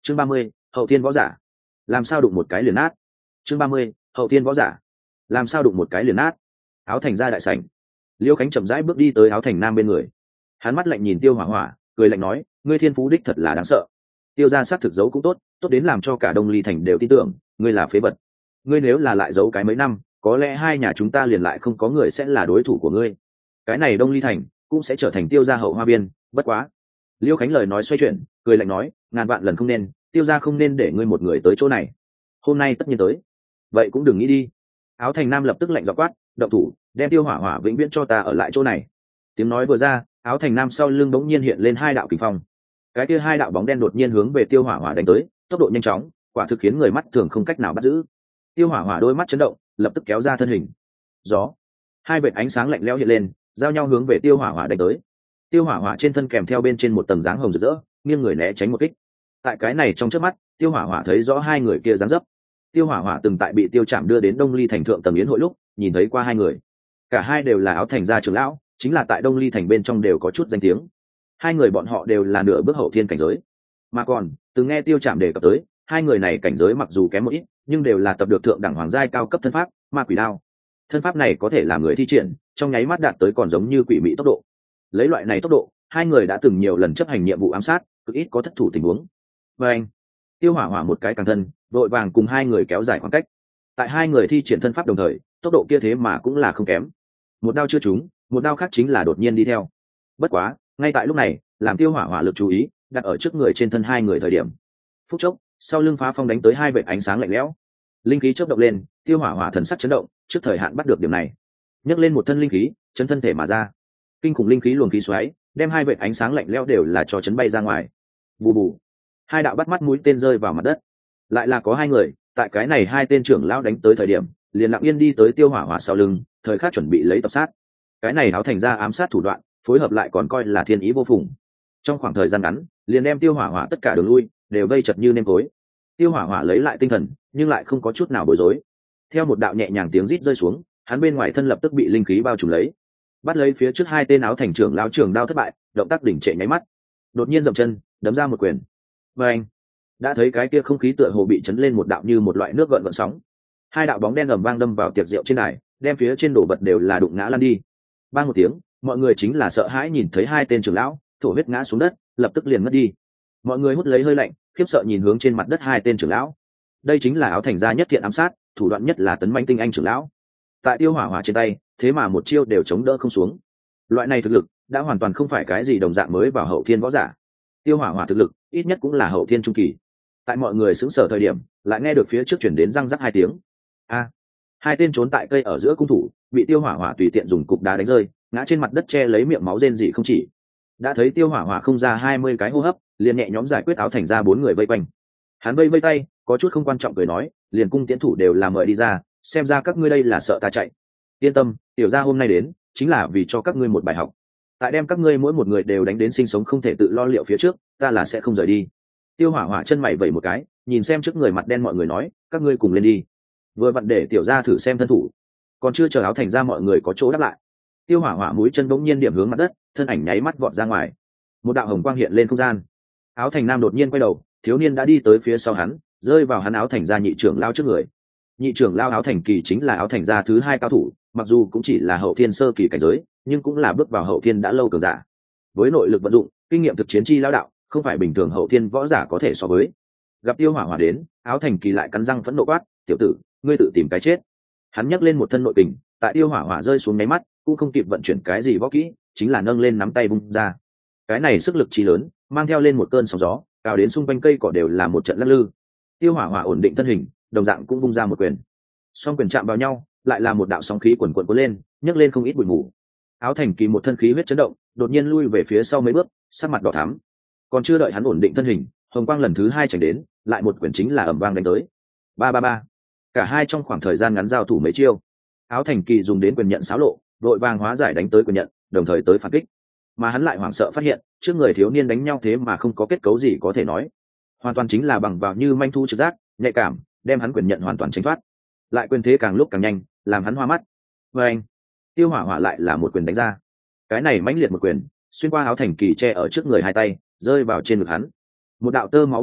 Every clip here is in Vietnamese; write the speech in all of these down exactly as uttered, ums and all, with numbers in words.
chương ba mươi, hậu thiên võ giả. Làm sao đụng một cái liền nát. chương ba mươi, hậu thiên võ giả. Làm sao đụng một cái liền nát. Áo Thành ra đại sảnh. Liêu Khánh chậm rãi bước đi tới Áo Thành Nam bên người. Hắn mắt lạnh nhìn Tiêu Hỏa Hỏa, cười lạnh nói, ngươi thiên phú đích thật là đáng sợ. Tiêu gia xác thực giấu cũng tốt, tốt đến làm cho cả Đông Ly thành đều tin tưởng, ngươi là phế vật. Ngươi nếu là lại giấu cái mấy năm, có lẽ hai nhà chúng ta liền lại không có người sẽ là đối thủ của ngươi. Cái này Đông Ly thành cũng sẽ trở thành Tiêu gia hậu hoa biên, bất quá. Liêu Khánh lời nói xoay chuyển, cười lạnh nói, ngàn vạn lần không nên, Tiêu gia không nên để ngươi một người tới chỗ này. Hôm nay tất nhiên tới, vậy cũng đừng nghĩ đi. Áo Thành Nam lập tức lạnh giọng quát, động thủ, đem Tiêu Hỏa Hỏa vĩnh viễn cho ta ở lại chỗ này. Tiếng nói vừa ra, Áo Thành Nam sau lưng bỗng nhiên hiện lên hai đạo kình phong. Cái kia hai đạo bóng đen đột nhiên hướng về Tiêu Hỏa Hỏa đánh tới, tốc độ nhanh chóng, quả thực khiến người mắt thường không cách nào bắt giữ. Tiêu Hỏa Hỏa đôi mắt chấn động, lập tức kéo ra thân hình. Gió, hai vệt ánh sáng lạnh lẽo hiện lên, giao nhau hướng về Tiêu Hỏa Hỏa đánh tới. Tiêu Hỏa Hỏa trên thân kèm theo bên trên một tầng dáng hồng rực rỡ, nghiêng người né tránh một kích. Tại cái này trong chớp mắt, Tiêu Hỏa Hỏa thấy rõ hai người kia dáng dấp. Tiêu Hỏa Hỏa từng tại bị Tiêu Trảm đưa đến Đông Ly thành thượng tầng yến hội lúc, nhìn thấy qua hai người. Cả hai đều là Áo Thành gia trưởng lão, chính là tại Đông Ly thành bên trong đều có chút danh tiếng. Hai người bọn họ đều là nửa bước hậu thiên cảnh giới, mà còn từng nghe Tiêu Trảm đề cập tới, hai người này cảnh giới mặc dù kém một ít, nhưng đều là tập được thượng đẳng hoàng giai cao cấp thân pháp, Ma Quỷ Đao. Thân pháp này có thể làm người thi triển, trong nháy mắt đạt tới còn giống như quỷ mị tốc độ. Lấy loại này tốc độ, hai người đã từng nhiều lần chấp hành nhiệm vụ ám sát, cực ít có thất thủ tình huống. Và anh, Tiêu Hỏa Hỏa một cái càng thân, vội vàng cùng hai người kéo dài khoảng cách. Tại hai người thi triển thân pháp đồng thời, tốc độ kia thế mà cũng là không kém. Một đao chưa trúng, một đao khác chính là đột nhiên đi theo. Bất quá, ngay tại lúc này, làm Tiêu Hỏa Hỏa lực chú ý đặt ở trước người trên thân hai người thời điểm. Phút chốc, sau lưng phá phong đánh tới hai vệt ánh sáng lạnh lẽo. Linh khí chớp động lên, Tiêu Hỏa Hỏa thần sắc chấn động, trước thời hạn bắt được điểm này. Nhấc lên một thân linh khí, chấn thân thể mà ra. Kinh khủng linh khí luồng khí xoáy, đem hai vệt ánh sáng lạnh lẽo đều là cho chấn bay ra ngoài. Bù bù. Hai đạo bắt mắt mũi tên rơi vào mặt đất. Lại là có hai người, tại cái này hai tên trưởng lão đánh tới thời điểm, liền lặng yên đi tới Tiêu Hỏa Hỏa sau lưng, thời khắc chuẩn bị lấy tập sát. Cái này Áo Thành ra ám sát thủ đoạn, phối hợp lại còn coi là thiên ý vô phùng. Trong khoảng thời gian ngắn, liền đem Tiêu Hỏa Hỏa tất cả đường lui đều vây chật như nêm tối. Tiêu Hỏa Hỏa lấy lại tinh thần, nhưng lại không có chút nào bối rối. Theo một đạo nhẹ nhàng tiếng rít rơi xuống, hắn bên ngoài thân lập tức bị linh khí bao trùm lấy. Bắt lấy phía trước hai tên Áo Thành trưởng lão trưởng đao thất bại, động tác đỉnh trệ nháy mắt. Đột nhiên dậm chân, đấm ra một quyền. Và anh, đã thấy cái kia không khí tựa hồ bị chấn lên một đạo như một loại nước gợn gợn sóng. Hai đạo bóng đen ầm vang đâm vào tiệc rượu trên đài, đem phía trên đổ bật đều là đụng ngã lăn đi. Bang một tiếng, mọi người chính là sợ hãi nhìn thấy hai tên trưởng lão thổ huyết ngã xuống đất, lập tức liền mất đi. Mọi người hút lấy hơi lạnh, khiếp sợ nhìn hướng trên mặt đất hai tên trưởng lão. Đây chính là Áo Thành gia nhất thiện ám sát, thủ đoạn nhất là tấn manh tinh anh trưởng lão. Tại Tiêu Hỏa Hỏa trên tay, thế mà một chiêu đều chống đỡ không xuống. Loại này thực lực đã hoàn toàn không phải cái gì đồng dạng mới vào hậu thiên võ giả. Tiêu Hỏa Hỏa thực lực ít nhất cũng là hậu thiên trung kỳ. Tại mọi người sững sờ thời điểm, lại nghe được phía trước chuyển đến răng rắc hai tiếng. A! Hai tên trốn tại cây ở giữa cung thủ, bị Tiêu Hỏa Hỏa tùy tiện dùng cục đá đánh rơi, ngã trên mặt đất che lấy miệng máu rên rỉ không chỉ. Đã thấy Tiêu Hỏa Hỏa không ra hai mươi cái hô hấp, liền nhẹ nhõm giải quyết Áo Thành ra bốn người vây quanh. Hắn vây vây tay, có chút không quan trọng cười nói, liền cung tiễn thủ đều là mời đi ra, xem ra các ngươi đây là sợ ta chạy. Yên tâm, tiểu gia hôm nay đến, chính là vì cho các ngươi một bài học. Tại đem các ngươi mỗi một người đều đánh đến sinh sống không thể tự lo liệu phía trước, ta là sẽ không rời đi. Tiêu Hỏa Hỏa chân mày vẩy một cái, nhìn xem trước người mặt đen mọi người nói, các ngươi cùng lên đi. Vừa vặn để tiểu gia thử xem thân thủ. Còn chưa chờ Áo Thành ra mọi người có chỗ đáp lại, Tiêu Hỏa Hỏa mũi chân bỗng nhiên điểm hướng mặt đất, thân ảnh nháy mắt vọt ra ngoài. Một đạo hồng quang hiện lên không gian. Áo Thành Nam đột nhiên quay đầu, thiếu niên đã đi tới phía sau hắn, rơi vào hắn Áo Thành gia nhị trưởng lao trước người. Nhị trưởng lao Áo Thành Kỳ chính là Áo Thành gia thứ hai cao thủ, mặc dù cũng chỉ là hậu thiên sơ kỳ cảnh giới, nhưng cũng là bước vào hậu thiên đã lâu cường giả. Với nội lực vận dụng, kinh nghiệm thực chiến chi lão đạo, không phải bình thường hậu thiên võ giả có thể so với. Gặp Tiêu Hỏa Hỏa đến, Áo Thành Kỳ lại cắn răng phẫn nộ quát, "Tiểu tử, ngươi tự tìm cái chết." Hắn nhấc lên một thân nội kình, tại Tiêu Hỏa Hỏa rơi xuống mấy mắt, cũng không kịp vận chuyển cái gì võ kỹ, chính là nâng lên nắm tay vung ra. Cái này sức lực chí lớn, mang theo lên một cơn sóng gió, cao đến xung quanh cây cỏ đều là một trận lắc lư. Tiêu Hỏa Hỏa ổn định thân hình, đồng dạng cũng vung ra một quyền. Song quyền chạm vào nhau, lại là một đạo sóng khí quần quần cuốn lên, nhấc lên không ít bụi mù. Áo Thành Kỳ một thân khí huyết chấn động, đột nhiên lui về phía sau mấy bước, sắc mặt đỏ thắm. Còn chưa đợi hắn ổn định thân hình, hồng quang lần thứ hai chảy đến, lại một quyền chính là ầm vang đánh tới. Ba ba ba. Cả hai trong khoảng thời gian ngắn giao thủ mấy chiêu. Áo Thành Kỳ dùng đến quyền nhận xáo lộ, đội vàng hóa giải đánh tới quyền nhận, đồng thời tới phản kích. Mà hắn lại hoảng sợ phát hiện, trước người thiếu niên đánh nhau thế mà không có kết cấu gì có thể nói, hoàn toàn chính là bằng vào như manh thu trực giác, nhạy cảm, đem hắn quyền nhận hoàn toàn tránh thoát. Lại quyền thế càng lúc càng nhanh, làm hắn hoa mắt. Và anh, Tiêu Hỏa Hỏa lại là một quyền đánh ra. Cái này mãnh liệt một quyền, xuyên qua Áo Thành Kỳ che ở trước người hai tay, rơi vào trên ngực hắn. Một đạo tơ máu bay ra,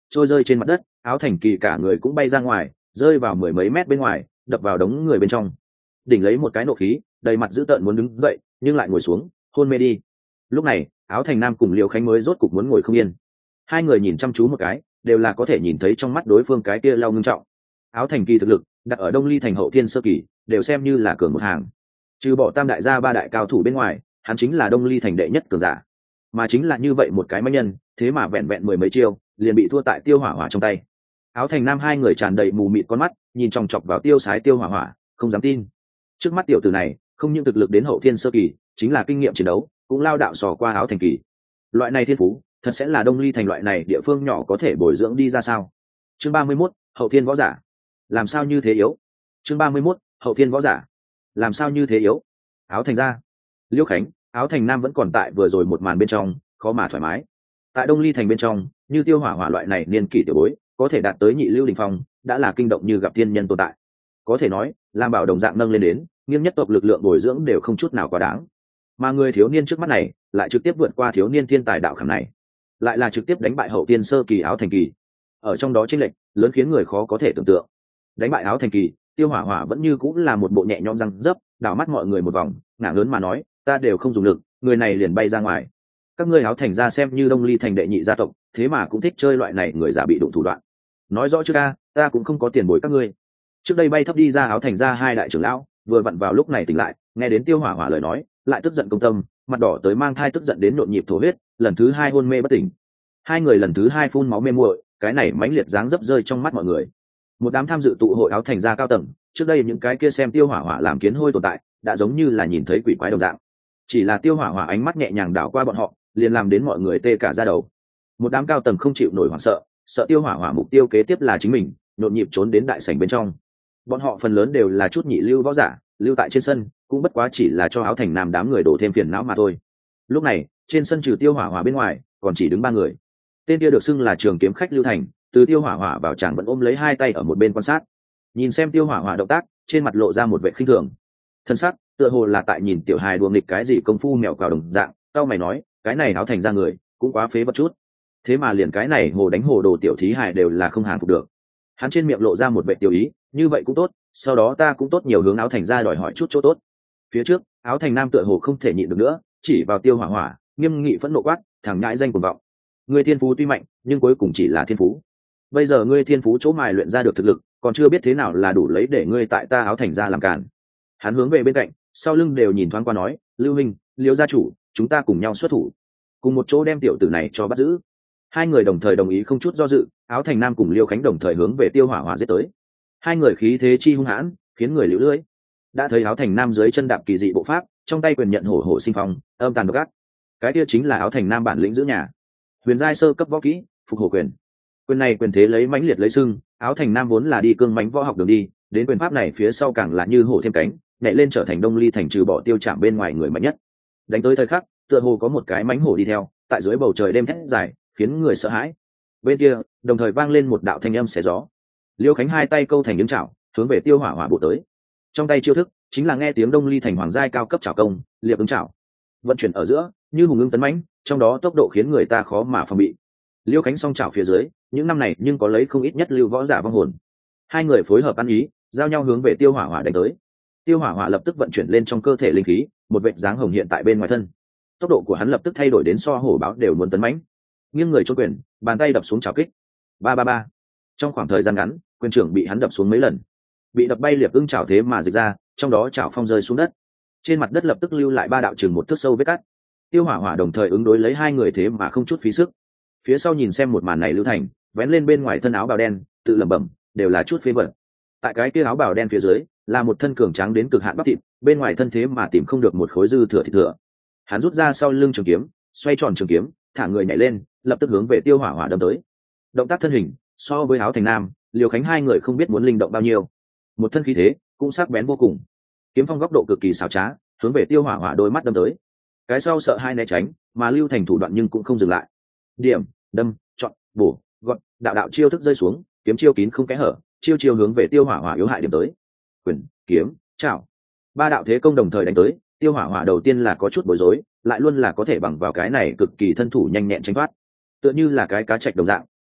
trôi rơi trên mặt đất. Áo thành kỳ cả người cũng bay ra ngoài, rơi vào mười mấy mét bên ngoài, đập vào đống người bên trong. Đỉnh lấy một cái nộ khí, đầy mặt dữ tợn muốn đứng dậy, nhưng lại ngồi xuống, hôn mê đi. Lúc này, Áo thành nam cùng Liêu Khánh mới rốt cục muốn ngồi không yên. Hai người nhìn chăm chú một cái, đều là có thể nhìn thấy trong mắt đối phương cái kia lao ngưng trọng. Áo thành kỳ thực lực đặt ở Đông Ly thành hậu thiên sơ kỳ, đều xem như là cường một hàng. Trừ bỏ tam đại gia ba đại cao thủ bên ngoài, hắn chính là Đông Ly thành đệ nhất cường giả. Mà chính là như vậy một cái mãnh nhân, thế mà vẹn vẹn mười mấy chiêu, liền bị thua tại Tiêu Hỏa Hỏa trong tay. Áo thành nam hai người tràn đầy mù mịt con mắt, nhìn chòng chọc vào Tiêu Sái Tiêu Hỏa Hỏa, không dám tin. Trước mắt tiểu tử này, không những thực lực đến hậu thiên sơ kỳ, chính là kinh nghiệm chiến đấu, cũng lao đạo sò qua Áo thành kỳ. Loại này thiên phú, thật sẽ là Đông Ly thành loại này địa phương nhỏ có thể bồi dưỡng đi ra sao? Chương ba mươi mốt, hậu thiên võ giả. Làm sao như thế yếu? Chương ba mươi mốt, hậu thiên võ giả. Làm sao như thế yếu? Áo thành ra. Liêu Khánh, Áo thành nam vẫn còn tại vừa rồi một màn bên trong, khó mà thoải mái. Tại Đông Ly thành bên trong, như Tiêu Hỏa Hỏa loại này niên kỷ tiểu bối, có thể đạt tới nhị lưu đỉnh phong, đã là kinh động như gặp thiên nhân tồn tại. Có thể nói, Lam Bảo đồng dạng nâng lên đến, nghiêng nhất tộc lực lượng bồi dưỡng đều không chút nào quá đáng. Mà người thiếu niên trước mắt này, lại trực tiếp vượt qua thiếu niên thiên tài đạo khảm này, lại là trực tiếp đánh bại hậu tiên sơ kỳ Áo thành kỳ. Ở trong đó chênh lệch lớn khiến người khó có thể tưởng tượng. Đánh bại Áo thành kỳ, Tiêu Hỏa Hỏa vẫn như cũng là một bộ nhẹ nhõm răng dấp, đảo mắt mọi người một vòng, ngả lớn mà nói, ta đều không dùng lực, người này liền bay ra ngoài. Các ngươi Áo thành ra xem như Đông Ly thành đệ nhị gia tộc, thế mà cũng thích chơi loại này người giả bị đụng thủ đoạn. Nói rõ chưa ca, ta cũng không có tiền bồi các ngươi. Trước đây bay thấp đi ra Áo thành ra hai đại trưởng lão, vừa vặn vào lúc này tỉnh lại, nghe đến Tiêu Hỏa Hỏa lời nói, lại tức giận công tâm, mặt đỏ tới mang thai tức giận đến nhộn nhịp thổ huyết, lần thứ hai hôn mê bất tỉnh. Hai người lần thứ hai phun máu mê muội, cái này mãnh liệt dáng dấp rơi trong mắt mọi người. Một đám tham dự tụ hội Áo thành gia cao tầng, trước đây những cái kia xem Tiêu Hỏa Hỏa làm kiến hôi tồn tại, đã giống như là nhìn thấy quỷ quái đồng dạng. Chỉ là Tiêu Hỏa Hỏa ánh mắt nhẹ nhàng đảo qua bọn họ, liền làm đến mọi người tê cả da đầu. Một đám cao tầng không chịu nổi hoảng sợ, sợ Tiêu Hỏa Hỏa mục tiêu kế tiếp là chính mình, nhộn nhịp trốn đến đại sảnh bên trong. Bọn họ phần lớn đều là chút nhị lưu võ giả, lưu tại trên sân, cũng bất quá chỉ là cho Áo thành nam đám người đổ thêm phiền não mà thôi. Lúc này, trên sân trừ Tiêu Hỏa Hỏa bên ngoài, còn chỉ đứng ba người. Tên kia được xưng là Trường Kiếm Khách Lưu Thành, từ Tiêu Hỏa Hỏa vào chàng vẫn ôm lấy hai tay ở một bên quan sát. Nhìn xem Tiêu Hỏa Hỏa động tác, trên mặt lộ ra một vẻ khinh thường. Thân sắc, tựa hồ là tại nhìn tiểu hài đùa nghịch cái gì công phu mèo cào đồng dạng, tao mày nói, cái này Áo thành ra người, cũng quá phế vật chút. Thế mà liền cái này hồ đánh hồ đồ tiểu thí hài đều là không hàng phục được. Hắn trên miệng lộ ra một vẻ tiểu ý, như vậy cũng tốt, sau đó ta cũng tốt nhiều hướng Áo thành ra đòi hỏi chút chỗ tốt. Phía trước, Áo thành nam tựa hồ không thể nhịn được nữa, chỉ vào Tiêu Hỏa Hỏa, nghiêm nghị phẫn nộ quát, thằng nhãi danh cuồng vọng. Ngươi thiên phú tuy mạnh, nhưng cuối cùng chỉ là thiên phú. Bây giờ ngươi thiên phú chỗ mài luyện ra được thực lực, còn chưa biết thế nào là đủ lấy để ngươi tại ta Áo thành ra làm cản. Hắn hướng về bên cạnh, sau lưng đều nhìn thoáng qua nói, Lưu Minh, Liêu gia chủ, chúng ta cùng nhau xuất thủ, cùng một chỗ đem tiểu tử này cho bắt giữ. Hai người đồng thời đồng ý không chút do dự, Áo thành nam cùng Liêu Khánh đồng thời hướng về Tiêu Hỏa Hỏa giết tới. Hai người khí thế chi hung hãn, khiến người liễu lưỡi. Đã thấy Áo thành nam dưới chân đạp kỳ dị bộ pháp, trong tay quyền nhận hổ hổ sinh phong, âm tàn độc ác. Cái kia chính là Áo thành nam bản lĩnh giữ nhà. Huyền giai sơ cấp võ kỹ, phục hổ quyền. Quyền này quyền thế lấy mãnh liệt lấy sưng, Áo thành nam vốn là đi cương mãnh võ học đường đi, đến quyền pháp này phía sau càng là như hổ thêm cánh, nhảy lên trở thành Đông Ly thành trừ bỏ Tiêu Trạm bên ngoài người mạnh nhất. Đánh tới thời khắc, tựa hồ có một cái mãnh hổ đi theo, tại dưới bầu trời đêm thét dài, khiến người sợ hãi. Bên kia, đồng thời vang lên một đạo thanh âm xé gió. Liêu Khánh hai tay câu thành những chảo, hướng về Tiêu Hỏa Hỏa bộ tới. Trong tay chiêu thức chính là nghe tiếng Đông Ly thành hoàng giai cao cấp chảo công, liệp ứng chảo. Vận chuyển ở giữa, như hùng ưng tấn mãnh, trong đó tốc độ khiến người ta khó mà phòng bị. Liêu Khánh song chảo phía dưới, những năm này nhưng có lấy không ít nhất lưu võ giả vong hồn. Hai người phối hợp ăn ý, giao nhau hướng về Tiêu Hỏa Hỏa đánh tới. Tiêu Hỏa Hỏa lập tức vận chuyển lên trong cơ thể linh khí, một vệt dáng hồng hiện tại bên ngoài thân. Tốc độ của hắn lập tức thay đổi đến so hổ báo đều muốn tấn mãnh. Nghiêng người chốt quyền, bàn tay đập xuống chảo kích. Ba ba ba. Trong khoảng thời gian ngắn, quyền trưởng bị hắn đập xuống mấy lần. Bị đập bay liệp ưng chảo thế mà dịch ra, trong đó chảo phong rơi xuống đất. Trên mặt đất lập tức lưu lại ba đạo chừng một thước sâu vết cắt. Tiêu Hỏa Hỏa đồng thời ứng đối lấy hai người thế mà không chút phí sức. Phía sau nhìn xem một màn này Lưu Thành, vén lên bên ngoài thân áo bào đen, tự lẩm bẩm, đều là chút phế vật. Tại cái kia áo bào đen phía dưới, là một thân cường tráng đến cực hạn bắp thịt, bên ngoài thân thế mà tìm không được một khối dư thừa thịt thừa. Hắn rút ra sau lưng trường kiếm, xoay tròn trường kiếm, thả người nhảy lên, lập tức hướng về Tiêu Hỏa Hỏa đâm tới. Động tác thân hình, so với Áo thành nam, Liêu Khánh hai người không biết muốn linh động bao nhiêu. Một thân khí thế, cũng sắc bén vô cùng. Kiếm phong góc độ cực kỳ xảo trá, hướng về Tiêu Hỏa Hỏa đôi mắt đâm tới. Cái sau sợ hai né tránh, mà Lưu Thành thủ đoạn nhưng cũng không dừng lại. Điểm, đâm, chọn, bổ, gọt, đạo đạo chiêu thức rơi xuống, kiếm chiêu kín không kẽ hở, chiêu chiêu hướng về Tiêu Hỏa Hỏa yếu hại điểm tới. Quyền, kiếm, chảo. Ba đạo thế công đồng thời đánh tới, Tiêu Hỏa Hỏa đầu tiên là có chút bối rối, lại luôn là có thể bằng vào cái này cực kỳ thân thủ nhanh nhẹn tránh thoát. Tựa như là cái cá trạch đồng dạng,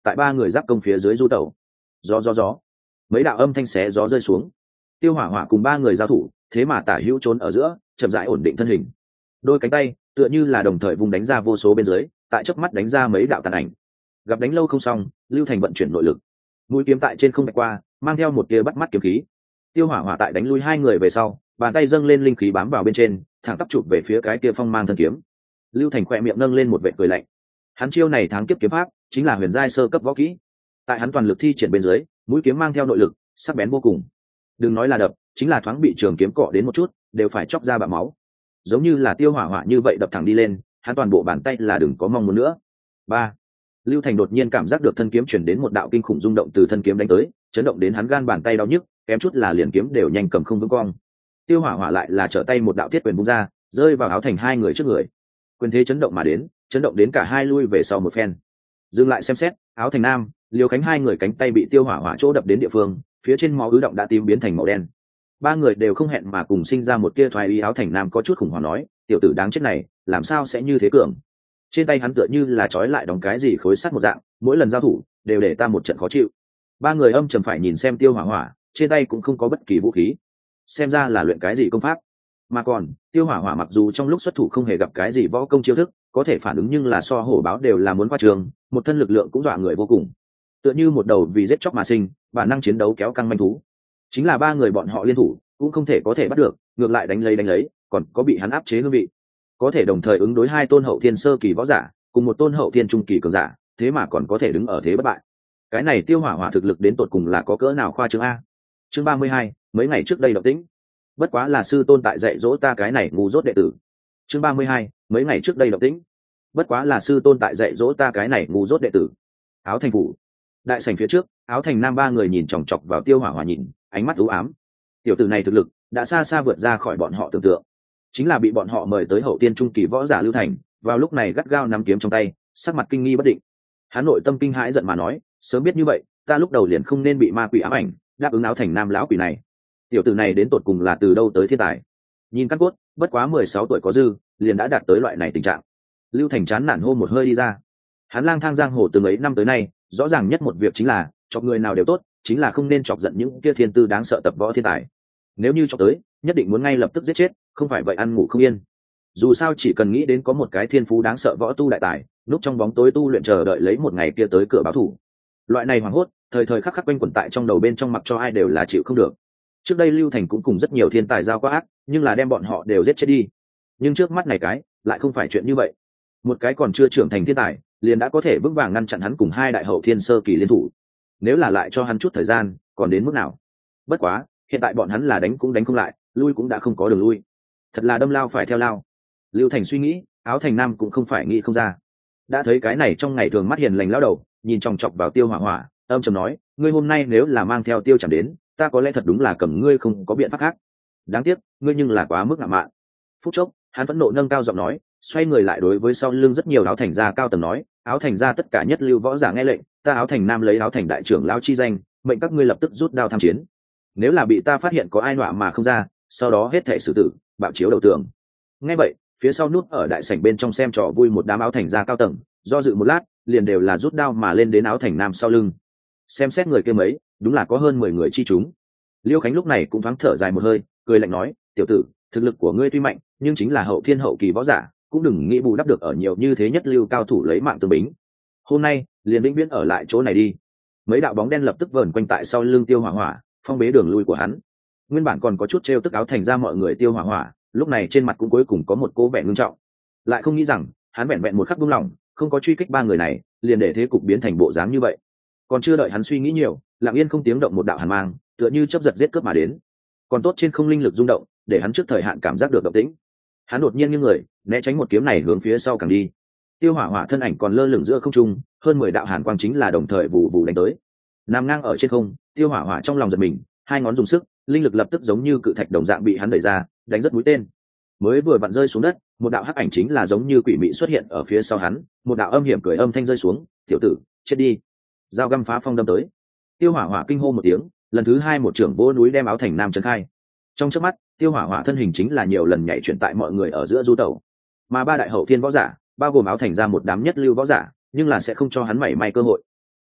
tại ba người giáp công phía dưới du tẩu. Gió gió gió, mấy đạo âm thanh xé gió rơi xuống. Tiêu Hỏa Hỏa cùng ba người giao thủ, thế mà tả hữu trốn ở giữa, chậm rãi ổn định thân hình. Đôi cánh tay tựa như là đồng thời vùng đánh ra vô số bên dưới, tại chớp mắt đánh ra mấy đạo tàn ảnh. Gặp đánh lâu không xong, Lưu Thành vận chuyển nội lực, mũi kiếm tại trên không bạch qua, mang theo một tia bắt mắt kiếm khí. Tiêu Hỏa Hỏa tại đánh lui hai người về sau, bàn tay dâng lên linh khí bám vào bên trên, thẳng tắp chụp về phía cái kia phong mang thân kiếm. Lưu Thành khỏe miệng nâng lên một vệt cười lạnh. Hắn chiêu này tháng kiếp kiếm pháp, chính là huyền giai sơ cấp võ kỹ. Tại hắn toàn lực thi triển bên dưới, mũi kiếm mang theo nội lực, sắc bén vô cùng. Đừng nói là đập, chính là thoáng bị trường kiếm cọ đến một chút, đều phải chóc ra bạ máu. Giống như là Tiêu Hỏa Hỏa như vậy đập thẳng đi lên, hắn toàn bộ bàn tay là đừng có mong muốn nữa. Ba. Lưu Thành đột nhiên cảm giác được thân kiếm chuyển đến một đạo kinh khủng rung động từ thân kiếm đánh tới, chấn động đến hắn gan bàn tay đau nhức, kém chút là liền kiếm đều nhanh cầm không vững cong. Tiêu Hỏa Hỏa lại là trở tay một đạo thiết quyền vung ra, rơi vào áo thành hai người trước người. Quyền thế chấn động mà đến, chấn động đến cả hai lui về sau một phen. Dừng lại xem xét, áo thành nam, Liêu Khánh hai người cánh tay bị Tiêu Hỏa Hỏa chỗ đập đến địa phương, phía trên máu ứ động đã tím biến thành màu đen. Ba người đều không hẹn mà cùng sinh ra một tia thoái ý. Áo thành nam có chút khủng hoảng nói, tiểu tử đáng chết này, làm sao sẽ như thế cường? Trên tay hắn tựa như là trói lại đóng cái gì khối sắt một dạng, mỗi lần giao thủ đều để ta một trận khó chịu. Ba người âm trầm phải nhìn xem Tiêu Hỏa Hỏa, trên tay cũng không có bất kỳ vũ khí, xem ra là luyện cái gì công pháp. Mà còn Tiêu Hỏa Hỏa mặc dù trong lúc xuất thủ không hề gặp cái gì võ công chiêu thức, có thể phản ứng nhưng là so hổ báo đều là muốn qua trường, một thân lực lượng cũng dọa người vô cùng, tựa như một đầu vì giết chóc mà sinh, bản năng chiến đấu kéo căng manh thú. Chính là ba người bọn họ liên thủ cũng không thể có thể bắt được, ngược lại đánh lấy đánh lấy, còn có bị hắn áp chế hương vị. Có thể đồng thời ứng đối hai tôn hậu thiên sơ kỳ võ giả cùng một tôn hậu thiên trung kỳ cường giả, thế mà còn có thể đứng ở thế bất bại. Cái này Tiêu Hỏa Hỏa thực lực đến tột cùng là có cỡ nào khoa trương a. Chương ba mươi hai, mấy ngày trước đây động tĩnh. Bất quá là sư tôn tại dạy dỗ ta cái này ngu dốt đệ tử. Chương ba mươi hai, mấy ngày trước đây động tĩnh. Bất quá là sư tôn tại dạy dỗ ta cái này ngu dốt đệ tử. Áo thành phủ, đại sảnh phía trước, áo thành nam ba người nhìn chòng chọc vào Tiêu Hỏa Hỏa nhìn, ánh mắt u ám. Tiểu tử này thực lực đã xa xa vượt ra khỏi bọn họ tưởng tượng, chính là bị bọn họ mời tới hậu tiên trung kỳ võ giả Lưu Thành, vào lúc này gắt gao nắm kiếm trong tay, sắc mặt kinh nghi bất định. Hắn nội tâm kinh hãi giận mà nói, sớm biết như vậy, ta lúc đầu liền không nên bị ma quỷ ám ảnh, đáp ứng áo thành nam lão quỷ này. Tiểu tử này đến tột cùng là từ đâu tới thiên tài? Nhìn căn cốt, bất quá mười sáu tuổi có dư, liền đã đạt tới loại này tình trạng. Lưu Thành chán nản hô một hơi đi ra. Hắn lang thang giang hồ từng ấy năm tới nay, rõ ràng nhất một việc chính là chọc người nào đều tốt, chính là không nên chọc giận những kia thiên tư đáng sợ tập võ thiên tài. Nếu như chọc tới, nhất định muốn ngay lập tức giết chết, không phải vậy ăn ngủ không yên. Dù sao chỉ cần nghĩ đến có một cái thiên phú đáng sợ võ tu đại tài, núp trong bóng tối tu luyện chờ đợi lấy một ngày kia tới cửa báo thủ. Loại này hoảng hốt, thời thời khắc khắc quanh quẩn tại trong đầu bên trong, mặc cho ai đều là chịu không được. Trước đây Lưu Thành cũng cùng rất nhiều thiên tài giao qua ác, nhưng là đem bọn họ đều giết chết đi. Nhưng trước mắt này cái, lại không phải chuyện như vậy. Một cái còn chưa trưởng thành thiên tài, liền đã có thể vững vàng ngăn chặn hắn cùng hai đại hậu thiên sơ kỳ liên thủ. Nếu là lại cho hắn chút thời gian, còn đến mức nào? Bất quá, hiện tại bọn hắn là đánh cũng đánh không lại, lui cũng đã không có đường lui. Thật là đâm lao phải theo lao. Lưu Thành suy nghĩ, áo thành nam cũng không phải nghĩ không ra. Đã thấy cái này trong ngày thường mắt hiền lành lão đầu, nhìn chòng chọc vào Tiêu Hỏa Hỏa, âm trầm nói, ngươi hôm nay nếu là mang theo Tiêu chẳng đến, ta có lẽ thật đúng là cầm ngươi không có biện pháp khác. Đáng tiếc, ngươi nhưng là quá mức ngạo mạn. Phút chốc, hắn phẫn nộ nâng cao giọng nói, xoay người lại đối với sau lưng rất nhiều áo thành gia cao tầng nói, áo thành gia tất cả nhất lưu võ giả nghe lệnh, ta áo thành nam lấy áo thành đại trưởng lão chi danh, mệnh các ngươi lập tức rút đao tham chiến. Nếu là bị ta phát hiện có ai nọa mà không ra, sau đó hết thảy xử tử, bạo chiếu đầu tường. Nghe vậy, phía sau nút ở đại sảnh bên trong xem trò vui một đám áo thành gia cao tầng, do dự một lát, liền đều là rút đao mà lên đến áo thành nam sau lưng. Xem xét người kia mấy, đúng là có hơn mười người chi chúng. Liêu Khánh lúc này cũng thoáng thở dài một hơi, cười lạnh nói, tiểu tử, thực lực của ngươi tuy mạnh, nhưng chính là hậu thiên hậu kỳ võ giả, cũng đừng nghĩ bù đắp được ở nhiều như thế nhất lưu cao thủ lấy mạng tương bính. Hôm nay, liền vĩnh viễn ở lại chỗ này đi. Mấy đạo bóng đen lập tức vờn quanh tại sau lưng Tiêu Hỏa Hỏa, phong bế đường lui của hắn. Nguyên bản còn có chút trêu tức áo thành ra mọi người Tiêu Hỏa Hỏa, lúc này trên mặt cũng cuối cùng có một cố vẻ ngưng trọng. Lại không nghĩ rằng, hắn vẹn vẹn một khắc buông lỏng, không có truy kích ba người này, liền để thế cục biến thành bộ dáng như vậy. Còn chưa đợi hắn suy nghĩ nhiều, lặng yên không tiếng động một đạo hàn mang, tựa như chớp giật giết cướp mà đến. Còn tốt trên không linh lực rung động, để hắn trước thời hạn cảm giác được động tĩnh. Hắn đột nhiên nghiêng người, né tránh một kiếm này hướng phía sau càng đi. Tiêu Hỏa Hỏa thân ảnh còn lơ lửng giữa không trung, hơn mười đạo hàn quang chính là đồng thời vụ vụ đánh tới. Nằm ngang ở trên không, Tiêu Hỏa Hỏa trong lòng giật mình, hai ngón dùng sức, linh lực lập tức giống như cự thạch đồng dạng bị hắn đẩy ra, đánh rất mũi tên. Mới vừa vặn rơi xuống đất, một đạo hắc ảnh chính là giống như quỷ mị xuất hiện ở phía sau hắn, một đạo âm hiểm cười âm thanh rơi xuống, "Tiểu tử, chết đi." Dao găm phá phong đâm tới. Tiêu Hỏa Hỏa kinh hô một tiếng, lần thứ hai một trưởng vỗ núi đem áo thành nam trấn khai. Trong chớp mắt, Tiêu Hỏa Hỏa thân hình chính là nhiều lần nhảy chuyển tại mọi người ở giữa du tẩu. Mà ba đại hậu thiên võ giả, bao gồm áo thành ra một đám nhất lưu võ giả, nhưng là sẽ không cho hắn mảy may cơ hội.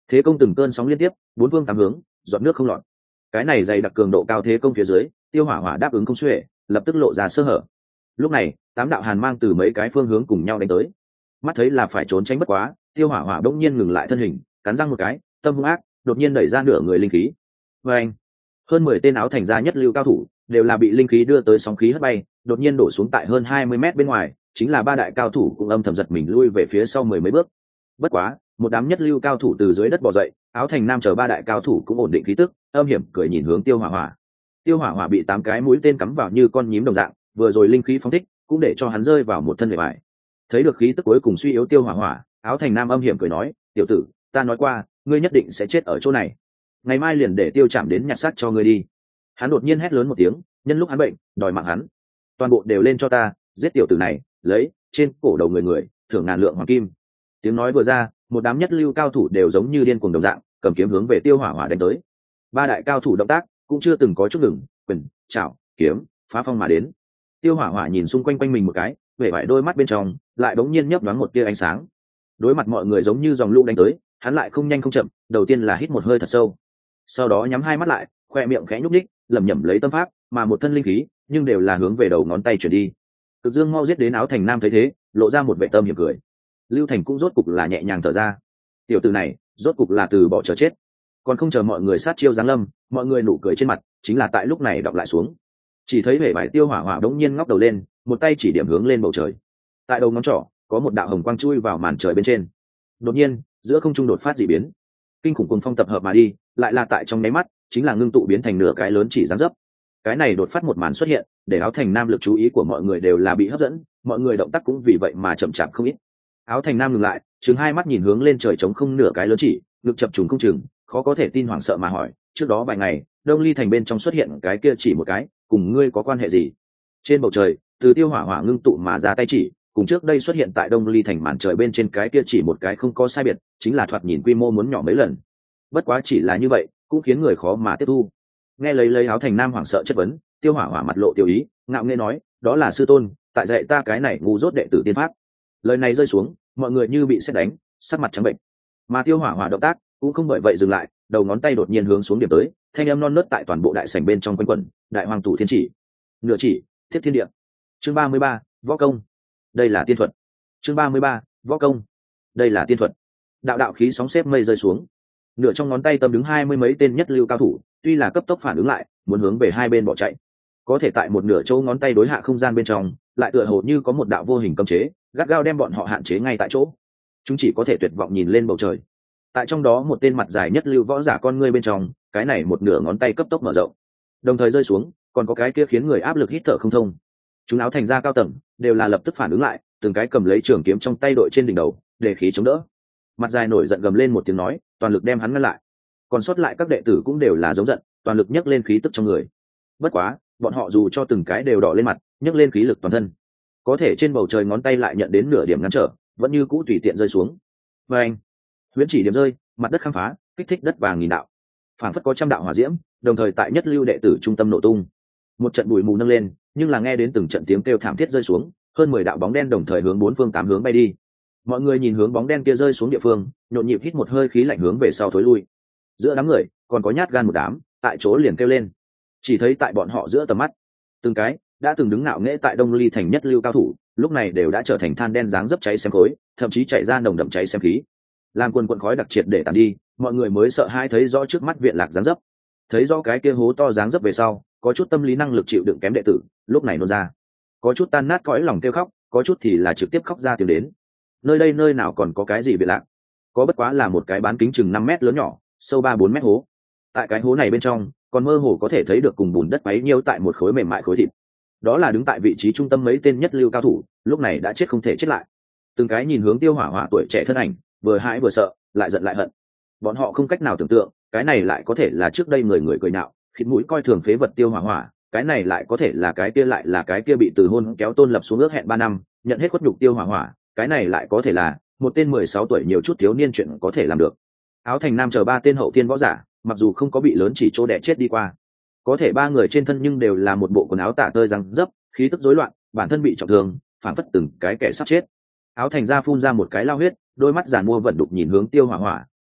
thế công từng cơn sóng liên tiếp, bốn phương tám hướng, giọt nước không lọt. Cái này dày đặc cường độ cao thế công phía dưới, tiêu hỏa hỏa đáp ứng không xuể, lập tức lộ ra sơ hở. Lúc này tám đạo hàn mang từ mấy cái phương hướng cùng nhau đánh tới, mắt thấy là phải trốn tránh bất quá, tiêu hỏa hỏa đống nhiên ngừng lại thân hình, cắn răng một cái, tâm hung ác, đột nhiên đẩy ra nửa người linh khí. Và anh, hơn mười tên áo thành gia nhất lưu cao thủ đều là bị linh khí đưa tới sóng khí hất bay, đột nhiên đổ xuống tại hơn hai mươi mét bên ngoài, chính là ba đại cao thủ cũng âm thầm giật mình lui về phía sau mười mấy bước. Bất quá, một đám nhất lưu cao thủ từ dưới đất bò dậy, áo thành nam chờ ba đại cao thủ cũng ổn định khí tức, âm hiểm cười nhìn hướng tiêu hỏa hỏa. Tiêu hỏa hỏa bị tám cái mũi tên cắm vào như con nhím đồng dạng, vừa rồi linh khí phóng thích cũng để cho hắn rơi vào một thân bề bài. Thấy được khí tức cuối cùng suy yếu tiêu hỏa hỏa, áo thành nam âm hiểm cười nói, tiểu tử, ta nói qua ngươi nhất định sẽ chết ở chỗ này, ngày mai liền để tiêu chạm đến nhặt xác cho ngươi đi. Hắn đột nhiên hét lớn một tiếng, nhân lúc hắn bệnh đòi mạng hắn, toàn bộ đều lên cho ta, giết tiểu tử này, lấy trên cổ đầu người người thưởng ngàn lượng hoàng kim. Tiếng nói vừa ra, một đám nhất lưu cao thủ đều giống như điên cuồng đồng dạng, cầm kiếm hướng về tiêu hỏa hỏa đánh tới. Ba đại cao thủ động tác cũng chưa từng có chút ngừng, quyền, chảo, kiếm, phá phong mà đến. Tiêu hỏa hỏa nhìn xung quanh quanh mình một cái, vẻ vải đôi mắt bên trong lại bỗng nhiên nhấp nhoáng một tia ánh sáng. Đối mặt mọi người giống như dòng lũ đánh tới, hắn lại không nhanh không chậm, đầu tiên là hít một hơi thật sâu, sau đó nhắm hai mắt lại, khoe miệng khẽ nhúc nhích, lẩm nhẩm lấy tâm pháp, mà một thân linh khí nhưng đều là hướng về đầu ngón tay chuyển đi. Cực Dương mau giết đến áo thành nam thấy thế, lộ ra một vẻ tâm hiểm cười. Lưu Thành cũng rốt cục là nhẹ nhàng thở ra. Tiểu tử này, rốt cục là từ bỏ chờ chết. Còn không chờ mọi người sát chiêu giáng lâm, mọi người nụ cười trên mặt chính là tại lúc này đọc lại xuống. Chỉ thấy vẻ vải tiêu hỏa hỏa đống nhiên ngóc đầu lên, một tay chỉ điểm hướng lên bầu trời. Tại đầu ngón trỏ có một đạo hồng quang chui vào màn trời bên trên. Đột nhiên, giữa không trung đột phát dị biến, kinh khủng cuồng phong tập hợp mà đi, lại là tại trong nháy mắt, chính là ngưng tụ biến thành nửa cái lớn chỉ dáng dấp. Cái này đột phát một màn xuất hiện, để áo thành nam lực chú ý của mọi người đều là bị hấp dẫn, mọi người động tác cũng vì vậy mà chậm chạp không ít. Áo thành nam ngừng lại, trừng hai mắt nhìn hướng lên trời trống không nửa cái lớn chỉ, ngực chập trùng không chừng, khó có thể tin hoảng sợ mà hỏi, trước đó vài ngày Đông Ly thành bên trong xuất hiện cái kia chỉ một cái, cùng ngươi có quan hệ gì? Trên bầu trời, từ tiêu hỏa hỏa ngưng tụ mà ra tay chỉ, cùng trước đây xuất hiện tại Đông Ly thành màn trời bên trên cái kia chỉ một cái không có sai biệt, chính là thoạt nhìn quy mô muốn nhỏ mấy lần. Bất quá chỉ là như vậy, cũng khiến người khó mà tiếp thu. Nghe lấy lấy áo thành nam hoảng sợ chất vấn, tiêu hỏa hỏa mặt lộ tiêu ý, ngạo nghễ nói, đó là sư tôn tại dạy ta cái này ngu dốt đệ tử tiên pháp. Lời này rơi xuống, mọi người như bị sét đánh, sắc mặt trắng bệnh. Mà tiêu hỏa hỏa động tác cũng không bởi vậy dừng lại, đầu ngón tay đột nhiên hướng xuống điểm tới, thanh âm non nớt tại toàn bộ đại sảnh bên trong quanh quẩn, đại hoàng tủ thiên chỉ, nửa chỉ, thiết thiên địa. Chương ba mươi ba, võ công. Đây là tiên thuật. Chương ba mươi ba, võ công. Đây là tiên thuật. Đạo đạo khí sóng xếp mây rơi xuống, nửa trong ngón tay tâm đứng hai mươi mấy tên nhất lưu cao thủ, tuy là cấp tốc phản ứng lại, muốn hướng về hai bên bỏ chạy, có thể tại một nửa chỗ ngón tay đối hạ không gian bên trong, lại tựa hồ như có một đạo vô hình cấm chế, gắt gao đem bọn họ hạn chế ngay tại chỗ. Chúng chỉ có thể tuyệt vọng nhìn lên bầu trời. Tại trong đó một tên mặt dài nhất lưu võ giả con ngươi bên trong, cái này một nửa ngón tay cấp tốc mở rộng, đồng thời rơi xuống, còn có cái kia khiến người áp lực hít thở không thông. Chúng áo thành ra cao tầng đều là lập tức phản ứng lại, từng cái cầm lấy trường kiếm trong tay đội trên đỉnh đầu, để khí chống đỡ. Mặt dài nổi giận gầm lên một tiếng nói, toàn lực đem hắn ngăn lại. Còn sót lại các đệ tử cũng đều là giống giận, toàn lực nhấc lên khí tức trong người. Bất quá, bọn họ dù cho từng cái đều đỏ lên mặt, nhấc lên khí lực toàn thân, có thể trên bầu trời ngón tay lại nhận đến nửa điểm ngăn trở, vẫn như cũ tùy tiện rơi xuống. Và anh, huyễn chỉ điểm rơi, mặt đất khám phá, kích thích đất vàng nghìn đạo, phảng phất có trăm đạo hỏa diễm, đồng thời tại nhất lưu đệ tử trung tâm nổ tung. Một trận bụi mù nâng lên, nhưng là nghe đến từng trận tiếng kêu thảm thiết rơi xuống, hơn mười đạo bóng đen đồng thời hướng bốn phương tám hướng bay đi. Mọi người nhìn hướng bóng đen kia rơi xuống địa phương, nhộn nhịp hít một hơi khí lạnh hướng về sau thối lui. Giữa đám người còn có nhát gan một đám, tại chỗ liền kêu lên. Chỉ thấy tại bọn họ giữa tầm mắt, từng cái đã từng đứng ngạo nghễ tại Đông Ly thành nhất lưu cao thủ, lúc này đều đã trở thành than đen dáng dấp cháy xém khối, thậm chí chạy ra nồng đậm cháy xém khí. Làm quần quần khói đặc triệt để tàn đi, mọi người mới sợ hai thấy rõ trước mắt viện lạc dáng dấp. Thấy rõ cái kia hố to dáng dấp về sau, có chút tâm lý năng lực chịu đựng kém đệ tử, lúc này nôn ra. Có chút tan nát cõi lòng kêu khóc, có chút thì là trực tiếp khóc ra tiếng đến. Nơi đây nơi nào còn có cái gì biệt lạc, có bất quá là một cái bán kính chừng năm mét lớn nhỏ, sâu ba bốn mét hố. Tại cái hố này bên trong, còn mơ hồ có thể thấy được cùng bùn đất bấy nhiêu tại một khối mềm mại khối thịt. Đó là đứng tại vị trí trung tâm mấy tên nhất lưu cao thủ, lúc này đã chết không thể chết lại. Từng cái nhìn hướng tiêu hỏa hỏa tuổi trẻ thân ảnh, vừa hãi vừa sợ, lại giận lại hận. Bọn họ không cách nào tưởng tượng, cái này lại có thể là trước đây người người cười nhạo, khịt mũi coi thường phế vật tiêu hỏa hỏa, cái này lại có thể là cái kia lại là cái kia bị từ hôn kéo tôn lập xuống ước hẹn ba năm, nhận hết khuất nhục tiêu hỏa hỏa, cái này lại có thể là một tên mười sáu tuổi nhiều chút thiếu niên chuyện có thể làm được. Áo thành nam chờ ba tên hậu thiên võ giả, mặc dù không có bị lớn chỉ chỗ đẻ chết đi qua, có thể ba người trên thân nhưng đều là một bộ quần áo tả tơi răng dấp, khí tức rối loạn, bản thân bị trọng thương, phản phất từng cái kẻ sắp chết. Áo thành ra phun ra một cái lao huyết, đôi mắt giàn mua vận đục nhìn hướng tiêu hỏa hỏa, căm hận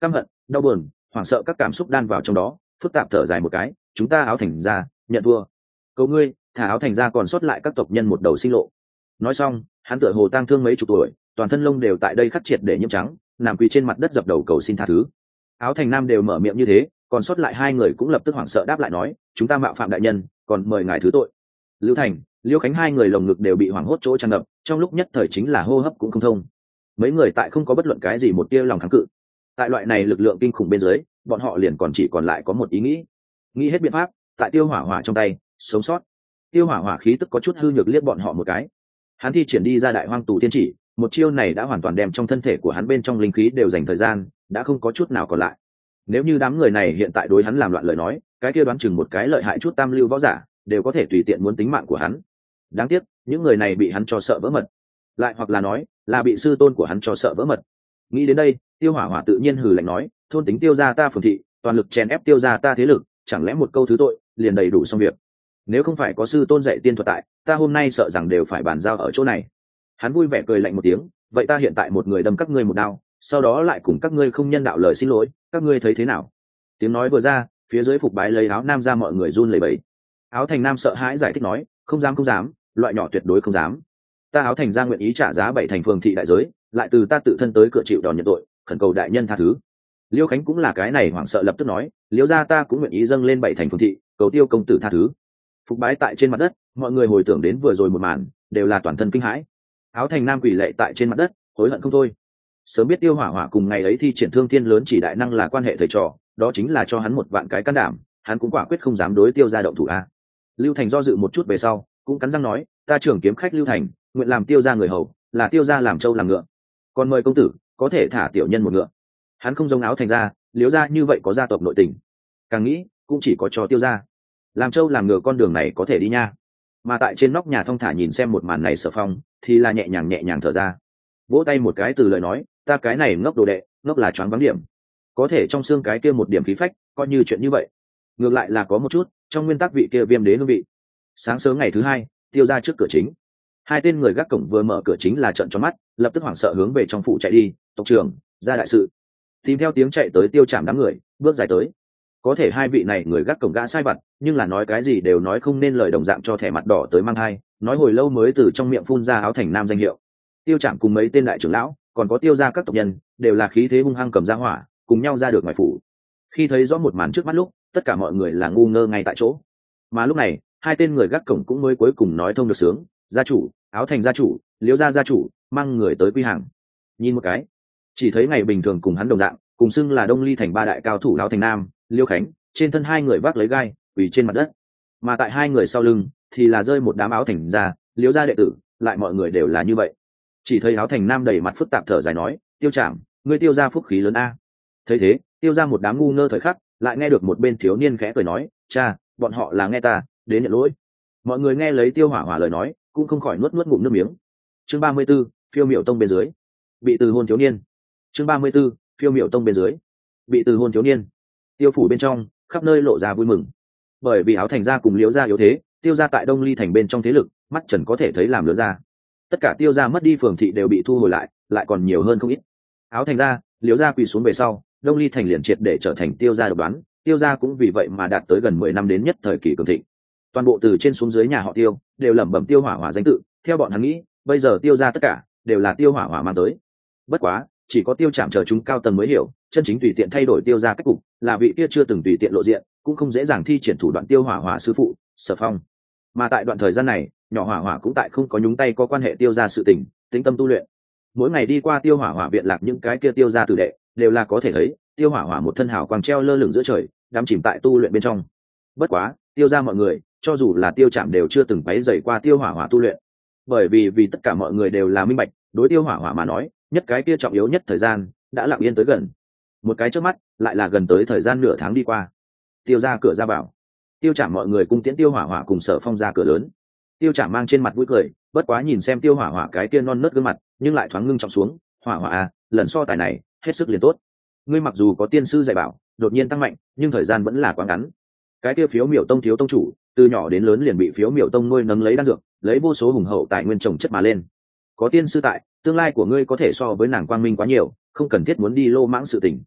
đau buồn, hoảng sợ các cảm xúc đan vào trong đó, phức tạp thở dài một cái, chúng ta áo thành ra nhận thua, cầu ngươi thả áo thành ra còn sót lại các tộc nhân một đầu sinh lộ. Nói xong hắn tựa hồ tang thương mấy chục tuổi, toàn thân lông đều tại đây khắc triệt để nhiễm trắng, nằm quỳ trên mặt đất dập đầu cầu xin tha thứ. Áo thành nam đều mở miệng như thế, còn sót lại hai người cũng lập tức hoảng sợ đáp lại nói, chúng ta mạo phạm đại nhân, còn mời ngài thứ tội. Lưu Thành, Liêu Khánh hai người lồng ngực đều bị hoảng hốt chỗ tràn ngập, trong lúc nhất thời chính là hô hấp cũng không thông. Mấy người tại không có bất luận cái gì một tia lòng kháng cự. Tại loại này lực lượng kinh khủng bên dưới, bọn họ liền còn chỉ còn lại có một ý nghĩ, nghĩ hết biện pháp, tại Tiêu Hỏa Hỏa trong tay sống sót. Tiêu Hỏa Hỏa khí tức có chút hư nhược liếc bọn họ một cái. Hắn thi triển đi ra đại hoang tù thiên chỉ, một chiêu này đã hoàn toàn đem trong thân thể của hắn bên trong linh khí đều dành thời gian, đã không có chút nào còn lại. Nếu như đám người này hiện tại đối hắn làm loạn lời nói, cái kia đoán chừng một cái lợi hại chút tam lưu võ giả đều có thể tùy tiện muốn tính mạng của hắn. Đáng tiếc những người này bị hắn cho sợ vỡ mật, lại hoặc là nói là bị sư tôn của hắn cho sợ vỡ mật. Nghĩ đến đây, Tiêu Hỏa Hỏa tự nhiên hừ lạnh nói, thôn tính Tiêu gia ta phường thị, toàn lực chèn ép Tiêu gia ta thế lực, chẳng lẽ một câu thứ tội liền đầy đủ xong việc? Nếu không phải có sư tôn dạy tiên thuật tại, ta hôm nay sợ rằng đều phải bàn giao ở chỗ này. Hắn vui vẻ cười lạnh một tiếng, vậy ta hiện tại một người đâm các ngươi một đao, sau đó lại cùng các ngươi không nhân đạo lời xin lỗi, các ngươi thấy thế nào? Tiếng nói vừa ra, phía dưới phục bái lấy áo nam ra mọi người run lẩy bẩy. Áo thành nam sợ hãi giải thích nói, không dám không dám, loại nhỏ tuyệt đối không dám. Ta áo thành ra nguyện ý trả giá bảy thành phường thị đại giới, lại từ ta tự thân tới cửa chịu đòn nhận tội, khẩn cầu đại nhân tha thứ. Liêu Khánh cũng là cái này hoảng sợ lập tức nói, liêu gia ta cũng nguyện ý dâng lên bảy thành phường thị, cầu Tiêu công tử tha thứ. Phục bái tại trên mặt đất, mọi người hồi tưởng đến vừa rồi một màn, đều là toàn thân kinh hãi. Áo thành nam quỳ lệ tại trên mặt đất, hối hận không thôi. Sớm biết Tiêu Hỏa Hỏa cùng ngày ấy thi triển thương thiên lớn chỉ đại năng là quan hệ thầy trò, đó chính là cho hắn một vạn cái can đảm, hắn cũng quả quyết không dám đối Tiêu gia động thủ a. Lưu Thành do dự một chút về sau, cũng cắn răng nói, ta trưởng kiếm khách Lưu Thành, nguyện làm Tiêu gia người hầu, là Tiêu gia làm trâu làm ngựa. Còn mời công tử có thể thả tiểu nhân một ngựa. Hắn không giống Áo thành ra, Liếu gia như vậy có gia tộc nội tình, càng nghĩ cũng chỉ có cho Tiêu gia làm trâu làm ngựa con đường này có thể đi nha. Mà tại trên nóc nhà thong thả nhìn xem một màn này Sở Phong thì là nhẹ nhàng nhẹ nhàng thở ra, vỗ tay một cái từ lời nói, ta cái này ngốc đồ đệ, ngốc là choáng vắng điểm, có thể trong xương cái kia một điểm khí phách, coi như chuyện như vậy. Ngược lại là có một chút trong nguyên tắc vị kia viêm đế hương vị. Sáng sớm ngày thứ hai, Tiêu ra trước cửa chính, hai tên người gác cổng vừa mở cửa chính là trợn tròn mắt, lập tức hoảng sợ hướng về trong phủ chạy đi. Tộc trưởng, ra đại sự. Tìm theo tiếng chạy tới Tiêu Trảm đám người bước dài tới. Có thể hai vị này người gác cổng gã sai vặt, nhưng là nói cái gì đều nói không nên lời, đồng dạng cho thẻ mặt đỏ tới mang hai, nói hồi lâu mới từ trong miệng phun ra Áo thành nam danh hiệu. Tiêu Trảm cùng mấy tên đại trưởng lão, còn có Tiêu gia các tộc nhân, đều là khí thế hung hăng cầm ra hỏa, cùng nhau ra được ngoài phủ. Khi thấy rõ một màn trước mắt lúc, tất cả mọi người là ngu ngơ ngay tại chỗ. Mà lúc này, hai tên người gác cổng cũng mới cuối cùng nói thông được sướng, gia chủ, Áo thành gia chủ, Liễu gia gia chủ, mang người tới quy hàng. Nhìn một cái, chỉ thấy ngày bình thường cùng hắn đồng dạng, cùng xưng là Đông Ly thành ba đại cao thủ Áo thành nam, Liêu Khánh, trên thân hai người vác lấy gai, quỳ trên mặt đất. Mà tại hai người sau lưng thì là rơi một đám Áo thành gia, Liễu gia đệ tử, lại mọi người đều là như vậy. Chỉ thấy Áo thành nam đầy mặt phức tạp thở dài nói, Tiêu Trảm, ngươi Tiêu gia phúc khí lớn a. Thấy thế, Tiêu gia một đám ngu ngơ thời khắc, lại nghe được một bên thiếu niên khẽ cười nói, cha, bọn họ là nghe ta đến nhận lỗi. Mọi người nghe lấy Tiêu Hỏa Hỏa lời nói, cũng không khỏi nuốt nuốt ngụm nước miếng. Chương ba mươi 34, phiêu miểu tông bên dưới, bị từ hôn thiếu niên. Chương ba mươi 34, phiêu miểu tông bên dưới, bị từ hôn thiếu niên. Tiêu phủ bên trong, khắp nơi lộ ra vui mừng. Bởi vì Áo thành gia cùng Liễu gia yếu thế, Tiêu gia tại Đông Ly thành bên trong thế lực, mắt trần có thể thấy làm lứa ra. Tất cả Tiêu gia mất đi phường thị đều bị thu hồi lại, lại còn nhiều hơn không ít. Áo thành gia, Liễu gia quỳ xuống về sau, Đông Ly thành liền triệt để trở thành Tiêu gia độc đoán, Tiêu gia cũng vì vậy mà đạt tới gần mười năm đến nhất thời kỳ cường thịnh. Toàn bộ từ trên xuống dưới nhà họ Tiêu đều lẩm bẩm Tiêu Hỏa Hỏa danh tự, theo bọn hắn nghĩ, bây giờ Tiêu gia tất cả đều là Tiêu Hỏa Hỏa mang tới. Bất quá, chỉ có Tiêu Trảm chờ chúng cao tầng mới hiểu, chân chính tùy tiện thay đổi Tiêu gia cách cục, là vị kia chưa từng tùy tiện lộ diện, cũng không dễ dàng thi triển thủ đoạn Tiêu Hỏa Hỏa sư phụ, Sở Phong. Mà tại đoạn thời gian này, nhỏ Hỏa Hỏa cũng tại không có nhúng tay có quan hệ Tiêu gia sự tình, tĩnh tâm tu luyện. Mỗi ngày đi qua Tiêu Hỏa Hỏa viện lạc những cái kia Tiêu gia tử đệ, đều là có thể thấy, Tiêu Hỏa Hỏa một thân hào quang treo lơ lửng giữa trời, đắm chìm tại tu luyện bên trong. Bất quá, Tiêu gia mọi người, cho dù là Tiêu Trảm đều chưa từng quấy rầy qua Tiêu Hỏa Hỏa tu luyện. Bởi vì vì tất cả mọi người đều là minh bạch, đối Tiêu Hỏa Hỏa mà nói, nhất cái kia trọng yếu nhất thời gian đã lặng yên tới gần. Một cái chớp mắt, lại là gần tới thời gian nửa tháng đi qua. Tiêu gia cửa ra vào, Tiêu Trảm mọi người cùng tiễn Tiêu Hỏa Hỏa cùng Sở Phong ra cửa lớn. Tiêu Trảm mang trên mặt vui cười, bất quá nhìn xem Tiêu Hỏa Hỏa cái kia non nớt gương mặt, nhưng lại thoáng ngưng trọng xuống, "Hỏa Hỏa à, lần so tài này, hết sức liền tốt. Ngươi mặc dù có tiên sư dạy bảo, đột nhiên tăng mạnh, nhưng thời gian vẫn là quá ngắn. Cái kia Phiếu Miểu tông thiếu tông chủ, từ nhỏ đến lớn liền bị Phiếu Miểu tông nuôi nấng lấy đan dược, lấy vô số hùng hậu tài nguyên trồng chất mà lên. Có tiên sư tại, tương lai của ngươi có thể so với nàng quang minh quá nhiều, không cần thiết muốn đi lô mãng sự tình."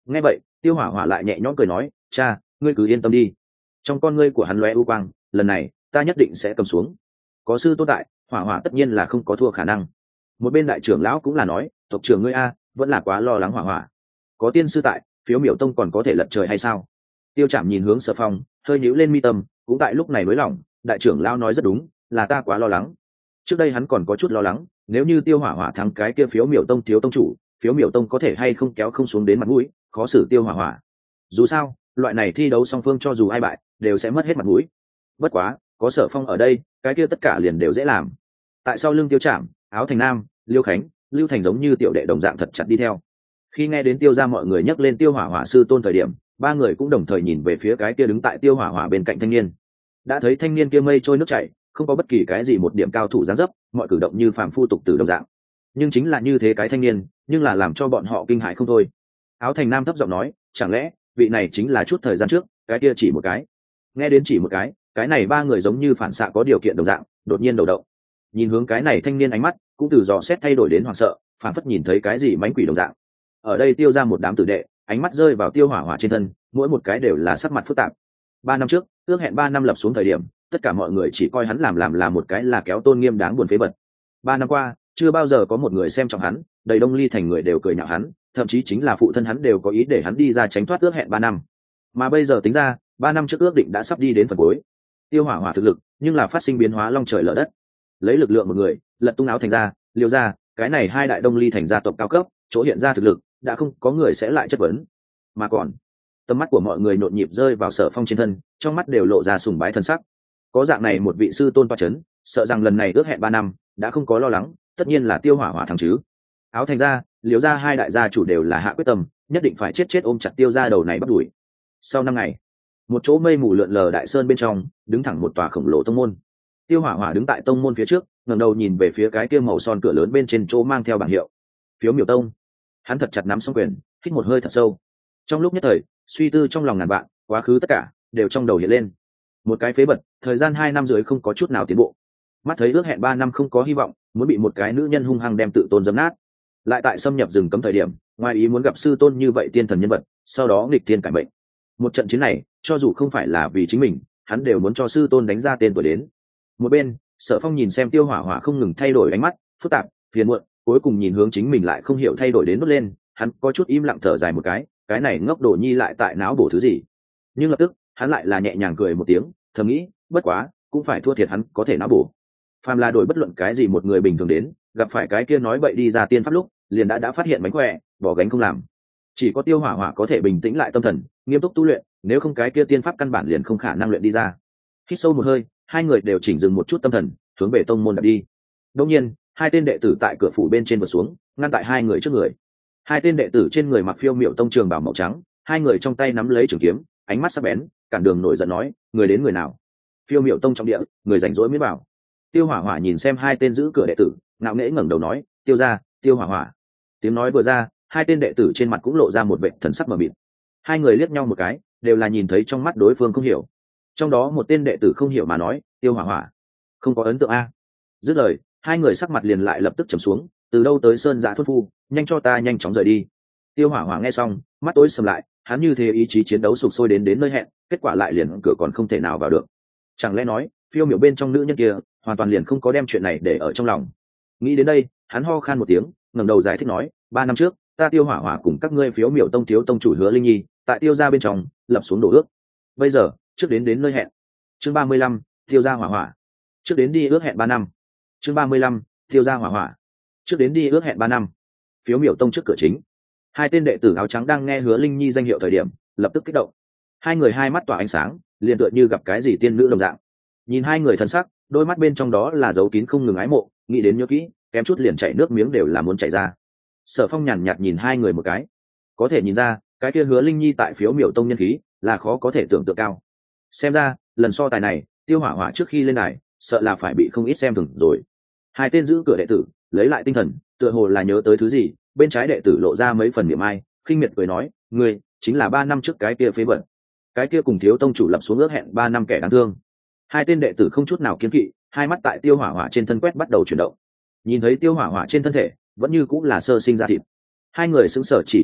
Nghe vậy tiêu hỏa hỏa lại nhẹ nhõm cười nói, cha ngươi cứ yên tâm đi. Trong con ngươi của hắn lóe u quang, lần này ta nhất định sẽ cầm xuống. Có sư tôn tại, hỏa hỏa tất nhiên là không có thua khả năng. Một bên đại trưởng lão cũng là nói, tộc trưởng ngươi a vẫn là quá lo lắng hỏa hỏa. Có tiên sư tại, phiếu miểu tông còn có thể lật trời hay sao? Tiêu Trảm nhìn hướng Sở Phong, hơi nhíu lên mi tâm, cũng tại lúc này mới lòng, đại trưởng lão nói rất đúng, là ta quá lo lắng. Trước đây hắn còn có chút lo lắng, nếu như Tiêu Hỏa Hỏa thắng cái kia phiếu miểu tông thiếu tông chủ, phiếu miểu tông có thể hay không kéo không xuống đến mặt mũi, khó xử Tiêu Hỏa Hỏa. Dù sao, loại này thi đấu song phương cho dù ai bại, đều sẽ mất hết mặt mũi. Bất quá, có Sở Phong ở đây, cái kia tất cả liền đều dễ làm. Tại sau lưng Tiêu Trảm, Áo Thành Nam, Liêu Khánh, Lưu Thành giống như tiểu đệ đồng dạng thật chặt đi theo. Khi nghe đến Tiêu gia mọi người nhắc lên Tiêu Hỏa Hỏa sư tôn thời điểm, ba người cũng đồng thời nhìn về phía cái kia đứng tại Tiêu Hỏa Hỏa bên cạnh thanh niên. Đã thấy thanh niên kia mây trôi nước chảy, không có bất kỳ cái gì một điểm cao thủ dáng dấp, mọi cử động như phàm phu tục tử đồng dạng. Nhưng chính là như thế cái thanh niên, nhưng là làm cho bọn họ kinh hãi không thôi. Áo Thành Nam thấp giọng nói, chẳng lẽ vị này chính là chút thời gian trước cái kia chỉ một cái? Nghe đến chỉ một cái, cái này ba người giống như phản xạ có điều kiện đồng dạng, đột nhiên đầu động. Nhìn hướng cái này thanh niên ánh mắt cũng từ dò xét thay đổi đến hoảng sợ, phản phất nhìn thấy cái gì mánh quỷ đồng dạng. Ở đây Tiêu ra một đám tử đệ, ánh mắt rơi vào Tiêu Hỏa Hỏa trên thân, mỗi một cái đều là sắc mặt phức tạp. Ba năm trước, ước hẹn ba năm lập xuống thời điểm, tất cả mọi người chỉ coi hắn làm làm là một cái là kéo tôn nghiêm đáng buồn phế vật. Ba năm qua, chưa bao giờ có một người xem trọng hắn, đầy Đông Ly thành người đều cười nhạo hắn, thậm chí chính là phụ thân hắn đều có ý để hắn đi ra tránh thoát ước hẹn ba năm. Mà bây giờ tính ra, ba năm trước ước định đã sắp đi đến phần cuối. Tiêu Hỏa Hỏa thực lực, nhưng là phát sinh biến hóa long trời lở đất. Lấy lực lượng một người, lật tung Áo Thành ra, Liêu ra, cái này hai đại Đông Ly thành gia tộc cao cấp, chỗ hiện ra thực lực, đã không có người sẽ lại chất vấn. Mà còn, tầm mắt của mọi người nhộn nhịp rơi vào Sở Phong trên thân, trong mắt đều lộ ra sùng bái thân sắc. Có dạng này một vị sư tôn toa chấn, sợ rằng lần này ước hẹn ba năm đã không có lo lắng, tất nhiên là Tiêu Hỏa Hỏa thắng chứ. Áo Thành ra, Liễu ra hai đại gia chủ đều là hạ quyết tâm, nhất định phải chết chết ôm chặt Tiêu ra đầu này bắt đuổi. Sau năm ngày, một chỗ mây mù lượn lờ đại sơn bên trong, đứng thẳng một tòa khổng lồ tông môn. Tiêu Hỏa Hỏa đứng tại tông môn phía trước, ngẩng đầu nhìn về phía cái kia màu son cửa lớn bên trên chỗ mang theo bảng hiệu phiếu miểu tông. Hắn thật chặt nắm song quyền, hít một hơi thật sâu. Trong lúc nhất thời, suy tư trong lòng ngàn vạn, quá khứ tất cả đều trong đầu hiện lên. Một cái phế bật, thời gian hai năm dưới không có chút nào tiến bộ. Mắt thấy ước hẹn ba năm không có hy vọng, muốn bị một cái nữ nhân hung hăng đem tự tôn dẫm nát. Lại tại xâm nhập rừng cấm thời điểm, ngoài ý muốn gặp sư tôn như vậy tiên thần nhân vật, sau đó nghịch thiên cải mệnh. Một trận chiến này, cho dù không phải là vì chính mình, hắn đều muốn cho sư tôn đánh ra tên tuổi đến. Một bên, Sở Phong nhìn xem Tiêu Hỏa Hỏa không ngừng thay đổi ánh mắt, phức tạp, phiền muộn, cuối cùng nhìn hướng chính mình lại không hiểu thay đổi đến nốt lên, hắn có chút im lặng thở dài một cái, cái này ngốc đồ nhi lại tại não bổ thứ gì. Nhưng lập tức, hắn lại là nhẹ nhàng cười một tiếng, thầm nghĩ, bất quá, cũng phải thua thiệt hắn có thể não bổ. Phàm là đổi bất luận cái gì một người bình thường đến, gặp phải cái kia nói bậy đi ra tiên pháp lúc, liền đã đã phát hiện mánh khỏe, bỏ gánh không làm. Chỉ có Tiêu Hỏa Hỏa có thể bình tĩnh lại tâm thần, nghiêm túc tu luyện, nếu không cái kia tiên pháp căn bản liền không khả năng luyện đi ra. Hít sâu một hơi, hai người đều chỉnh dừng một chút tâm thần, hướng về tông môn đặt đi. Đương nhiên, hai tên đệ tử tại cửa phủ bên trên vượt xuống, ngăn tại hai người trước người. Hai tên đệ tử trên người mặc phiêu miểu tông trường bào màu trắng, hai người trong tay nắm lấy trường kiếm, ánh mắt sắc bén, cản đường nổi giận nói, người đến người nào? Phiêu miểu tông trong địa, người rảnh rỗi miết bảo. Tiêu Hỏa Hỏa nhìn xem hai tên giữ cửa đệ tử, ngạo nghễ ngẩng đầu nói, Tiêu gia, Tiêu Hỏa Hỏa. Tiếng nói vừa ra, hai tên đệ tử trên mặt cũng lộ ra một vẻ thần sắc mờ mịt. Hai người liếc nhau một cái, đều là nhìn thấy trong mắt đối phương không hiểu. Trong đó một tên đệ tử không hiểu mà nói, Tiêu Hỏa Hỏa, không có ấn tượng a. Dứt lời, hai người sắc mặt liền lại lập tức trầm xuống, từ đâu tới sơn dạ thốt phu, nhanh cho ta nhanh chóng rời đi. Tiêu Hỏa Hỏa nghe xong, mắt tối sầm lại, hắn như thế ý chí chiến đấu sục sôi đến đến nơi hẹn, kết quả lại liền cửa còn không thể nào vào được. Chẳng lẽ nói, phiêu miểu bên trong nữ nhân kia, hoàn toàn liền không có đem chuyện này để ở trong lòng. Nghĩ đến đây, hắn ho khan một tiếng, ngẩng đầu giải thích nói, ba năm trước, ta Tiêu Hỏa Hỏa cùng các ngươi phiếu miểu tông thiếu tông chủ Hứa Linh Nhi, tại Tiêu gia bên trong, lập xuống đổ ước. Bây giờ, trước đến đến nơi hẹn. Chương ba mươi lăm, Tiêu gia hỏa hỏa. Trước đến đi ước hẹn ba năm. Chương ba mươi lăm, Tiêu gia hỏa hỏa. Trước đến đi ước hẹn ba năm. Phiếu miểu tông trước cửa chính. Hai tên đệ tử áo trắng đang nghe Hứa Linh Nhi danh hiệu thời điểm, lập tức kích động. Hai người hai mắt tỏa ánh sáng, liền tựa như gặp cái gì tiên nữ đồng dạng. Nhìn hai người thân sắc, đôi mắt bên trong đó là dấu kín không ngừng ái mộ, nghĩ đến nhớ kỹ, kém chút liền chảy nước miếng đều là muốn chảy ra. Sở Phong nhàn nhạt nhìn hai người một cái, có thể nhìn ra, cái kia Hứa Linh Nhi tại phiếu miểu tông nhân khí là khó có thể tưởng tượng cao. Xem ra, lần so tài này, Tiêu Hỏa Hỏa trước khi lên đài, sợ là phải bị không ít xem thường rồi. Hai tên giữ cửa đệ tử lấy lại tinh thần, tựa hồ là nhớ tới thứ gì, bên trái đệ tử lộ ra mấy phần niệm ai, khinh miệt cười nói, ngươi chính là ba năm trước cái kia phế vật, cái kia cùng thiếu tông chủ lập xuống ước hẹn ba năm kẻ đáng thương. Hai tên đệ tử không chút nào kiêng kỵ, hai mắt tại Tiêu Hỏa Hỏa trên thân quét bắt đầu chuyển động. Nhìn thấy Tiêu Hỏa Hỏa trên thân thể vẫn như cũng là sơ sinh ra thịt, hai người sững sờ chỉ chốc lát,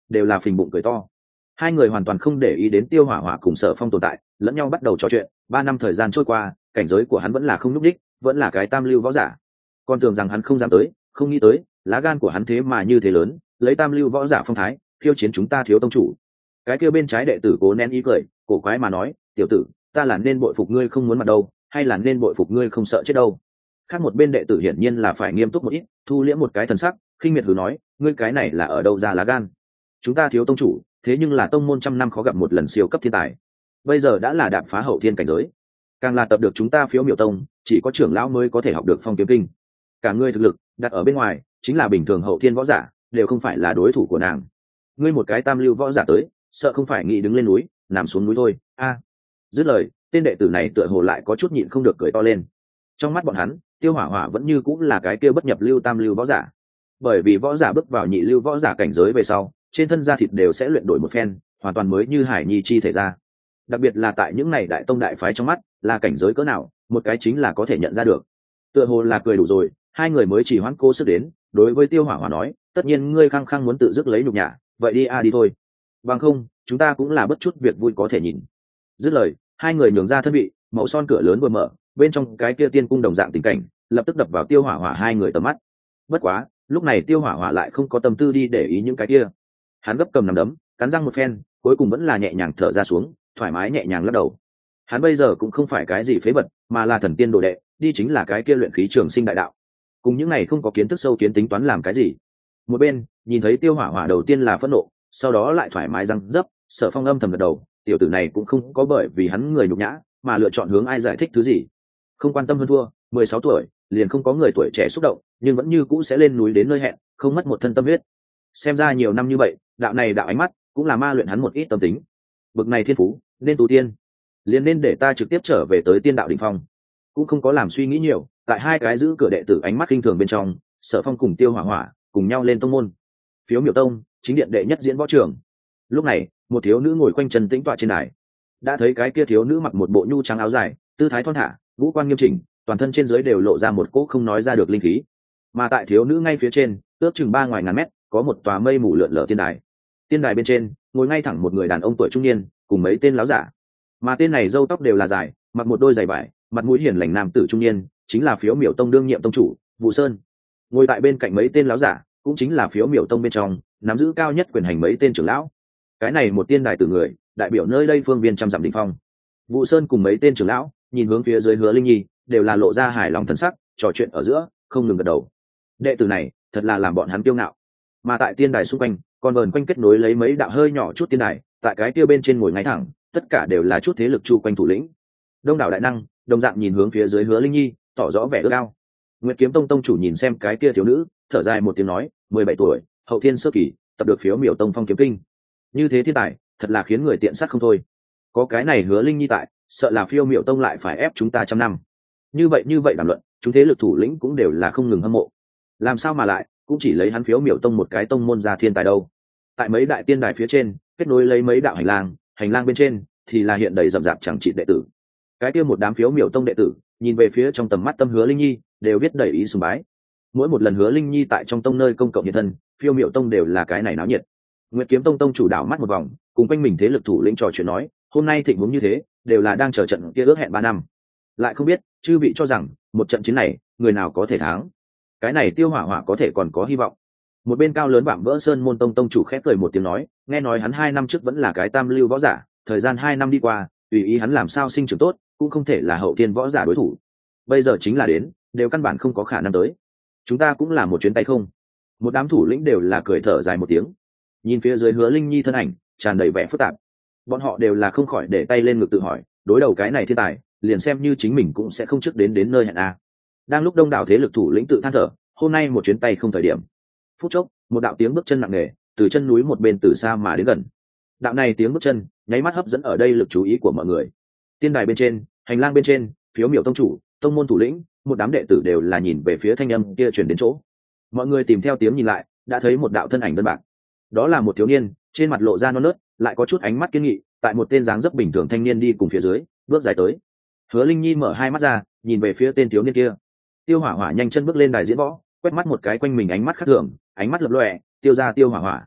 đều là phình bụng cười to. Hai người hoàn toàn không để ý đến Tiêu Hỏa Hỏa cùng Sở Phong tồn tại, lẫn nhau bắt đầu trò chuyện. Ba năm thời gian trôi qua, cảnh giới của hắn vẫn là không nhúc đích, vẫn là cái tam lưu võ giả. Con tưởng rằng hắn không dám tới, không nghĩ tới lá gan của hắn thế mà như thế lớn, lấy tam lưu võ giả phong thái khiêu chiến chúng ta Thiếu tông chủ. Cái kia bên trái đệ tử cố nén ý cười, cổ quái mà nói, tiểu tử, ta là nên bội phục ngươi không muốn mặt đâu, hay là nên bội phục ngươi không sợ chết đâu. Khác một bên đệ tử hiển nhiên là phải nghiêm túc một ít, thu liễm một cái thần sắc, khinh miệt hừ nói, ngươi cái này là ở đâu ra lá gan? Chúng ta Thiếu tông chủ, thế nhưng là tông môn trăm năm khó gặp một lần siêu cấp thiên tài, bây giờ đã là đạp phá hậu thiên cảnh giới, càng là tập được chúng ta Phiếu Miểu tông chỉ có trưởng lão mới có thể học được phong kiếm kinh. Cả ngươi thực lực đặt ở bên ngoài, chính là bình thường hậu thiên võ giả đều không phải là đối thủ của nàng. Ngươi một cái tam lưu võ giả tới, sợ không phải nghĩ đứng lên núi nằm xuống núi thôi. A. Dứt lời, tên đệ tử này tựa hồ lại có chút nhịn không được cười to lên. Trong mắt bọn hắn, Tiêu Hỏa Hỏa vẫn như cũng là cái kia bất nhập lưu tam lưu võ giả, bởi vì võ giả bước vào nhị lưu võ giả cảnh giới về sau, trên thân da thịt đều sẽ luyện đổi một phen, hoàn toàn mới như hải nhi chi thể ra. Đặc biệt là tại những này đại tông đại phái trong mắt, là cảnh giới cỡ nào, một cái chính là có thể nhận ra được. Tựa hồ là cười đủ rồi, hai người mới chỉ hoãn cô sức đến, đối với Tiêu Hỏa Hỏa nói, tất nhiên ngươi khăng khăng muốn tự dứt lấy nhục nhã, vậy đi a đi thôi. Bằng không, chúng ta cũng là bất chút việc vui có thể nhìn. Dứt lời, hai người nhường ra thân vị, màu son cửa lớn vừa mở, bên trong cái kia tiên cung đồng dạng tình cảnh, lập tức đập vào Tiêu Hỏa Hỏa hai người tầm mắt. Bất quá, lúc này Tiêu Hỏa Hỏa lại không có tâm tư đi để ý những cái kia. Hắn gấp cầm nắm đấm, cắn răng một phen, cuối cùng vẫn là nhẹ nhàng thở ra xuống, thoải mái nhẹ nhàng lắc đầu. Hắn bây giờ cũng không phải cái gì phế vật, mà là thần tiên đồ đệ, đi chính là cái kia luyện khí trường sinh đại đạo. Cùng những này không có kiến thức sâu kiến tính toán làm cái gì. Một bên, nhìn thấy Tiêu Hỏa Hỏa đầu tiên là phẫn nộ, sau đó lại thoải mái răng dấp, Sở Phong âm thầm gật đầu, tiểu tử này cũng không có bởi vì hắn người nhục nhã mà lựa chọn hướng ai giải thích thứ gì. Không quan tâm hơn thua, mười sáu tuổi, liền không có người tuổi trẻ xúc động, nhưng vẫn như cũ sẽ lên núi đến nơi hẹn, không mất một thân tâm huyết. Xem ra nhiều năm như vậy, đạo này đạo ánh mắt cũng là ma luyện hắn một ít tâm tính. Bực này thiên phú, nên tu tiên, liền nên để ta trực tiếp trở về tới tiên đạo đỉnh phong. Cũng không có làm suy nghĩ nhiều, tại hai cái giữ cửa đệ tử ánh mắt khinh thường bên trong, Sở Phong cùng Tiêu Hỏa Hỏa cùng nhau lên tông môn. Phiếu Miểu tông chính điện đệ nhất diễn võ trường. Lúc này, một thiếu nữ ngồi quanh chân tĩnh tọa trên đài. Đã thấy cái kia thiếu nữ mặc một bộ nhu trắng áo dài, tư thái thon thả, ngũ quan nghiêm chỉnh, toàn thân trên dưới đều lộ ra một cỗ không nói ra được linh khí. Mà tại thiếu nữ ngay phía trên, ước chừng ba ngoài ngàn mét, có một tòa mây mù lượn lờ tiên đài. Tiên đài bên trên, ngồi ngay thẳng một người đàn ông tuổi trung niên, cùng mấy tên láo giả. Mà tên này râu tóc đều là dài, mặc một đôi giày vải, mặt mũi hiền lành nam tử trung niên, chính là Phiếu Miểu tông đương nhiệm tông chủ, Vụ Sơn. Ngồi tại bên cạnh mấy tên láo giả, cũng chính là Phiếu Miểu tông bên trong nắm giữ cao nhất quyền hành mấy tên trưởng lão. Cái này một tiên đài từ người, đại biểu nơi đây phương viên trăm dặm đỉnh phong. Vụ Sơn cùng mấy tên trưởng lão nhìn hướng phía dưới Hứa Linh Nhi, đều là lộ ra hài lòng thần sắc, trò chuyện ở giữa không ngừng gật đầu. Đệ tử này thật là làm bọn hắn kiêu ngạo. Mà tại tiên đài xung quanh, còn vờn quanh kết nối lấy mấy đạo hơi nhỏ chút tiên đài, tại cái kia bên trên ngồi ngay thẳng, tất cả đều là chút thế lực chu quanh thủ lĩnh. Đông đảo đại năng đồng dạng nhìn hướng phía dưới Hứa Linh Nhi, tỏ rõ vẻ ước ao. Nguyệt Kiếm tông tông chủ nhìn xem cái kia thiếu nữ, thở dài một tiếng nói, mười bảy tuổi, hậu thiên sơ kỳ, tập được Phiếu Miểu tông phong kiếm kinh. Như thế thiên tài, thật là khiến người tiện sát không thôi. Có cái này Hứa Linh Nhi tại, sợ là Phiêu Miểu tông lại phải ép chúng ta trăm năm. Như vậy như vậy đàm luận, chúng thế lực thủ lĩnh cũng đều là không ngừng hâm mộ. Làm sao mà lại, cũng chỉ lấy hắn Phiếu Miểu tông một cái tông môn ra thiên tài đâu. Tại mấy đại tiên đài phía trên, kết nối lấy mấy đạo hành lang, hành lang bên trên thì là hiện đầy rậm rạp chẳng trị đệ tử. Cái kia một đám Phiếu Miểu tông đệ tử, nhìn về phía trong tầm mắt tâm Hứa Linh Nhi, đều viết đầy ý sùng bái. Mỗi một lần Hứa Linh Nhi tại trong tông nơi công cộng hiện thân, Phiêu Miểu tông đều là cái này náo nhiệt. Nguyệt Kiếm tông tông chủ đảo mắt một vòng, cùng quanh mình thế lực thủ lĩnh trò chuyện nói, hôm nay thịnh vượng như thế, đều là đang chờ trận kia ước hẹn ba năm. Lại không biết, chư vị cho rằng, một trận chiến này, người nào có thể thắng? Cái này Tiêu Hỏa Hỏa có thể còn có hy vọng. Một bên cao lớn vạm vỡ Sơn môn tông tông chủ khép cười một tiếng nói, nghe nói hắn hai năm trước vẫn là cái tam lưu võ giả, thời gian hai năm đi qua, tùy ý hắn làm sao sinh trưởng tốt, cũng không thể là hậu thiên võ giả đối thủ. Bây giờ chính là đến, đều căn bản không có khả năng tới. Chúng ta cũng là một chuyến tay không. Một đám thủ lĩnh đều là cười thở dài một tiếng. Nhìn phía dưới Hứa Linh Nhi thân ảnh, tràn đầy vẻ phức tạp. Bọn họ đều là không khỏi để tay lên ngực tự hỏi, đối đầu cái này thiên tài, liền xem như chính mình cũng sẽ không trước đến đến nơi hẹn a. Đang lúc đông đảo thế lực thủ lĩnh tự than thở, hôm nay một chuyến tay không thời điểm. Phút chốc, một đạo tiếng bước chân nặng nề từ chân núi một bên từ xa mà đến gần. Đạo này tiếng bước chân, nháy mắt hấp dẫn ở đây lực chú ý của mọi người. Tiên đài bên trên, hành lang bên trên, Phiếu Miểu tông chủ, tông môn thủ lĩnh, một đám đệ tử đều là nhìn về phía thanh âm kia truyền đến chỗ. Mọi người tìm theo tiếng nhìn lại, đã thấy một đạo thân ảnh đơn bạc. Đó là một thiếu niên, trên mặt lộ ra non nớt, lại có chút ánh mắt kiên nghị, tại một tên dáng dấp bình thường thanh niên đi cùng phía dưới, bước dài tới. Hứa Linh Nhi mở hai mắt ra, nhìn về phía tên thiếu niên kia. Tiêu Hỏa Hỏa nhanh chân bước lên đài diễn võ, quét mắt một cái quanh mình ánh mắt khác thường, ánh mắt lập lòe, tiêu ra Tiêu Hỏa Hỏa.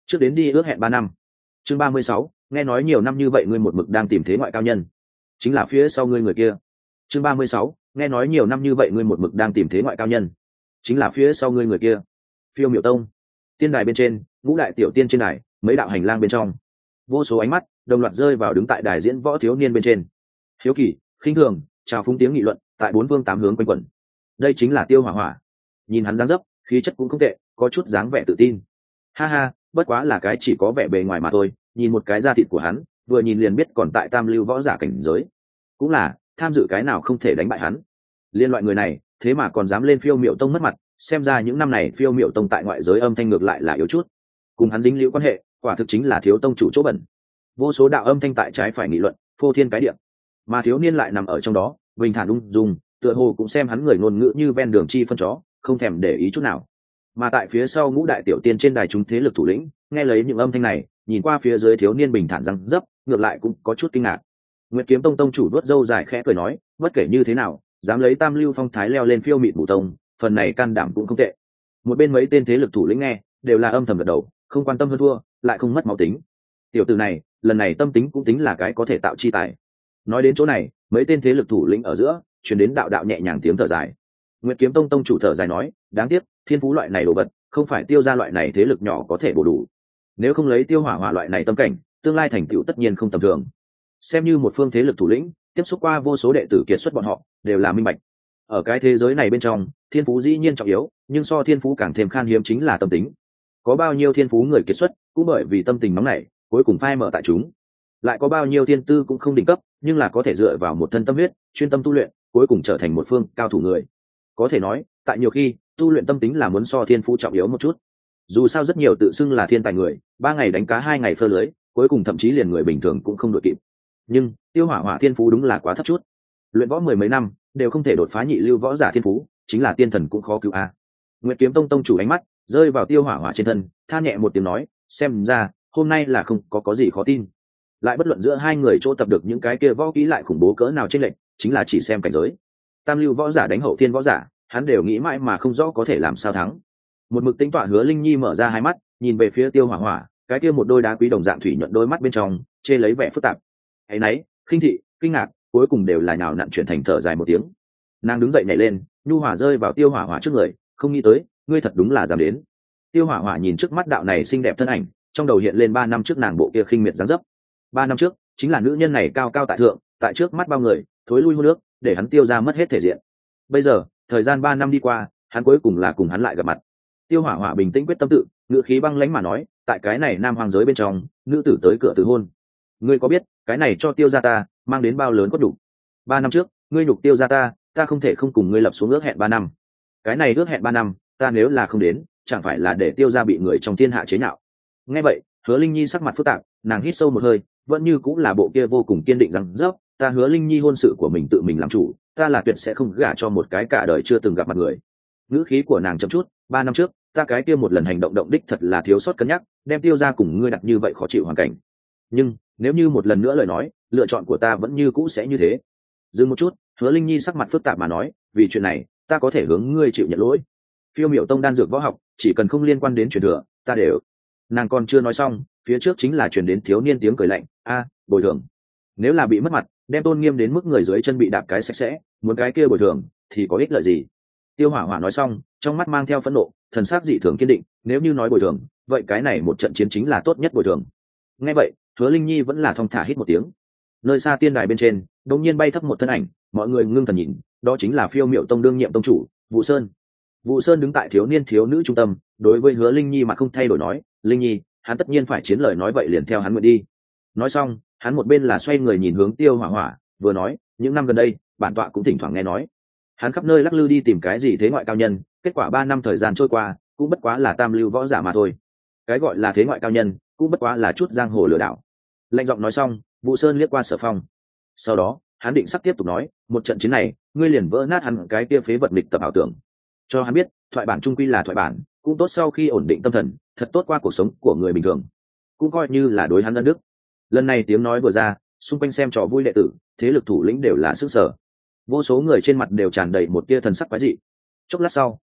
trước đến đi ước hẹn ba năm. Chương ba mươi sáu, nghe nói nhiều năm như vậy ngươi một mực đang tìm thế ngoại cao nhân, chính là phía sau ngươi người kia. Chương ba mươi sáu, nghe nói nhiều năm như vậy ngươi một mực đang tìm thế ngoại cao nhân, chính là phía sau ngươi người kia. Phiêu Miểu Tông, tiên đài bên trên, ngũ đại tiểu tiên trên đài, mấy đạo hành lang bên trong, vô số ánh mắt đồng loạt rơi vào đứng tại đài diễn võ thiếu niên bên trên. Hiếu kỳ, khinh thường, chào phúng tiếng nghị luận tại bốn phương tám hướng quanh quẩn. Đây chính là Tiêu Hỏa Hỏa, nhìn hắn dáng dấp, khí chất cũng không tệ, có chút dáng vẻ tự tin. Ha ha, bất quá là cái chỉ có vẻ bề ngoài mà thôi, nhìn một cái da thịt của hắn, vừa nhìn liền biết còn tại tam lưu võ giả cảnh giới. Cũng là, tham dự cái nào không thể đánh bại hắn. Liên loại người này, thế mà còn dám lên Phiêu Miểu Tông mất mặt, xem ra những năm này Phiêu Miểu Tông tại ngoại giới âm thanh ngược lại là yếu chút. Cùng hắn dính liễu quan hệ, quả thực chính là thiếu tông chủ chỗ bẩn. Vô số đạo âm thanh tại trái phải nghị luận, phô thiên cái địa. Mà thiếu niên lại nằm ở trong đó, bình thản ung dung, tựa hồ cũng xem hắn người ngôn ngữ như ven đường chi phân chó, không thèm để ý chút nào. Mà tại phía sau ngũ đại tiểu tiên trên đài chúng thế lực thủ lĩnh, nghe lấy những âm thanh này, nhìn qua phía dưới thiếu niên bình thản răng dấp, ngược lại cũng có chút kinh ngạc. Nguyệt Kiếm Tông tông chủ đuốt râu dài khẽ cười nói, bất kể như thế nào, dám lấy tam lưu phong thái leo lên Phiêu Mịt Bù Tông, phần này can đảm cũng không tệ. Một bên mấy tên thế lực thủ lĩnh nghe, đều là âm thầm gật đầu, không quan tâm hơn thua, lại không mất máu tính. Tiểu tử này, lần này tâm tính cũng tính là cái có thể tạo chi tài. Nói đến chỗ này, mấy tên thế lực thủ lĩnh ở giữa, truyền đến đạo đạo nhẹ nhàng tiếng thở dài. Nguyệt Kiếm Tông tông chủ thở dài nói, đáng tiếc, thiên phú loại này đồ vật, không phải Tiêu ra loại này thế lực nhỏ có thể bổ đủ. Nếu không lấy Tiêu Hỏa Hỏa loại này tâm cảnh, tương lai thành tựu tất nhiên không tầm thường. Xem như một phương thế lực thủ lĩnh, tiếp xúc qua vô số đệ tử kiệt xuất bọn họ, đều là minh bạch. Ở cái thế giới này bên trong, thiên phú dĩ nhiên trọng yếu, nhưng so thiên phú càng thêm khan hiếm chính là tâm tính. Có bao nhiêu thiên phú người kiệt xuất, cũng bởi vì tâm tình nóng nảy, cuối cùng phai mở tại chúng. Lại có bao nhiêu thiên tư cũng không đỉnh cấp, nhưng là có thể dựa vào một thân tâm huyết, chuyên tâm tu luyện, cuối cùng trở thành một phương cao thủ người. Có thể nói, tại nhiều khi, tu luyện tâm tính là muốn so thiên phú trọng yếu một chút. Dù sao rất nhiều tự xưng là thiên tài người, ba ngày đánh cá hai ngày phơ lưới, cuối cùng thậm chí liền người bình thường cũng không đội kịp. Nhưng Tiêu Hỏa Hỏa thiên phú đúng là quá thấp chút. Luyện võ mười mấy năm, đều không thể đột phá nhị lưu võ giả thiên phú, chính là tiên thần cũng khó cứu a. Nguyệt Kiếm Tông tông chủ ánh mắt rơi vào Tiêu Hỏa Hỏa trên thân, than nhẹ một tiếng nói, xem ra hôm nay là không có có gì khó tin. Lại bất luận giữa hai người chỗ tập được những cái kia võ kỹ lại khủng bố cỡ nào trên lệnh, chính là chỉ xem cảnh giới. Tam lưu võ giả đánh hậu thiên võ giả, hắn đều nghĩ mãi mà không rõ có thể làm sao thắng. Một mực tính tọa Hứa Linh Nhi mở ra hai mắt, nhìn về phía Tiêu Hỏa Hỏa, cái kia một đôi đá quý đồng dạng thủy nhuận đôi mắt bên trong, chê lấy vẻ phức tạp. Ấy nấy, khinh thị, kinh ngạc, cuối cùng đều là nhào nặn chuyển thành thở dài một tiếng. Nàng đứng dậy nhảy lên, nhu hòa rơi vào Tiêu Hỏa Hỏa trước người, không nghĩ tới, ngươi thật đúng là dám đến. Tiêu Hỏa Hỏa nhìn trước mắt đạo này xinh đẹp thân ảnh, trong đầu hiện lên ba năm trước nàng bộ kia khinh miệt dáng dấp. Ba năm trước, chính là nữ nhân này cao cao tại thượng, tại trước mắt bao người, thối lui hôn nước, để hắn Tiêu ra mất hết thể diện. Bây giờ, thời gian ba năm đi qua, hắn cuối cùng là cùng hắn lại gặp mặt. Tiêu Hỏa Hỏa bình tĩnh quyết tâm tự, ngữ khí băng lãnh mà nói, tại cái này nam hoàng giới bên trong, nữ tử tới cửa từ hôn. Ngươi có biết, cái này cho Tiêu gia ta mang đến bao lớn có đủ? Ba năm trước, ngươi nhục Tiêu gia ta, ta không thể không cùng ngươi lập xuống ước hẹn ba năm. Cái này ước hẹn ba năm, ta nếu là không đến, chẳng phải là để Tiêu gia bị người trong thiên hạ chế nhạo. Nghe vậy, Hứa Linh Nhi sắc mặt phức tạp, nàng hít sâu một hơi, vẫn như cũng là bộ kia vô cùng kiên định rằng, dốc, ta Hứa Linh Nhi hôn sự của mình tự mình làm chủ, ta là tuyệt sẽ không gả cho một cái cả đời chưa từng gặp mặt người. Ngữ khí của nàng chậm chút, ba năm trước, ta cái kia một lần hành động động đích thật là thiếu sót cân nhắc, đem Tiêu gia cùng ngươi đặt như vậy khó chịu hoàn cảnh. Nhưng nếu như một lần nữa lời nói, lựa chọn của ta vẫn như cũ sẽ như thế. Dừng một chút, Hứa Linh Nhi sắc mặt phức tạp mà nói, vì chuyện này, ta có thể hướng ngươi chịu nhận lỗi. Phiêu Miểu Tông đan dược võ học, chỉ cần không liên quan đến truyền thừa, ta đều. Nàng còn chưa nói xong, phía trước chính là truyền đến thiếu niên tiếng cười lạnh, a, bồi thường. Nếu là bị mất mặt, đem tôn nghiêm đến mức người dưới chân bị đạp cái sạch sẽ, muốn cái kia bồi thường, thì có ích lợi gì? Tiêu Hỏa Hỏa nói xong, trong mắt mang theo phẫn nộ, thần sắc dị thường kiên định, nếu như nói bồi thường, vậy cái này một trận chiến chính là tốt nhất bồi thường. Nghe vậy, Hứa Linh Nhi vẫn là thong thả hít một tiếng. Nơi xa tiên đài bên trên, đột nhiên bay thấp một thân ảnh, mọi người ngưng thần nhìn, đó chính là Phiêu Miểu Tông đương nhiệm tông chủ, Vụ Sơn. Vụ Sơn đứng tại thiếu niên thiếu nữ trung tâm, đối với Hứa Linh Nhi mà không thay đổi nói, Linh Nhi, hắn tất nhiên phải chiến lời nói vậy liền theo hắn nguyện đi. Nói xong, hắn một bên là xoay người nhìn hướng Tiêu Hỏa Hỏa, vừa nói, những năm gần đây, bản tọa cũng thỉnh thoảng nghe nói, hắn khắp nơi lắc lư đi tìm cái gì thế ngoại cao nhân, kết quả ba năm thời gian trôi qua, cũng bất quá là tam lưu võ giả mà thôi. Cái gọi là thế ngoại cao nhân, cũng bất quá là chút giang hồ lừa đảo. Lạnh giọng nói xong, Vụ Sơn liếc qua Sở Phong. Sau đó, hắn định sắp tiếp tục nói, một trận chiến này, ngươi liền vỡ nát hắn cái kia phế vật lịch tập ảo tưởng. Cho hắn biết, thoại bản trung quy là thoại bản, cũng tốt sau khi ổn định tâm thần, thật tốt qua cuộc sống của người bình thường. Cũng coi như là đối hắn ân đức. Lần này tiếng nói vừa ra, xung quanh xem trò vui đệ tử, thế lực thủ lĩnh đều là sức sở. Vô số người trên mặt đều tràn đầy một tia thần sắc quái dị. Chốc lát sau,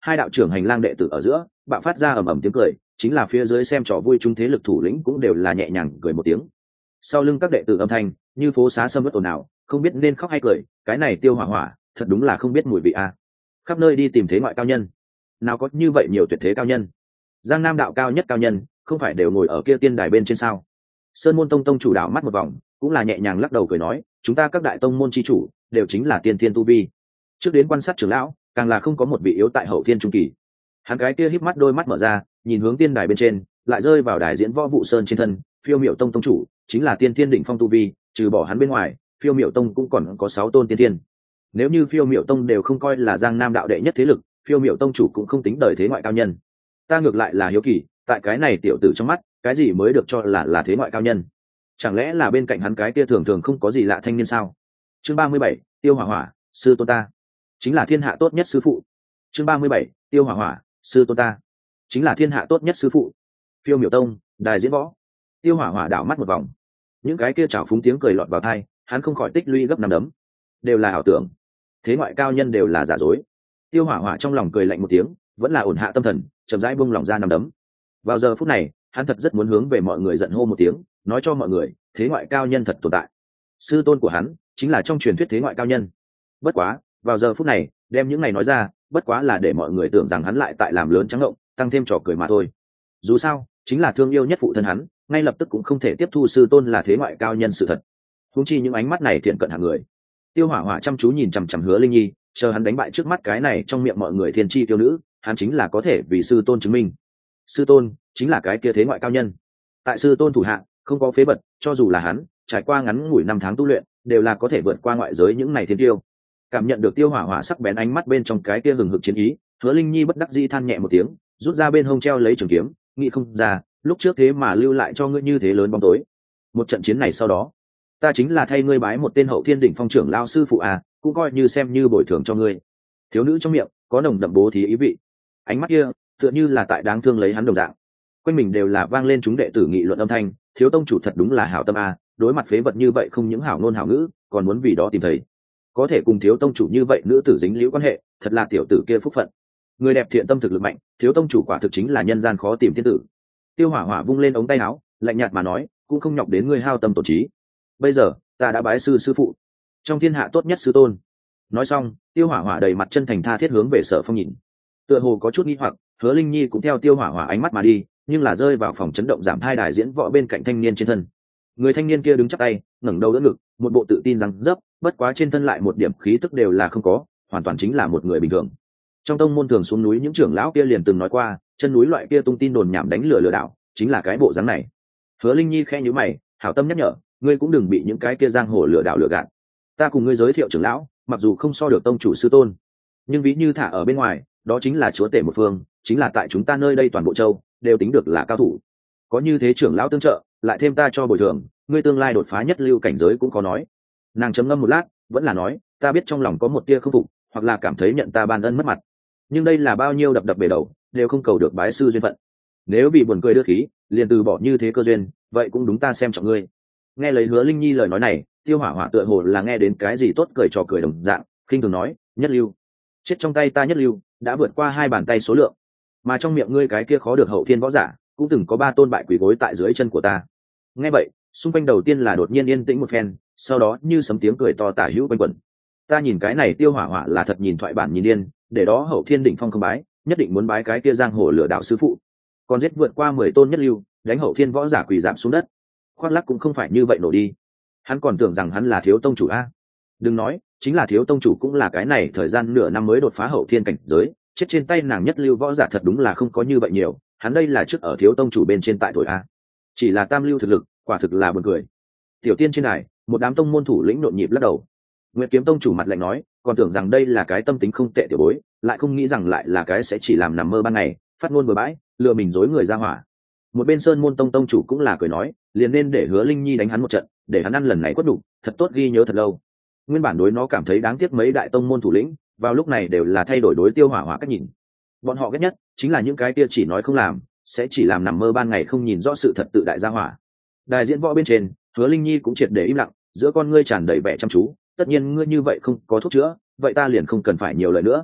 hai đạo trưởng hành lang đệ tử ở giữa bạo phát ra ầm ầm tiếng cười, chính là phía dưới xem trò vui chúng thế lực thủ lĩnh cũng đều là nhẹ nhàng cười một tiếng. Sau lưng các đệ tử âm thanh như phố xá sâm uất ồn ào, không biết nên khóc hay cười. Cái này Tiêu Hỏa Hỏa thật đúng là không biết mùi vị a. Khắp nơi đi tìm thế ngoại cao nhân, nào có như vậy nhiều tuyệt thế cao nhân. Giang Nam đạo cao nhất cao nhân không phải đều ngồi ở kia tiên đài bên trên sao? Sơn môn tông tông chủ đảo mắt một vòng, cũng là nhẹ nhàng lắc đầu cười nói, chúng ta các đại tông môn chi chủ đều chính là tiên thiên tu vi. Trước đến quan sát trưởng lão, càng là không có một vị yếu tại hậu thiên trung kỳ. Hắn cái kia híp mắt đôi mắt mở ra, nhìn hướng tiên đài bên trên, lại rơi vào đài diễn võ vụ sơn trên thân. Phiêu Miểu tông tông chủ chính là tiên thiên đỉnh phong tu vi, trừ bỏ hắn bên ngoài, Phiêu Miểu tông cũng còn có sáu tôn tiên thiên. Nếu như Phiêu Miểu tông đều không coi là Giang Nam đạo đệ nhất thế lực, Phiêu Miểu tông chủ cũng không tính đời thế ngoại cao nhân. Ta ngược lại là hiếu kỳ, tại cái này tiểu tử trong mắt, cái gì mới được cho là là thế ngoại cao nhân? Chẳng lẽ là bên cạnh hắn cái kia thường thường không có gì lạ thanh niên sao? Chương ba mươi bảy, Tiêu Hỏa Hỏa, sư tôn ta chính là thiên hạ tốt nhất sư phụ. Chương ba mươi bảy, Tiêu Hỏa Hỏa, sư tôn ta chính là thiên hạ tốt nhất sư phụ. Phiêu Miểu tông, đài diễn võ. Tiêu Hỏa Hỏa đảo mắt một vòng, những cái kia trào phúng tiếng cười lọt vào tai, hắn không khỏi tích lũy gấp năm đấm. Đều là ảo tưởng, thế ngoại cao nhân đều là giả dối. Tiêu Hỏa Hỏa trong lòng cười lạnh một tiếng, vẫn là ổn hạ tâm thần, chậm rãi buông lòng ra năm đấm. Vào giờ phút này, hắn thật rất muốn hướng về mọi người giận hô một tiếng, nói cho mọi người, thế ngoại cao nhân thật tồn tại. Sư tôn của hắn chính là trong truyền thuyết thế ngoại cao nhân. Bất quá, vào giờ phút này, đem những này nói ra, bất quá là để mọi người tưởng rằng hắn lại tại làm lớn trắng ngộng, tăng thêm trò cười mà thôi. Dù sao, chính là thương yêu nhất phụ thân hắn, ngay lập tức cũng không thể tiếp thu sư tôn là thế ngoại cao nhân sự thật. Huống chi những ánh mắt này thiện cận hàng người. Tiêu Hỏa Hỏa chăm chú nhìn chằm chằm Hứa Linh Nhi, chờ hắn đánh bại trước mắt cái này trong miệng mọi người thiên chi tiêu nữ, hắn chính là có thể vì sư tôn chứng minh. Sư tôn chính là cái kia thế ngoại cao nhân. Tại sư tôn thủ hạ, không có phế bật, cho dù là hắn, trải qua ngắn ngủi năm tháng tu luyện, đều là có thể vượt qua ngoại giới những này thiên tiêu. Cảm nhận được Tiêu Hỏa Hỏa sắc bén ánh mắt bên trong cái kia hừng hực chiến ý, Hứa Linh Nhi bất đắc dĩ than nhẹ một tiếng, rút ra bên hông treo lấy trường kiếm, nghĩ không ra, lúc trước thế mà lưu lại cho ngươi như thế lớn bóng tối. Một trận chiến này sau đó, ta chính là thay ngươi bái một tên hậu thiên đỉnh phong trưởng lao sư phụ à, cũng coi như xem như bồi thường cho ngươi. Thiếu nữ trong miệng có nồng đậm bố thí ý vị, ánh mắt kia tựa như là tại đáng thương lấy hắn đồng dạng. Quanh mình đều là vang lên chúng đệ tử nghị luận âm thanh, thiếu tông chủ thật đúng là hảo tâm à, đối mặt phế vật như vậy không những hảo ngôn hảo ngữ, còn muốn vì đó tìm thấy. Có thể cùng thiếu tông chủ như vậy nữ tử dính liễu quan hệ, thật là tiểu tử kia phúc phận. Người đẹp thiện tâm thực lực mạnh, thiếu tông chủ quả thực chính là nhân gian khó tìm thiên tử. Tiêu Hỏa Hỏa vung lên ống tay áo, lạnh nhạt mà nói, cũng không nhọc đến ngươi hao tâm tổn trí. Bây giờ, ta đã bái sư sư phụ, trong thiên hạ tốt nhất sư tôn. Nói xong, Tiêu Hỏa Hỏa đầy mặt chân thành tha thiết hướng về Sở Phong nhìn. Tựa hồ có chút nghi hoặc, Hứa Linh Nhi cũng theo Tiêu Hỏa Hỏa ánh mắt mà đi, nhưng là rơi vào phòng chấn động giảm thai đài diễn võ bên cạnh thanh niên trên thân. Người thanh niên kia đứng chắp tay, ngẩng đầu đỡ ngực, một bộ tự tin rằng dấp, bất quá trên thân lại một điểm khí tức đều là không có, hoàn toàn chính là một người bình thường. Trong tông môn thường xuống núi những trưởng lão kia liền từng nói qua, chân núi loại kia tung tin đồn nhảm đánh lừa lừa đảo, chính là cái bộ dáng này. Hứa Linh Nhi khẽ nhíu mày, hảo tâm nhắc nhở, ngươi cũng đừng bị những cái kia giang hồ lừa đảo lừa gạt. Ta cùng ngươi giới thiệu trưởng lão, mặc dù không so được tông chủ sư tôn, nhưng ví như thả ở bên ngoài, đó chính là chúa tể một phương, chính là tại chúng ta nơi đây toàn bộ châu đều tính được là cao thủ. Có như thế trưởng lão tương trợ, lại thêm ta cho bồi thường, ngươi tương lai đột phá nhất lưu cảnh giới cũng có nói. Nàng chấm ngâm một lát, vẫn là nói, ta biết trong lòng có một tia không phục, hoặc là cảm thấy nhận ta ban ân mất mặt, nhưng đây là bao nhiêu đập đập bể đầu, đều không cầu được bái sư duyên phận. Nếu bị buồn cười đưa khí, liền từ bỏ như thế cơ duyên, vậy cũng đúng ta xem trọng ngươi. Nghe lấy Hứa Linh Nhi lời nói này, Tiêu Hỏa Hỏa tựa hồ là nghe đến cái gì tốt cười trò cười đồng dạng, khinh thường nói, nhất lưu, chết trong tay ta nhất lưu, đã vượt qua hai bàn tay số lượng, mà trong miệng ngươi cái kia khó được hậu thiên võ giả, cũng từng có ba tôn bại quỷ gối tại dưới chân của ta. Nghe vậy, xung quanh đầu tiên là đột nhiên yên tĩnh một phen, sau đó như sấm tiếng cười to tả hữu quanh quẩn. Ta nhìn cái này Tiêu Hỏa Hỏa là thật nhìn thoại bản nhìn điên, để đó hậu thiên đỉnh phong không bái, nhất định muốn bái cái kia giang hồ lừa đảo sư phụ, còn giết vượt qua mười tôn nhất lưu, đánh hậu thiên võ giả quỳ giảm xuống đất. Khoác lắc cũng không phải như vậy nổ đi, hắn còn tưởng rằng hắn là thiếu tông chủ a. Đừng nói, chính là thiếu tông chủ cũng là cái này thời gian nửa năm mới đột phá hậu thiên cảnh giới, chết trên tay nàng nhất lưu võ giả thật đúng là không có như vậy nhiều, hắn đây là trước ở thiếu tông chủ bên trên tại thổi a. Chỉ là tam lưu thực lực, quả thực là buồn cười. Tiểu tiên trên này, một đám tông môn thủ lĩnh nhộn nhịp lắc đầu. Nguyệt Kiếm tông chủ mặt lạnh nói, còn tưởng rằng đây là cái tâm tính không tệ tiểu bối, lại không nghĩ rằng lại là cái sẽ chỉ làm nằm mơ ban ngày, phát ngôn bừa bãi, lừa mình dối người ra hỏa. Một bên Sơn môn tông tông chủ cũng là cười nói, liền nên để Hứa Linh Nhi đánh hắn một trận, để hắn ăn lần này quất đủ, thật tốt ghi nhớ thật lâu. Nguyên bản đối nó cảm thấy đáng tiếc mấy đại tông môn thủ lĩnh, vào lúc này đều là thay đổi đối Tiêu Hỏa Hỏa cách nhìn. Bọn họ ghét nhất chính là những cái kia chỉ nói không làm, sẽ chỉ làm nằm mơ ban ngày không nhìn rõ sự thật tự đại gia hỏa. Đài diễn võ bên trên, Hứa Linh Nhi cũng triệt để im lặng, giữa con ngươi tràn đầy vẻ chăm chú, tất nhiên ngươi như vậy không có thuốc chữa, vậy ta liền không cần phải nhiều lời nữa.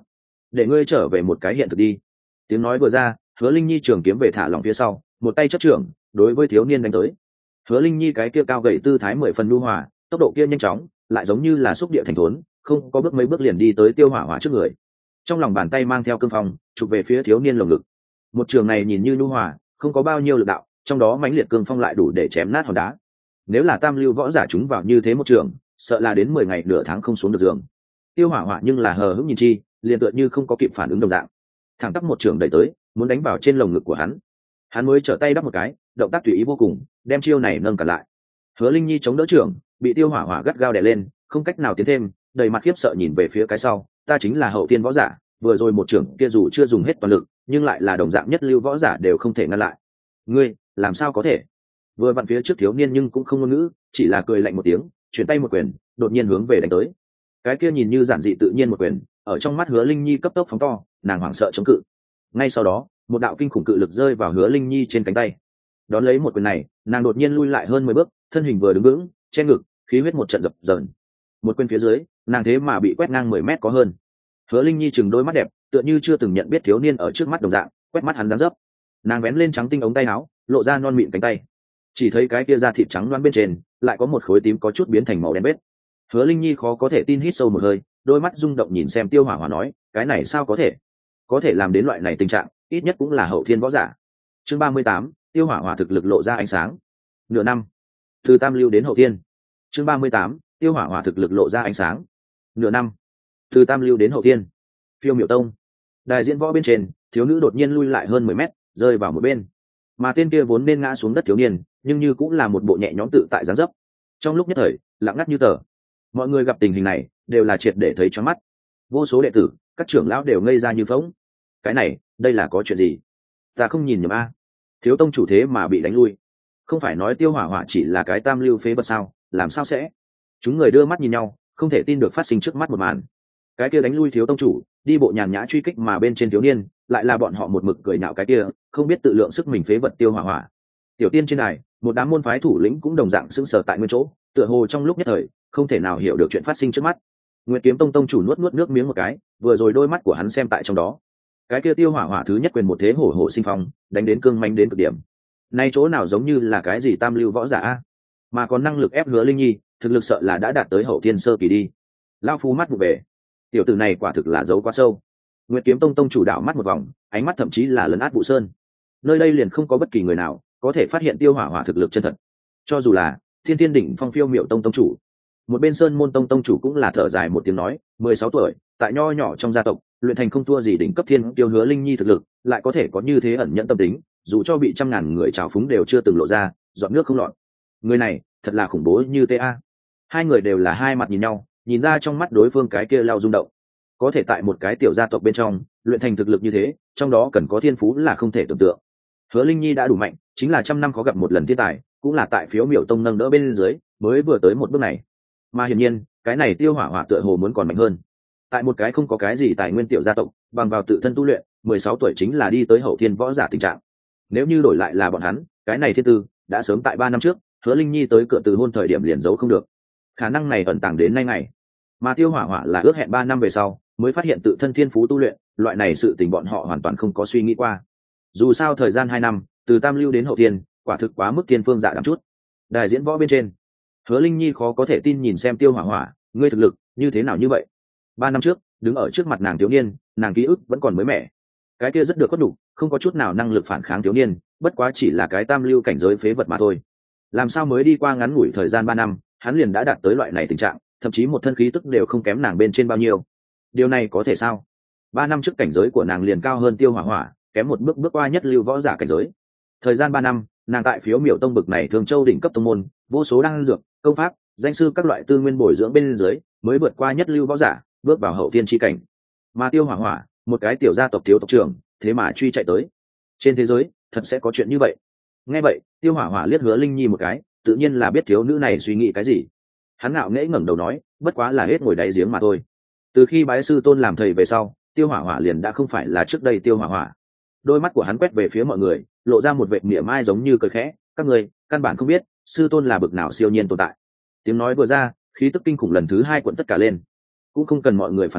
để ngươi trở về một cái hiện thực đi. Tiếng nói vừa ra, Hứa Linh Nhi trường kiếm về thả lỏng phía sau, một tay chấp trưởng đối với thiếu niên đánh tới. Hứa Linh Nhi cái kia cao gầy tư thái mười phần nhu hòa, tốc độ kia nhanh chóng, lại giống như là xúc địa thành thốn, không có bước mấy bước liền đi tới Tiêu Hỏa Hỏa trước người. Trong lòng bàn tay mang theo cương phong, chụp về phía thiếu niên lồng ngực. Một trường này nhìn như nhu hòa, không có bao nhiêu lực đạo, trong đó mãnh liệt cương phong lại đủ để chém nát hòn đá. Nếu là tam lưu võ giả chúng vào như thế một trường, sợ là đến mười ngày nửa tháng không xuống được giường. Tiêu Hỏa Hỏa nhưng là hờ hững nhìn chi, liền tựa như không có kịp phản ứng đồng dạng, thẳng tắp một trường đẩy tới, muốn đánh vào trên lồng ngực của hắn. Hắn mới trở tay đắp một cái, động tác tùy ý vô cùng, đem chiêu này nâng cả lại. Hứa Linh Nhi chống đỡ trưởng, bị Tiêu Hỏa Hỏa gắt gao đè lên, không cách nào tiến thêm, đầy mặt khiếp sợ nhìn về phía cái sau, ta chính là hậu tiên võ giả, vừa rồi một trưởng kia dù chưa dùng hết toàn lực, nhưng lại là đồng dạng nhất lưu võ giả đều không thể ngăn lại. Ngươi, làm sao có thể? Vừa vặn phía trước thiếu niên nhưng cũng không ngôn ngữ, chỉ là cười lạnh một tiếng, chuyển tay một quyền, đột nhiên hướng về đánh tới. Cái kia nhìn như giản dị tự nhiên một quyền, ở trong mắt Hứa Linh Nhi cấp tốc phóng to, nàng hoảng sợ chống cự. Ngay sau đó, một đạo kinh khủng cự lực rơi vào Hứa Linh Nhi trên cánh tay. Đón lấy một quyền này, nàng đột nhiên lui lại hơn mười bước, thân hình vừa đứng vững, che ngực, khí huyết một trận dập dờn. Một quyền phía dưới, nàng thế mà bị quét ngang mười mét có hơn. Hứa Linh Nhi chừng đôi mắt đẹp, tựa như chưa từng nhận biết thiếu niên ở trước mắt đồng dạng, quét mắt hắn dáng dấp. Nàng vén lên trắng tinh ống tay áo, lộ ra non mịn cánh tay. Chỉ thấy cái kia da thịt trắng loáng bên trên, lại có một khối tím có chút biến thành màu đen bết. Hứa Linh Nhi khó có thể tin hít sâu một hơi, đôi mắt rung động nhìn xem Tiêu Hỏa Hỏa nói, cái này sao có thể? Có thể làm đến loại này tình trạng, ít nhất cũng là hậu thiên võ giả. Chương ba mươi tám, Tiêu Hỏa Hỏa thực lực lộ ra ánh sáng. Nửa năm, từ tam lưu đến hậu thiên. Chương ba mươi tám, Tiêu Hỏa Hỏa thực lực lộ ra ánh sáng. Nửa năm, từ tam lưu đến hậu thiên. Phiêu Miểu Tông, đài diễn võ bên trên, thiếu nữ đột nhiên lui lại hơn mười mét, rơi vào một bên. Mà tên kia vốn nên ngã xuống đất thiếu niên, nhưng như cũng là một bộ nhẹ nhõm tự tại dáng dấp. Trong lúc nhất thời, lặng ngắt như tờ. Mọi người gặp tình hình này, đều là triệt để thấy choáng mắt. Vô số đệ tử, các trưởng lão đều ngây ra như phỗng. Cái này, đây là có chuyện gì? Ta không nhìn nhầm a. Thiếu tông chủ thế mà bị đánh lui. Không phải nói Tiêu Hỏa Hỏa chỉ là cái tam lưu phế vật sao, làm sao sẽ? Chúng người đưa mắt nhìn nhau, không thể tin được phát sinh trước mắt một màn. Cái kia đánh lui thiếu tông chủ, đi bộ nhàn nhã truy kích mà bên trên thiếu niên, lại là bọn họ một mực cười nhạo cái kia, không biết tự lượng sức mình phế vật Tiêu Hỏa Hỏa. Tiểu tiên trên này, một đám môn phái thủ lĩnh cũng đồng dạng sững sờ tại nguyên chỗ, tựa hồ trong lúc nhất thời, không thể nào hiểu được chuyện phát sinh trước mắt. Nguyệt Kiếm Tông tông chủ nuốt nuốt nước miếng một cái, vừa rồi đôi mắt của hắn xem tại trong đó. Cái kia Tiêu Hỏa Hỏa thứ nhất quyền một thế hổ hổ sinh phong, đánh đến cương manh đến cực điểm. Nay chỗ nào giống như là cái gì tam lưu võ giả a, mà còn năng lực ép Hứa Linh Nhi, thực lực sợ là đã đạt tới hậu thiên sơ kỳ đi. Lão phu mắt vụ về, tiểu tử này quả thực là giấu quá sâu. Nguyệt Kiếm Tông tông chủ đạo mắt một vòng, ánh mắt thậm chí là lấn át Vũ Sơn. Nơi đây liền không có bất kỳ người nào có thể phát hiện Tiêu Hỏa Hỏa thực lực chân thật. Cho dù là Thiên Thiên đỉnh phong Phiêu Miểu Tông tông chủ, một bên Sơn Môn Tông tông chủ cũng là thở dài một tiếng nói, mười sáu tuổi, tại nho nhỏ trong gia tộc, luyện thành không thua gì đỉnh cấp thiên tiêu Hứa Linh Nhi thực lực, lại có thể có như thế ẩn nhẫn tâm tính, dù cho bị trăm ngàn người trào phúng đều chưa từng lộ ra, dọn nước không lọt. Người này, thật là khủng bố như ta. Hai người đều là hai mặt nhìn nhau, nhìn ra trong mắt đối phương cái kia lao rung động. Có thể tại một cái tiểu gia tộc bên trong, luyện thành thực lực như thế, trong đó cần có thiên phú là không thể tưởng tượng. Hứa Linh Nhi đã đủ mạnh, chính là trăm năm khó gặp một lần thiên tài, cũng là tại Phiếu Miểu Tông nâng đỡ bên dưới, mới vừa tới một bước này. Mà hiển nhiên, cái này Tiêu Hỏa Hỏa tựa hồ muốn còn mạnh hơn. Tại một cái không có cái gì tài nguyên tiểu gia tộc, bằng vào tự thân tu luyện, mười sáu tuổi chính là đi tới hậu thiên võ giả tình trạng. Nếu như đổi lại là bọn hắn, cái này thiên tư đã sớm tại ba năm trước, Hứa Linh Nhi tới cửa từ hôn thời điểm liền giấu không được. Khả năng này ẩn tàng đến nay ngày. Mà Tiêu Hỏa Hỏa là ước hẹn ba năm về sau, mới phát hiện tự thân thiên phú tu luyện, loại này sự tình bọn họ hoàn toàn không có suy nghĩ qua. Dù sao thời gian hai năm, từ tam lưu đến hậu thiên, quả thực quá mức thiên phương dạ đẳng chút. Đài diễn võ bên trên, Hứa Linh Nhi khó có thể tin nhìn xem Tiêu Hỏa Hỏa, ngươi thực lực như thế nào như vậy? Ba năm trước, đứng ở trước mặt nàng thiếu niên, nàng ký ức vẫn còn mới mẻ. Cái kia rất được khuất đủ, không có chút nào năng lực phản kháng thiếu niên, bất quá chỉ là cái tam lưu cảnh giới phế vật mà thôi. Làm sao mới đi qua ngắn ngủi thời gian ba năm, hắn liền đã đạt tới loại này tình trạng, thậm chí một thân khí tức đều không kém nàng bên trên bao nhiêu. Điều này có thể sao? Ba năm trước cảnh giới của nàng liền cao hơn Tiêu Hỏa Hỏa, kém một bước bước qua nhất lưu võ giả cảnh giới. Thời gian ba năm, nàng tại Phiếu Miểu Tông bực này Thường Châu đỉnh cấp tông môn, vô số đan dược, công pháp, danh sư các loại tư nguyên bồi dưỡng bên dưới, mới vượt qua nhất lưu võ giả, bước vào hậu thiên chi cảnh. Mà Tiêu Hỏa Hỏa, một cái tiểu gia tộc thiếu tộc trưởng, thế mà truy chạy tới. Trên thế giới, thật sẽ có chuyện như vậy? Nghe vậy, Tiêu Hỏa Hỏa liếc Hứa Linh Nhi một cái, tự nhiên là biết thiếu nữ này suy nghĩ cái gì. Hắn ngạo nghễ ngẩng đầu nói, bất quá là hết ngồi đáy giếng mà thôi. Từ khi bái sư tôn làm thầy về sau, Tiêu Hỏa Hỏa liền đã không phải là trước đây Tiêu Hỏa Hỏa. Đôi mắt của hắn quét về phía mọi người, lộ ra một vệt mỉa mai giống như cười khẽ, các người căn bản không biết sư tôn là bực nào siêu nhiên tồn tại. Tiếng nói vừa ra, khí tức kinh khủng lần thứ hai cuộn tất cả lên. Cũng không cần mọi người phản ứng,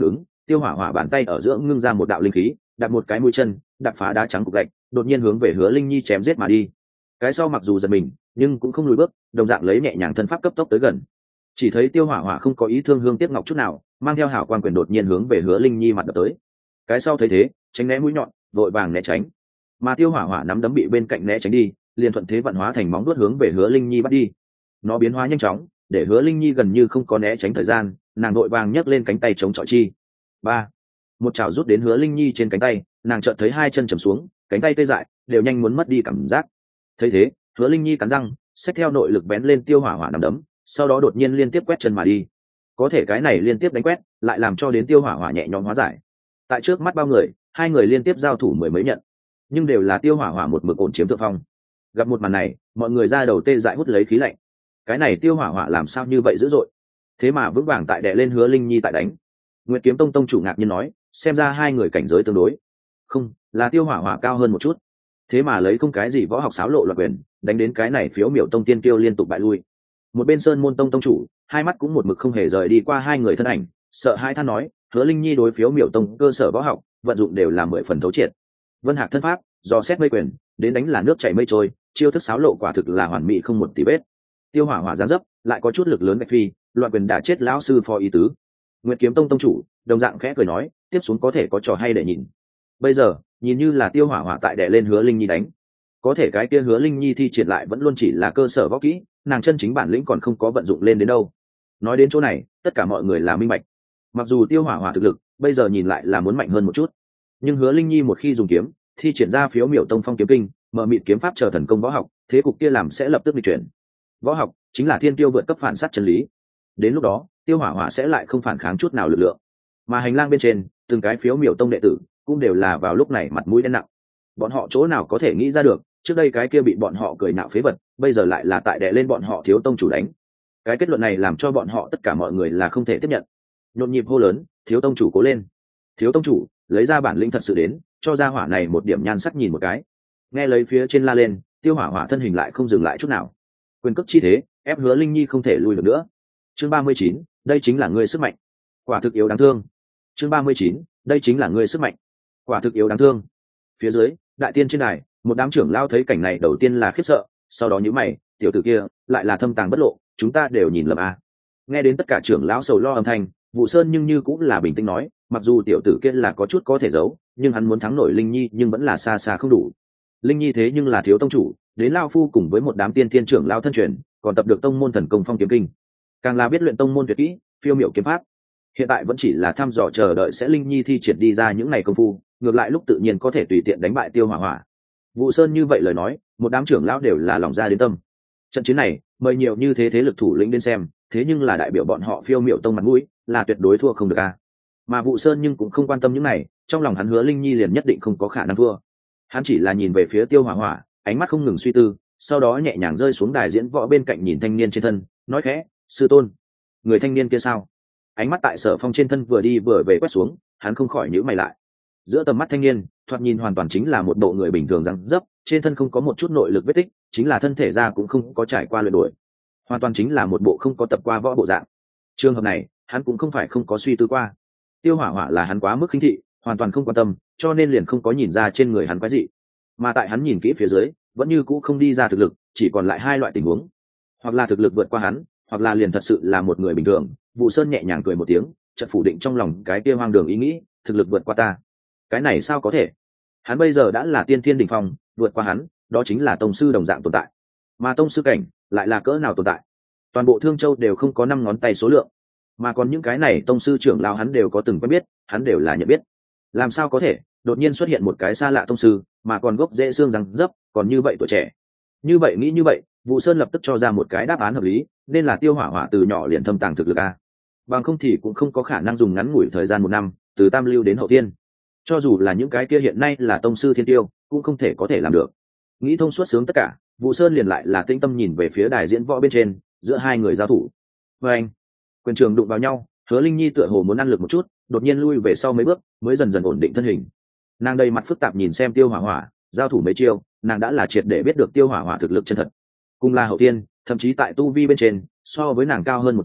tiêu hỏa hỏa bàn tay ở giữa ngưng ra một đạo linh khí, đặt một cái mũi chân đạp phá đá trắng cục gạch, đột nhiên hướng về Hứa Linh Nhi chém giết mà đi. Cái sau mặc dù giật mình nhưng cũng không lùi bước, đồng dạng lấy nhẹ nhàng thân pháp cấp tốc tới gần. Chỉ thấy tiêu hỏa hỏa không có ý thương hương tiếc ngọc chút nào, mang theo hảo quan quyền đột nhiên hướng về Hứa Linh Nhi mặt đập tới. Cái sau thấy thế tránh né mũi nhọn, vội vàng né tránh, mà tiêu hỏa hỏa nắm đấm bị bên cạnh né tránh đi, liền thuận thế vận hóa thành móng vuốt hướng về Hứa Linh Nhi bắt đi. Nó biến hóa nhanh chóng, để Hứa Linh Nhi gần như không có né tránh thời gian, nàng vội vàng nhấc lên cánh tay chống chọi chi. Ba, một chảo rút đến Hứa Linh Nhi trên cánh tay, nàng chợt thấy hai chân trầm xuống, cánh tay tê dại, đều nhanh muốn mất đi cảm giác. Thấy thế, Hứa Linh Nhi cắn răng, xách theo nội lực bén lên tiêu hỏa hỏa nắm đấm, sau đó đột nhiên liên tiếp quét chân mà đi. Có thể cái này liên tiếp đánh quét, lại làm cho đến tiêu hỏa hỏa nhẹ nhõm hóa giải. Tại trước mắt bao người, hai người liên tiếp giao thủ mười mấy nhận, nhưng đều là tiêu hỏa hỏa một mực ổn chiếm thượng phong. Gặp một màn này, mọi người ra đầu tê dại hút lấy khí lạnh. Cái này tiêu hỏa hỏa làm sao như vậy dữ dội, thế mà vững vàng tại đè lên Hứa Linh Nhi tại đánh. Nguyệt Kiếm Tông tông chủ ngạc nhiên nói, xem ra hai người cảnh giới tương đối, không là tiêu hỏa hỏa cao hơn một chút, thế mà lấy không cái gì võ học xáo lộ loạn quyền, đánh đến cái này phiếu miểu tông tiên tiêu liên tục bại lui. Một bên Sơn Môn Tông tông chủ hai mắt cũng một mực không hề rời đi qua hai người thân ảnh, sợ hai than nói, Hứa Linh Nhi đối phiếu miểu tông cơ sở võ học vận dụng đều là mười phần thấu triệt. Vân Hạc thân pháp do xét mây quyền đến đánh là nước chảy mây trôi, chiêu thức xáo lộ quả thực là hoàn mỹ không một tí vết. Tiêu hỏa hỏa giáng dấp lại có chút lực lớn gạch phi, loạn quyền đã chết lão sư phó ý tứ. Nguyệt Kiếm Tông tông chủ đồng dạng khẽ cười nói, tiếp xuống có thể có trò hay để nhìn. Bây giờ nhìn như là tiêu hỏa hỏa tại đè lên Hứa Linh Nhi đánh, có thể cái kia Hứa Linh Nhi thi triển lại vẫn luôn chỉ là cơ sở võ kỹ, nàng chân chính bản lĩnh còn không có vận dụng lên đến đâu. Nói đến chỗ này, tất cả mọi người là minh bạch. Mặc dù tiêu hỏa hỏa thực lực bây giờ nhìn lại là muốn mạnh hơn một chút, nhưng Hứa Linh Nhi một khi dùng kiếm thi triển ra phiếu miểu tông phong kiếm kinh, mở mịt kiếm pháp chờ thần công võ học, thế cục kia làm sẽ lập tức di chuyển. Võ học chính là thiên tiêu vượt cấp phản sát chân lý, đến lúc đó tiêu hỏa hỏa sẽ lại không phản kháng chút nào lực lượng. Mà hành lang bên trên từng cái phiếu miểu tông đệ tử cũng đều là vào lúc này mặt mũi đen nặng. Bọn họ chỗ nào có thể nghĩ ra được, trước đây cái kia bị bọn họ cười nạo phế vật, bây giờ lại là tại đè lên bọn họ thiếu tông chủ đánh. Cái kết luận này làm cho bọn họ tất cả mọi người là không thể tiếp nhận. Nhộn nhịp hô lớn, thiếu tông chủ cố lên, thiếu tông chủ lấy ra bản lĩnh thật sự đến, cho ra hỏa này một điểm nhan sắc nhìn một cái. Nghe lấy phía trên la lên, tiêu hỏa hỏa thân hình lại không dừng lại chút nào, quyền cước chi thế ép Hứa Linh Nhi không thể lùi được nữa. Chương ba mươi chín, đây chính là ngươi sức mạnh, quả thực yếu đáng thương. Chương ba mươi chín, đây chính là ngươi sức mạnh, quả thực yếu đáng thương. Phía dưới đại tiên trên đài, một đám trưởng lao thấy cảnh này đầu tiên là khiếp sợ, sau đó nhíu mày, tiểu tử kia lại là thâm tàng bất lộ, chúng ta đều nhìn lầm à. Nghe đến tất cả trưởng lão sầu lo âm thanh, Vụ Sơn nhưng như cũng là bình tĩnh nói, mặc dù tiểu tử kia là có chút có thể giấu, nhưng hắn muốn thắng nổi Linh Nhi nhưng vẫn là xa xa không đủ. Linh Nhi thế nhưng là thiếu tông chủ, đến lao phu cùng với một đám tiên thiên trưởng lao thân truyền, còn tập được tông môn thần công phong kiếm kinh, càng là biết luyện tông môn tuyệt kỹ phiêu miểu kiếm pháp. Hiện tại vẫn chỉ là thăm dò chờ đợi sẽ Linh Nhi thi triển đi ra những ngày công phu, ngược lại lúc tự nhiên có thể tùy tiện đánh bại tiêu hỏa hỏa. Vụ Sơn như vậy lời nói, một đám trưởng lão đều là lòng ra đến tâm. Trận chiến này mời nhiều như thế thế lực thủ lĩnh đến xem, thế nhưng là đại biểu bọn họ phiêu miểu tông mặt mũi, là tuyệt đối thua không được a. Mà Vụ Sơn nhưng cũng không quan tâm những này, trong lòng hắn Hứa Linh Nhi liền nhất định không có khả năng thua. Hắn chỉ là nhìn về phía tiêu hỏa hỏa, ánh mắt không ngừng suy tư, sau đó nhẹ nhàng rơi xuống đài diễn võ bên cạnh, nhìn thanh niên trên thân, nói khẽ, sư tôn, người thanh niên kia sao? Ánh mắt tại Sở Phong trên thân vừa đi vừa về quét xuống, hắn không khỏi nhíu mày lại. Giữa tầm mắt thanh niên, thoạt nhìn hoàn toàn chính là một bộ người bình thường răng dấp, trên thân không có một chút nội lực vết tích, chính là thân thể ra cũng không có trải qua luyện đổi, hoàn toàn chính là một bộ không có tập qua võ bộ dạng. Trường hợp này, hắn cũng không phải không có suy tư qua. Tiêu hỏa hỏa là hắn quá mức khinh thị, hoàn toàn không quan tâm, cho nên liền không có nhìn ra trên người hắn quái dị. Mà tại hắn nhìn kỹ phía dưới, vẫn như cũ không đi ra thực lực, chỉ còn lại hai loại tình huống, hoặc là thực lực vượt qua hắn, hoặc là liền thật sự là một người bình thường. Vụ Sơn nhẹ nhàng cười một tiếng, chợt phủ định trong lòng cái kia hoang đường ý nghĩ, thực lực vượt qua ta, cái này sao có thể? Hắn bây giờ đã là tiên thiên đỉnh phong, vượt qua hắn, đó chính là tông sư đồng dạng tồn tại. Mà tông sư cảnh lại là cỡ nào tồn tại? Toàn bộ Thương Châu đều không có năm ngón tay số lượng, mà còn những cái này tông sư trưởng lão hắn đều có từng quen biết, hắn đều là nhận biết. Làm sao có thể đột nhiên xuất hiện một cái xa lạ tông sư, mà còn gốc rễ xương răng dấp, còn như vậy tuổi trẻ? Như vậy nghĩ như vậy, Vụ Sơn lập tức cho ra một cái đáp án hợp lý, nên là tiêu hỏa hỏa từ nhỏ liền thâm tàng thực lực a. Bằng không thì cũng không có khả năng dùng ngắn ngủi thời gian một năm, từ tam lưu đến hậu tiên. Cho dù là những cái kia hiện nay là tông sư thiên tiêu, cũng không thể có thể làm được. Nghĩ thông suốt sướng tất cả, Vụ Sơn liền lại là tĩnh tâm nhìn về phía đài diễn võ bên trên, giữa hai người giao thủ. Và anh, quyền trường đụng vào nhau, Hứa Linh Nhi tựa hồ muốn ăn lực một chút, đột nhiên lui về sau mấy bước, mới dần dần ổn định thân hình. Nàng đầy mặt phức tạp nhìn xem tiêu hỏa hỏa, giao thủ mấy chiêu, nàng đã là triệt để biết được tiêu hỏa hỏa thực lực chân thật. Cùng là hậu tiên, thậm chí tại tu vi bên trên, so với nàng cao hơn một chút,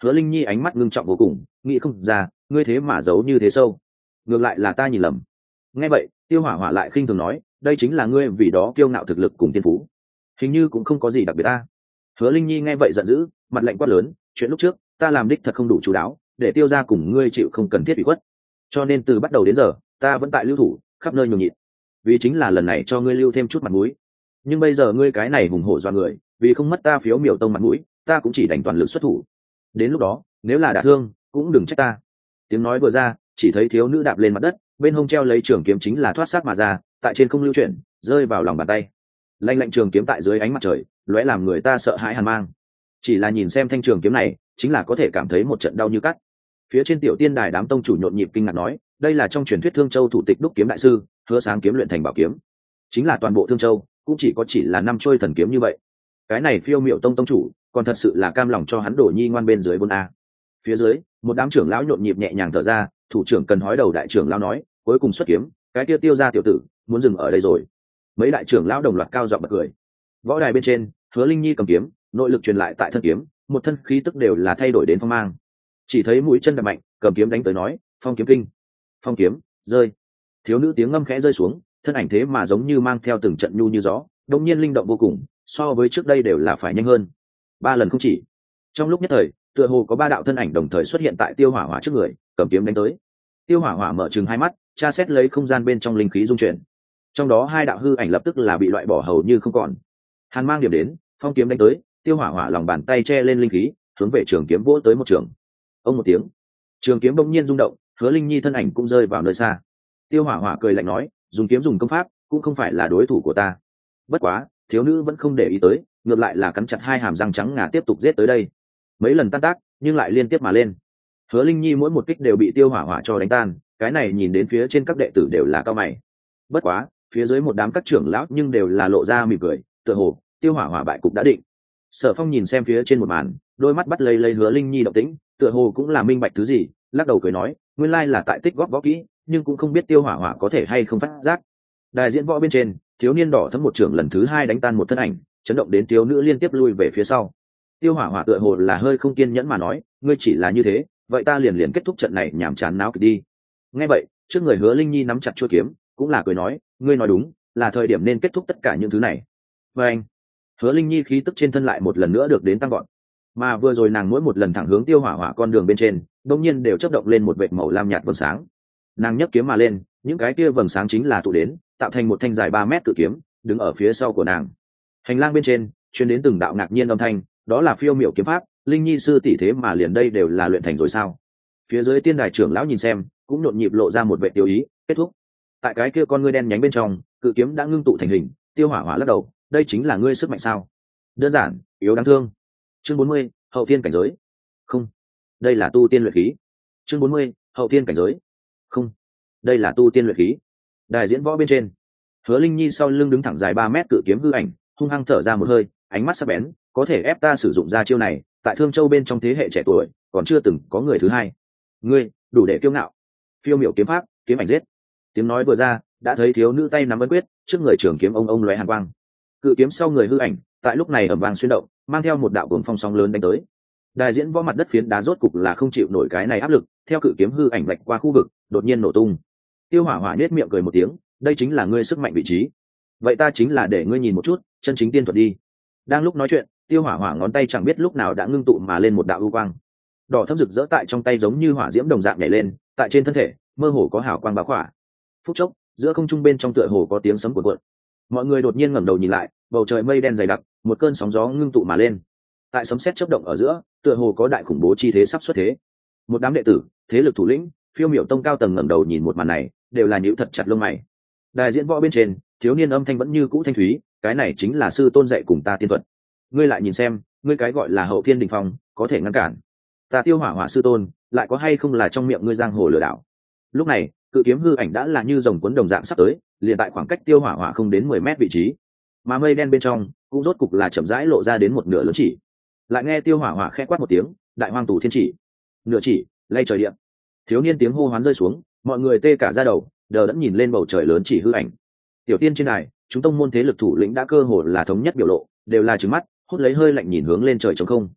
Hứa Linh Nhi ánh mắt ngưng trọng vô cùng, nghĩ không ra ngươi thế mà giấu như thế sâu, ngược lại là ta nhìn lầm. Nghe vậy Tiêu Hỏa Hỏa lại khinh thường nói, đây chính là ngươi vì đó kiêu ngạo thực lực cùng tiên phú, hình như cũng không có gì đặc biệt ta. Hứa Linh Nhi nghe vậy giận dữ, mặt lạnh quát lớn, chuyện lúc trước ta làm đích thật không đủ chú đáo, để Tiêu gia cùng ngươi chịu không cần thiết bị khuất, cho nên từ bắt đầu đến giờ ta vẫn tại lưu thủ, khắp nơi nhường nhịn, vì chính là lần này cho ngươi lưu thêm chút mặt mũi. Nhưng bây giờ ngươi cái này hùng hổ do người, vì không mất ta Phiếu Miểu Tông mặt mũi, ta cũng chỉ đành toàn lực xuất thủ. Đến lúc đó nếu là đả thương cũng đừng trách ta. Tiếng nói vừa ra, chỉ thấy thiếu nữ đạp lên mặt đất, bên hông treo lấy trường kiếm chính là thoát xác mà ra, tại trên không lưu chuyển, rơi vào lòng bàn tay. Lanh lạnh trường kiếm tại dưới ánh mặt trời lóe làm người ta sợ hãi hàn mang. Chỉ là nhìn xem thanh trường kiếm này, chính là có thể cảm thấy một trận đau như cắt. Phía trên tiểu tiên đài đám tông chủ nhộn nhịp kinh ngạc nói, đây là trong truyền thuyết Thương Châu thủ tịch đúc kiếm đại sư Hứa Sáng kiếm luyện thành bảo kiếm, chính là toàn bộ Thương Châu cũng chỉ có chỉ là năm trôi thần kiếm như vậy. Cái này Phiêu Miểu Tông tông chủ còn thật sự là cam lòng cho hắn đổ nhi ngoan bên dưới bốn a. Phía dưới một đám trưởng lão nhộn nhịp nhẹ nhàng thở ra, thủ trưởng Cần hói đầu đại trưởng lão nói, cuối cùng xuất kiếm, cái kia Tiêu gia tiểu tử muốn dừng ở đây rồi. Mấy đại trưởng lão đồng loạt cao giọng bật cười. Võ đài bên trên, Hứa Linh Nhi cầm kiếm, nội lực truyền lại tại thân kiếm, một thân khí tức đều là thay đổi đến phong mang. Chỉ thấy mũi chân đập mạnh, cầm kiếm đánh tới nói, phong kiếm kinh, phong kiếm rơi. Thiếu nữ tiếng ngâm khẽ rơi xuống, thân ảnh thế mà giống như mang theo từng trận nhu như gió, đống nhiên linh động vô cùng, so với trước đây đều là phải nhanh hơn ba lần không chỉ. Trong lúc nhất thời, tựa hồ có ba đạo thân ảnh đồng thời xuất hiện tại Tiêu Hỏa Hỏa trước người, cầm kiếm đánh tới. Tiêu Hỏa Hỏa mở trừng hai mắt, tra xét lấy không gian bên trong linh khí dung chuyển. Trong đó hai đạo hư ảnh lập tức là bị loại bỏ hầu như không còn. Hàn mang điểm đến, phong kiếm đánh tới, Tiêu Hỏa Hỏa lòng bàn tay che lên linh khí, hướng về trường kiếm vỗ tới một trường. Ông một tiếng, trường kiếm bỗng nhiên rung động, Hứa Linh Nhi thân ảnh cũng rơi vào nơi xa. Tiêu Hỏa Hỏa cười lạnh nói, dùng kiếm dùng công pháp cũng không phải là đối thủ của ta. Bất quá thiếu nữ vẫn không để ý tới, ngược lại là cắn chặt hai hàm răng trắng ngà tiếp tục giết tới đây. Mấy lần tan tác nhưng lại liên tiếp mà lên. Hứa Linh Nhi mỗi một kích đều bị Tiêu Hỏa Hỏa cho đánh tan, cái này nhìn đến phía trên các đệ tử đều là cao mày. Bất quá phía dưới một đám các trưởng lão nhưng đều là lộ ra mỉm cười, tựa hồ Tiêu Hỏa Hỏa bại cục đã định. Sở Phong nhìn xem phía trên một màn, đôi mắt bắt lấy lấy Hứa Linh Nhi động tĩnh, tựa hồ cũng là minh bạch thứ gì, lắc đầu cười nói, nguyên lai là tại tích góp võ kỹ, nhưng cũng không biết Tiêu Hỏa Hỏa có thể hay không phát giác. Đại diễn võ bên trên, thiếu niên đỏ thấm một trưởng lần thứ hai đánh tan một thân ảnh, chấn động đến thiếu nữ liên tiếp lui về phía sau. Tiêu Hỏa Hỏa tựa hồ là hơi không kiên nhẫn mà nói, ngươi chỉ là như thế, vậy ta liền liền kết thúc trận này nhảm chán náo kịch đi. Nghe vậy, trước người Hứa Linh Nhi nắm chặt chuôi kiếm, cũng là cười nói, ngươi nói đúng, là thời điểm nên kết thúc tất cả những thứ này. Và anh, Hứa Linh Nhi khí tức trên thân lại một lần nữa được đến tăng gọn, mà vừa rồi nàng mỗi một lần thẳng hướng Tiêu Hỏa Hỏa con đường bên trên, đột nhiên đều chớp động lên một vệt màu lam nhạt vầng sáng. Nàng nhấc kiếm mà lên, những cái kia vầng sáng chính là tụ đến, tạo thành một thanh dài ba mét cự kiếm, đứng ở phía sau của nàng. Hành lang bên trên truyền đến từng đạo ngạc nhiên âm thanh, đó là Phiêu Miểu kiếm pháp, Linh Nhi sư tỷ thế mà liền đây đều là luyện thành rồi sao? Phía dưới tiên đài trưởng lão nhìn xem, cũng nhộn nhịp lộ ra một vẻ tiêu ý. Kết thúc. Tại cái kia con ngươi đen nhánh bên trong, cự kiếm đã ngưng tụ thành hình. Tiêu Hỏa Hỏa lắc đầu, đây chính là ngươi sức mạnh sao? Đơn giản, yếu đáng thương. Chương bốn mươi, hậu thiên cảnh giới. Không, đây là tu tiên luyện khí. Chương bốn mươi, hậu thiên cảnh giới. Không, đây là tu tiên luyện khí. Đài diễn võ bên trên, Hứa Linh Nhi sau lưng đứng thẳng dài ba mét cự kiếm hư ảnh, hung hăng thở ra một hơi, ánh mắt sắc bén, có thể ép ta sử dụng ra chiêu này, tại Thương Châu bên trong thế hệ trẻ tuổi, còn chưa từng có người thứ hai. Ngươi, đủ để kiêu ngạo. Phiêu Miểu kiếm pháp, kiếm ảnh giết. Tiếng nói vừa ra, đã thấy thiếu nữ tay nắm ấn quyết, trước người trường kiếm ông ông lóe hàn quang. Cự kiếm sau người hư ảnh, tại lúc này ầm vang xuyên động, mang theo một đạo cuồng phong sóng lớn đánh tới. Đại diễn võ mặt đất phiến đá rốt cục là không chịu nổi cái này áp lực, theo cự kiếm hư ảnh vạch qua khu vực, đột nhiên nổ tung. Tiêu Hỏa Hỏa nhếch miệng cười một tiếng, đây chính là ngươi sức mạnh vị trí. Vậy ta chính là để ngươi nhìn một chút chân chính tiên thuật đi. Đang lúc nói chuyện, Tiêu Hỏa Hỏa ngón tay chẳng biết lúc nào đã ngưng tụ mà lên một đạo ưu quang, đỏ thẫm rực rỡ tại trong tay giống như hỏa diễm đồng dạng nhảy lên, tại trên thân thể mơ hồ có hào quang bá khỏa. Phút chốc, giữa không trung bên trong tựa hồ có tiếng sấm cuộn cuộn. Mọi người đột nhiên ngẩng đầu nhìn lại, bầu trời mây đen dày đặc, một cơn sóng gió ngưng tụ mà lên. Tại sấm sét chớp động ở giữa, tựa hồ có đại khủng bố chi thế sắp xuất thế. Một đám đệ tử, thế lực thủ lĩnh, Phiêu Miểu tông cao tầng ngẩng đầu nhìn một màn này, đều là nhíu thật chặt lông mày. Đại diễn võ bên trên, thiếu niên âm thanh vẫn như cũ thanh thúy, cái này chính là sư tôn dạy cùng ta tiên thuật. Ngươi lại nhìn xem, ngươi cái gọi là hậu thiên đỉnh phong, có thể ngăn cản ta Tiêu Hỏa Hỏa sư tôn, lại có hay không là trong miệng ngươi giang hồ lừa đảo? Lúc này, cự kiếm hư ảnh đã là như rồng cuốn đồng dạng sắp tới, liền tại khoảng cách Tiêu Hỏa Hỏa không đến mười mét vị trí. Mà mây đen bên trong cũng rốt cục là chậm rãi lộ ra đến một nửa lớn chỉ. Lại nghe Tiêu Hỏa Hỏa khẽ quát một tiếng, đại hoang tù thiên chỉ. Nửa chỉ, lay trời điện. Thiếu niên tiếng hô hoán rơi xuống, mọi người tê cả da đầu, đờ đẫn nhìn lên bầu trời lớn chỉ hư ảnh. Tiểu tiên trên này, chúng tông môn thế lực thủ lĩnh đã cơ hồ là thống nhất biểu lộ, đều là trừng mắt, hút lấy hơi lạnh nhìn hướng lên trời trống không.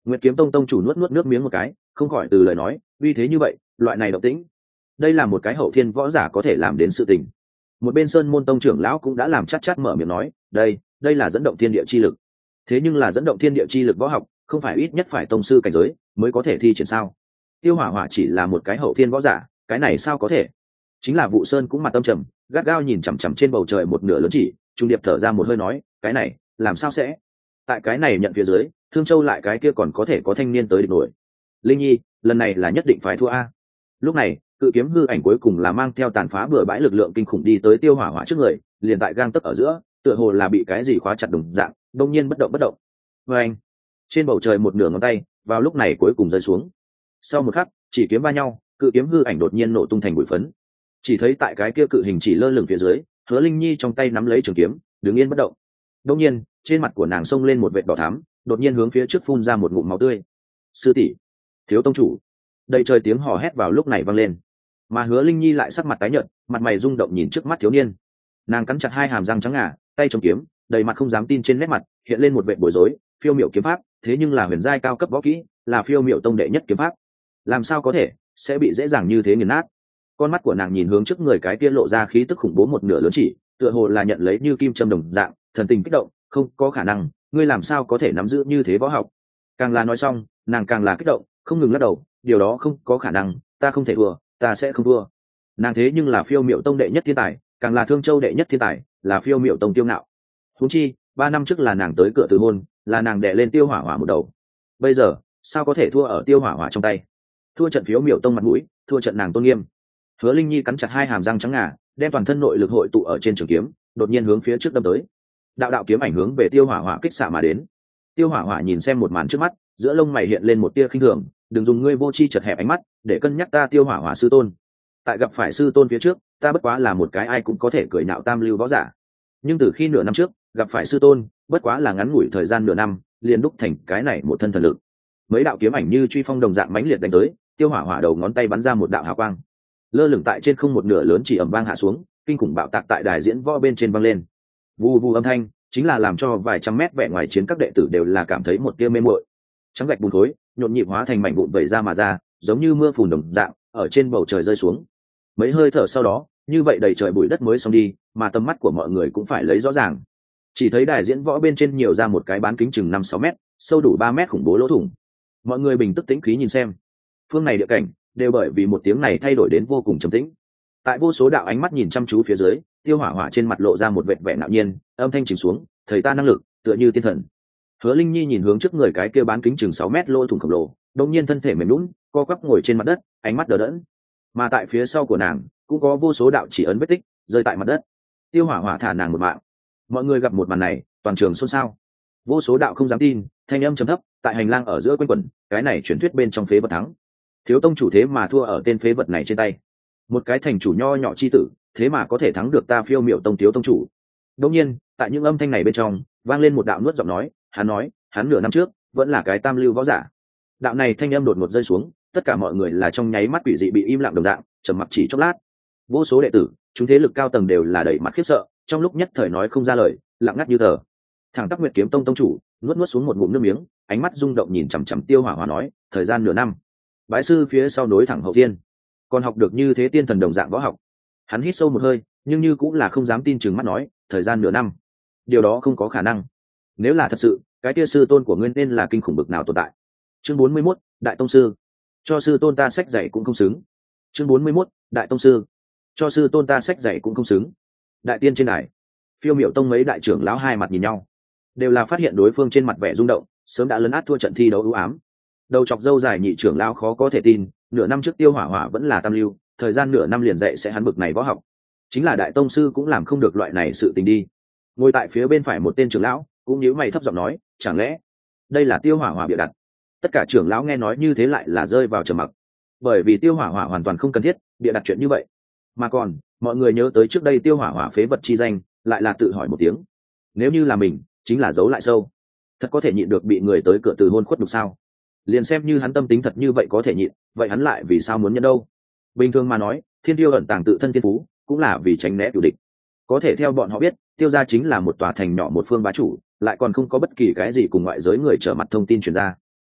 Nguyệt Kiếm Tông tông chủ nuốt nuốt nước miếng một cái, không khỏi từ lời nói, uy thế như vậy, loại này động tĩnh, đây là một cái hậu thiên võ giả có thể làm đến sự tình. Một bên Sơn môn tông trưởng lão cũng đã làm chát chát mở miệng nói, đây, đây là dẫn động thiên địa chi lực. Thế nhưng là dẫn động thiên địa chi lực võ học, không phải ít nhất phải tông sư cảnh giới mới có thể thi triển sao? Tiêu Hỏa Hỏa chỉ là một cái hậu thiên võ giả, cái này sao có thể? Chính là Vụ Sơn cũng mặt tâm trầm, gắt gao nhìn chằm chằm trên bầu trời một nửa lớn chỉ, trung điệp thở ra một hơi nói, cái này, làm sao sẽ? Tại cái này nhận phía dưới, Thương Châu lại cái kia còn có thể có thanh niên tới địch nổi. Linh Nhi, lần này là nhất định phải thua a. Lúc này, cự kiếm hư ảnh cuối cùng là mang theo tàn phá bừa bãi lực lượng kinh khủng đi tới Tiêu Hỏa Hỏa trước người, liền tại gang tấc ở giữa, tựa hồ là bị cái gì khóa chặt đồng dạng, đông nhiên bất động bất động. Và anh, trên bầu trời một nửa ngón tay, vào lúc này cuối cùng rơi xuống. Sau một khắc, chỉ kiếm va nhau, cự kiếm hư ảnh đột nhiên nổ tung thành bụi phấn. Chỉ thấy tại cái kia cự hình chỉ lơ lửng phía dưới, Hứa Linh Nhi trong tay nắm lấy trường kiếm, đứng yên bất động. Đột nhiên, trên mặt của nàng xông lên một vệt đỏ thắm, đột nhiên hướng phía trước phun ra một ngụm máu tươi. Sư tỷ, thiếu tông chủ. Đầy trời tiếng hò hét vào lúc này vang lên, mà Hứa Linh Nhi lại sắc mặt tái nhợt, mặt mày rung động nhìn trước mắt thiếu niên. Nàng cắn chặt hai hàm răng trắng ngà, tay chống kiếm, đầy mặt không dám tin trên nét mặt hiện lên một vệt bối rối. Phiêu miểu kiếm pháp, thế nhưng là huyền giai cao cấp võ kỹ, là phiêu miểu tông đệ nhất kiếm pháp, làm sao có thể sẽ bị dễ dàng như thế nghiền nát? Con mắt của nàng nhìn hướng trước người cái kia lộ ra khí tức khủng bố một nửa lớn chỉ, tựa hồ là nhận lấy như kim châm đồng dạng, thần tình kích động, không có khả năng, ngươi làm sao có thể nắm giữ như thế võ học? Càng là nói xong, nàng càng là kích động, không ngừng lắc đầu, điều đó không có khả năng, ta không thể thua, ta sẽ không thua. Nàng thế nhưng là phiêu miểu tông đệ nhất thiên tài, càng là Thương Châu đệ nhất thiên tài, là phiêu miểu tông tiêu ngạo. Huống chi, ba năm trước là nàng tới cửa từ hôn, là nàng đè lên Tiêu Hỏa Hỏa một đầu. Bây giờ, sao có thể thua ở Tiêu Hỏa Hỏa trong tay? Thua trận phiêu miểu tông mặt mũi, thua trận nàng tôn nghiêm. Hứa Linh Nhi cắn chặt hai hàm răng trắng ngà, đem toàn thân nội lực hội tụ ở trên trường kiếm, đột nhiên hướng phía trước đâm tới. Đạo đạo kiếm ảnh hướng về Tiêu Hỏa Hỏa kích xạ mà đến. Tiêu Hỏa Hỏa nhìn xem một màn trước mắt, giữa lông mày hiện lên một tia khinh thường, đừng dùng ngươi vô tri chật hẹp ánh mắt để cân nhắc ta Tiêu Hỏa Hỏa sư tôn. Tại gặp phải sư tôn phía trước, ta bất quá là một cái ai cũng có thể cười nhạo tam lưu võ giả. Nhưng từ khi nửa năm trước gặp phải sư tôn, bất quá là ngắn ngủi thời gian nửa năm, liền đúc thành cái này một thân thần lực. Mấy đạo kiếm ảnh như truy phong đồng dạng mãnh liệt đánh tới, Tiêu Hỏa Hỏa đầu ngón tay bắn ra một đạo hào quang, lơ lửng tại trên không một nửa lớn chỉ ầm vang hạ xuống, kinh khủng bạo tạc tại đài diễn võ bên trên vang lên. Vù vù âm thanh, chính là làm cho vài trăm mét vẻ ngoài chiến các đệ tử đều là cảm thấy một tia mê muội. Trắng gạch bùn khối, nhộn nhịp hóa thành mảnh vụn vẩy ra mà ra, giống như mưa phùn đồng dạng, ở trên bầu trời rơi xuống. Mấy hơi thở sau đó, như vậy đầy trời bụi đất mới xong đi, mà tầm mắt của mọi người cũng phải lấy rõ ràng. Chỉ thấy đài diễn võ bên trên nhiều ra một cái bán kính chừng năm sáu mét, sâu đủ ba mét khủng bố lỗ thủng. Mọi người bình tức tĩnh khí nhìn xem, phương này địa cảnh đều bởi vì một tiếng này thay đổi đến vô cùng trầm tĩnh. Tại vô số đạo ánh mắt nhìn chăm chú phía dưới, Tiêu Hỏa Hỏa trên mặt lộ ra một vệt vẻ ngạo nhiên, âm thanh chìm xuống, thầy ta năng lực tựa như tiên thần. Hứa Linh Nhi nhìn hướng trước người cái kia bán kính chừng sáu mét lỗ thủng khổng lồ, đột nhiên thân thể mềm nhũn, co quắp ngồi trên mặt đất, ánh mắt đờ đẫn. Mà tại phía sau của nàng cũng có vô số đạo chỉ ấn vết tích rơi tại mặt đất. Tiêu Hỏa Hỏa thả nàng một mạng. Mọi người gặp một màn này, toàn trường xôn xao. Vô số đạo không dám tin, thanh âm trầm thấp tại hành lang ở giữa quanh quẩn, cái này truyền thuyết bên trong phế vật thắng. Thiếu tông chủ thế mà thua ở tên phế vật này trên tay. Một cái thành chủ nho nhỏ chi tử, thế mà có thể thắng được ta phiêu miểu tông thiếu tông chủ. Đương nhiên, tại những âm thanh này bên trong, vang lên một đạo nuốt giọng nói, hắn nói, hắn nửa năm trước vẫn là cái tam lưu võ giả. Đạo này thanh âm đột ngột rơi xuống, tất cả mọi người là trong nháy mắt quỷ dị bị im lặng đồng dạng, trầm mặc chỉ chốc lát. Vô số đệ tử, chúng thế lực cao tầng đều là đầy mặt khiếp sợ, trong lúc nhất thời nói không ra lời, lặng ngắt như tờ. Thẳng tắp Nguyệt Kiếm Tông tông chủ nuốt nuốt xuống một ngụm nước miếng, ánh mắt rung động nhìn chằm chằm Tiêu Hỏa Hỏa nói, thời gian nửa năm, bái sư phía sau nối thẳng hậu thiên, còn học được như thế tiên thần đồng dạng võ học. Hắn hít sâu một hơi, nhưng như cũng là không dám tin chừng mắt nói, thời gian nửa năm, điều đó không có khả năng. Nếu là thật sự, cái kia sư tôn của ngươi nên là kinh khủng bực nào tồn tại. Chương bốn mươi mốt, đại tông sư, cho sư tôn ta sách dạy cũng không xứng. Chương bốn mươi mốt, đại tông sư, cho sư tôn ta sách dạy cũng không xứng. Đại tiên trên đài, Phiêu Miểu tông mấy đại trưởng lão hai mặt nhìn nhau, đều là phát hiện đối phương trên mặt vẻ rung động, sớm đã lấn át thua trận thi đấu ưu ám. Đầu chọc dâu dài nhị trưởng lão khó có thể tin, nửa năm trước Tiêu Hỏa Hỏa vẫn là tam lưu, thời gian nửa năm liền dạy sẽ hắn bực này võ học, chính là đại tông sư cũng làm không được loại này sự tình đi. Ngồi tại phía bên phải một tên trưởng lão cũng nhíu mày thấp giọng nói, chẳng lẽ đây là Tiêu Hỏa Hỏa bịa đặt? Tất cả trưởng lão nghe nói như thế lại là rơi vào trầm mặc, bởi vì Tiêu Hỏa Hỏa hoàn toàn không cần thiết bịa đặt chuyện như vậy. Mà còn mọi người nhớ tới trước đây Tiêu Hỏa Hỏa phế vật chi danh, lại là tự hỏi một tiếng, nếu như là mình, chính là giấu lại sâu, thật có thể nhịn được bị người tới cửa từ hôn khuất đục sao? Liền xem như hắn tâm tính thật như vậy có thể nhịn, vậy hắn lại vì sao muốn nhận đâu? Bình thường mà nói, thiên tiêu ẩn tàng tự thân thiên phú cũng là vì tránh né cửu địch. Có thể theo bọn họ biết, Tiêu gia chính là một tòa thành nhỏ một phương bá chủ, lại còn không có bất kỳ cái gì cùng ngoại giới người trở mặt thông tin truyền ra.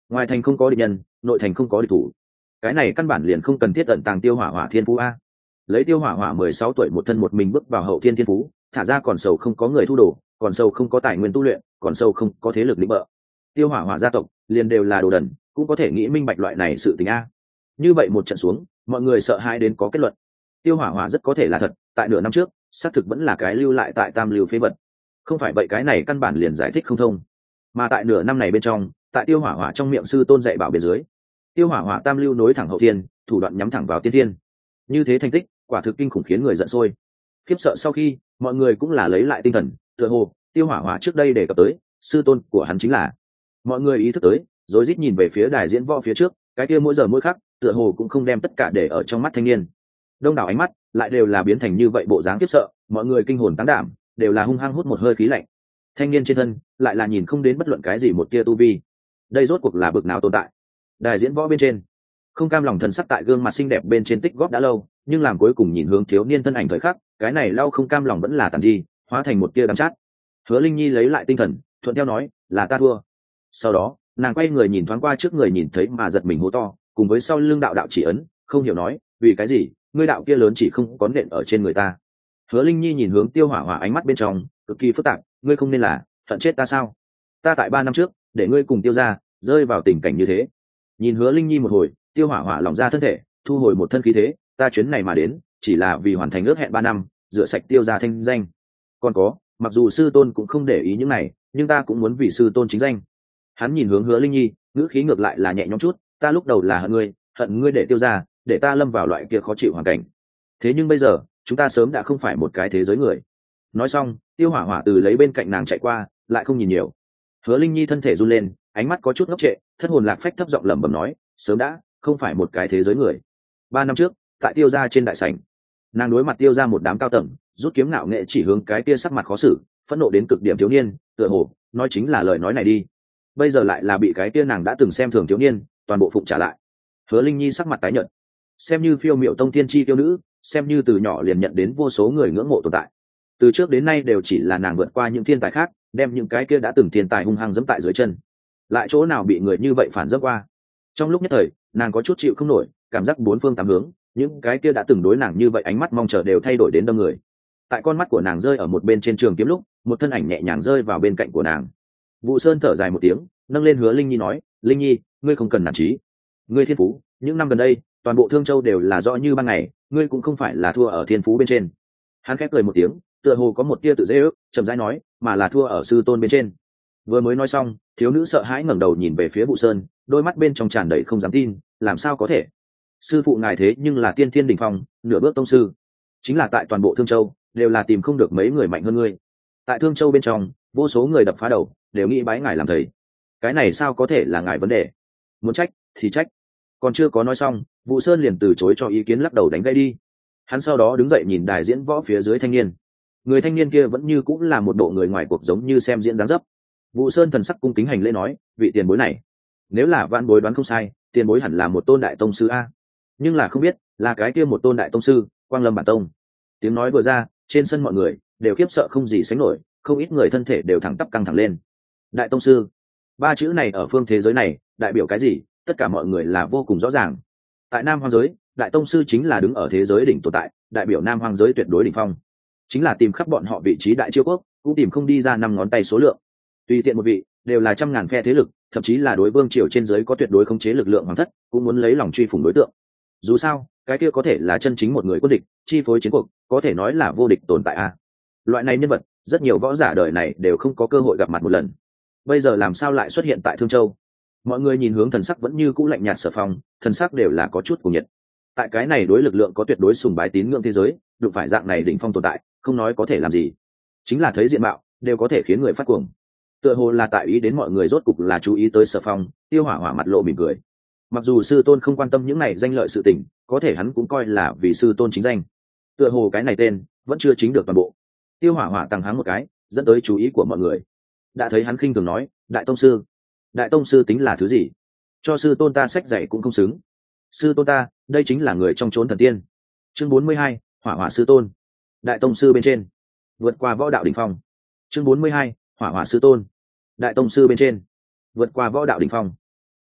ngoài thành không có địch nhân, nội thành không có địch thủ, cái này căn bản liền không cần thiết tận tàng tiêu hỏa hỏa thiên phú a. Lấy tiêu hỏa hỏa mười sáu tuổi một thân một mình bước vào hậu thiên thiên phú, thả ra còn sầu không có người thu đồ, còn sầu không có tài nguyên tu luyện, còn sầu không có thế lực lĩnh bợ. Tiêu hỏa hỏa gia tộc liền đều là đồ đần, cũng có thể nghĩ minh bạch loại này sự tình a. Như vậy một trận xuống, mọi người sợ hãi đến có kết luận. Tiêu hỏa hỏa rất có thể là thật, tại nửa năm trước, xác thực vẫn là cái lưu lại tại Tam Lưu phế vật. Không phải vậy cái này căn bản liền giải thích không thông. Mà tại nửa năm này bên trong, tại tiêu hỏa hỏa trong miệng sư tôn dạy bảo bên dưới, tiêu hỏa hỏa Tam Lưu nối thẳng hậu thiên, thủ đoạn nhắm thẳng vào tiên thiên. Như thế thành tích, quả thực kinh khủng khiến người giận sôi. Khiếp sợ sau khi, mọi người cũng là lấy lại tinh thần, tựa hồ tiêu hỏa hỏa trước đây đề cập tới, sư tôn của hắn chính là. Mọi người ý thức tới, rối rít nhìn về phía đài diễn võ phía trước, cái kia mỗi giờ mỗi khắc, tựa hồ cũng không đem tất cả để ở trong mắt thanh niên. Đông đảo ánh mắt lại đều là biến thành như vậy bộ dáng khiếp sợ, mọi người kinh hồn táng đảm, đều là hung hăng hút một hơi khí lạnh. Thanh niên trên thân lại là nhìn không đến bất luận cái gì một tia tu vi. Đây rốt cuộc là bực nào tồn tại? Đài diễn võ bên trên, không cam lòng thần sắc tại gương mặt xinh đẹp bên trên tích góp đã lâu, nhưng làm cuối cùng nhìn hướng thiếu niên thân ảnh thời khắc, cái này lau không cam lòng vẫn là tàn đi, hóa thành một tia đắng chát. Hứa Linh Nhi lấy lại tinh thần, thuận theo nói, là ta thua. Sau đó, nàng quay người nhìn thoáng qua trước người nhìn thấy mà giật mình hô to, cùng với sau lưng đạo đạo chỉ ấn, không hiểu nói, vì cái gì, ngươi đạo kia lớn chỉ không có nện ở trên người ta. Hứa Linh Nhi nhìn hướng tiêu hỏa hỏa ánh mắt bên trong, cực kỳ phức tạp, ngươi không nên là, hận chết ta sao? Ta tại ba năm trước, để ngươi cùng tiêu ra, rơi vào tình cảnh như thế. Nhìn Hứa Linh Nhi một hồi, tiêu hỏa hỏa lỏng ra thân thể, thu hồi một thân khí thế, ta chuyến này mà đến, chỉ là vì hoàn thành ước hẹn ba năm, rửa sạch tiêu ra thanh danh. Còn có, mặc dù sư tôn cũng không để ý những này, nhưng ta cũng muốn vì sư tôn chính danh. Hắn nhìn hướng Hứa Linh Nhi, ngữ khí ngược lại là nhẹ nhõm chút, ta lúc đầu là hận ngươi, hận ngươi để tiêu ra, để ta lâm vào loại kia khó chịu hoàn cảnh. Thế nhưng bây giờ, chúng ta sớm đã không phải một cái thế giới người. Nói xong, tiêu hỏa hỏa từ lấy bên cạnh nàng chạy qua, lại không nhìn nhiều. Hứa Linh Nhi thân thể run lên, ánh mắt có chút ngốc trệ, thất hồn lạc phách thấp giọng lẩm bẩm nói, sớm đã không phải một cái thế giới người. Ba năm trước, tại tiêu gia trên đại sảnh, nàng đối mặt tiêu gia một đám cao tầng, rút kiếm ngạo nghệ chỉ hướng cái kia sắc mặt khó xử, phẫn nộ đến cực điểm thiếu niên, tựa hồ nói chính là lời nói này đi. Bây giờ lại là bị cái kia nàng đã từng xem thường thiếu niên, toàn bộ phụng trả lại. Hứa Linh Nhi sắc mặt tái nhợt, xem như phiêu miệu tông tiên chi tiêu nữ, xem như từ nhỏ liền nhận đến vô số người ngưỡng mộ tồn tại. Từ trước đến nay đều chỉ là nàng vượt qua những thiên tài khác, đem những cái kia đã từng thiên tài hung hăng giẫm tại dưới chân. Lại chỗ nào bị người như vậy phản dẫm qua? Trong lúc nhất thời, nàng có chút chịu không nổi, cảm giác bốn phương tám hướng, những cái kia đã từng đối nàng như vậy ánh mắt mong chờ đều thay đổi đến đâm người. Tại con mắt của nàng rơi ở một bên trên trường kiếm lúc, một thân ảnh nhẹ nhàng rơi vào bên cạnh của nàng. Vụ Sơn thở dài một tiếng, nâng lên Hứa Linh Nhi nói, Linh Nhi, ngươi không cần nản chí. Ngươi thiên phú, những năm gần đây, toàn bộ Thương Châu đều là rõ như ban ngày, ngươi cũng không phải là thua ở thiên phú bên trên. Hắn khép cười một tiếng, tựa hồ có một tia tự dễ ước, chậm rãi nói, mà là thua ở sư tôn bên trên. Vừa mới nói xong, thiếu nữ sợ hãi ngẩng đầu nhìn về phía Vụ Sơn, đôi mắt bên trong tràn đầy không dám tin, làm sao có thể? Sư phụ ngài thế nhưng là tiên thiên đỉnh phong, nửa bước tông sư, chính là tại toàn bộ Thương Châu, đều là tìm không được mấy người mạnh hơn ngươi. Tại Thương Châu bên trong, vô số người đập phá đầu, đều nghĩ bái ngài làm thầy. Cái này sao có thể là ngài vấn đề? Muốn trách thì trách. Còn chưa có nói xong, Vụ Sơn liền từ chối cho ý kiến, lắc đầu đánh gãy đi. Hắn sau đó đứng dậy nhìn đài diễn võ phía dưới thanh niên. Người thanh niên kia vẫn như cũng là một bộ người ngoài cuộc, giống như xem diễn dáng dấp. Vụ Sơn thần sắc cung kính hành lễ nói, vị tiền bối này, nếu là vạn bối đoán không sai, tiền bối hẳn là một tôn đại tông sư a. Nhưng là không biết là cái kia một tôn đại tông sư, Quang Lâm bản tông. Tiếng nói vừa ra, trên sân mọi người đều khiếp sợ không gì sánh nổi, không ít người thân thể đều thẳng tắp căng thẳng lên. Đại tông sư, ba chữ này ở phương thế giới này đại biểu cái gì, tất cả mọi người là vô cùng rõ ràng. Tại Nam Hoang giới, đại tông sư chính là đứng ở thế giới đỉnh tồn tại, đại biểu Nam Hoang giới tuyệt đối đỉnh phong, chính là tìm khắp bọn họ vị trí đại chiêu quốc cũng tìm không đi ra năm ngón tay số lượng. Tùy tiện một vị đều là trăm ngàn phe thế lực, thậm chí là đối vương triều trên giới có tuyệt đối khống chế lực lượng hoàng thất cũng muốn lấy lòng truy phủng đối tượng. Dù sao cái kia có thể là chân chính một người quân địch, chi phối chiến cuộc, có thể nói là vô địch tồn tại a. Loại này nhân vật rất nhiều võ giả đời này đều không có cơ hội gặp mặt một lần, bây giờ làm sao lại xuất hiện tại Thương Châu? Mọi người nhìn hướng thần sắc vẫn như cũ lạnh nhạt Sở Phong, thần sắc đều là có chút cuồng nhiệt. Tại cái này đối lực lượng có tuyệt đối sùng bái tín ngưỡng thế giới, đụng phải dạng này đỉnh phong tồn tại, không nói có thể làm gì, chính là thấy diện mạo đều có thể khiến người phát cuồng. Tựa hồ là tại ý đến mọi người rốt cục là chú ý tới Sở Phong, Tiêu Hỏa Hỏa mặt lộ mỉm cười. Mặc dù sư tôn không quan tâm những này danh lợi sự tình, có thể hắn cũng coi là vì sư tôn chính danh. Tựa hồ cái này tên vẫn chưa chính được toàn bộ. Tiêu Hỏa Hỏa tăng hắng một cái, dẫn tới chú ý của mọi người. Đã thấy hắn khinh thường nói, đại tông sư, đại tông sư tính là thứ gì? Cho sư tôn ta sách dạy cũng không xứng. Sư tôn ta, đây chính là người trong chốn thần tiên. Chương bốn mươi hai, Hỏa Hỏa sư tôn. Đại tông sư bên trên, vượt qua võ đạo đỉnh phong. Chương bốn mươi hai, Hỏa Hỏa sư tôn. Đại tông sư bên trên, vượt qua võ đạo đỉnh phong.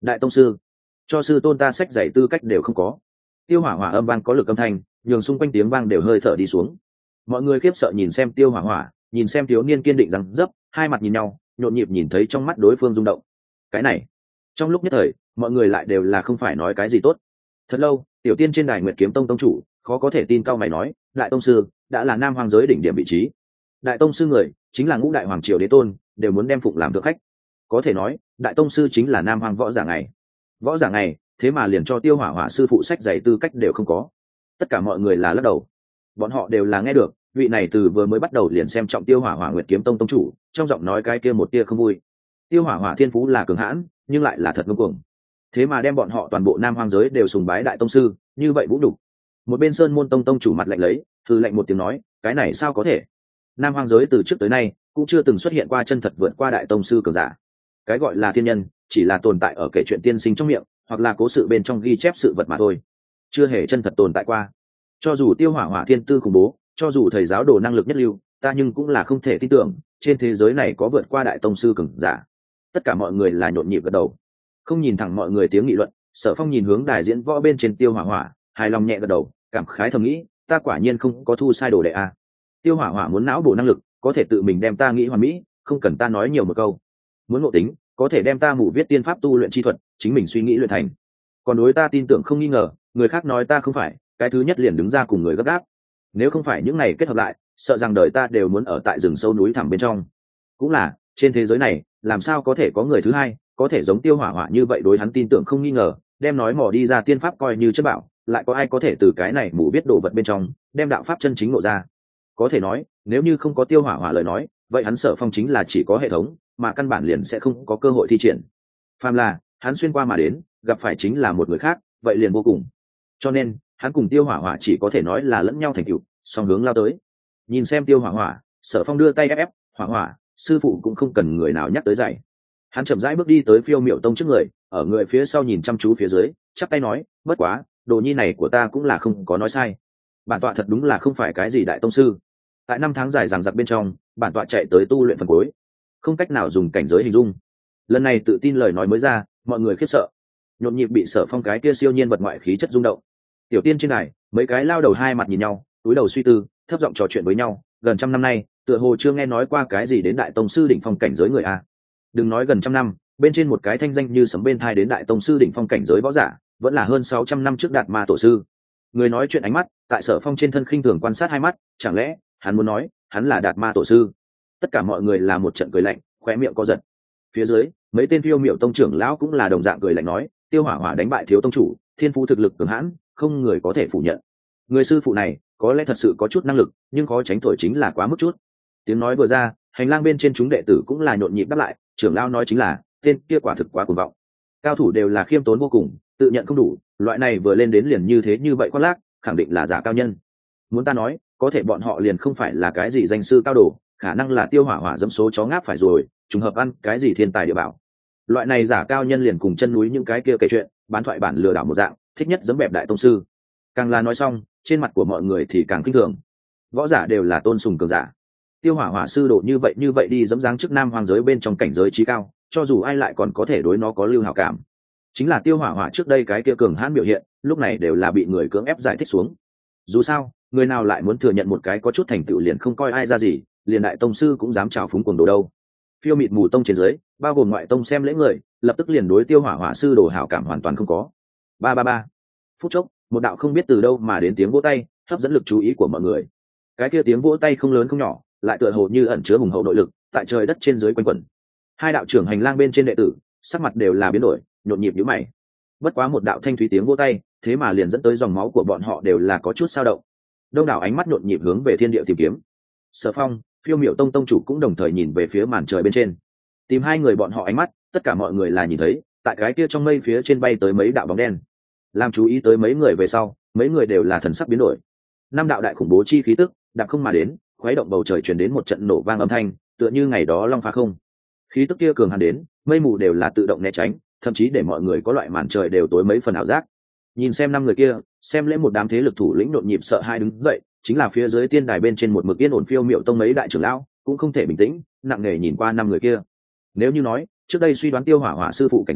đại tông sư, cho sư tôn ta sách giày tư cách đều không có. Tiêu hỏa hỏa âm vang có lực âm thanh, nhường xung quanh tiếng vang đều hơi thở đi xuống. Mọi người khiếp sợ nhìn xem tiêu hỏa hỏa, nhìn xem thiếu niên kiên định rằng dấp, hai mặt nhìn nhau, nhộn nhịp nhìn thấy trong mắt đối phương rung động. Cái này, trong lúc nhất thời, mọi người lại đều là không phải nói cái gì tốt. Thật lâu, tiểu tiên trên đài Nguyệt Kiếm Tông tông chủ, khó có thể tin cao mày nói, đại tông sư đã là nam hoàng giới đỉnh điểm vị trí. Đại tông sư người chính là ngũ đại hoàng triều đế tôn, đều muốn đem phụng làm thượng khách. Có thể nói, đại tông sư chính là nam hoàng võ giả ngày. Võ giả ngày, thế mà liền cho tiêu hỏa hỏa sư phụ sách giày tư cách đều không có. Tất cả mọi người là lắc đầu. Bọn họ đều là nghe được, vị này từ vừa mới bắt đầu liền xem trọng tiêu hỏa hỏa Nguyệt Kiếm Tông tông chủ, trong giọng nói cái kia một tia không vui. Tiêu hỏa hỏa thiên phú là cường hãn, nhưng lại là thật ngông cuồng. Thế mà đem bọn họ toàn bộ nam hoang giới đều sùng bái đại tông sư, như vậy vũ đủ. Một bên sơn môn tông tông chủ mặt lạnh lấy, thư lạnh một tiếng nói, cái này sao có thể? Nam hoang giới từ trước tới nay cũng chưa từng xuất hiện qua chân thật vượt qua đại tông sư cường giả. Cái gọi là thiên nhân, chỉ là tồn tại ở kể chuyện tiên sinh trong miệng, hoặc là cố sự bên trong ghi chép sự vật mà thôi, chưa hề chân thật tồn tại qua. Cho dù tiêu hỏa hỏa thiên tư khủng bố, cho dù thầy giáo đồ năng lực nhất lưu, ta nhưng cũng là không thể tin tưởng trên thế giới này có vượt qua đại tông sư cường giả. Tất cả mọi người là nhộn nhịp gật đầu, không nhìn thẳng mọi người tiếng nghị luận. Sở Phong nhìn hướng đài diễn võ bên trên tiêu hỏa hỏa, hài lòng nhẹ gật đầu, cảm khái thầm nghĩ, ta quả nhiên không có thu sai đồ đệ a. Tiêu hỏa hỏa muốn não bổ năng lực, có thể tự mình đem ta nghĩ hoàn mỹ, không cần ta nói nhiều một câu. Muốn ngộ tính, có thể đem ta mù viết tiên pháp tu luyện chi thuật, chính mình suy nghĩ luyện thành. Còn đối ta tin tưởng không nghi ngờ, người khác nói ta không phải, cái thứ nhất liền đứng ra cùng người gấp gáp. Nếu không phải những này kết hợp lại, sợ rằng đời ta đều muốn ở tại rừng sâu núi thẳm bên trong. Cũng là, trên thế giới này, làm sao có thể có người thứ hai, có thể giống tiêu hỏa hỏa như vậy đối hắn tin tưởng không nghi ngờ, đem nói mò đi ra tiên pháp coi như chất bảo, lại có ai có thể từ cái này mù biết đồ vật bên trong, đem đạo pháp chân chính ngộ ra. Có thể nói, nếu như không có tiêu hỏa hỏa lời nói, vậy hắn Sở Phong chính là chỉ có hệ thống, mà căn bản liền sẽ không có cơ hội thi triển. Phàm là hắn xuyên qua mà đến, gặp phải chính là một người khác, vậy liền vô cùng. Cho nên, hắn cùng tiêu hỏa hỏa chỉ có thể nói là lẫn nhau thành tựu, song hướng lao tới. Nhìn xem tiêu hỏa hỏa, Sở Phong đưa tay ép ép, hỏa hỏa, sư phụ cũng không cần người nào nhắc tới dạy. Hắn chậm rãi bước đi tới Phiêu Miệu Tông trước người, ở người phía sau nhìn chăm chú phía dưới, chắp tay nói, bất quá, đồ nhi này của ta cũng là không có nói sai. Bản tọa thật đúng là không phải cái gì đại tông sư. Tại năm tháng dài dằng dặc bên trong, bản tọa chạy tới tu luyện phần cuối, không cách nào dùng cảnh giới hình dung. Lần này tự tin lời nói mới ra, mọi người khiếp sợ, nhộn nhịp bị Sở Phong cái kia siêu nhiên vật ngoại khí chất rung động. Tiểu tiên trên này, mấy cái lao đầu hai mặt nhìn nhau, túi đầu suy tư, thấp giọng trò chuyện với nhau. Gần trăm năm nay, tựa hồ chưa nghe nói qua cái gì đến đại tông sư đỉnh phong cảnh giới người a. Đừng nói gần trăm năm, bên trên một cái thanh danh như sấm bên thai đến đại tông sư đỉnh phong cảnh giới võ giả, vẫn là hơn sáu trăm năm trước đạt ma tổ sư. Người nói chuyện ánh mắt tại Sở Phong trên thân khinh thường quan sát hai mắt, chẳng lẽ hắn muốn nói hắn là đạt ma tổ sư? Tất cả mọi người là một trận cười lạnh, khóe miệng co giật. Phía dưới, mấy tên Phiêu Miệu Tông trưởng lão cũng là đồng dạng cười lạnh nói, tiêu hỏa hỏa đánh bại thiếu tông chủ, thiên phú thực lực cường hãn, không người có thể phủ nhận. Người sư phụ này có lẽ thật sự có chút năng lực, nhưng khó tránh thổi chính là quá mức chút. Tiếng nói vừa ra, hành lang bên trên chúng đệ tử cũng là nhộn nhịp đáp lại, trưởng lão nói chính là, tên kia quả thực quá cuồng vọng. Cao thủ đều là khiêm tốn vô cùng, tự nhận không đủ, loại này vừa lên đến liền như thế như vậy khoác lác, khẳng định là giả cao nhân. Muốn ta nói, có thể bọn họ liền không phải là cái gì danh sư cao đồ, khả năng là tiêu hỏa hỏa dẫm số chó ngáp phải rồi, trùng hợp ăn cái gì thiên tài địa bảo. Loại này giả cao nhân liền cùng chân núi những cái kia kể chuyện, bán thoại bản lừa đảo một dạng, thích nhất dẫm bẹp đại tông sư. Càng là nói xong, trên mặt của mọi người thì càng kinh thường. Võ giả đều là tôn sùng cường giả. Tiêu hỏa hỏa sư độ như vậy như vậy đi dẫm dáng trước nam hoang giới bên trong cảnh giới trí cao, cho dù ai lại còn có thể đối nó có lưu hảo cảm. Chính là tiêu hỏa hỏa trước đây cái kia cường hãn biểu hiện, lúc này đều là bị người cưỡng ép giải thích xuống. Dù sao, người nào lại muốn thừa nhận một cái có chút thành tựu liền không coi ai ra gì, liền đại tông sư cũng dám trào phúng cuồng đồ đâu. Phiêu mịt mù tông trên dưới, bao gồm ngoại tông xem lễ người, lập tức liền đối tiêu hỏa hỏa sư đồ hảo cảm hoàn toàn không có. Ba ba ba. Phút chốc, một đạo không biết từ đâu mà đến tiếng vỗ tay, hấp dẫn lực chú ý của mọi người. Cái kia tiếng vỗ tay không lớn không nhỏ, lại tựa hồ như ẩn chứa hùng hậu nội lực, tại trời đất trên dưới quanh quẩn. Hai đạo trưởng hành lang bên trên đệ tử, sắc mặt đều là biến đổi, nhộn nhịp nhíu mày. Bất quá một đạo thanh thúy tiếng vỗ tay, thế mà liền dẫn tới dòng máu của bọn họ đều là có chút dao động. Đông đảo ánh mắt nhộn nhịp hướng về thiên địa tìm kiếm. Sở Phong, Phiêu Miệu Tông tông chủ cũng đồng thời nhìn về phía màn trời bên trên. Tìm hai người bọn họ ánh mắt, tất cả mọi người là nhìn thấy, tại cái kia trong mây phía trên bay tới mấy đạo bóng đen. Làm chú ý tới mấy người về sau, mấy người đều là thần sắc biến đổi. Năm đạo đại khủng bố chi khí tức, đạp không mà đến, khuấy động bầu trời truyền đến một trận nổ vang âm thanh, tựa như ngày đó long phá không. Khí tức kia cường hàn đến, mây mù đều là tự động né tránh, thậm chí để mọi người có loại màn trời đều tối mấy phần ảo giác. Nhìn xem năm người kia, xem lễ một đám thế lực thủ lĩnh nhộn nhịp sợ hai đứng dậy, chính là phía dưới tiên đài bên trên một mực yên ổn Phiêu Miệu Tông mấy đại trưởng lão cũng không thể bình tĩnh, nặng nề nhìn qua năm người kia. Nếu như nói trước đây suy đoán tiêu hỏa hỏa sư phụ cảnh giới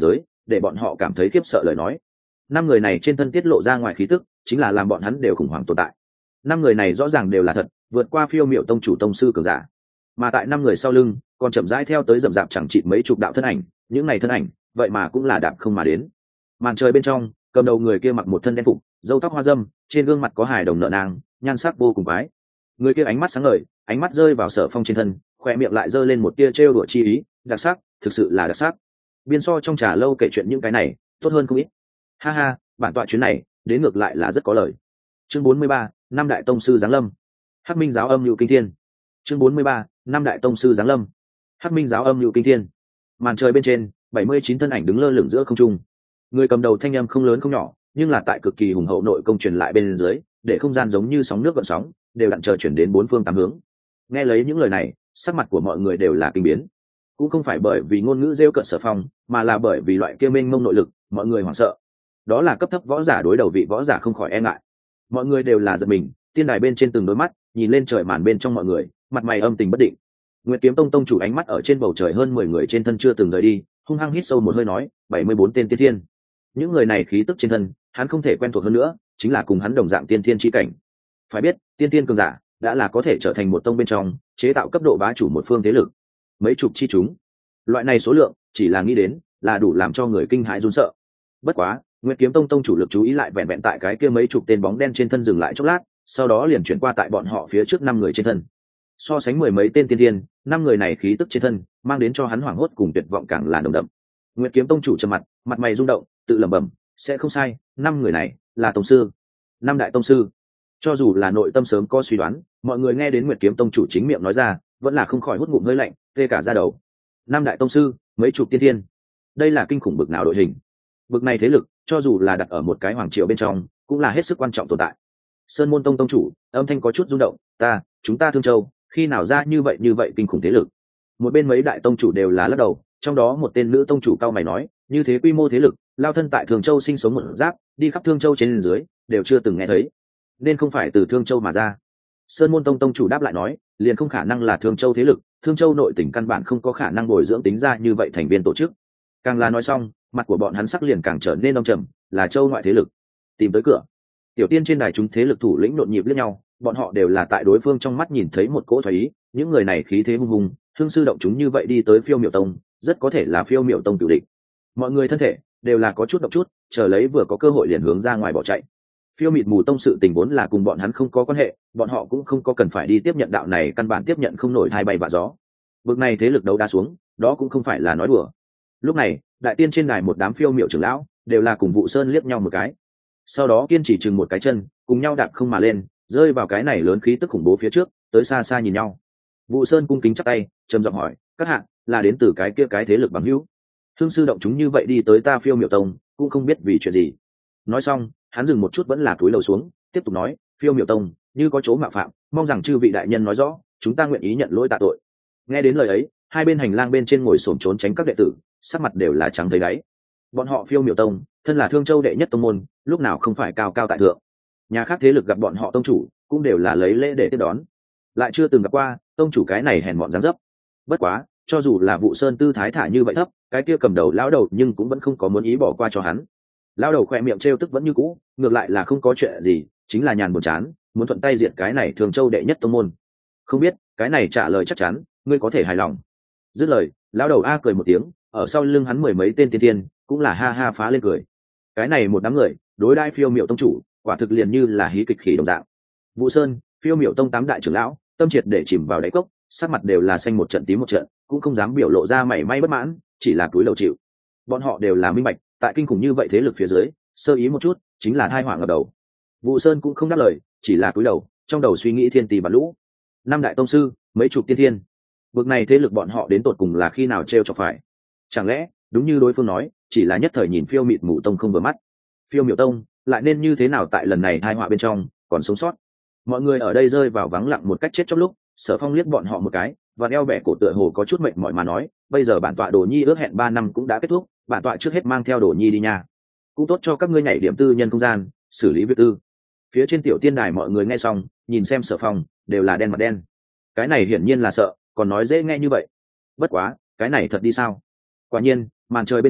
để bọn họ cảm thấy khiếp sợ lời nói. Năm người này trên thân tiết lộ ra ngoài khí tức chính là làm bọn hắn đều khủng hoảng tồn tại. Năm người này rõ ràng đều là thật, vượt qua phiêu miệu tông chủ tông sư cường giả, mà tại năm người sau lưng còn chậm rãi theo tới rậm rạp chẳng chịt mấy chục đạo thân ảnh. Những này thân ảnh vậy mà cũng là đạp không mà đến. Màn trời bên trong, cầm đầu người kia mặc một thân đen phục, râu tóc hoa râm, trên gương mặt có hài đồng nợ nang, nhan sắc vô cùng quái. Người kia ánh mắt sáng ngời, ánh mắt rơi vào Sở Phong trên thân, khoe miệng lại giơ lên một tia trêu đùa chi ý, đặc sắc, thực sự là đặc sắc. Biên so trong trà lâu kể chuyện những cái này tốt hơn không ít. Ha ha, bản tọa chuyến này đến ngược lại là rất có lời. Chương bốn mươi ba, năm đại tông sư giáng lâm. Hắc Minh giáo âm lưu kinh thiên. Chương bốn mươi ba, năm đại tông sư giáng lâm. Hắc Minh giáo âm lưu kinh thiên. Màn trời bên trên, bảy mươi chín thân ảnh đứng lơ lửng giữa không trung. Người cầm đầu thanh âm không lớn không nhỏ, nhưng là tại cực kỳ hùng hậu nội công truyền lại bên dưới, để không gian giống như sóng nước gợn sóng, đều đặn chờ chuyển đến bốn phương tám hướng. Nghe lấy những lời này, sắc mặt của mọi người đều là kinh biến. Cũng không phải bởi vì ngôn ngữ rêu cợt Sở Phong, mà là bởi vì loại kia mênh mông nội lực, mọi người hoảng sợ. Đó là cấp thấp võ giả đối đầu vị võ giả không khỏi e ngại. Mọi người đều là giật mình, tiên đài bên trên từng đôi mắt nhìn lên trời màn bên trong mọi người, mặt mày âm tình bất định. Nguyệt Kiếm Tông tông chủ ánh mắt ở trên bầu trời hơn mười người trên thân chưa từng rời đi, hung hăng hít sâu một hơi nói, bảy mươi bốn tên tiên thiên. Những người này khí tức trên thân, hắn không thể quen thuộc hơn nữa, chính là cùng hắn đồng dạng tiên thiên chi cảnh. Phải biết, tiên thiên cường giả đã là có thể trở thành một tông bên trong, chế tạo cấp độ bá chủ một phương thế lực. Mấy chục chi chúng, loại này số lượng, chỉ là nghĩ đến, là đủ làm cho người kinh hãi run sợ. Bất quá, Nguyệt Kiếm Tông tông chủ lực chú ý lại vẹn vẹn tại cái kia mấy chục tên bóng đen trên thân dừng lại chốc lát, sau đó liền chuyển qua tại bọn họ phía trước năm người trên thân. So sánh mười mấy tên tiên tiên, năm người này khí tức trên thân, mang đến cho hắn hoảng hốt cùng tuyệt vọng càng là nồng đậm. Nguyệt Kiếm Tông chủ trầm mặt, mặt mày rung động, tự lẩm bẩm, sẽ không sai, năm người này là tông sư, năm đại tông sư. Cho dù là nội tâm sớm có suy đoán, mọi người nghe đến Nguyệt Kiếm Tông chủ chính miệng nói ra, vẫn là không khỏi hút ngụm hơi lạnh, tê cả da đầu. Năm đại tông sư, mấy chục tiên tiên, đây là kinh khủng bực nào đội hình. Bực này thế lực, cho dù là đặt ở một cái hoàng triều bên trong, cũng là hết sức quan trọng tồn tại. Sơn Môn Tông tông chủ, âm thanh có chút rung động, ta, chúng ta Thương Châu, khi nào ra như vậy như vậy kinh khủng thế lực? Một bên mấy đại tông chủ đều là lắc đầu, trong đó một tên nữ tông chủ cao mày nói, như thế quy mô thế lực, lao thân tại Thương Châu sinh sống một giáp, đi khắp Thương Châu trên dưới, đều chưa từng nghe thấy, nên không phải từ Thương Châu mà ra. Sơn Môn Tông tông chủ đáp lại nói, liền không khả năng là Thương Châu thế lực, Thương Châu nội tỉnh căn bản không có khả năng bồi dưỡng tính ra như vậy thành viên tổ chức. Càng là nói xong, mặt của bọn hắn sắc liền càng trở nên đông trầm, là châu ngoại thế lực tìm tới cửa. Tiểu tiên trên đài chúng thế lực thủ lĩnh nhộn nhịp liếc nhau, bọn họ đều là tại đối phương trong mắt nhìn thấy một cỗ thoái ý, những người này khí thế hung hùng, hương sư động chúng như vậy đi tới Phiêu Miểu Tông, rất có thể là Phiêu Miểu Tông cửu địch. Mọi người thân thể đều là có chút động chút, chờ lấy vừa có cơ hội liền hướng ra ngoài bỏ chạy. Phiêu Mịt Mù Tông sự tình vốn là cùng bọn hắn không có quan hệ, bọn họ cũng không có cần phải đi tiếp nhận đạo này, căn bản tiếp nhận không nổi hai bay vạ gió. Bực này thế lực đấu đá xuống, đó cũng không phải là nói đùa. Lúc này, đại tiên trên đài một đám phiêu miệu trưởng lão đều là cùng Vụ Sơn liếc nhau một cái, sau đó kiên trì chừng một cái chân, cùng nhau đạp không mà lên, rơi vào cái này lớn khí tức khủng bố phía trước, tới xa xa nhìn nhau. Vụ Sơn cung kính chắp tay, trầm giọng hỏi, các hạ là đến từ cái kia cái thế lực bằng hữu? Hương sư động chúng như vậy đi tới ta Phiêu Miệu Tông, cũng không biết vì chuyện gì. Nói xong, hắn dừng một chút vẫn là cúi đầu xuống, tiếp tục nói, Phiêu Miệu Tông như có chỗ mạo phạm, mong rằng chư vị đại nhân nói rõ, chúng ta nguyện ý nhận lỗi tạ tội. Nghe đến lời ấy, hai bên hành lang bên trên ngồi xổm trốn tránh các đệ tử, sắc mặt đều là trắng thấy đáy. Bọn họ Phiêu Miểu Tông thân là Thương Châu đệ nhất tông môn, lúc nào không phải cao cao tại thượng. Nhà khác thế lực gặp bọn họ tông chủ cũng đều là lấy lễ để tiếp đón, lại chưa từng gặp qua tông chủ cái này hèn mọn dáng dấp. Bất quá, cho dù là Vụ Sơn tư thái thả như vậy thấp, cái kia cầm đầu lão đầu nhưng cũng vẫn không có muốn ý bỏ qua cho hắn. Lão đầu khỏe miệng trêu tức vẫn như cũ, ngược lại là không có chuyện gì, chính là nhàn buồn chán, muốn thuận tay diệt cái này Thương Châu đệ nhất tông môn. Không biết cái này trả lời chắc chắn ngươi có thể hài lòng. Dứt lời, lão đầu a cười một tiếng, ở sau lưng hắn mười mấy tên tiên tiên cũng là ha ha phá lên cười. Cái này một đám người đối đãi Phiêu Miểu Tông chủ, quả thực liền như là hí kịch khỉ đồng dạng. Vụ Sơn, Phiêu Miểu Tông tám đại trưởng lão, tâm triệt để chìm vào đáy cốc, sắc mặt đều là xanh một trận tím một trận, cũng không dám biểu lộ ra mảy may bất mãn, chỉ là cúi đầu chịu. Bọn họ đều là minh bạch, tại kinh khủng như vậy thế lực phía dưới, sơ ý một chút chính là tai họa ngập đầu. Vụ Sơn cũng không đáp lời, chỉ là cúi đầu, trong đầu suy nghĩ thiên tỷ bạt lũ. Năm đại tông sư, mấy chục tiên thiên, bực này thế lực bọn họ đến tột cùng là khi nào trêu chọc phải? Chẳng lẽ đúng như đối phương nói, chỉ là nhất thời nhìn Phiêu Mịt Mù Tông không vừa mắt, Phiêu Miểu Tông lại nên như thế nào tại lần này tai họa bên trong còn sống sót? Mọi người ở đây rơi vào vắng lặng một cách chết chóc lúc, Sở Phong liếc bọn họ một cái, và eo bẻ cổ tựa hồ có chút mệt mỏi mà nói, bây giờ bản tọa Đồ Nhi ước hẹn ba năm cũng đã kết thúc, bản tọa trước hết mang theo Đồ Nhi đi nha, cũng tốt cho các ngươi nhảy điểm tư nhân không gian, xử lý việc tư. Phía trên tiểu tiên đài mọi người nghe xong, nhìn xem Sở Phong, đều là đen mặt đen. Cái này hiển nhiên là sợ, còn nói dễ nghe như vậy. Bất quá, cái này thật đi sao? Quả nhiên, màn trời bên trên,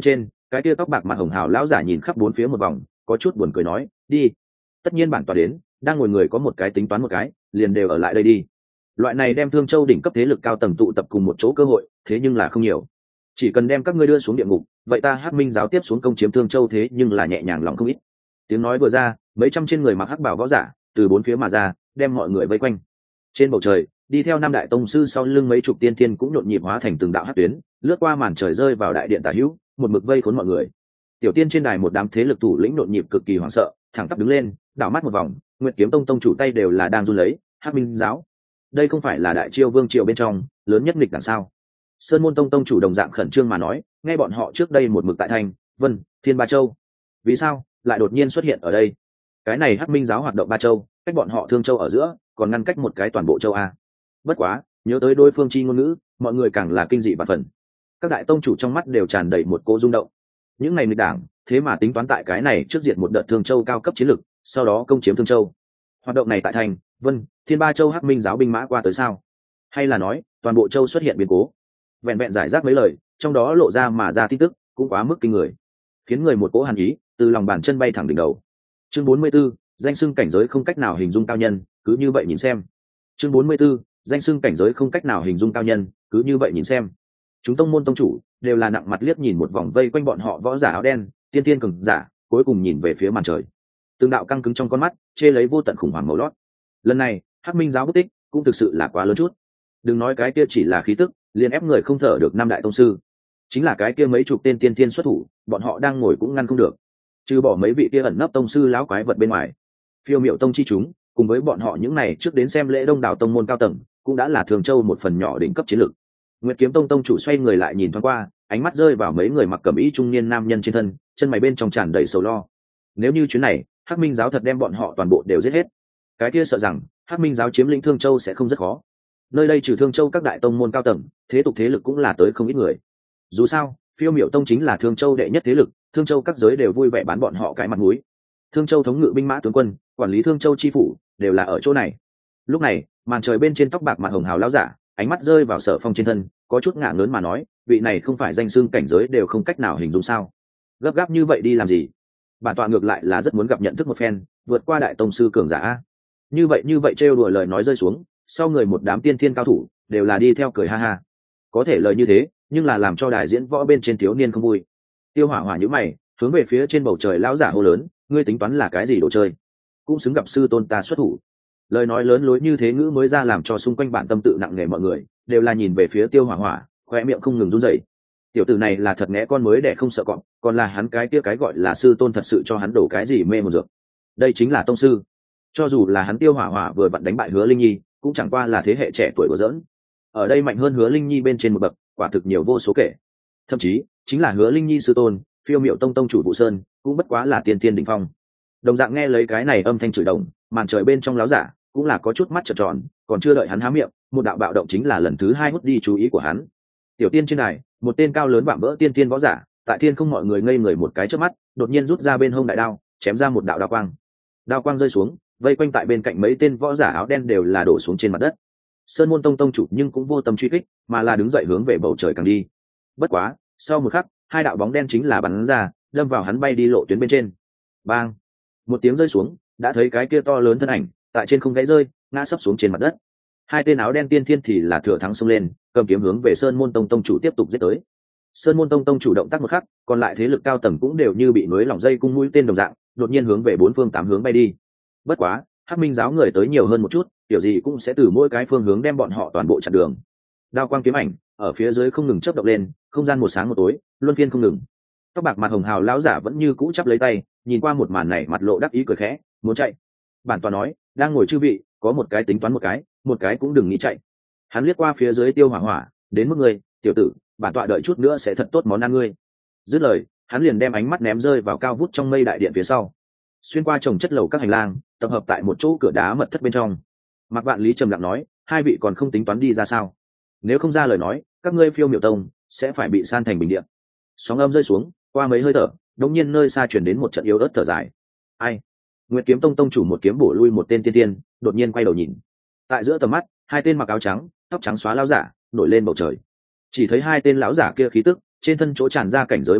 cái kia tóc bạc mặt hồng hào lão giả nhìn khắp bốn phía một vòng, có chút buồn cười nói, đi. Tất nhiên bản tọa đến, đang ngồi người có một cái tính toán một cái, liền đều ở lại đây đi. Loại này đem Thương Châu đỉnh cấp thế lực cao tầng tụ tập cùng một chỗ cơ hội, thế nhưng là không nhiều. Chỉ cần đem các ngươi đưa xuống địa ngục, vậy ta Hắc Minh giáo tiếp xuống công chiếm Thương Châu thế nhưng là nhẹ nhàng lòng không ít. Tiếng nói vừa ra, mấy trăm trên người mặc hắc bảo võ giả từ bốn phía mà ra, đem mọi người vây quanh. Trên bầu trời, đi theo năm đại tông sư sau lưng mấy chục tiên thiên cũng nhộn nhịp hóa thành từng đạo hắc tuyến, lướt qua màn trời rơi vào đại điện tả hữu, một mực vây khốn mọi người. Tiểu tiên trên đài một đám thế lực thủ lĩnh nhộn nhịp cực kỳ hoảng sợ, thẳng tắp đứng lên, đảo mắt một vòng, Nguyệt Kiếm Tông tông chủ tay đều là đang run lấy, Hắc Minh giáo. Đây không phải là đại chiêu vương triều bên trong lớn nhất nghịch đằng sao? Sơn Môn Tông tông chủ đồng dạng khẩn trương mà nói, nghe bọn họ trước đây một mực tại Thanh, Vân, Thiên Ba Châu, vì sao lại đột nhiên xuất hiện ở đây? Cái này Hắc Minh giáo hoạt động Ba Châu, cách bọn họ Thương Châu ở giữa, còn ngăn cách một cái toàn bộ châu a. Bất quá, nhớ tới đối phương chi ngôn ngữ, mọi người càng là kinh dị và phần. Các đại tông chủ trong mắt đều tràn đầy một cỗ rung động. Những ngày nghịch đảng, thế mà tính toán tại cái này trước diệt một đợt Thương Châu cao cấp chiến lực, sau đó công chiếm Thương Châu. Hoạt động này tại Thành, Vân, Thiên Ba Châu Hắc Minh giáo binh mã qua tới sao? Hay là nói, toàn bộ châu xuất hiện biến cố? Vẹn vẹn giải rác mấy lời, trong đó lộ ra mà ra tin tức, cũng quá mức kinh người, khiến người một cỗ hàn ý từ lòng bàn chân bay thẳng đỉnh đầu. Chương bốn mươi 44, danh xưng cảnh giới không cách nào hình dung cao nhân, cứ như vậy nhìn xem. Chương bốn mươi 44, danh xưng cảnh giới không cách nào hình dung cao nhân, cứ như vậy nhìn xem. Chúng tông môn tông chủ đều là nặng mặt liếc nhìn một vòng vây quanh bọn họ võ giả áo đen, tiên tiên cường giả, cuối cùng nhìn về phía màn trời. Từng đạo căng cứng trong con mắt, chê lấy vô tận khủng hoảng màu lót. Lần này, Hắc Minh giáo bất tích, cũng thực sự là quá lớn chút. Đừng nói cái kia chỉ là khí tức, liền ép người không thở được năm đại tông sư. Chính là cái kia mấy chục tên tiên tiên xuất thủ, bọn họ đang ngồi cũng ngăn không được. Trừ bỏ mấy vị kia ẩn nấp tông sư lão quái vật bên ngoài, Phiêu Miểu tông chi chúng, cùng với bọn họ những này trước đến xem lễ đông đảo tông môn cao tầng, cũng đã là Thường Châu một phần nhỏ đỉnh cấp chiến lược. Nguyệt Kiếm Tông tông chủ xoay người lại nhìn thoáng qua, ánh mắt rơi vào mấy người mặc cẩm y trung niên nam nhân trên thân, chân mày bên trong tràn đầy sầu lo. Nếu như chuyến này, Hắc Minh giáo thật đem bọn họ toàn bộ đều giết hết, cái kia sợ rằng Hắc Minh giáo chiếm lĩnh Thương Châu sẽ không rất khó. Nơi đây trừ Thương Châu các đại tông môn cao tầng, thế tục thế lực cũng là tới không ít người. Dù sao, Phiêu Miểu tông chính là Thương Châu đệ nhất thế lực, Thương Châu các giới đều vui vẻ bán bọn họ cái mặt mũi. Thương Châu thống ngự binh mã tướng quân, quản lý Thương Châu chi phủ, đều là ở chỗ này. Lúc này, màn trời bên trên tóc bạc mặt hồng hào lão giả, ánh mắt rơi vào Sở Phong trên thân, có chút ngả lớn mà nói, vị này không phải danh xưng cảnh giới đều không cách nào hình dung sao? Gấp gáp như vậy đi làm gì? Bản tọa ngược lại là rất muốn gặp nhận thức một phen, vượt qua đại tông sư cường giả. Như vậy như vậy trêu đùa lời nói rơi xuống, sau người một đám tiên thiên cao thủ đều là đi theo cười ha ha. Có thể lời như thế, nhưng là làm cho đại diễn võ bên trên thiếu niên không vui. Tiêu Hỏa Hỏa nhíu mày, hướng về phía trên bầu trời lão giả hô lớn, ngươi tính toán là cái gì đồ chơi? Cũng xứng gặp sư tôn ta xuất thủ. Lời nói lớn lối như thế ngữ mới ra làm cho xung quanh bản tâm tự nặng nề mọi người đều là nhìn về phía Tiêu Hỏa Hỏa, khoe miệng không ngừng run rẩy. Tiểu tử này là thật ngẽ con mới để không sợ cọp, còn là hắn cái kia cái gọi là sư tôn thật sự cho hắn đổ cái gì mê một dược. Đây chính là tông sư. Cho dù là hắn Tiêu Hỏa Hỏa vừa vặn đánh bại Hứa Linh Nhi, cũng chẳng qua là thế hệ trẻ tuổi đùa giỡn. Ở đây mạnh hơn Hứa Linh Nhi bên trên một bậc, quả thực nhiều vô số kể. Thậm chí, chính là Hứa Linh Nhi sư tôn, Phiêu Miểu tông tông chủ Vũ Sơn, cũng bất quá là tiên tiên đỉnh phong. Đồng dạng nghe lấy cái này âm thanh chửi đồng, màn trời bên trong láo giả, cũng là có chút mắt trợn tròn, còn chưa đợi hắn há miệng, một đạo bạo động chính là lần thứ hai hút đi chú ý của hắn. Tiểu tiên trên này, một tên cao lớn vạm vỡ tiên tiên võ giả, tại thiên không mọi người ngây người một cái trước mắt, đột nhiên rút ra bên hông đại đao, chém ra một đạo đao quang. Đao quang rơi xuống, vây quanh tại bên cạnh mấy tên võ giả áo đen đều là đổ xuống trên mặt đất. Sơn Môn tông tông chủ nhưng cũng vô tâm truy kích, mà là đứng dậy hướng về bầu trời càng đi. Bất quá, sau một khắc, hai đạo bóng đen chính là bắn ra, đâm vào hắn bay đi lộ tuyến bên trên. Bang! Một tiếng rơi xuống, đã thấy cái kia to lớn thân ảnh tại trên không gãy rơi, ngã sấp xuống trên mặt đất. Hai tên áo đen tiên thiên thì là thừa thắng xông lên, cầm kiếm hướng về Sơn Môn tông tông chủ tiếp tục giết tới. Sơn Môn tông tông chủ động tác một khắc, còn lại thế lực cao tầng cũng đều như bị núi lỏng dây cung mũi tên đồng dạng, đột nhiên hướng về bốn phương tám hướng bay đi. Bất quá, Hắc Minh giáo người tới nhiều hơn một chút, kiểu gì cũng sẽ từ mỗi cái phương hướng đem bọn họ toàn bộ chặn đường. Đao quang kiếm ảnh ở phía dưới không ngừng chớp động lên, không gian một sáng một tối, luân phiên không ngừng. Tóc bạc mặt hồng hào lão giả vẫn như cũ chắp lấy tay, nhìn qua một màn này mặt lộ đắc ý cười khẽ, muốn chạy. Bản tọa nói, đang ngồi chư vị, có một cái tính toán một cái, một cái cũng đừng nghĩ chạy. Hắn liếc qua phía dưới Tiêu Hỏa Hỏa, đến mức ngươi, tiểu tử, bản tọa đợi chút nữa sẽ thật tốt món ăn ngươi. Dứt lời, hắn liền đem ánh mắt ném rơi vào cao vút trong mây đại điện phía sau, xuyên qua trồng chất lầu các hành lang, tập hợp tại một chỗ cửa đá mật thất bên trong. Mạc Vạn Lý trầm lặng nói, hai vị còn không tính toán đi ra sao? Nếu không ra lời nói, các ngươi Phiêu Miểu tông sẽ phải bị san thành bình địa. Sóng âm rơi xuống, qua mấy hơi thở, đột nhiên nơi xa truyền đến một trận yếu ớt thở dài. Ai? Nguyệt Kiếm tông tông chủ một kiếm bổ lui một tên tiên tiên, đột nhiên quay đầu nhìn. Tại giữa tầm mắt, hai tên mặc áo trắng, tóc trắng xóa lão giả nổi lên bầu trời. Chỉ thấy hai tên lão giả kia khí tức, trên thân chỗ tràn ra cảnh giới ba động,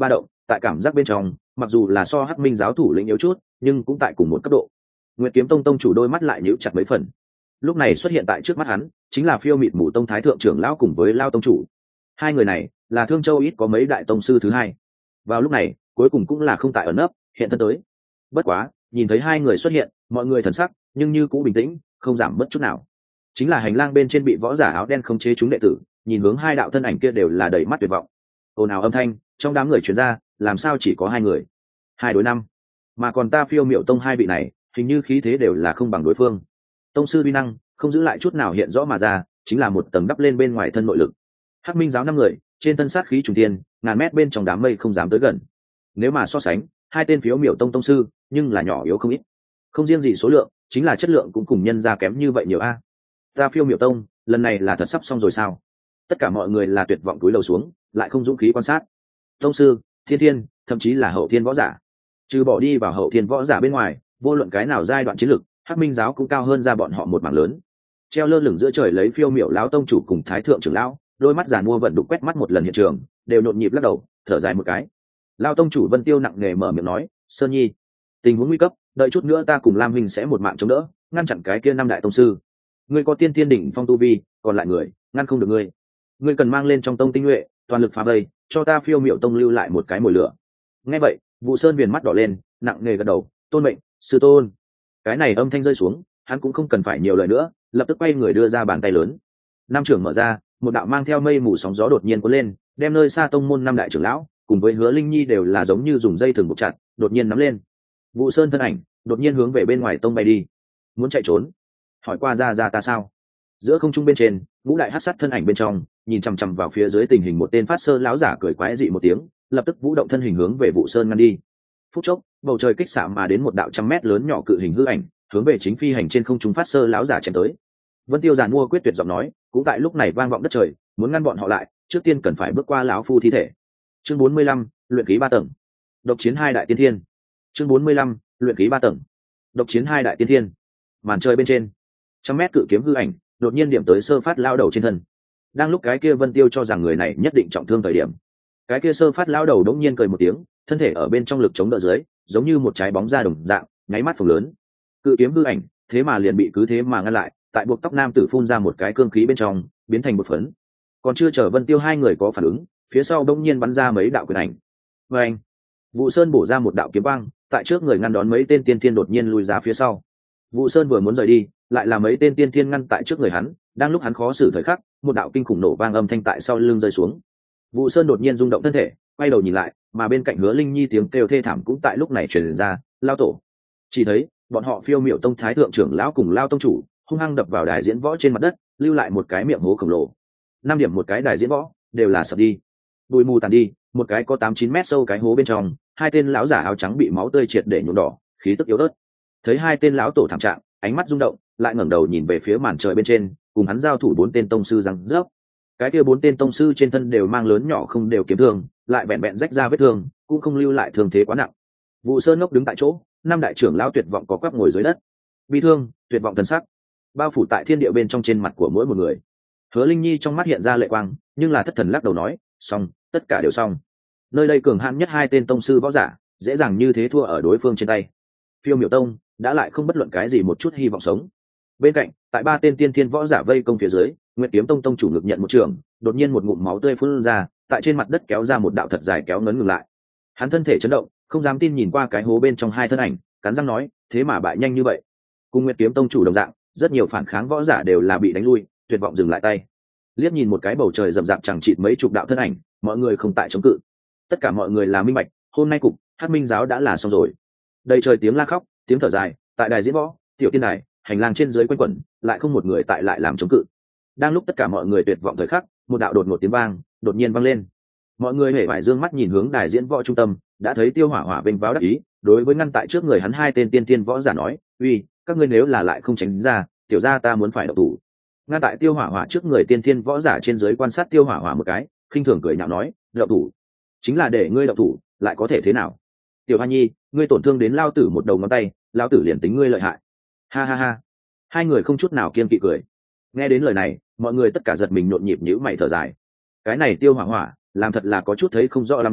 tại cảm giác bên trong mặc dù là so hắc minh giáo thủ lĩnh yếu chút nhưng cũng tại cùng một cấp độ. Nguyệt kiếm tông tông chủ đôi mắt lại nhíu chặt mấy phần. Lúc này xuất hiện tại trước mắt hắn chính là phiêu mịt mù tông thái thượng trưởng lão cùng với Lao tông chủ. Hai người này là Thương Châu ít có mấy đại tông sư thứ hai. Vào lúc này cuối cùng cũng là không tại ẩn nấp hiện thân tới. Bất quá nhìn thấy hai người xuất hiện, mọi người thần sắc nhưng như cũng bình tĩnh, không giảm bất chút nào. Chính là hành lang bên trên bị võ giả áo đen khống chế chúng đệ tử, nhìn hướng hai đạo thân ảnh kia đều là đầy mắt tuyệt vọng. Ồn ào âm thanh trong đám người truyền ra, làm sao chỉ có hai người? Hai đối năm, mà còn ta Phiêu Miểu tông hai vị này, hình như khí thế đều là không bằng đối phương. Tông sư uy năng không giữ lại chút nào hiện rõ mà ra, chính là một tầng đắp lên bên ngoài thân nội lực. Hắc Minh giáo năm người, trên thân sát khí trùng thiên, ngàn mét bên trong đám mây không dám tới gần. Nếu mà so sánh, hai tên Phiêu Miểu tông tông sư, nhưng là nhỏ yếu không ít. Không riêng gì số lượng, chính là chất lượng cũng cùng nhân ra kém như vậy nhiều a. Ta Phiêu Miểu tông, lần này là thật sắp xong rồi sao? Tất cả mọi người là tuyệt vọng cúi đầu xuống, lại không dũng khí quan sát. Tông sư, thiên thiên, thậm chí là hậu thiên võ giả, trừ bỏ đi vào hậu thiên võ giả bên ngoài, vô luận cái nào giai đoạn chiến lược, Hắc Minh giáo cũng cao hơn ra bọn họ một mảng lớn. Treo lơ lửng giữa trời lấy Phiêu Miểu lão tông chủ cùng thái thượng trưởng lão, đôi mắt giàn mua vận đục quét mắt một lần hiện trường, đều nhộn nhịp lắc đầu, thở dài một cái. Lão tông chủ Vân Tiêu nặng nề mở miệng nói, Sơn Nhi, tình huống nguy cấp, đợi chút nữa ta cùng Lam huynh sẽ một mạng chống đỡ, ngăn chặn cái kia năm đại tông sư. Ngươi có tiên tiên đỉnh phong tu vi, còn lại người ngăn không được ngươi. Ngươi cần mang lên trong tông tinh nhuệ, toàn lực phá vây, cho ta Phiêu Miểu tông lưu lại một cái mồi lửa. Nghe vậy, Vụ Sơn viền mắt đỏ lên, nặng nề gật đầu, tôn mệnh, sư tôn. Cái này âm thanh rơi xuống, hắn cũng không cần phải nhiều lời nữa, lập tức quay người đưa ra bàn tay lớn. Nam trưởng mở ra, một đạo mang theo mây mù sóng gió đột nhiên cuốn lên, đem nơi xa tông môn năm đại trưởng lão cùng với Hứa Linh Nhi đều là giống như dùng dây thừng buộc chặt, đột nhiên nắm lên. Vụ Sơn thân ảnh đột nhiên hướng về bên ngoài tông bay đi, muốn chạy trốn. Hỏi qua ra ra ta sao? Giữa không trung bên trên, ngũ đại hắc sát thân ảnh bên trong, nhìn chằm chằm vào phía dưới tình hình một tên phát sơ lão giả cười quái dị một tiếng, lập tức vũ động thân hình hướng về Vụ Sơn ngăn đi. Phút chốc, bầu trời kích xạ mà đến một đạo trăm mét lớn nhỏ cự hình hư ảnh, hướng về chính phi hành trên không trung phát sơ lão giả chém tới. Vân Tiêu giàn mua quyết tuyệt giọng nói, cũng tại lúc này vang vọng đất trời, muốn ngăn bọn họ lại, trước tiên cần phải bước qua lão phu thi thể. Chương bốn mươi lăm, luyện khí ba tầng. Độc chiến hai đại tiên thiên. Chương bốn mươi lăm, luyện khí ba tầng. Độc chiến hai đại tiên thiên. Màn trời bên trên, trăm mét cự kiếm hư ảnh, đột nhiên điểm tới sơ phát lao đầu trên thân. Đang lúc cái kia Vân Tiêu cho rằng người này nhất định trọng thương thời điểm, cái kia sơ phát lao đầu đống nhiên cười một tiếng, thân thể ở bên trong lực chống đỡ dưới, giống như một trái bóng ra đồng dạng, nháy mắt phồng lớn. Cự kiếm hư ảnh, thế mà liền bị cứ thế mà ngăn lại, tại buộc tóc nam tử phun ra một cái cương khí bên trong, biến thành một phấn. Còn chưa chờ Vân Tiêu hai người có phản ứng, phía sau đống nhiên bắn ra mấy đạo quyền ảnh. Và anh, Vụ Sơn bổ ra một đạo kiếm quang, tại trước người ngăn đón mấy tên tiên thiên đột nhiên lùi ra phía sau. Vụ Sơn vừa muốn rời đi, lại là mấy tên tiên thiên ngăn tại trước người hắn, đang lúc hắn khó xử thời khắc, một đạo kinh khủng nổ vang âm thanh tại sau lưng rơi xuống. Vụ Sơn đột nhiên rung động thân thể, quay đầu nhìn lại, mà bên cạnh Hứa Linh Nhi tiếng kêu thê thảm cũng tại lúc này truyền ra, lao tổ. Chỉ thấy, bọn họ Phiêu Miểu tông thái thượng trưởng lão cùng Lao tông chủ, hung hăng đập vào đài diễn võ trên mặt đất, lưu lại một cái miệng hố khổng lồ. Năm điểm một cái đài diễn võ, đều là sập đi. Bụi mù tàn đi, một cái có tám chín mét sâu cái hố bên trong, hai tên lão giả áo trắng bị máu tươi triệt để nhuộm đỏ, khí tức yếu ớt. Thấy hai tên lão tổ thảm trạng, ánh mắt rung động, lại ngẩng đầu nhìn về phía màn trời bên trên, cùng hắn giao thủ bốn tên tông sư răng rớp. Cái kia bốn tên tông sư trên thân đều mang lớn nhỏ không đều kiếm thương, lại bẹn bẹn rách ra vết thương, cũng không lưu lại thương thế quá nặng. Vụ Sơn ngốc đứng tại chỗ, năm đại trưởng lão tuyệt vọng có quắp ngồi dưới đất, bi thương, tuyệt vọng thần sắc, bao phủ tại thiên địa bên trong trên mặt của mỗi một người. Hứa Linh Nhi trong mắt hiện ra lệ quang, nhưng là thất thần lắc đầu nói, xong, tất cả đều xong. Nơi đây cường hãn nhất hai tên tông sư võ giả, dễ dàng như thế thua ở đối phương trên tay. Phiêu Miểu tông đã lại không bất luận cái gì một chút hy vọng sống. Bên cạnh, tại ba tên tiên thiên võ giả vây công phía dưới, Nguyệt Kiếm tông tông chủ ngực nhận một trường, đột nhiên một ngụm máu tươi phun ra, tại trên mặt đất kéo ra một đạo thật dài kéo ngấn ngừng lại. Hắn thân thể chấn động, không dám tin nhìn qua cái hố bên trong hai thân ảnh, cắn răng nói, thế mà bại nhanh như vậy. Cùng Nguyệt Kiếm tông chủ đồng dạng, rất nhiều phản kháng võ giả đều là bị đánh lui, tuyệt vọng dừng lại tay. Liếc nhìn một cái bầu trời rậm rạp chẳng chịt mấy chục đạo thân ảnh, mọi người không tại chống cự. Tất cả mọi người là minh bạch, hôm nay cục Hắc Minh giáo đã là xong rồi. Đầy trời tiếng la khóc, tiếng thở dài, tại đài diễn võ, tiểu tiên đài, hành lang trên dưới quanh quẩn, lại không một người tại lại làm chống cự. Đang lúc tất cả mọi người tuyệt vọng thời khắc, một đạo đột ngột tiếng vang đột nhiên vang lên. Mọi người hễ vải dương mắt nhìn hướng đài diễn võ trung tâm, đã thấy Tiêu Hỏa Hỏa vênh váo đắc ý, đối với ngăn tại trước người hắn hai tên tiên tiên võ giả nói, uy, các ngươi nếu là lại không tránh ra, tiểu gia ta muốn phải động thủ. Ngăn tại Tiêu Hỏa Hỏa trước người tiên tiên võ giả trên dưới quan sát Tiêu Hỏa Hỏa một cái, khinh thường cười nhạo nói, động thủ chính là để ngươi động thủ, lại có thể thế nào? Tiểu Hoa Nhi, ngươi tổn thương đến lao tử một đầu ngón tay, lao tử liền tính ngươi lợi hại. Ha ha ha. Hai người không chút nào kiên kỵ cười. Nghe đến lời này, mọi người tất cả giật mình nhộn nhịp nhíu mày thở dài. Cái này Tiêu Hỏa Hỏa làm thật là có chút thấy không rõ lắm thế cục,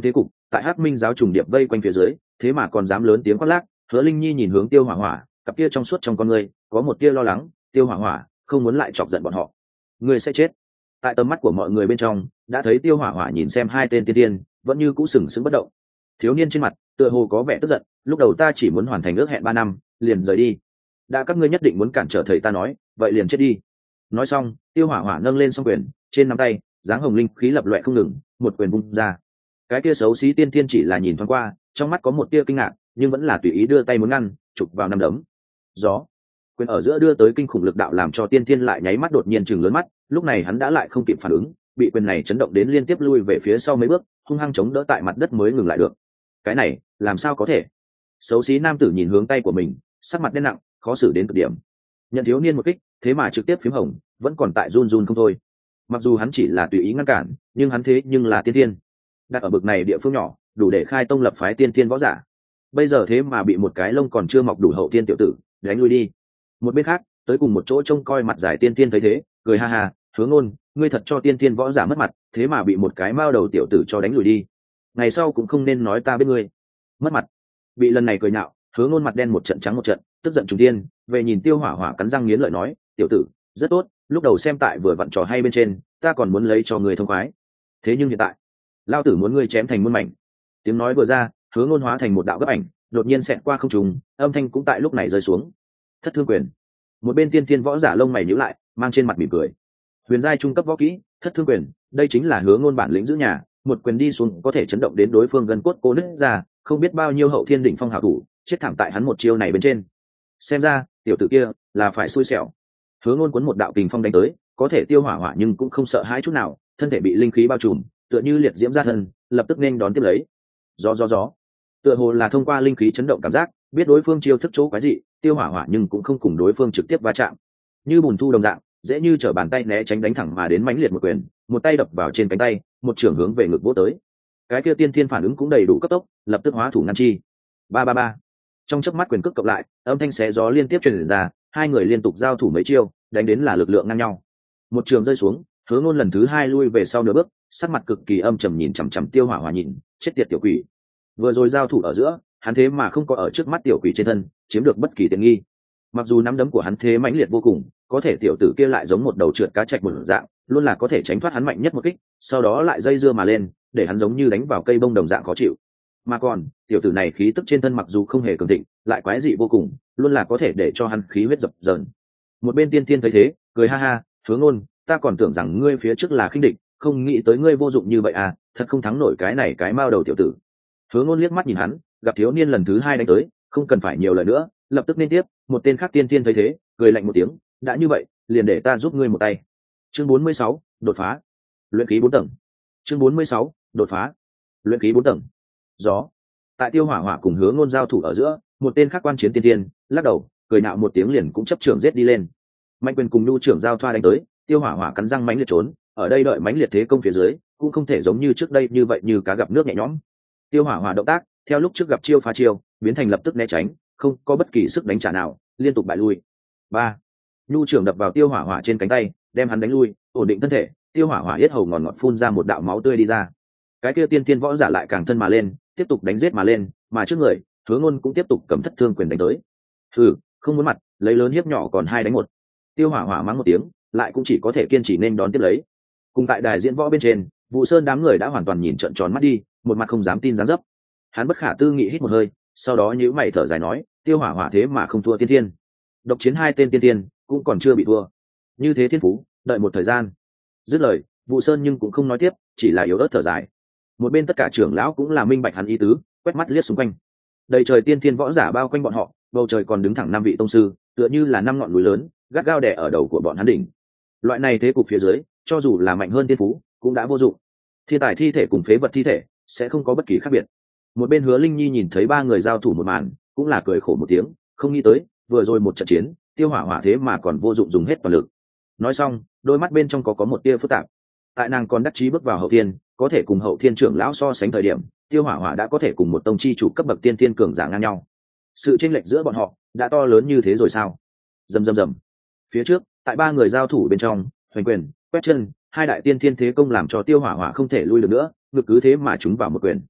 tại hắc minh giáo trùng điệp vây quanh phía dưới thế mà còn dám lớn tiếng quát lác. Hứa Linh Nhi nhìn hướng Tiêu Hỏa Hỏa, cặp kia trong suốt trong con người có một tia lo lắng. Tiêu Hỏa Hỏa không muốn lại chọc giận bọn họ, ngươi sẽ chết. Tại tầm mắt của mọi người bên trong đã thấy Tiêu Hỏa Hỏa nhìn xem hai tên tiên tiên vẫn như cũ sừng sững bất động. Thiếu niên trên mặt tựa hồ có vẻ tức giận, lúc đầu ta chỉ muốn hoàn thành ước hẹn ba năm liền rời đi, đã các ngươi nhất định muốn cản trở thầy ta nói vậy liền chết đi. Nói xong Tiêu Hỏa Hỏa nâng lên song quyền, trên nắm tay dáng hồng linh khí lập loè không ngừng, một quyền vung ra. Cái kia xấu xí tiên tiên chỉ là nhìn thoáng qua, trong mắt có một tia kinh ngạc nhưng vẫn là tùy ý đưa tay muốn ngăn, chụp vào năm đấm. Gió quyền ở giữa đưa tới kinh khủng lực đạo làm cho tiên tiên lại nháy mắt đột nhiên chừng lớn mắt, lúc này hắn đã lại không kịp phản ứng, bị quyền này chấn động đến liên tiếp lui về phía sau mấy bước, hung hăng chống đỡ tại mặt đất mới ngừng lại được. Cái này làm sao có thể? Xấu xí nam tử nhìn hướng tay của mình, sắc mặt đen nặng, khó xử đến cực điểm. Nhận thiếu niên một kích, thế mà trực tiếp phím hồng, vẫn còn tại run run không thôi. Mặc dù hắn chỉ là tùy ý ngăn cản, nhưng hắn thế nhưng là tiên tiên, đặt ở bực này địa phương nhỏ, đủ để khai tông lập phái tiên tiên võ giả. Bây giờ thế mà bị một cái lông còn chưa mọc đủ hậu tiên tiểu tử đánh lui đi. Một bên khác, tới cùng một chỗ trông coi mặt giải tiên tiên thấy thế, cười ha ha, Hướng Ngôn, ngươi thật cho tiên tiên võ giả mất mặt, thế mà bị một cái mao đầu tiểu tử cho đánh lùi đi. Ngày sau cũng không nên nói ta biết ngươi mất mặt. Bị lần này cười nhạo, Hướng Ngôn mặt đen một trận trắng một trận, tức giận trùng tiên, về nhìn Tiêu Hỏa Hỏa cắn răng nghiến lợi nói, tiểu tử, rất tốt, lúc đầu xem tại vừa vặn trò hay bên trên, ta còn muốn lấy cho ngươi thông khoái. Thế nhưng hiện tại, lao tử muốn ngươi chém thành muôn mảnh. Tiếng nói vừa ra, Hướng Ngôn hóa thành một đạo gấp ảnh, đột nhiên xẹt qua không trung, âm thanh cũng tại lúc này rơi xuống. Thất thương quyền. Một bên tiên tiên võ giả lông mày nhíu lại, mang trên mặt mỉm cười. Huyền giai trung cấp võ kỹ, thất thương quyền, đây chính là Hướng Ngôn bản lĩnh giữ nhà, một quyền đi xuống có thể chấn động đến đối phương gần cốt cô nứt ra, không biết bao nhiêu hậu thiên đỉnh phong hảo thủ chết thảm tại hắn một chiêu này bên trên. Xem ra tiểu tử kia là phải xui xẻo. Hướng Ngôn cuốn một đạo kình phong đánh tới, có thể Tiêu Hỏa Hỏa nhưng cũng không sợ hãi chút nào, thân thể bị linh khí bao trùm, tựa như liệt diễm ra thân, lập tức nên đón tiếp lấy. Gió gió gió, tựa hồ là thông qua linh khí chấn động cảm giác, biết đối phương chiêu thức chỗ quái dị, Tiêu Hỏa Hỏa nhưng cũng không cùng đối phương trực tiếp va chạm, như bùn thu đồng dạng, dễ như trở bàn tay né tránh đánh thẳng mà đến mãnh liệt một quyền, một tay đập vào trên cánh tay, một trường hướng về ngực vỗ tới. Cái kia tiên thiên phản ứng cũng đầy đủ cấp tốc, lập tức hóa thủ ngăn chi. Ba ba ba. Trong chớp mắt quyền cước cộng lại, âm thanh xé gió liên tiếp truyền ra, hai người liên tục giao thủ mấy chiêu, đánh đến là lực lượng ngang nhau. Một trường rơi xuống, Hướng Ngôn lần thứ hai lui về sau nửa bước, sắc mặt cực kỳ âm trầm nhìn chằm chằm Tiêu Hỏa Hỏa nhìn, chết tiệt tiểu quỷ. Vừa rồi giao thủ ở giữa, hắn thế mà không có ở trước mắt tiểu quỷ trên thân chiếm được bất kỳ tiện nghi. Mặc dù nắm đấm của hắn thế mãnh liệt vô cùng, có thể tiểu tử kia lại giống một đầu trượt cá chạch một dạng, luôn là có thể tránh thoát hắn mạnh nhất một kích, sau đó lại dây dưa mà lên, để hắn giống như đánh vào cây bông đồng dạng khó chịu. Mà còn, tiểu tử này khí tức trên thân mặc dù không hề cường thịnh, lại quái dị vô cùng, luôn là có thể để cho hắn khí huyết dập dờn. Một bên tiên tiên thấy thế, cười ha ha, Hướng Ngôn, ta còn tưởng rằng ngươi phía trước là khinh địch, không nghĩ tới ngươi vô dụng như vậy à, thật không thắng nổi cái này cái mao đầu tiểu tử. Hướng Ngôn liếc mắt nhìn hắn, gặp thiếu niên lần thứ hai đánh tới, không cần phải nhiều lời nữa, lập tức nên tiếp. Một tên khác tiên tiên thấy thế, cười lạnh một tiếng, đã như vậy, liền để ta giúp ngươi một tay. Chương bốn mươi sáu, đột phá. Luyện khí bốn tầng. Chương bốn mươi sáu, đột phá. Luyện khí bốn tầng. Gió. Tại Tiêu Hỏa Hỏa cùng Hướng Ngôn giao thủ ở giữa, một tên khác quan chiến tiên tiên lắc đầu, cười nạo một tiếng liền cũng chấp trưởng giết đi lên. Mạnh quyền cùng nhu trưởng giao thoa đánh tới, Tiêu Hỏa Hỏa cắn răng mãnh liệt trốn, ở đây đợi mãnh liệt thế công phía dưới, cũng không thể giống như trước đây như vậy như cá gặp nước nhẹ nhõm. Tiêu Hỏa Hỏa động tác, theo lúc trước gặp chiêu phá chiêu, biến thành lập tức né tránh, không có bất kỳ sức đánh trả nào, liên tục bại lui. Ba. Nhu trưởng đập vào Tiêu Hỏa Hỏa trên cánh tay, đem hắn đánh lui, ổn định thân thể. Tiêu Hỏa Hỏa yết hầu ngọt ngọt phun ra một đạo máu tươi đi ra. Cái kia tiên tiên võ giả lại càng thân mà lên, tiếp tục đánh giết mà lên, mà trước người, Hướng Ngôn cũng tiếp tục cầm thất thương quyền đánh tới. Hừ, không muốn mặt, lấy lớn hiếp nhỏ còn hai đánh một. Tiêu Hỏa Hỏa mắng một tiếng, lại cũng chỉ có thể kiên trì nên đón tiếp lấy. Cùng tại đài diễn võ bên trên, Vụ Sơn đám người đã hoàn toàn nhìn trợn tròn mắt đi, một mặt không dám tin dáng dấp. Hắn bất khả tư nghị hít một hơi, sau đó nhíu mày thở dài nói, Tiêu Hỏa Hỏa thế mà không thua tiên tiên, độc chiến hai tên tiên tiên cũng còn chưa bị thua, như thế thiên phú, đợi một thời gian. Dứt lời, Vụ Sơn nhưng cũng không nói tiếp, chỉ là yếu ớt thở dài. Một bên tất cả trưởng lão cũng là minh bạch hắn ý tứ, quét mắt liếc xung quanh. Đầy trời tiên tiên võ giả bao quanh bọn họ, bầu trời còn đứng thẳng năm vị tông sư, tựa như là năm ngọn núi lớn, gắt gao đè ở đầu của bọn hắn đỉnh. Loại này thế cục phía dưới, cho dù là mạnh hơn tiên phú, cũng đã vô dụng. Thiên tài thi thể cùng phế vật thi thể sẽ không có bất kỳ khác biệt. Một bên Hứa Linh Nhi nhìn thấy ba người giao thủ một màn, cũng là cười khổ một tiếng, không nghĩ tới, vừa rồi một trận chiến, Tiêu Hỏa Hỏa thế mà còn vô dụng dùng hết toàn lực. Nói xong, đôi mắt bên trong có có một tia phức tạp. Tại nàng còn đắc chí bước vào hậu thiên, có thể cùng hậu thiên trưởng lão so sánh thời điểm, Tiêu Hỏa Hỏa đã có thể cùng một tông chi chủ cấp bậc tiên tiên cường giả ngang nhau. Sự chênh lệch giữa bọn họ đã to lớn như thế rồi sao? Rầm rầm rầm. Phía trước, tại ba người giao thủ bên trong, hoành quyền, quét chân, hai đại tiên thiên thế công làm cho Tiêu Hỏa Hỏa không thể lui được nữa, ngực cứ thế mà trúng vào một quyền.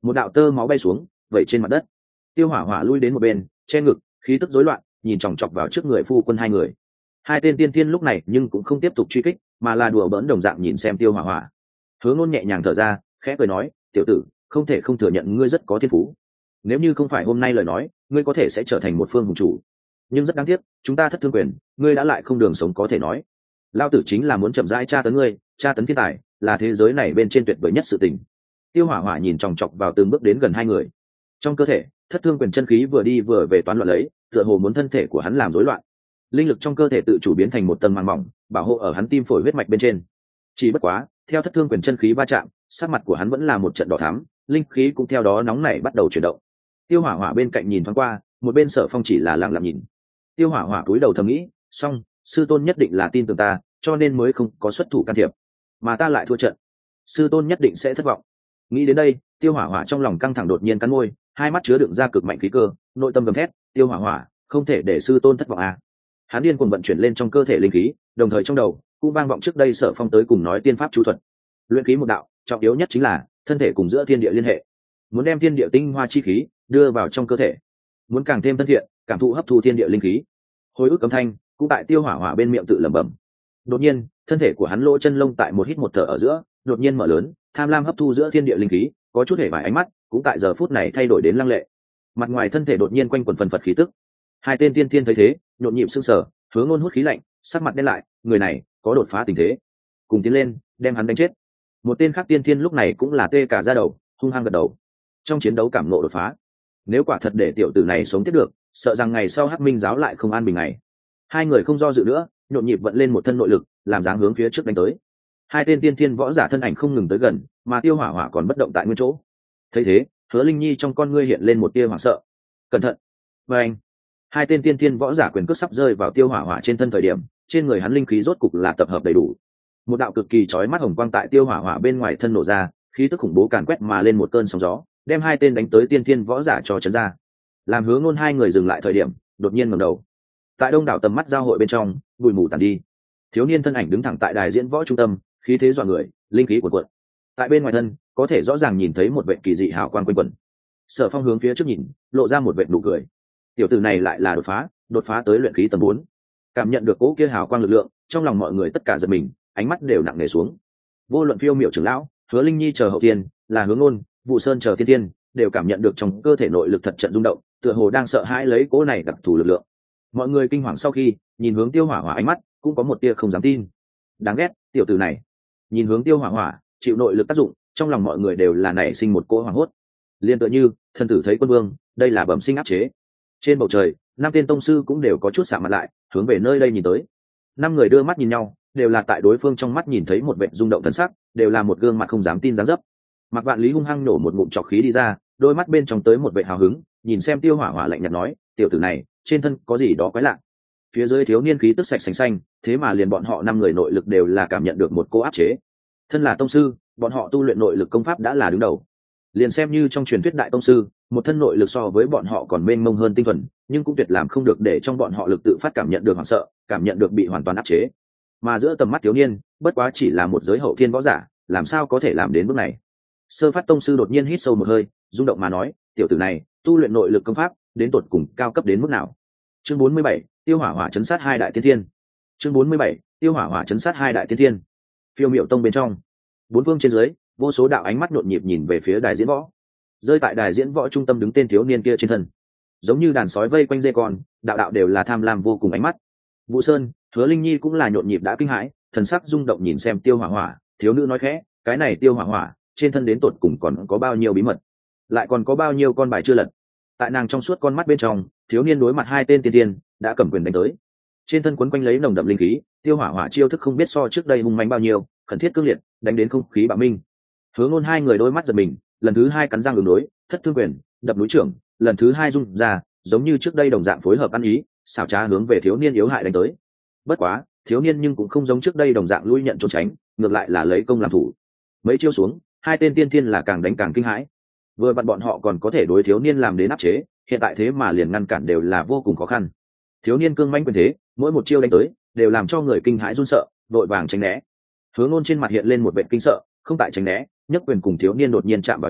một đạo tơ máu bay xuống vẩy trên mặt đất. Tiêu hỏa hỏa lui đến một bên che ngực, khí tức rối loạn, nhìn chòng chọc vào trước người phu quân hai người. Hai tên tiên tiên lúc này nhưng cũng không tiếp tục truy kích, mà là đùa bỡn đồng dạng nhìn xem tiêu hỏa hỏa. Hứa Ngôn nhẹ nhàng thở ra, khẽ cười nói, tiểu tử, không thể không thừa nhận ngươi rất có thiên phú. Nếu như không phải hôm nay lời nói, ngươi có thể sẽ trở thành một phương hùng chủ. Nhưng rất đáng tiếc, chúng ta thất thương quyền, ngươi đã lại không đường sống có thể nói. Lao tử chính là muốn chậm rãi tra tấn ngươi, tra tấn thiên tài, là thế giới này bên trên tuyệt vời nhất sự tình. Tiêu hỏa hỏa nhìn chòng chọc vào từng bước đến gần hai người. Trong cơ thể, thất thương quyền chân khí vừa đi vừa về toán loạn lấy, tựa hồ muốn thân thể của hắn làm rối loạn. Linh lực trong cơ thể tự chủ biến thành một tầng màng mỏng, bảo hộ ở hắn tim phổi huyết mạch bên trên. Chỉ bất quá, theo thất thương quyền chân khí va chạm, sắc mặt của hắn vẫn là một trận đỏ thắm, linh khí cũng theo đó nóng nảy bắt đầu chuyển động. Tiêu hỏa hỏa bên cạnh nhìn thoáng qua, một bên Sở Phong chỉ là lặng lặng nhìn. Tiêu hỏa hỏa cúi đầu thầm nghĩ, xong, sư tôn nhất định là tin tưởng ta, cho nên mới không có xuất thủ can thiệp, mà ta lại thua trận, sư tôn nhất định sẽ thất vọng. Nghĩ đến đây, tiêu hỏa hỏa trong lòng căng thẳng đột nhiên cắn môi, hai mắt chứa đựng ra cực mạnh khí cơ, nội tâm gầm thét, tiêu hỏa hỏa, không thể để sư tôn thất vọng à. Hắn điên cuồng vận chuyển lên trong cơ thể linh khí, đồng thời trong đầu cũng vang vọng trước đây Sở Phong tới cùng nói tiên pháp chú thuật. Luyện khí một đạo, trọng yếu nhất chính là thân thể cùng giữa thiên địa liên hệ. Muốn đem thiên địa tinh hoa chi khí đưa vào trong cơ thể, muốn càng thêm thân thiện, cảm thụ hấp thu thiên địa linh khí. Hồi ức âm thanh cũng tại tiêu hỏa hỏa bên miệng tự lẩm bẩm. Đột nhiên, thân thể của hắn lỗ chân lông tại một hít một thở ở giữa, đột nhiên mở lớn, tham lam hấp thu giữa thiên địa linh khí, có chút hề vải ánh mắt, cũng tại giờ phút này thay đổi đến lăng lệ. Mặt ngoài thân thể đột nhiên quanh quần phần phật khí tức. Hai tên tiên tiên thấy thế, nhộn nhịp sững sờ, Hướng Ngôn hút khí lạnh, sắc mặt đen lại, người này có đột phá tình thế. Cùng tiến lên, đem hắn đánh chết. Một tên khác tiên tiên lúc này cũng là tê cả da đầu, hung hăng gật đầu. Trong chiến đấu cảm ngộ đột phá, nếu quả thật để tiểu tử này sống tiếp được, sợ rằng ngày sau Hắc Minh giáo lại không an bình ngày. Hai người không do dự nữa, nhộn nhịp vận lên một thân nội lực, làm dáng hướng phía trước đánh tới. Hai tên tiên thiên võ giả thân ảnh không ngừng tới gần, mà tiêu hỏa hỏa còn bất động tại nguyên chỗ. Thấy thế, Hứa Linh Nhi trong con ngươi hiện lên một tia hoảng sợ. Cẩn thận! Và anh, hai tên tiên thiên võ giả quyền cước sắp rơi vào tiêu hỏa hỏa trên thân thời điểm, trên người hắn linh khí rốt cục là tập hợp đầy đủ. Một đạo cực kỳ chói mắt hồng quang tại tiêu hỏa hỏa bên ngoài thân nổ ra, khí tức khủng bố càn quét mà lên một cơn sóng gió, đem hai tên đánh tới tiên thiên võ giả cho chấn ra. Làm Hứa Ngôn hai người dừng lại thời điểm, đột nhiên ngẩng đầu. Tại đông đảo tầm mắt giao hội bên trong, bụi mù tàn đi. Thiếu niên thân ảnh đứng thẳng tại đài diễn võ trung tâm, khí thế dọa người, linh khí cuồn cuộn. Tại bên ngoài thân, có thể rõ ràng nhìn thấy một vệt kỳ dị hào quang quanh quẩn. Sở Phong hướng phía trước nhìn, lộ ra một vệt nụ cười. Tiểu tử này lại là đột phá, đột phá tới luyện khí tầng bốn. Cảm nhận được cỗ kia hào quang lực lượng, trong lòng mọi người tất cả giật mình, ánh mắt đều nặng nề xuống. Vô luận Phiêu Miểu trưởng lão, Hứa Linh Nhi chờ hậu tiên, là Hướng Ngôn, Vụ Sơn chờ thiên tiên, đều cảm nhận được trong cơ thể nội lực thật trận rung động, tựa hồ đang sợ hãi lấy cỗ này đặc thù lực lượng. Mọi người kinh hoàng sau khi nhìn hướng tiêu hỏa hỏa, ánh mắt cũng có một tia không dám tin. Đáng ghét, tiểu tử này. Nhìn hướng tiêu hỏa hỏa chịu nội lực tác dụng, trong lòng mọi người đều là nảy sinh một cỗ hoảng hốt. Liên tựa như thần tử thấy quân vương, đây là bẩm sinh áp chế. Trên bầu trời, năm tên tông sư cũng đều có chút sạm mặt lại, hướng về nơi đây nhìn tới. Năm người đưa mắt nhìn nhau, đều là tại đối phương trong mắt nhìn thấy một vẻ rung động thần sắc, đều là một gương mặt không dám tin dáng dấp. Mạc Vạn Lý hung hăng nổ một ngụm trọc khí đi ra, đôi mắt bên trong tới một vẻ hào hứng, nhìn xem tiêu hỏa hỏa lạnh nhạt nói, tiểu tử này trên thân có gì đó quái lạ. Phía dưới thiếu niên khí tức sạch sành xanh, thế mà liền bọn họ năm người nội lực đều là cảm nhận được một cô áp chế. Thân là tông sư, bọn họ tu luyện nội lực công pháp đã là đứng đầu. Liền xem như trong truyền thuyết đại tông sư, một thân nội lực so với bọn họ còn mênh mông hơn tinh thuần, nhưng cũng tuyệt làm không được để trong bọn họ lực tự phát cảm nhận được hoảng sợ, cảm nhận được bị hoàn toàn áp chế. Mà giữa tầm mắt thiếu niên, bất quá chỉ là một giới hậu thiên võ giả, làm sao có thể làm đến bước này. Sơ phát tông sư đột nhiên hít sâu một hơi, rung động mà nói, tiểu tử này tu luyện nội lực công pháp đến tột cùng cao cấp đến mức nào. Chương bốn mươi bảy, tiêu hỏa hỏa chấn sát hai đại tiên thiên. Chương bốn mươi bảy, tiêu hỏa hỏa chấn sát hai đại tiên thiên. Phiêu Miểu tông bên trong, bốn phương trên dưới, vô số đạo ánh mắt nhộn nhịp nhìn về phía đài diễn võ. Rơi tại đài diễn võ trung tâm đứng tên thiếu niên kia trên thân, giống như đàn sói vây quanh dê con, đạo đạo đều là tham lam vô cùng ánh mắt. Vũ Sơn, Hứa Linh Nhi cũng là nhộn nhịp đã kinh hãi, thần sắc rung động nhìn xem tiêu hỏa hỏa. Thiếu nữ nói khẽ, cái này tiêu hỏa hỏa trên thân đến tột cùng còn có bao nhiêu bí mật, lại còn có bao nhiêu con bài chưa lật. Tại nàng trong suốt con mắt bên trong, thiếu niên đối mặt hai tên tiên tiên đã cầm quyền đánh tới, trên thân quấn quanh lấy nồng đậm linh khí. Tiêu hỏa hỏa chiêu thức không biết so trước đây hung mãnh bao nhiêu, khẩn thiết cương liệt, đánh đến không khí bạo minh. Hướng Ngôn hai người đôi mắt giật mình, lần thứ hai cắn răng ứng đối, thất thương quyền, đập núi trưởng, lần thứ hai rung ra, giống như trước đây đồng dạng phối hợp ăn ý, xảo trá hướng về thiếu niên yếu hại đánh tới. Bất quá, thiếu niên nhưng cũng không giống trước đây đồng dạng lui nhận trốn tránh, ngược lại là lấy công làm thủ. Mấy chiêu xuống, hai tên tiên thiên là càng đánh càng kinh hãi. Vừa vặn bọn họ còn có thể đối thiếu niên làm đến áp chế, hiện tại thế mà liền ngăn cản đều là vô cùng khó khăn. Thiếu niên cương mãnh quyền thế, mỗi một chiêu đánh tới đều làm cho người kinh hãi run sợ, vội vàng tránh né. Hướng Ngôn trên mặt hiện lên một vẻ kinh sợ, không tại tránh né, nhấc quyền cùng thiếu niên đột nhiên chạm vào nhau,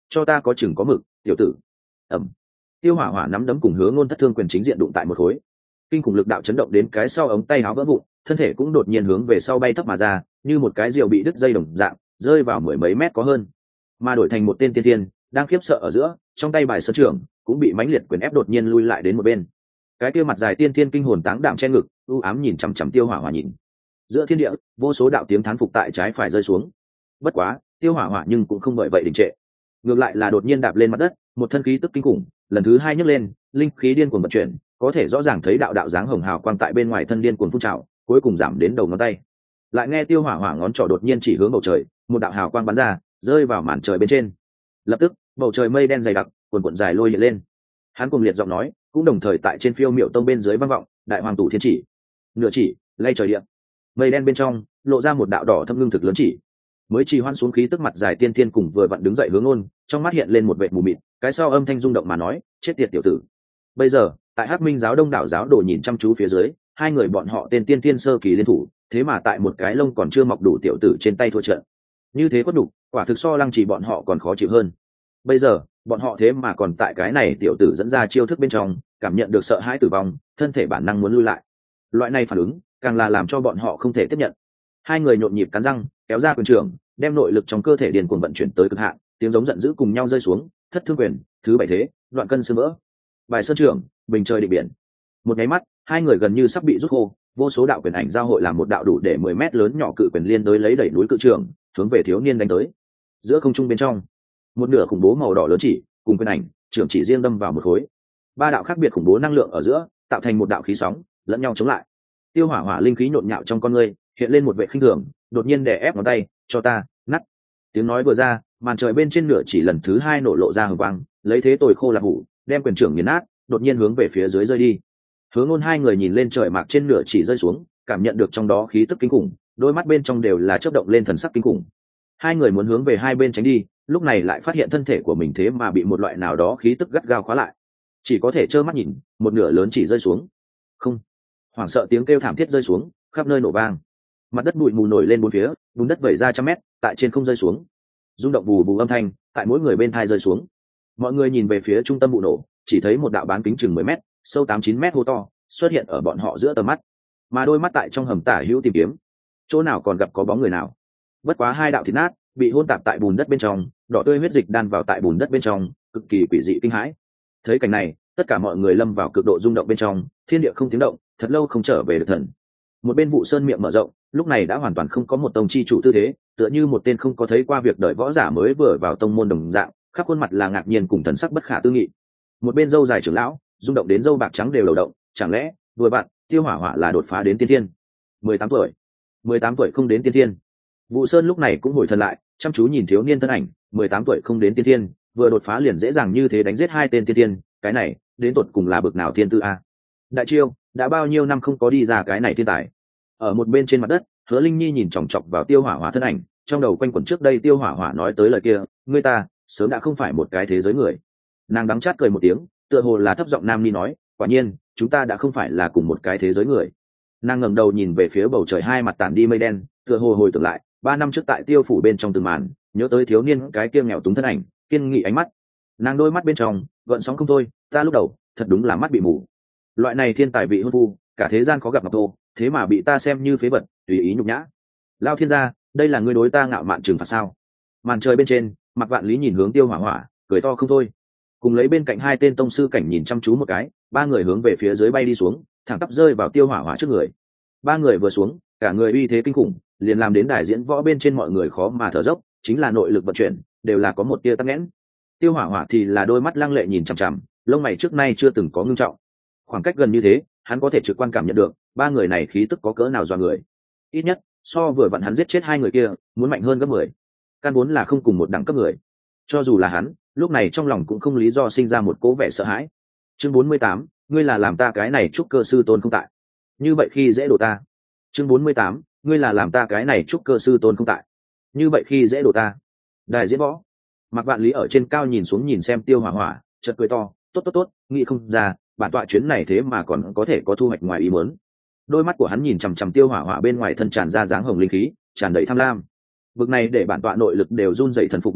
cho ta có chừng có mực, tiểu tử. Ẩm. Tiêu hỏa hỏa nắm đấm cùng Hứa Ngôn thất thương quyền chính diện đụng tại một khối, kinh khủng lực đạo chấn động đến cái sau ống tay áo vỡ vụn, thân thể cũng đột nhiên hướng về sau bay thấp mà ra, như một cái diều bị đứt dây đồng dạng, rơi vào mười mấy mét có hơn. Mà đổi thành một tên tiên tiên, đang khiếp sợ ở giữa, trong tay bài sơn trưởng cũng bị mãnh liệt quyền ép đột nhiên lui lại đến một bên. Cái kia mặt dài tiên tiên kinh hồn táng đạm che ngực, u ám nhìn chằm chằm Tiêu hỏa hỏa nhìn. Giữa thiên địa, vô số đạo tiếng thán phục tại trái phải rơi xuống. Bất quá, Tiêu hỏa hỏa nhưng cũng không bởi vậy đình trệ, ngược lại là đột nhiên đạp lên mặt đất, một thân khí tức kinh khủng lần thứ hai nhấc lên, linh khí điên cuồng vận chuyển, có thể rõ ràng thấy đạo đạo dáng hồng hào quang tại bên ngoài thân điên cuồng phun trào, cuối cùng giảm đến đầu ngón tay. Lại nghe Tiêu hỏa hỏa ngón trỏ đột nhiên chỉ hướng bầu trời, một đạo hào quang bắn ra, rơi vào màn trời bên trên. Lập tức, bầu trời mây đen dày đặc, cuồn cuộn dài lôi hiện lên. Hắn cùng liệt giọng nói, cũng đồng thời tại trên phiêu miệu tông bên dưới vang vọng, đại hoàng tủ thiên chỉ, nửa chỉ, lay trời địa. Mây đen bên trong lộ ra một đạo đỏ thâm ngưng thực lớn chỉ. Mới trì hoãn xuống khí tức mặt dài tiên thiên cùng vừa vặn đứng dậy Hướng Ôn, trong mắt hiện lên một vệt mù mịt, cái sau âm thanh rung động mà nói, chết tiệt tiểu tử. Bây giờ, tại Hắc Minh giáo đông đảo giáo đồ nhìn chăm chú phía dưới, hai người bọn họ tên tiên thiên sơ kỳ liên thủ, thế mà tại một cái lông còn chưa mọc đủ tiểu tử trên tay thua trận. Như thế quất đủ, quả thực so Lăng Trì bọn họ còn khó chịu hơn. Bây giờ, bọn họ thế mà còn tại cái này tiểu tử dẫn ra chiêu thức bên trong, cảm nhận được sợ hãi tử vong, thân thể bản năng muốn lui lại. Loại này phản ứng, càng là làm cho bọn họ không thể tiếp nhận. Hai người nhộn nhịp cắn răng, kéo ra quyền trưởng, đem nội lực trong cơ thể điền cuồng vận chuyển tới cực hạn, tiếng giống giận dữ cùng nhau rơi xuống, thất thương quyền, thứ bảy thế, đoạn cân xương vỡ. Bài sơn trưởng, bình trời định biển. Một cái mắt, hai người gần như sắp bị rút khô, vô số đạo quyền ảnh giao hội làm một đạo đủ để mười mét lớn nhỏ cự quyền liên đối lấy đẩy núi cự trưởng, hướng về thiếu niên đánh tới. Giữa không trung bên trong, một nửa khủng bố màu đỏ lớn chỉ, cùng quyền ảnh, trưởng chỉ riêng đâm vào một khối. Ba đạo khác biệt khủng bố năng lượng ở giữa, tạo thành một đạo khí sóng, lẫn nhau chống lại. Tiêu hỏa hỏa linh khí nhộn nhạo trong con ngươi, hiện lên một vệ khinh thường, đột nhiên đè ép ngón tay, cho ta, nắt. Tiếng nói vừa ra, màn trời bên trên nửa chỉ lần thứ hai nổ lộ ra hừng quang, lấy thế tồi khô là hủ, đem quyền trưởng nghiền nát, đột nhiên hướng về phía dưới rơi đi. Hướng Ôn hai người nhìn lên trời mạc trên nửa chỉ rơi xuống, cảm nhận được trong đó khí tức kinh khủng, đôi mắt bên trong đều là chớp động lên thần sắc kinh khủng. Hai người muốn hướng về hai bên tránh đi, lúc này lại phát hiện thân thể của mình thế mà bị một loại nào đó khí tức gắt gao khóa lại, chỉ có thể trơ mắt nhìn một nửa lớn chỉ rơi xuống. Không, hoảng sợ tiếng kêu thảm thiết rơi xuống, khắp nơi nổ vang, mặt đất bụi mù nổi lên bốn phía, bùn đất vẩy ra trăm mét, tại trên không rơi xuống, rung động bù bù âm thanh tại mỗi người bên thai rơi xuống. Mọi người nhìn về phía trung tâm vụ nổ, chỉ thấy một đạo bán kính chừng mười mét, sâu tám chín mét hố to xuất hiện ở bọn họ giữa tầm mắt, mà đôi mắt tại trong hầm tả hữu tìm kiếm, chỗ nào còn gặp có bóng người nào. Bất quá hai đạo thịt nát bị hôn tạp tại bùn đất bên trong, đỏ tươi huyết dịch đan vào tại bùn đất bên trong, cực kỳ quỷ dị kinh hãi. Thấy cảnh này, tất cả mọi người lâm vào cực độ rung động bên trong, thiên địa không tiếng động, thật lâu không trở về được thần. Một bên Vụ Sơn miệng mở rộng, lúc này đã hoàn toàn không có một tông chi chủ tư thế, tựa như một tên không có thấy qua việc đời võ giả mới vừa vào tông môn đồng dạng, khắp khuôn mặt là ngạc nhiên cùng thần sắc bất khả tư nghị. Một bên râu dài trưởng lão, rung động đến râu bạc trắng đều đầu động, chẳng lẽ vừa bạn Tiêu hỏa hỏa là đột phá đến tiên thiên? mười tám tuổi, mười tám tuổi không đến tiên thiên. Vụ Sơn lúc này cũng hồi thần lại, chăm chú nhìn thiếu niên thân ảnh, mười tám tuổi không đến tiên thiên, vừa đột phá liền dễ dàng như thế đánh giết hai tên tiên thiên, cái này đến tột cùng là bực nào thiên tư a? Đại chiêu, đã bao nhiêu năm không có đi ra cái này thiên tài. Ở một bên trên mặt đất, Hứa Linh Nhi nhìn chòng chọc vào Tiêu hỏa hỏa thân ảnh, trong đầu quanh quẩn trước đây Tiêu hỏa hỏa nói tới lời kia, ngươi ta sớm đã không phải một cái thế giới người. Nàng đắng chát cười một tiếng, tựa hồ là thấp giọng nam ni nói, quả nhiên chúng ta đã không phải là cùng một cái thế giới người. Nàng ngẩng đầu nhìn về phía bầu trời, hai mặt tản đi mây đen, tựa hồ hồi tưởng lại ba năm trước tại Tiêu phủ bên trong từng màn, nhớ tới thiếu niên cái kia nghèo túng thân ảnh, kiên nghị ánh mắt. Nàng đôi mắt bên trong gợn sóng không thôi, ta lúc đầu thật đúng là mắt bị mù. Loại này thiên tài vị hôn phu, cả thế gian khó gặp ngọc thô, thế mà bị ta xem như phế vật, tùy ý nhục nhã. Lao thiên gia, đây là ngươi đối ta ngạo mạn trừng phạt sao? Màn trời bên trên, Mạc Vạn Lý nhìn hướng Tiêu hỏa hỏa, cười to không thôi. Cùng lấy bên cạnh hai tên tông sư cảnh nhìn chăm chú một cái, ba người hướng về phía dưới bay đi xuống, thẳng tắp rơi vào Tiêu hỏa hỏa trước người. Ba người vừa xuống, cả người uy thế kinh khủng, liền làm đến đài diễn võ bên trên mọi người khó mà thở dốc, chính là nội lực vận chuyển, đều là có một tia tắc nghẽn. Tiêu hỏa hỏa thì là đôi mắt lăng lệ nhìn chằm chằm, lông mày trước nay chưa từng có ngưng trọng. Khoảng cách gần như thế, hắn có thể trực quan cảm nhận được ba người này khí tức có cỡ nào dọa người. Ít nhất so vừa vặn hắn giết chết hai người kia muốn mạnh hơn gấp mười. Căn vốn là không cùng một đẳng cấp người. Cho dù là hắn, lúc này trong lòng cũng không lý do sinh ra một cố vẻ sợ hãi. Chương bốn mươi tám, ngươi là làm ta cái này trúc cơ sư tôn không tại. Như vậy khi dễ đổ ta. Chương bốn mươi tám, ngươi là làm ta cái này trúc cơ sư tôn không tại. Như vậy khi dễ đổ ta. Đài diễn võ, Mạc Vạn Lý ở trên cao nhìn xuống nhìn xem Tiêu hỏa hỏa, chợt cười to, tốt tốt tốt, nghĩ không ra, bản tọa chuyến này thế mà còn có thể có thu hoạch ngoài ý muốn. Đôi mắt của hắn nhìn chằm chằm Tiêu hỏa hỏa bên ngoài thân tràn ra dáng hồng linh khí, tràn đầy tham lam. Vực này để bản tọa nội lực đều run dậy thần phục nội lực,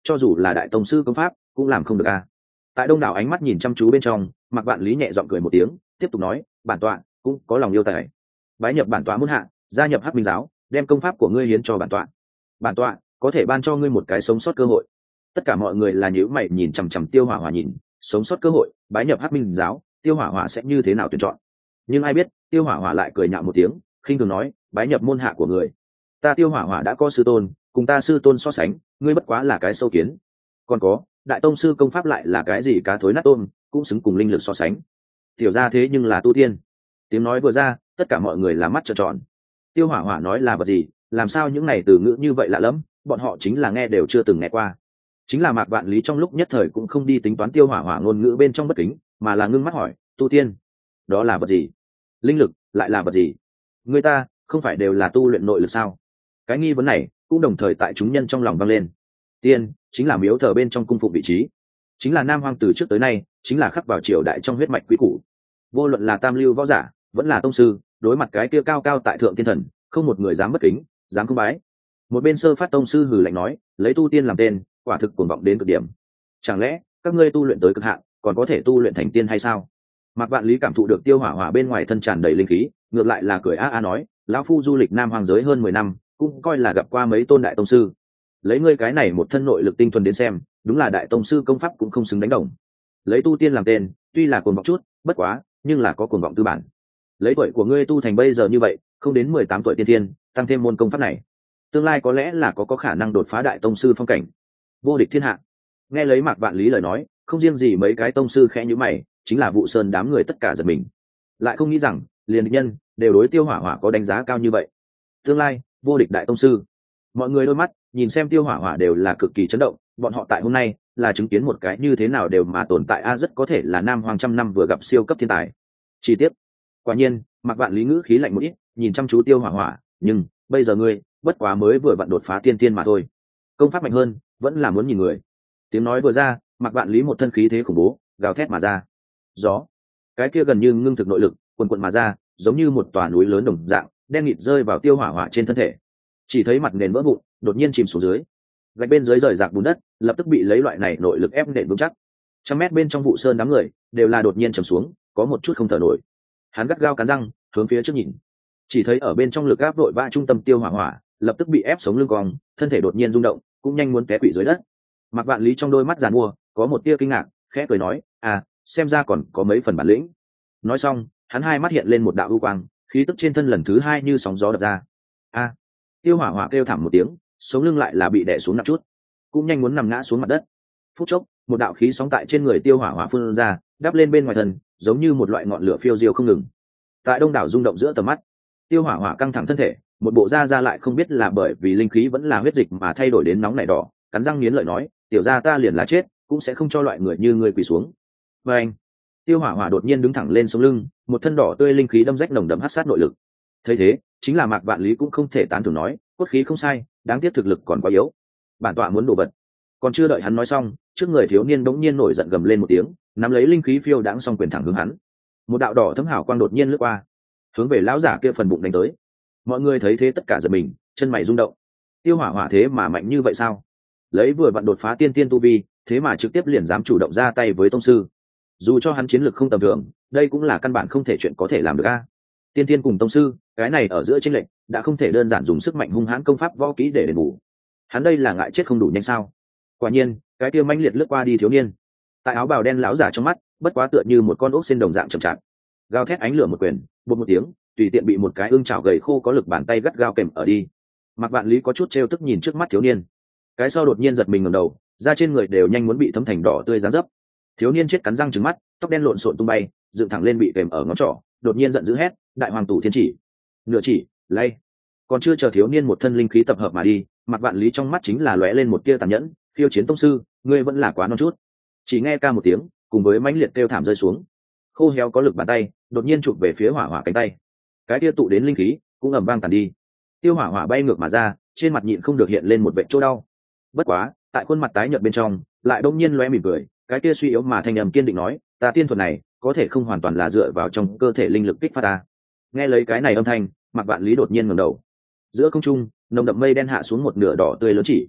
cho dù là đại tông sư công pháp cũng làm không được a. Tại đông đảo ánh mắt nhìn chăm chú bên trong, Mạc Vạn Lý nhẹ giọng cười một tiếng, tiếp tục nói, bản tọa cũng có lòng yêu tài, bái nhập bản tọa muôn hạ, gia nhập Hắc Minh giáo, đem công pháp của ngươi hiến cho bản tọa. Bản tọa có thể ban cho ngươi một cái sống sót cơ hội. Tất cả mọi người là nhíu mày nhìn chằm chằm Tiêu Hỏa Hỏa nhìn, sống sót cơ hội, bái nhập Hắc Minh giáo, Tiêu Hỏa Hỏa sẽ như thế nào tuyển chọn? Nhưng ai biết, Tiêu Hỏa Hỏa lại cười nhạo một tiếng, khinh thường nói, bái nhập môn hạ của người. Ta Tiêu Hỏa Hỏa đã có sư tôn, cùng ta sư tôn so sánh, ngươi bất quá là cái sâu kiến. Còn có, đại tông sư công pháp lại là cái gì cá thối nát tôm, cũng xứng cùng linh lực so sánh. Tiểu gia thế nhưng là tu tiên. Tiếng nói vừa ra, tất cả mọi người là mắt trợn tròn. Tiêu Hỏa Hỏa nói là vật gì, làm sao những này từ ngữ như vậy lạ lẫm, bọn họ chính là nghe đều chưa từng nghe qua. Chính là Mạc Vạn Lý trong lúc nhất thời cũng không đi tính toán Tiêu Hỏa Hỏa ngôn ngữ bên trong bất kính, mà là ngưng mắt hỏi, tu tiên, đó là vật gì? Linh lực lại là vật gì? Người ta không phải đều là tu luyện nội lực sao? Cái nghi vấn này cũng đồng thời tại chúng nhân trong lòng vang lên. Tiên chính là miếu thờ bên trong cung phụng vị trí, chính là Nam Hoang từ trước tới nay chính là khắc vào triều đại trong huyết mạch quý củ. Vô luận là tam lưu võ giả vẫn là tông sư, đối mặt cái kia cao cao tại thượng tiên thần, không một người dám bất kính, dám không bái. Một bên sơ phát tông sư hừ lạnh nói, lấy tu tiên làm tên, quả thực cuồng vọng đến cực điểm. Chẳng lẽ các ngươi tu luyện tới cực hạn, còn có thể tu luyện thành tiên hay sao? Mạc Vạn Lý cảm thụ được Tiêu Hỏa Hỏa bên ngoài thân tràn đầy linh khí, ngược lại là cười a a nói, lão phu du lịch Nam Hoang giới hơn mười năm, cũng coi là gặp qua mấy tôn đại tông sư. Lấy ngươi cái này một thân nội lực tinh thuần đến xem, đúng là đại tông sư công pháp cũng không xứng đánh đồng. Lấy tu tiên làm tên, tuy là cuồng vọng chút, bất quá, nhưng là có cuồng vọng tư bản. Lấy tuổi của ngươi tu thành bây giờ như vậy, không đến mười tám tuổi tiên tiên, tăng thêm môn công pháp này, tương lai có lẽ là có có khả năng đột phá đại tông sư phong cảnh, vô địch thiên hạ. Nghe lấy Mạc Vạn Lý lời nói, không riêng gì mấy cái tông sư khẽ nhíu mày, chính là Vụ Sơn đám người tất cả giật mình. Lại không nghĩ rằng, liền địch nhân đều đối Tiêu Hỏa Hỏa có đánh giá cao như vậy. Tương lai, vô địch đại tông sư. Mọi người đôi mắt nhìn xem Tiêu Hỏa Hỏa đều là cực kỳ chấn động, bọn họ tại hôm nay là chứng kiến một cái như thế nào đều mà tồn tại a, rất có thể là Nam Hoang trăm năm vừa gặp siêu cấp thiên tài. Chi tiết. Quả nhiên, Mạc Vạn Lý ngữ khí lạnh một ít, nhìn chăm chú Tiêu Hỏa Hỏa, nhưng bây giờ ngươi bất quá mới vừa vặn đột phá tiên tiên mà thôi, công pháp mạnh hơn vẫn là muốn nhìn người. Tiếng nói vừa ra, Mạc Vạn Lý một thân khí thế khủng bố gào thét mà ra. Gió, cái kia gần như ngưng thực nội lực quần quần mà ra, giống như một tòa núi lớn đồng dạng, đen nghịt rơi vào Tiêu Hỏa Hỏa trên thân thể. Chỉ thấy mặt nền vỡ vụn, đột nhiên chìm xuống dưới. Gạch bên dưới rời rạc bùn đất, lập tức bị lấy loại này nội lực ép nện vững chắc. Trăm mét bên trong Vụ Sơn đám người đều là đột nhiên trầm xuống, có một chút không thở nổi. Hắn gắt gao cắn răng, hướng phía trước nhìn. Chỉ thấy ở bên trong lực áp đội vã trung tâm Tiêu Hỏa Hỏa, lập tức bị ép sống lưng cong, thân thể đột nhiên rung động, cũng nhanh muốn té quỵ dưới đất. Mạc Vạn Lý trong đôi mắt giàn mua có một tia kinh ngạc, khẽ cười nói, à, xem ra còn có mấy phần bản lĩnh. Nói xong, hắn hai mắt hiện lên một đạo u quang, khí tức trên thân lần thứ hai như sóng gió đập ra. A! Tiêu Hỏa Hỏa kêu thảm một tiếng, sống lưng lại là bị đè xuống nặng chút, cũng nhanh muốn nằm ngã xuống mặt đất. Phút chốc, một đạo khí sóng tại trên người Tiêu Hỏa Hỏa phun ra, đắp lên bên ngoài thân, giống như một loại ngọn lửa phiêu diêu không ngừng. Tại đông đảo rung động giữa tầm mắt, Tiêu Hỏa Hỏa căng thẳng thân thể, một bộ da da lại không biết là bởi vì linh khí vẫn là huyết dịch mà thay đổi đến nóng nảy đỏ, cắn răng nghiến lợi nói, tiểu gia ta liền là chết cũng sẽ không cho loại người như ngươi quỳ xuống. Và anh, Tiêu Hỏa Hỏa đột nhiên đứng thẳng lên sống lưng, một thân đỏ tươi linh khí đâm rách nồng đậm hắc sát nội lực. Thấy thế, chính là Mạc Vạn Lý cũng không thể tán thưởng nói, cốt khí không sai, đáng tiếc thực lực còn quá yếu. Bản tọa muốn đổ vật. Còn chưa đợi hắn nói xong, trước người thiếu niên bỗng nhiên nổi giận gầm lên một tiếng, nắm lấy linh khí phiêu đãng xong quyền thẳng hướng hắn. Một đạo đỏ thấm hào quang đột nhiên lướt qua, hướng về lão giả kia phần bụng đánh tới. Mọi người thấy thế tất cả giật mình, chân mày rung động. Tiêu Hỏa Hỏa thế mà mạnh như vậy sao? Lấy vừa vặn đột phá tiên tiên tu vi, thế mà trực tiếp liền dám chủ động ra tay với tông sư. Dù cho hắn chiến lược không tầm thường, đây cũng là căn bản không thể chuyện có thể làm được a. Tiên tiên cùng tông sư, cái này ở giữa chênh lệch đã không thể đơn giản dùng sức mạnh hung hãn công pháp võ kỹ để đền bù. Hắn đây là ngại chết không đủ nhanh sao? Quả nhiên, cái kia manh liệt lướt qua đi thiếu niên, tại áo bào đen lão giả trong mắt, bất quá tựa như một con ốc sen đồng dạng chậm chạp. Gào thét ánh lửa một quyền, bột một tiếng, tùy tiện bị một cái ương chảo gầy khô có lực bàn tay gắt gao kèm ở đi. Mạc Vạn Lý có chút trêu tức nhìn trước mắt thiếu niên, cái sau đột nhiên giật mình ngẩng đầu, da trên người đều nhanh muốn bị thấm thành đỏ tươi rán dấp. Thiếu niên chết cắn răng trừng mắt, tóc đen lộn xộn tung bay, dựng thẳng lên bị kèm ở ngón trỏ, đột nhiên giận dữ hét, đại hoàng tủ thiên chỉ, nửa chỉ, lay. Còn chưa chờ thiếu niên một thân linh khí tập hợp mà đi, Mạc Vạn Lý trong mắt chính là lóe lên một tia tàn nhẫn, khiêu chiến tông sư, ngươi vẫn là quá non chút. Chỉ nghe ca một tiếng, cùng với mãnh liệt kêu thảm rơi xuống, khô héo có lực bàn tay đột nhiên chụp về phía Hỏa Hỏa cánh tay, cái tia tụ đến linh khí cũng ầm vang tàn đi. Tiêu Hỏa Hỏa bay ngược mà ra, trên mặt nhịn không được hiện lên một vệt chỗ đau. Bất quá, tại khuôn mặt tái nhợt bên trong, lại đông nhiên lóe mỉm cười, cái kia suy yếu mà thanh âm kiên định nói, ta tiên thuật này có thể không hoàn toàn là dựa vào trong cơ thể linh lực kích phát ta. Nghe lấy cái này âm thanh, Mạc Vạn Lý đột nhiên ngẩng đầu. Giữa không trung, nồng đậm mây đen hạ xuống một nửa đỏ tươi lớn chỉ.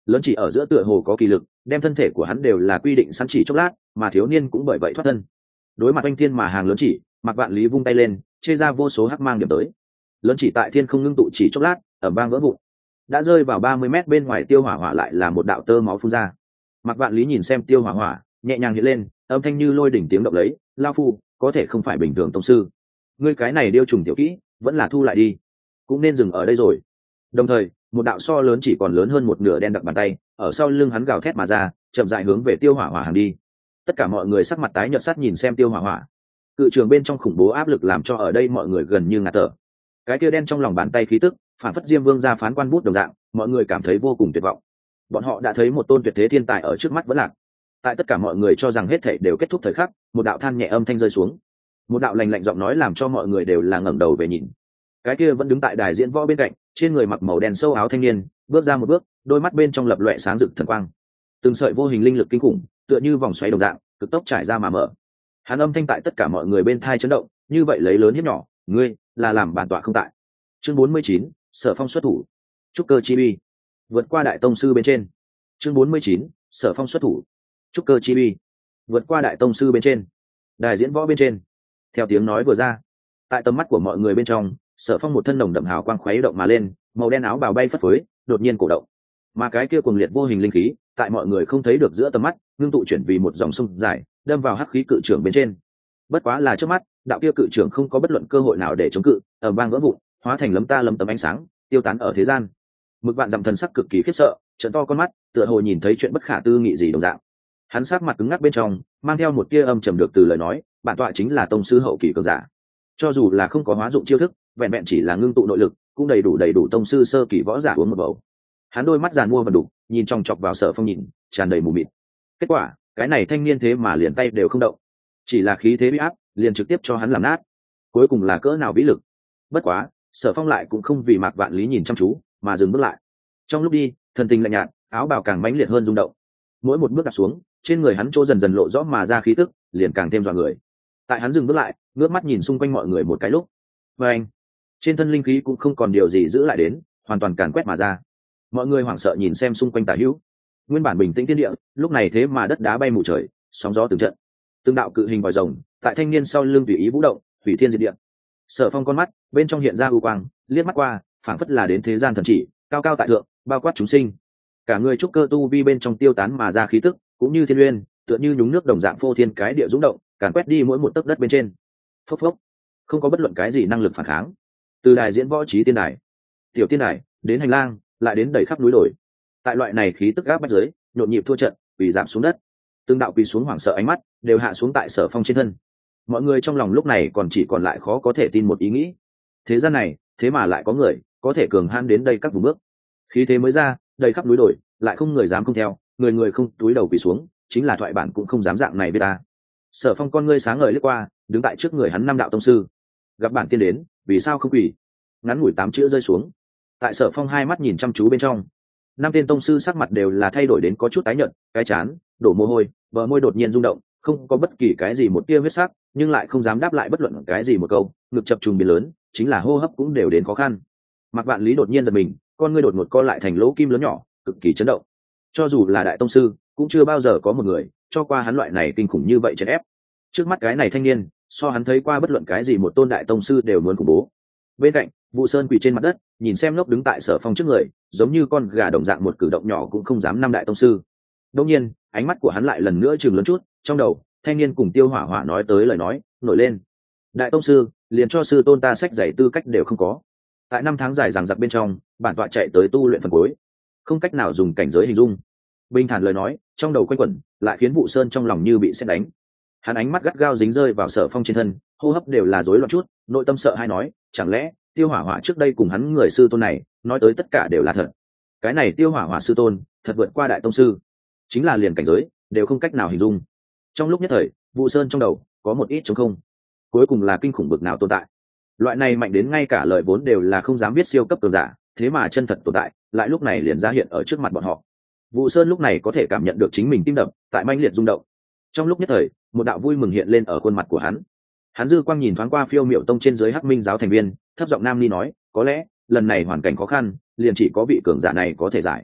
Lớn chỉ ở giữa tựa hồ có kỳ lực, đem thân thể của hắn đều là quy định sẵn chỉ chốc lát, mà thiếu niên cũng bởi vậy thoát thân. Đối mặt anh thiên mà hàng lớn chỉ, Mạc Vạn Lý vung tay lên, chê ra vô số hắc mang điểm tới. Lớn chỉ tại thiên không ngưng tụ chỉ chốc lát, ở vang vỡ vụn. Đã rơi vào ba mươi mét bên ngoài Tiêu Hỏa Hỏa lại là một đạo tơ máu phun ra. Mạc Vạn Lý nhìn xem Tiêu Hỏa Hỏa, nhẹ nhàng hiện lên, âm thanh như lôi đỉnh tiếng động lấy, lao phu, có thể không phải bình thường tông sư. Ngươi cái này điêu trùng tiểu kỹ, vẫn là thu lại đi, cũng nên dừng ở đây rồi. Đồng thời, một đạo so lớn chỉ còn lớn hơn một nửa đen đặc bàn tay, ở sau lưng hắn gào thét mà ra, chậm rãi hướng về Tiêu Hỏa Hỏa hàng đi. Tất cả mọi người sắc mặt tái nhợt sát nhìn xem Tiêu Hỏa Hỏa. Cự trường bên trong khủng bố áp lực làm cho ở đây mọi người gần như ngạt thở. Cái kia đen trong lòng bàn tay khí tức, phản phất Diêm Vương ra phán quan bút đồng dạng, mọi người cảm thấy vô cùng tuyệt vọng. Bọn họ đã thấy một tôn tuyệt thế thiên tài ở trước mắt vẫn lạc. Tại tất cả mọi người cho rằng hết thảy đều kết thúc thời khắc, một đạo than nhẹ âm thanh rơi xuống. Một đạo lạnh lạnh giọng nói làm cho mọi người đều là ngẩng đầu về nhìn. Cái kia vẫn đứng tại đài diễn võ bên cạnh, trên người mặc màu đen sâu áo thanh niên, bước ra một bước, đôi mắt bên trong lập loè sáng rực thần quang. Từng sợi vô hình linh lực kinh khủng, tựa như vòng xoáy đồng dạng, cực tốc trải ra mà mở. Hắn âm thanh tại tất cả mọi người bên tai chấn động, như vậy lấy lớn hiếp nhỏ, ngươi là làm bản tọa không tại. Chương bốn mươi chín, Sở Phong xuất thủ. Trúc cơ chi uy. Vượt qua đại tông sư bên trên. Chương bốn mươi chín, Sở Phong xuất thủ. Trúc cơ chi uy. Vượt qua đại tông sư bên trên. Đài diễn võ bên trên. Theo tiếng nói vừa ra, tại tầm mắt của mọi người bên trong, Sở Phong một thân nồng đậm hào quang khuấy động mà lên, màu đen áo bào bay phất phới, đột nhiên cổ động. Mà cái kia cuồng liệt vô hình linh khí, tại mọi người không thấy được giữa tầm mắt, ngưng tụ chuyển vì một dòng sông dài, đâm vào hắc khí cự trưởng bên trên. Bất quá là trước mắt, đạo kia cự trưởng không có bất luận cơ hội nào để chống cự, ầm vang vỡ vụn, hóa thành lấm ta lấm tấm ánh sáng, tiêu tán ở thế gian. Mực Vạn Dặm thần sắc cực kỳ khiếp sợ, trợn to con mắt, tựa hồ nhìn thấy chuyện bất khả tư nghị gì đồng dạng. Hắn sắc mặt cứng ngắc bên trong, mang theo một tia âm trầm được từ lời nói, bản tọa chính là tông sư hậu kỳ cường giả. Cho dù là không có hóa dụng chiêu thức, vẹn vẹn chỉ là ngưng tụ nội lực, cũng đầy đủ đầy đủ tông sư sơ kỳ võ giả uống một bầu. Hắn đôi mắt giàn mua và đục, nhìn chòng chọc vào Sở Phong nhìn, tràn đầy mù mịt. Kết quả, cái này thanh niên thế mà liền tay đều không động, chỉ là khí thế bị áp, liền trực tiếp cho hắn làm nát. Cuối cùng là cỡ nào vĩ lực. Bất quá, Sở Phong lại cũng không vì Mạc Vạn Lý nhìn chăm chú, mà dừng bước lại. Trong lúc đi, thần tình lạnh nhạt, áo bào càng mãnh liệt hơn rung động. Mỗi một bước đặt xuống, trên người hắn chỗ dần dần lộ rõ mà ra khí tức, liền càng thêm dọa người. Tại hắn dừng bước lại, ngước mắt nhìn xung quanh mọi người một cái lúc, và anh, trên thân linh khí cũng không còn điều gì giữ lại đến, hoàn toàn càn quét mà ra. Mọi người hoảng sợ nhìn xem xung quanh tả hữu, nguyên bản bình tĩnh thiên địa, lúc này thế mà đất đá bay mù trời, sóng gió từng trận, từng đạo cự hình vòi rồng tại thanh niên sau lưng tùy ý vũ động, hủy thiên diệt địa. Sở Phong con mắt bên trong hiện ra u quang, liếc mắt qua, phảng phất là đến thế gian thần chỉ, cao cao tại thượng, bao quát chúng sinh. Cả người trúc cơ tu vi bên trong tiêu tán mà ra khí tức, cũng như thiên uyên, tựa như nhúng nước đồng dạng phô thiên cái địa dũng động, càn quét đi mỗi một tấc đất bên trên. Phốc phốc, không có bất luận cái gì năng lực phản kháng. Từ đài diễn võ trí tiên đài, tiểu tiên đài, đến hành lang, lại đến đầy khắp núi đồi. Tại loại này khí tức gáp bách dưới, nhộn nhịp thua trận, quỳ giảm xuống đất. Từng đạo quỳ xuống hoảng sợ ánh mắt, đều hạ xuống tại Sở Phong trên thân. Mọi người trong lòng lúc này còn chỉ còn lại khó có thể tin một ý nghĩ. Thế gian này, thế mà lại có người có thể cường hãn đến đây các vùng bước. Khí thế mới ra, đầy khắp núi đồi, lại không người dám không theo, người người không túi đầu quỳ xuống, chính là thoại bản cũng không dám dạng này với ta. Sở Phong con ngươi sáng ngời lướt qua, đứng tại trước người hắn năm đạo tông sư. Gặp bản tiên đến, vì sao không quỳ? Ngắn ngủi tám chữ rơi xuống. Tại Sở Phong hai mắt nhìn chăm chú bên trong, năm tên tông sư sắc mặt đều là thay đổi đến có chút tái nhợt, cái chán đổ mồ hôi, bờ môi đột nhiên rung động, không có bất kỳ cái gì một tia huyết sắc, nhưng lại không dám đáp lại bất luận cái gì một câu, ngực chập trùng biến lớn, chính là hô hấp cũng đều đến khó khăn. Mạc Vạn Lý đột nhiên giật mình, con ngươi đột ngột co lại thành lỗ kim lớn nhỏ, cực kỳ chấn động. Cho dù là đại tông sư, cũng chưa bao giờ có một người cho qua hắn loại này kinh khủng như vậy chèn ép. Trước mắt cái này thanh niên, so hắn thấy qua bất luận cái gì một tôn đại tông sư đều muốn khủng bố. Bên cạnh, Vụ Sơn quỳ trên mặt đất, nhìn xem ngốc đứng tại Sở Phong trước người, giống như con gà đồng dạng, một cử động nhỏ cũng không dám năm đại tông sư. Đương nhiên, ánh mắt của hắn lại lần nữa trừng lớn chút, trong đầu, thanh niên cùng Tiêu Hỏa Hỏa nói tới lời nói, nổi lên. Đại tông sư, liền cho sư tôn ta sách giày tư cách đều không có. Tại năm tháng dài dằng dặc bên trong, bản tọa chạy tới tu luyện phần cuối, không cách nào dùng cảnh giới hình dung. Bình thản lời nói, trong đầu quanh quẩn, lại khiến Vụ Sơn trong lòng như bị sét đánh. Hắn ánh mắt gắt gao dính rơi vào Sở Phong trên thân, hô hấp đều là rối loạn chút, nội tâm sợ hãi nói, chẳng lẽ Tiêu Hỏa Hỏa trước đây cùng hắn người sư tôn này nói tới tất cả đều là thật? Cái này Tiêu Hỏa Hỏa sư tôn thật vượt qua đại tông sư, chính là liền cảnh giới đều không cách nào hình dung. Trong lúc nhất thời, Vụ Sơn trong đầu có một ít trống không. Cuối cùng là kinh khủng bực nào tồn tại? Loại này mạnh đến ngay cả lời vốn đều là không dám biết siêu cấp cường giả, thế mà chân thật tồn tại, lại lúc này liền ra hiện ở trước mặt bọn họ. Vụ Sơn lúc này có thể cảm nhận được chính mình tim đập tại manh liệt rung động. Trong lúc nhất thời, một đạo vui mừng hiện lên ở khuôn mặt của hắn. Hắn dư quang nhìn thoáng qua Phiêu Miểu Tông trên dưới Hắc Minh giáo thành viên, thấp giọng nam ni nói, có lẽ lần này hoàn cảnh khó khăn, liền chỉ có vị cường giả này có thể giải.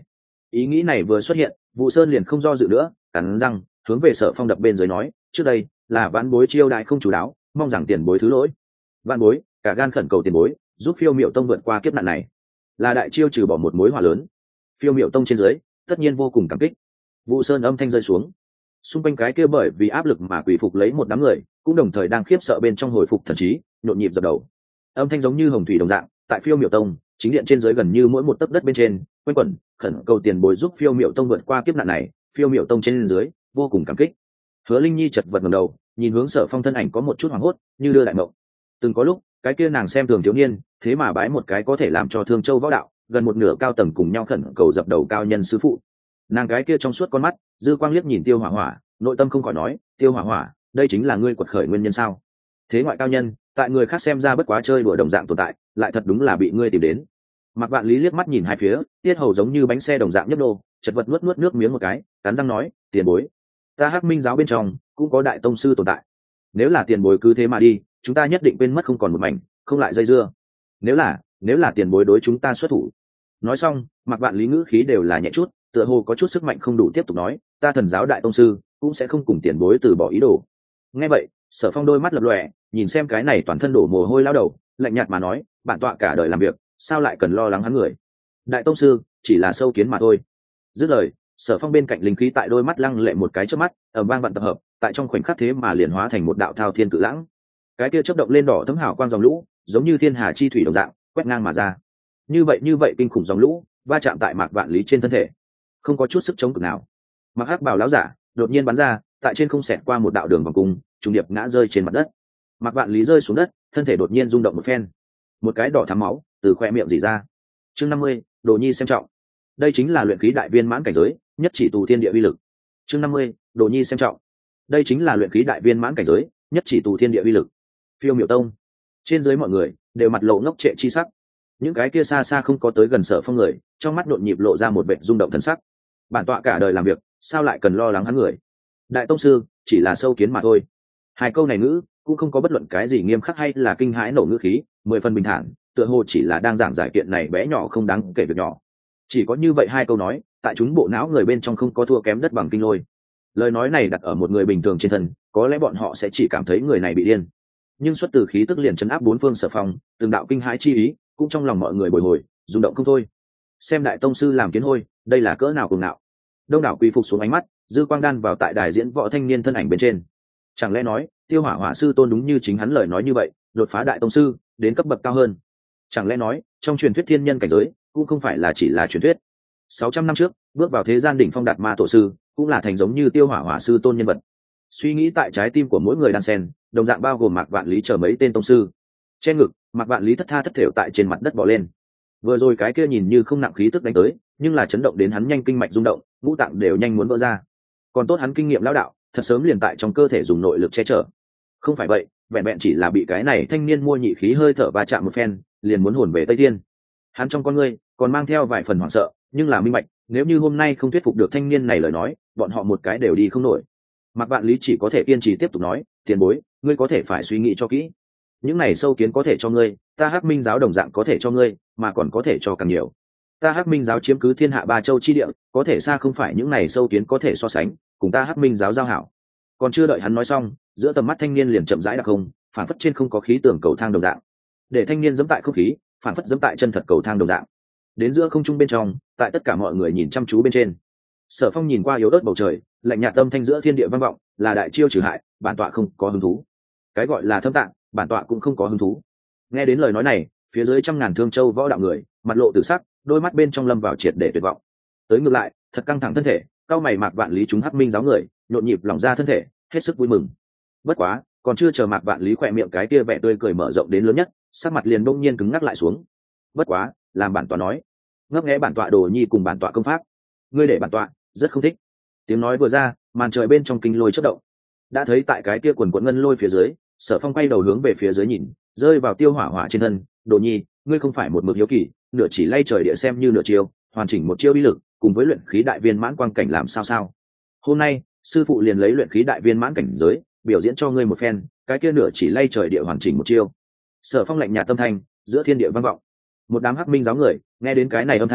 Ý nghĩ này vừa xuất hiện, Vụ Sơn liền không do dự nữa, cắn răng hướng về Sở Phong đập bên dưới nói, trước đây là vãn bối chiêu đại không chủ đáo, mong rằng tiền bối thứ lỗi. Vãn bối cả gan khẩn cầu tiền bối giúp Phiêu Miểu Tông vượt qua kiếp nạn này, là đại chiêu trừ bỏ một mối họa lớn. Phiêu Miểu Tông trên dưới tất nhiên vô cùng cảm kích. Vụ Sơn âm thanh rơi xuống, xung quanh cái kia bởi vì áp lực mà quỳ phục lấy một đám người cũng đồng thời đang khiếp sợ bên trong hồi phục thần trí, nhộn nhịp dập đầu. Âm thanh giống như hồng thủy đồng dạng tại Phiêu Miểu Tông chính điện trên dưới gần như mỗi một tấc đất bên trên quanh quẩn, khẩn cầu tiền bối giúp Phiêu Miểu Tông vượt qua kiếp nạn này. Phiêu Miểu Tông trên dưới vô cùng cảm kích. Hứa Linh Nhi chật vật ngẩng đầu, nhìn hướng Sở Phong thân ảnh có một chút hoảng hốt, như đưa đại mộng. Từng có lúc, cái kia nàng xem thường thiếu niên, thế mà bái một cái có thể làm cho Thương Châu võ đạo gần một nửa cao tầng cùng nhau khẩn cầu dập đầu cao nhân sư phụ. Nàng cái kia trong suốt con mắt dư quang liếc nhìn Tiêu Hỏa Hỏa, nội tâm không khỏi nói, Tiêu Hỏa Hỏa, đây chính là ngươi quật khởi nguyên nhân sao? Thế ngoại cao nhân, tại người khác xem ra bất quá chơi đùa đồng dạng tồn tại, lại thật đúng là bị ngươi tìm đến. Mạc Vạn Lý liếc mắt nhìn hai phía, tiết hầu giống như bánh xe đồng dạng nhấp đô, chật vật nuốt nuốt nước miếng một cái, cắn răng nói, tiền bối, ta Hắc Minh giáo bên trong cũng có đại tông sư tồn tại, nếu là tiền bối cứ thế mà đi, chúng ta nhất định quên mất không còn một mảnh, không lại dây dưa. Nếu là nếu là tiền bối đối chúng ta xuất thủ. Nói xong, Mạc Vạn Lý ngữ khí đều là nhẹ chút, tựa hồ có chút sức mạnh không đủ tiếp tục nói, ta Thần giáo đại tông sư cũng sẽ không cùng tiền bối từ bỏ ý đồ. Nghe vậy, Sở Phong đôi mắt lập lòe, nhìn xem cái này toàn thân đổ mồ hôi lao đầu, lạnh nhạt mà nói, bản tọa cả đời làm việc, sao lại cần lo lắng hắn người? Đại tông sư chỉ là sâu kiến mà thôi. Dứt lời, Sở Phong bên cạnh linh khí tại đôi mắt lăng lệ một cái chớp mắt, ở vang vặn tập hợp, tại trong khoảnh khắc thế mà liền hóa thành một đạo thao thiên cự lãng. Cái kia chớp động lên đỏ thấm hào quang dòng lũ, giống như thiên hà chi thủy đồng dạng, quét ngang mà ra. Như vậy như vậy kinh khủng dòng lũ, va chạm tại Mạc Vạn Lý trên thân thể, không có chút sức chống cự nào. Mạc Hắc Bảo lão giả đột nhiên bắn ra, tại trên không xẹt qua một đạo đường vòng cung, trùng điệp ngã rơi trên mặt đất. Mạc Vạn Lý rơi xuống đất, thân thể đột nhiên rung động một phen, một cái đỏ thắm máu từ khoe miệng rỉ ra. Chương năm mươi, Đồ Nhi xem trọng. Đây chính là luyện khí đại viên mãn cảnh giới, nhất chỉ tù thiên địa uy lực. Chương năm mươi, Đồ Nhi xem trọng. Đây chính là luyện khí đại viên mãn cảnh giới, nhất chỉ tù thiên địa uy lực. Phiêu Miểu Tông trên dưới mọi người đều mặt lộ ngốc trệ chi sắc. Những cái kia xa xa không có tới gần Sở Phong người, trong mắt nhộn nhịp lộ ra một vẻ rung động thần sắc. Bản tọa cả đời làm việc, sao lại cần lo lắng hắn người? Đại tông sư chỉ là sâu kiến mà thôi. Hai câu này ngữ cũng không có bất luận cái gì nghiêm khắc hay là kinh hãi nổ ngữ khí, mười phần bình thản, tựa hồ chỉ là đang giảng giải kiện này bé nhỏ không đáng kể việc nhỏ. Chỉ có như vậy hai câu nói, tại chúng bộ não người bên trong không có thua kém đất bằng kinh lôi. Lời nói này đặt ở một người bình thường trên thân, có lẽ bọn họ sẽ chỉ cảm thấy người này bị điên. Nhưng xuất từ khí tức liền chấn áp bốn phương Sở Phong, từng đạo kinh hãi chi ý, cũng trong lòng mọi người bồi hồi, rung động không thôi. Xem đại tông sư làm kiến hôi, đây là cỡ nào cuồng ngạo. Đông đảo quy phục xuống ánh mắt, dư quang đan vào tại đài diễn võ thanh niên thân ảnh bên trên. Chẳng lẽ nói, Tiêu Hỏa Hỏa sư tôn đúng như chính hắn lời nói như vậy, đột phá đại tông sư, đến cấp bậc cao hơn. Chẳng lẽ nói, trong truyền thuyết thiên nhân cảnh giới, cũng không phải là chỉ là truyền thuyết. sáu trăm năm trước, bước vào thế gian đỉnh phong đạt ma tổ sư, cũng là thành giống như Tiêu Hỏa Hỏa sư tôn nhân vật. Suy nghĩ tại trái tim của mỗi người đan sen, đồng dạng bao gồm Mạc Vạn Lý chờ mấy tên tông sư. Trên ngực, Mạc Vạn Lý thất tha thất thểu tại trên mặt đất bò lên. Vừa rồi cái kia nhìn như không nặng khí tức đánh tới, nhưng là chấn động đến hắn nhanh kinh mạch rung động, ngũ tạng đều nhanh muốn vỡ ra. Còn tốt hắn kinh nghiệm lão đạo, thật sớm liền tại trong cơ thể dùng nội lực che chở. Không phải vậy, vẹn vẹn chỉ là bị cái này thanh niên mua nhị khí hơi thở va chạm một phen, liền muốn hồn về Tây Thiên. Hắn trong con ngươi còn mang theo vài phần hoảng sợ, nhưng là minh bạch, nếu như hôm nay không thuyết phục được thanh niên này lời nói, bọn họ một cái đều đi không nổi. Mạc Vạn Lý chỉ có thể kiên trì tiếp tục nói, tiền bối, ngươi có thể phải suy nghĩ cho kỹ. Những này sâu kiến có thể cho ngươi, ta Hắc Minh giáo đồng dạng có thể cho ngươi, mà còn có thể cho càng nhiều. Ta Hắc Minh giáo chiếm cứ thiên hạ ba châu chi địa, có thể xa không phải những này sâu kiến có thể so sánh, cùng ta Hắc Minh giáo giao hảo. Còn chưa đợi hắn nói xong, giữa tầm mắt thanh niên liền chậm rãi đặc không, phản phất trên không có khí tường cầu thang đồng dạng. Để thanh niên giẫm tại không khí, phản phất giẫm tại chân thật cầu thang đồng dạng. Đến giữa không trung bên trong, tại tất cả mọi người nhìn chăm chú bên trên. Sở Phong nhìn qua yếu ớt bầu trời, lạnh nhạt tâm thanh giữa thiên địa vang vọng, là đại chiêu trừ hại, bản tọa không có hứng thú. Cái gọi là thâm tạng, bản tọa cũng không có hứng thú. Nghe đến lời nói này, phía dưới trăm ngàn thương châu võ đạo người, mặt lộ tử sắc, đôi mắt bên trong lâm vào triệt để tuyệt vọng. Tới ngược lại, thật căng thẳng thân thể, cao mày Mạc Vạn Lý chúng Hắc Minh giáo người, nhộn nhịp lòng ra thân thể, hết sức vui mừng. Bất quá, còn chưa chờ Mạc Vạn Lý khỏe miệng cái kia vẻ tươi cười mở rộng đến lớn nhất, sắc mặt liền bỗng nhiên cứng ngắc lại xuống. Bất quá, làm bản tọa nói, ngấp nghé bản tọa Đồ Nhi cùng bản tọa công pháp, ngươi để bản tọa rất không thích. Tiếng nói vừa ra, màn trời bên trong kinh lôi chớp động. Đã thấy tại cái kia quần quần ngân lôi phía dưới, Sở Phong quay đầu hướng về phía dưới nhìn, rơi vào Tiêu Hỏa Hỏa trên thân, Đồ Nhi, ngươi không phải một mực hiếu kỳ, nửa chỉ lay trời địa xem như nửa chiêu, hoàn chỉnh một chiêu uy lực, cùng với luyện khí đại viên mãn quang cảnh làm sao sao? Hôm nay, sư phụ liền lấy luyện khí đại viên mãn cảnh giới, biểu diễn cho ngươi một phen, cái kia nửa chỉ lay trời địa hoàn chỉnh một chiêu. Sở Phong lạnh nhạt tâm thanh, giữa thiên địa vang vọng. Một đám Hắc Minh giáo người, nghe đến cái này âm thanh,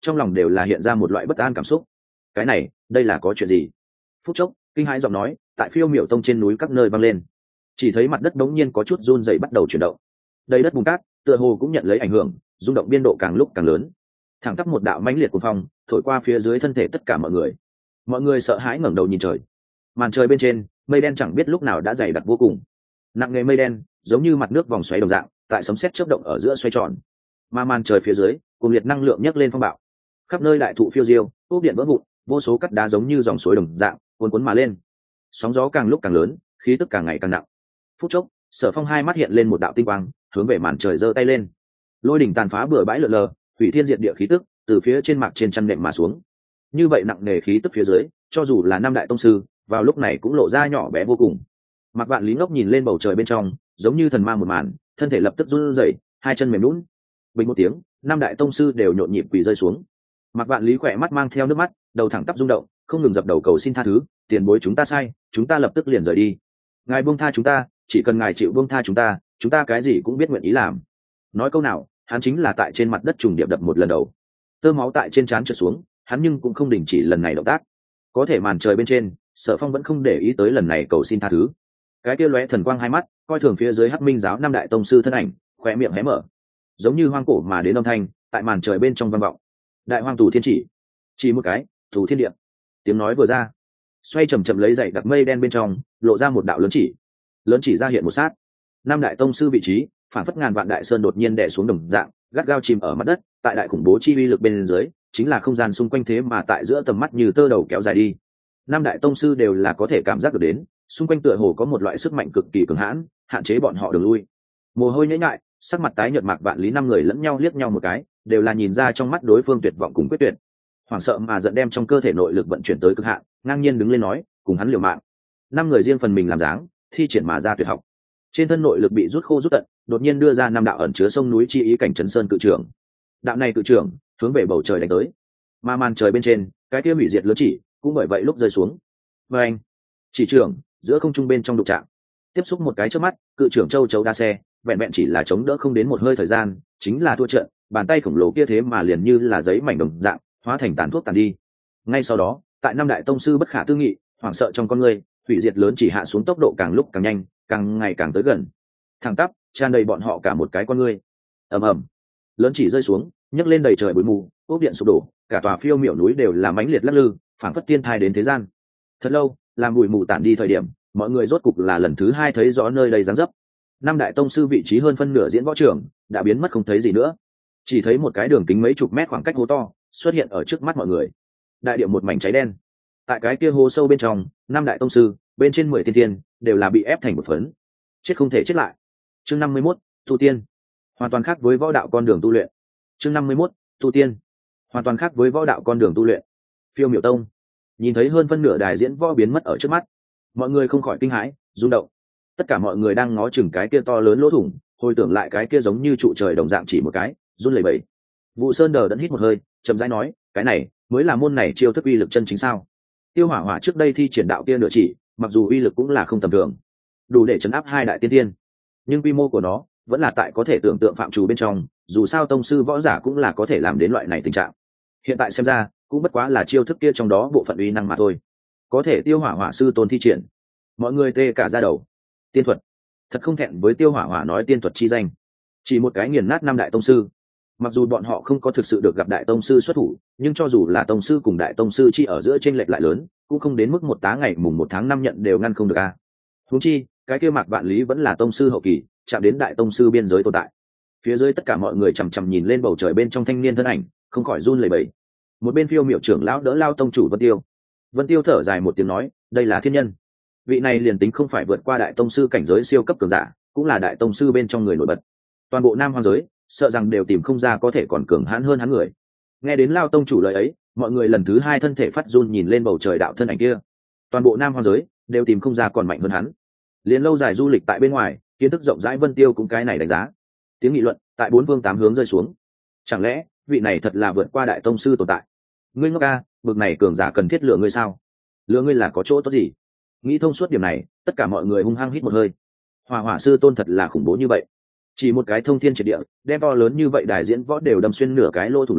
trong lòng đều là hiện ra một loại bất an cảm xúc. Cái này, đây là có chuyện gì? Phút chốc, kinh hãi giọng nói tại Phiêu Miểu Tông trên núi các nơi vang lên. Chỉ thấy mặt đất bỗng nhiên có chút run rẩy bắt đầu chuyển động. Đầy đất bùn cát, tựa hồ cũng nhận lấy ảnh hưởng, rung động biên độ càng lúc càng lớn. Thẳng tắp một đạo mãnh liệt cuồng phong, thổi qua phía dưới thân thể tất cả mọi người. Mọi người sợ hãi ngẩng đầu nhìn trời. Màn trời bên trên, mây đen chẳng biết lúc nào đã dày đặc vô cùng. Nặng nề mây đen, giống như mặt nước vòng xoáy đồng dạng, tại sấm sét chớp động ở giữa xoay tròn. Mà màn trời phía dưới, cùng liệt năng lượng nhấc lên phong bạo. Khắp nơi đại thụ phiêu diêu, ốc điện vỡ vụn, vô số cắt đá giống như dòng suối đồng dạng, cuồn cuốn mà lên. Sóng gió càng lúc càng lớn, khí tức càng ngày càng nặng. Phút chốc, Sở Phong hai mắt hiện lên một đạo tinh quang, hướng về màn trời giơ tay lên. Lôi đỉnh tàn phá bừa bãi lượn lờ, hủy thiên diệt địa khí tức từ phía trên mạc trên chăn nệm mà xuống. Như vậy nặng nề khí tức phía dưới, cho dù là năm đại tông sư, vào lúc này cũng lộ ra nhỏ bé vô cùng. Mạc Vạn Lý ngốc nhìn lên bầu trời bên trong, giống như thần ma một màn, thân thể lập tức run rẩy, hai chân mềm nhũn. Bình một tiếng, năm đại tông sư đều nhộn nhịp quỳ rơi xuống. Mạc Vạn Lý khỏe mắt mang theo nước mắt, đầu thẳng tắp rung động, không ngừng dập đầu cầu xin tha thứ, tiền bối chúng ta sai, chúng ta lập tức liền rời đi. Ngài buông tha chúng ta, chỉ cần ngài chịu buông tha chúng ta, chúng ta cái gì cũng biết nguyện ý làm. Nói câu nào, hắn chính là tại trên mặt đất trùng điệp đập một lần đầu. Tơ máu tại trên trán trượt xuống, hắn nhưng cũng không đình chỉ lần này động tác. Có thể màn trời bên trên, Sở Phong vẫn không để ý tới lần này cầu xin tha thứ. Cái kia lóe thần quang hai mắt, coi thường phía dưới Hắc Minh giáo năm đại tông sư thân ảnh, khóe miệng hé mở, giống như hoang cổ mà đến âm thanh, tại màn trời bên trong vang vọng. Đại hoang tù thiên chỉ, chỉ một cái, tù thiên địa. Tiếng nói vừa ra, xoay chậm chậm lấy dậy đặc mây đen bên trong, lộ ra một đạo lớn chỉ. Lớn chỉ ra hiện một sát. Năm đại tông sư vị trí, phản phất ngàn vạn đại sơn đột nhiên đè xuống đồng dạng, gắt gao chìm ở mặt đất, tại đại khủng bố chi uy lực bên dưới, chính là không gian xung quanh thế mà tại giữa tầm mắt như tơ đầu kéo dài đi. Năm đại tông sư đều là có thể cảm giác được đến, xung quanh tựa hồ có một loại sức mạnh cực kỳ cường hãn, hạn chế bọn họ đường lui. Mồ hôi nhễ nhại, sắc mặt tái nhợt Mạc Vạn Lý năm người lẫn nhau liếc nhau một cái, đều là nhìn ra trong mắt đối phương tuyệt vọng cùng quyết tuyệt. Hoảng sợ mà giận đem trong cơ thể nội lực vận chuyển tới cực hạn, ngang nhiên đứng lên nói, cùng hắn liều mạng. Năm người riêng phần mình làm dáng, thi triển mà ra tuyệt học. Trên thân nội lực bị rút khô rút tận, đột nhiên đưa ra năm đạo ẩn chứa sông núi chi ý cảnh Chấn Sơn cự trưởng. Đạo này cự trưởng hướng về bầu trời đánh tới, mà màn trời bên trên, cái kia hủy diệt lớn chỉ cũng bởi vậy lúc rơi xuống. Và anh, chỉ trưởng giữa không trung bên trong đụng chạm, tiếp xúc một cái trước mắt, cự trưởng châu chấu đa xe, vẹn vẹn chỉ là chống đỡ không đến một hơi thời gian, chính là thua trận. Bàn tay khổng lồ kia thế mà liền như là giấy mảnh đồng dạng, hóa thành tàn thuốc tàn đi. Ngay sau đó, tại năm đại tông sư bất khả tư nghị, hoảng sợ trong con người, hủy diệt lớn chỉ hạ xuống tốc độ càng lúc càng nhanh, càng ngày càng tới gần, thẳng tắp tràn đầy bọn họ cả một cái con người. Ầm ầm, lớn chỉ rơi xuống, nhấc lên đầy trời bụi mù, ốc điện sụp đổ, cả tòa Phiêu Miểu núi đều là mãnh liệt lắc lư, phảng phất tiên thai đến thế gian. Thật lâu, làm bụi mù tản đi thời điểm, mọi người rốt cục là lần thứ hai thấy rõ nơi đây dáng dấp. Năm đại tông sư vị trí hơn phân nửa diễn võ trường đã biến mất không thấy gì nữa, chỉ thấy một cái đường kính mấy chục mét khoảng cách hố to xuất hiện ở trước mắt mọi người. Đại địa một mảnh cháy đen, tại cái kia hố sâu bên trong, năm đại tông sư bên trên mười tiên tiên đều là bị ép thành một phấn, chết không thể chết lại. Chương năm mươi mốt, tu tiên, hoàn toàn khác với võ đạo con đường tu luyện. Chương năm mươi mốt, tu tiên, hoàn toàn khác với võ đạo con đường tu luyện. Phiêu Miểu Tông nhìn thấy hơn phân nửa đài diễn võ biến mất ở trước mắt, mọi người không khỏi kinh hãi, rung động. Tất cả mọi người đang ngó chừng cái kia to lớn lỗ thủng, hồi tưởng lại cái kia giống như trụ trời đồng dạng chỉ một cái, run lẩy bẩy. Vụ Sơn đờ đẫn hít một hơi, chậm rãi nói, cái này mới là môn này chiêu thức uy lực chân chính sao? Tiêu Hỏa Hỏa trước đây thi triển đạo kia nửa chỉ, mặc dù uy lực cũng là không tầm thường, đủ để chấn áp hai đại tiên tiên, nhưng quy mô của nó vẫn là tại có thể tưởng tượng phạm trù bên trong, dù sao tông sư võ giả cũng là có thể làm đến loại này tình trạng. Hiện tại xem ra, cũng bất quá là chiêu thức kia trong đó bộ phận uy năng mà thôi. Có thể Tiêu Hỏa Hỏa sư tôn thi triển, mọi người tê cả da đầu. Tiên thuật, thật không thẹn với Tiêu Hỏa Hỏa nói tiên thuật chi danh. Chỉ một cái nghiền nát năm đại tông sư. Mặc dù bọn họ không có thực sự được gặp đại tông sư xuất thủ, nhưng cho dù là tông sư cùng đại tông sư chi ở giữa chênh lệch lại lớn, cũng không đến mức một tá ngày mùng một tháng năm nhận đều ngăn không được a. Huống chi, cái kia Mạc Vạn Lý vẫn là tông sư hậu kỳ, chạm đến đại tông sư biên giới tồn tại. Phía dưới tất cả mọi người chằm chằm nhìn lên bầu trời bên trong thanh niên thân ảnh, không khỏi run lẩy bẩy. Một bên Phiêu Miểu trưởng lão đỡ lao tông chủ Vân Tiêu. Vân Tiêu thở dài một tiếng nói, đây là thiên nhân. Vị này liền tính không phải vượt qua đại tông sư cảnh giới siêu cấp cường giả, cũng là đại tông sư bên trong người nổi bật. Toàn bộ Nam Hoang giới, sợ rằng đều tìm không ra có thể còn cường hãn hơn hắn người. Nghe đến lao tông chủ lời ấy, mọi người lần thứ hai thân thể phát run nhìn lên bầu trời đạo thân ảnh kia. Toàn bộ Nam Hoang giới đều tìm không ra còn mạnh hơn hắn. Liền lâu dài du lịch tại bên ngoài, kiến thức rộng rãi Vân Tiêu cũng cái này đánh giá. Tiếng nghị luận tại bốn phương tám hướng rơi xuống. Chẳng lẽ vị này thật là vượt qua đại tông sư tồn tại? Ngươi ngốc ca, bực này cường giả cần thiết lựa ngươi sao? Lựa ngươi là có chỗ tốt gì? Nghĩ thông suốt điểm này, tất cả mọi người hung hăng hít một hơi. Hỏa Hỏa sư tôn thật là khủng bố như vậy. Chỉ một cái thông thiên triệt địa, đem to lớn như vậy đài diễn võ đều đâm xuyên nửa cái lỗ thủng lớn,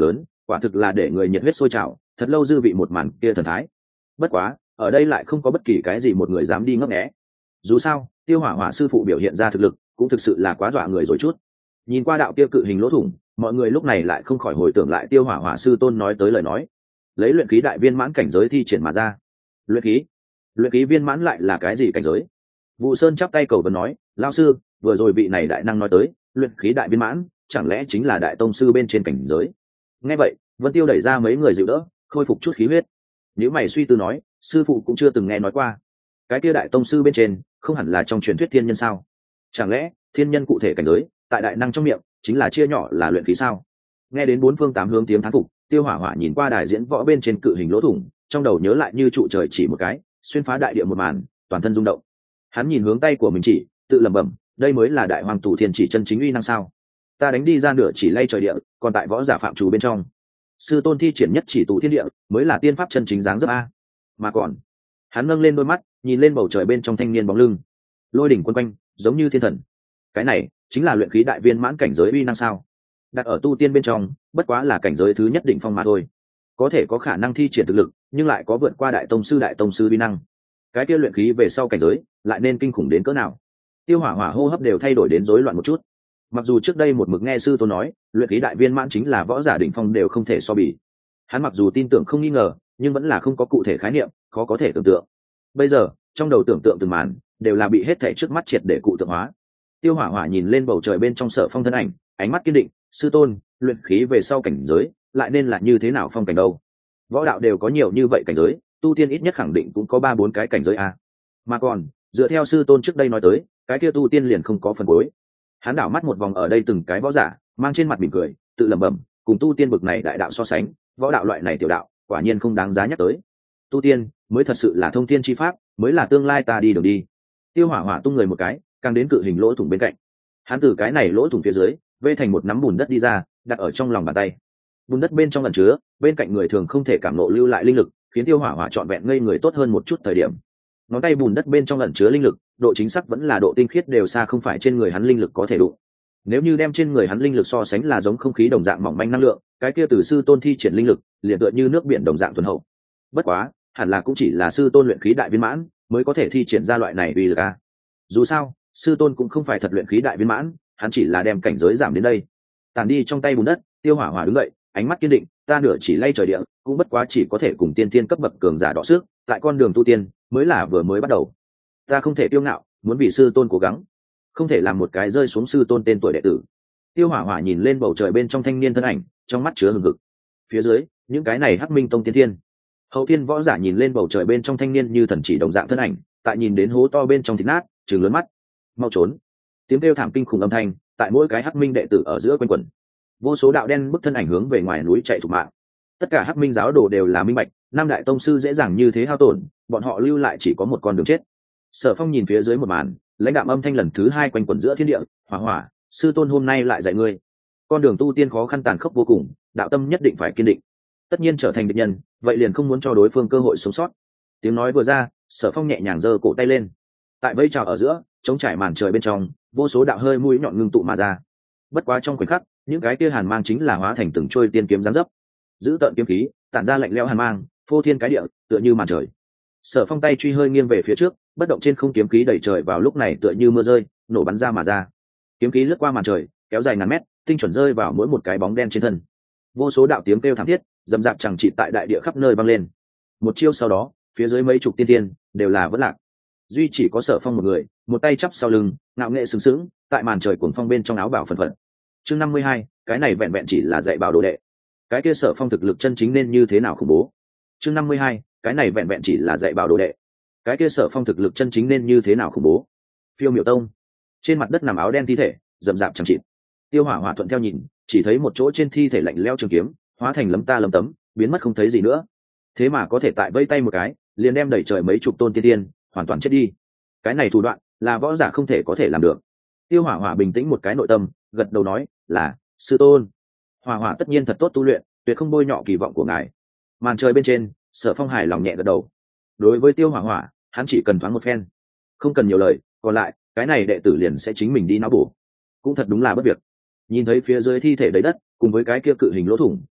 quả thực là để người nhiệt huyết sôi trào, thật lâu dư vị một màn kia thần thái. Bất quá ở đây lại không có bất kỳ cái gì một người dám đi ngấp nghé. Dù sao Tiêu Hỏa Hỏa sư phụ biểu hiện ra thực lực cũng thực sự là quá dọa người rồi chút. Nhìn qua đạo kia cự hình lỗ thủng, mọi người lúc này lại không khỏi hồi tưởng lại Tiêu Hỏa Hỏa sư tôn nói tới lời nói, lấy luyện khí đại viên mãn cảnh giới thi triển mà ra. Luyện khí? Luyện khí viên mãn lại là cái gì cảnh giới? Vụ Sơn chắp tay cầu vấn nói, lão sư, vừa rồi vị này đại năng nói tới, luyện khí đại viên mãn, chẳng lẽ chính là đại tông sư bên trên cảnh giới? Nghe vậy, Vân Tiêu đẩy ra mấy người dịu đỡ, khôi phục chút khí huyết. Nếu mày suy tư nói, sư phụ cũng chưa từng nghe nói qua. Cái kia đại tông sư bên trên, không hẳn là trong truyền thuyết thiên nhân sao? Chẳng lẽ thiên nhân cụ thể cảnh giới, tại đại năng trong miệng, chính là chia nhỏ là luyện khí sao? Nghe đến bốn phương tám hướng tiếng thán phục, Tiêu Hỏa Hỏa nhìn qua đài diễn võ bên trên cự hình lỗ thủng, trong đầu nhớ lại như trụ trời chỉ một cái, xuyên phá đại địa một màn, toàn thân rung động. Hắn nhìn hướng tay của mình chỉ, tự lẩm bẩm, đây mới là đại hoàng tù thiên chỉ chân chính uy năng sao? Ta đánh đi ra nửa chỉ lay trời địa, còn tại võ giả phạm chủ bên trong, sư tôn thi triển nhất chỉ tù thiên địa, mới là tiên pháp chân chính dáng dấp a. Mà còn, hắn nâng lên đôi mắt, nhìn lên bầu trời bên trong thanh niên bóng lưng, lôi đỉnh quân quanh, giống như thiên thần. Cái này chính là luyện khí đại viên mãn cảnh giới uy năng sao? Đặt ở tu tiên bên trong, bất quá là cảnh giới thứ nhất định phong mà thôi. Có thể có khả năng thi triển thực lực, nhưng lại có vượt qua đại tông sư đại tông sư uy năng. Cái kia luyện khí về sau cảnh giới, lại nên kinh khủng đến cỡ nào? Tiêu Hỏa Hỏa hô hấp đều thay đổi đến rối loạn một chút. Mặc dù trước đây một mực nghe sư tôn nói, luyện khí đại viên mãn chính là võ giả đỉnh phong đều không thể so bì. Hắn mặc dù tin tưởng không nghi ngờ, nhưng vẫn là không có cụ thể khái niệm, khó có thể tưởng tượng. Bây giờ, trong đầu tưởng tượng từng màn, đều là bị hết thảy trước mắt triệt để cụ tượng hóa. Tiêu Hỏa Hỏa nhìn lên bầu trời bên trong Sở Phong thân ảnh, ánh mắt kiên định, sư tôn, luyện khí về sau cảnh giới, lại nên là như thế nào phong cảnh đâu? Võ đạo đều có nhiều như vậy cảnh giới, tu tiên ít nhất khẳng định cũng có ba bốn cái cảnh giới a. Mà còn, dựa theo sư tôn trước đây nói tới, cái kia tu tiên liền không có phần cuối. Hắn đảo mắt một vòng ở đây từng cái võ giả, mang trên mặt mỉm cười, tự lẩm bẩm, cùng tu tiên bực này đại đạo so sánh, võ đạo loại này tiểu đạo, quả nhiên không đáng giá nhắc tới. Tu tiên mới thật sự là thông tiên chi pháp, mới là tương lai ta đi đường đi. Tiêu Hỏa Hỏa tung người một cái, càng đến cự hình lỗ thủng bên cạnh. Hắn từ cái này lỗ thủng phía dưới, vê thành một nắm bùn đất đi ra, đặt ở trong lòng bàn tay. Bùn đất bên trong ẩn chứa, bên cạnh người thường không thể cảm ngộ lưu lại linh lực, khiến Tiêu Hỏa Hỏa trọn vẹn ngây người tốt hơn một chút thời điểm. Ngón tay bùn đất bên trong ẩn chứa linh lực, độ chính xác vẫn là độ tinh khiết đều xa không phải trên người hắn linh lực có thể đủ. Nếu như đem trên người hắn linh lực so sánh là giống không khí đồng dạng mỏng manh năng lượng, cái kia từ sư tôn thi triển linh lực, liền tựa như nước biển đồng dạng thuần hậu. Bất quá, hẳn là cũng chỉ là sư tôn luyện khí đại viên mãn mới có thể thi triển ra loại này uy lực a. Dù sao, sư tôn cũng không phải thật luyện khí đại viên mãn, hắn chỉ là đem cảnh giới giảm đến đây. Tàn đi trong tay bùn đất, Tiêu Hỏa Hỏa đứng dậy, ánh mắt kiên định, ta nửa chỉ lay trời địa, cũng bất quá chỉ có thể cùng tiên tiên cấp bậc cường giả đọ sức, tại con đường tu tiên mới là vừa mới bắt đầu. Ta không thể tiêu ngạo, muốn vì sư tôn cố gắng, không thể làm một cái rơi xuống sư tôn tên tuổi đệ tử. Tiêu Hỏa Hỏa nhìn lên bầu trời bên trong thanh niên thân ảnh, trong mắt chứa hừng hực. Phía dưới, những cái này Hắc Minh Tông tiên thiên, Hậu Thiên võ giả nhìn lên bầu trời bên trong thanh niên như thần chỉ đồng dạng thân ảnh, tại nhìn đến hố to bên trong thịt nát, trừng lớn mắt, mau trốn. Tiếng kêu thảm kinh khủng âm thanh, tại mỗi cái Hắc Minh đệ tử ở giữa quanh quẩn. Vô số đạo đen bức thân ảnh hướng về ngoài núi chạy thục mạng. Tất cả Hắc Minh giáo đồ đều là minh bạch, năm đại tông sư dễ dàng như thế hao tổn, bọn họ lưu lại chỉ có một con đường chết. Sở Phong nhìn phía dưới một màn, lãnh đạm âm thanh lần thứ hai quanh quẩn giữa thiên địa, Hỏa Hỏa, sư tôn hôm nay lại dạy ngươi. Con đường tu tiên khó khăn tàn khốc vô cùng, đạo tâm nhất định phải kiên định. Tất nhiên trở thành địch nhân, vậy liền không muốn cho đối phương cơ hội sống sót. Tiếng nói vừa ra, Sở Phong nhẹ nhàng giơ cổ tay lên. Tại vây trào ở giữa, chống trải màn trời bên trong, vô số đạo hơi mũi nhọn ngưng tụ mà ra. Bất quá trong khoảnh khắc, những cái kia hàn mang chính là hóa thành từng trôi tiên kiếm giáng dấp, giữ tợn kiếm khí, tản ra lạnh lẽo hàn mang, phô thiên cái địa, tựa như màn trời. Sở Phong tay truy hơi nghiêng về phía trước, bất động trên không kiếm khí đẩy trời vào lúc này tựa như mưa rơi, nổ bắn ra mà ra. Kiếm khí lướt qua màn trời, kéo dài ngàn mét, tinh chuẩn rơi vào mỗi một cái bóng đen trên thân. Vô số đạo tiếng kêu thảm thiết, dầm dạp chẳng chịt tại đại địa khắp nơi vang lên. Một chiêu sau đó, phía dưới mấy chục tiên tiên đều là vỡ lạc. Duy chỉ có Sở Phong một người, một tay chắp sau lưng, ngạo nghệ sừng sững, tại màn trời cuồng phong bên trong áo bào phần phật. Chương năm mươi hai, cái này vẹn vẹn chỉ là dạy bảo đồ đệ. Cái kia Sở Phong thực lực chân chính nên như thế nào khủng bố. Chương năm mươi hai, cái này vẹn vẹn chỉ là dạy bảo đồ đệ. Cái kia Sở Phong thực lực chân chính nên như thế nào khủng bố. Phiêu Miểu Tông, trên mặt đất nằm áo đen thi thể, rậm rạp chẳng chịt. Tiêu Hỏa Hỏa thuận theo nhìn, chỉ thấy một chỗ trên thi thể lạnh lẽo trường kiếm, hóa thành lấm ta lấm tấm, biến mất không thấy gì nữa. Thế mà có thể tại vây tay một cái, liền đem đẩy trời mấy chục tôn tiên tiên, hoàn toàn chết đi. Cái này thủ đoạn, là võ giả không thể có thể làm được. Tiêu Hỏa Hỏa bình tĩnh một cái nội tâm, gật đầu nói, là sư tôn. Hỏa Hỏa tất nhiên thật tốt tu luyện, tuyệt không bôi nhọ kỳ vọng của ngài. Màn trời bên trên, Sở Phong hài lòng nhẹ gật đầu. Đối với Tiêu Hỏa Hỏa, hắn chỉ cần thoáng một phen, không cần nhiều lời, còn lại cái này đệ tử liền sẽ chính mình đi não bổ. Cũng thật đúng là bất việc. Nhìn thấy phía dưới thi thể đầy đất, cùng với cái kia cự hình lỗ thủng,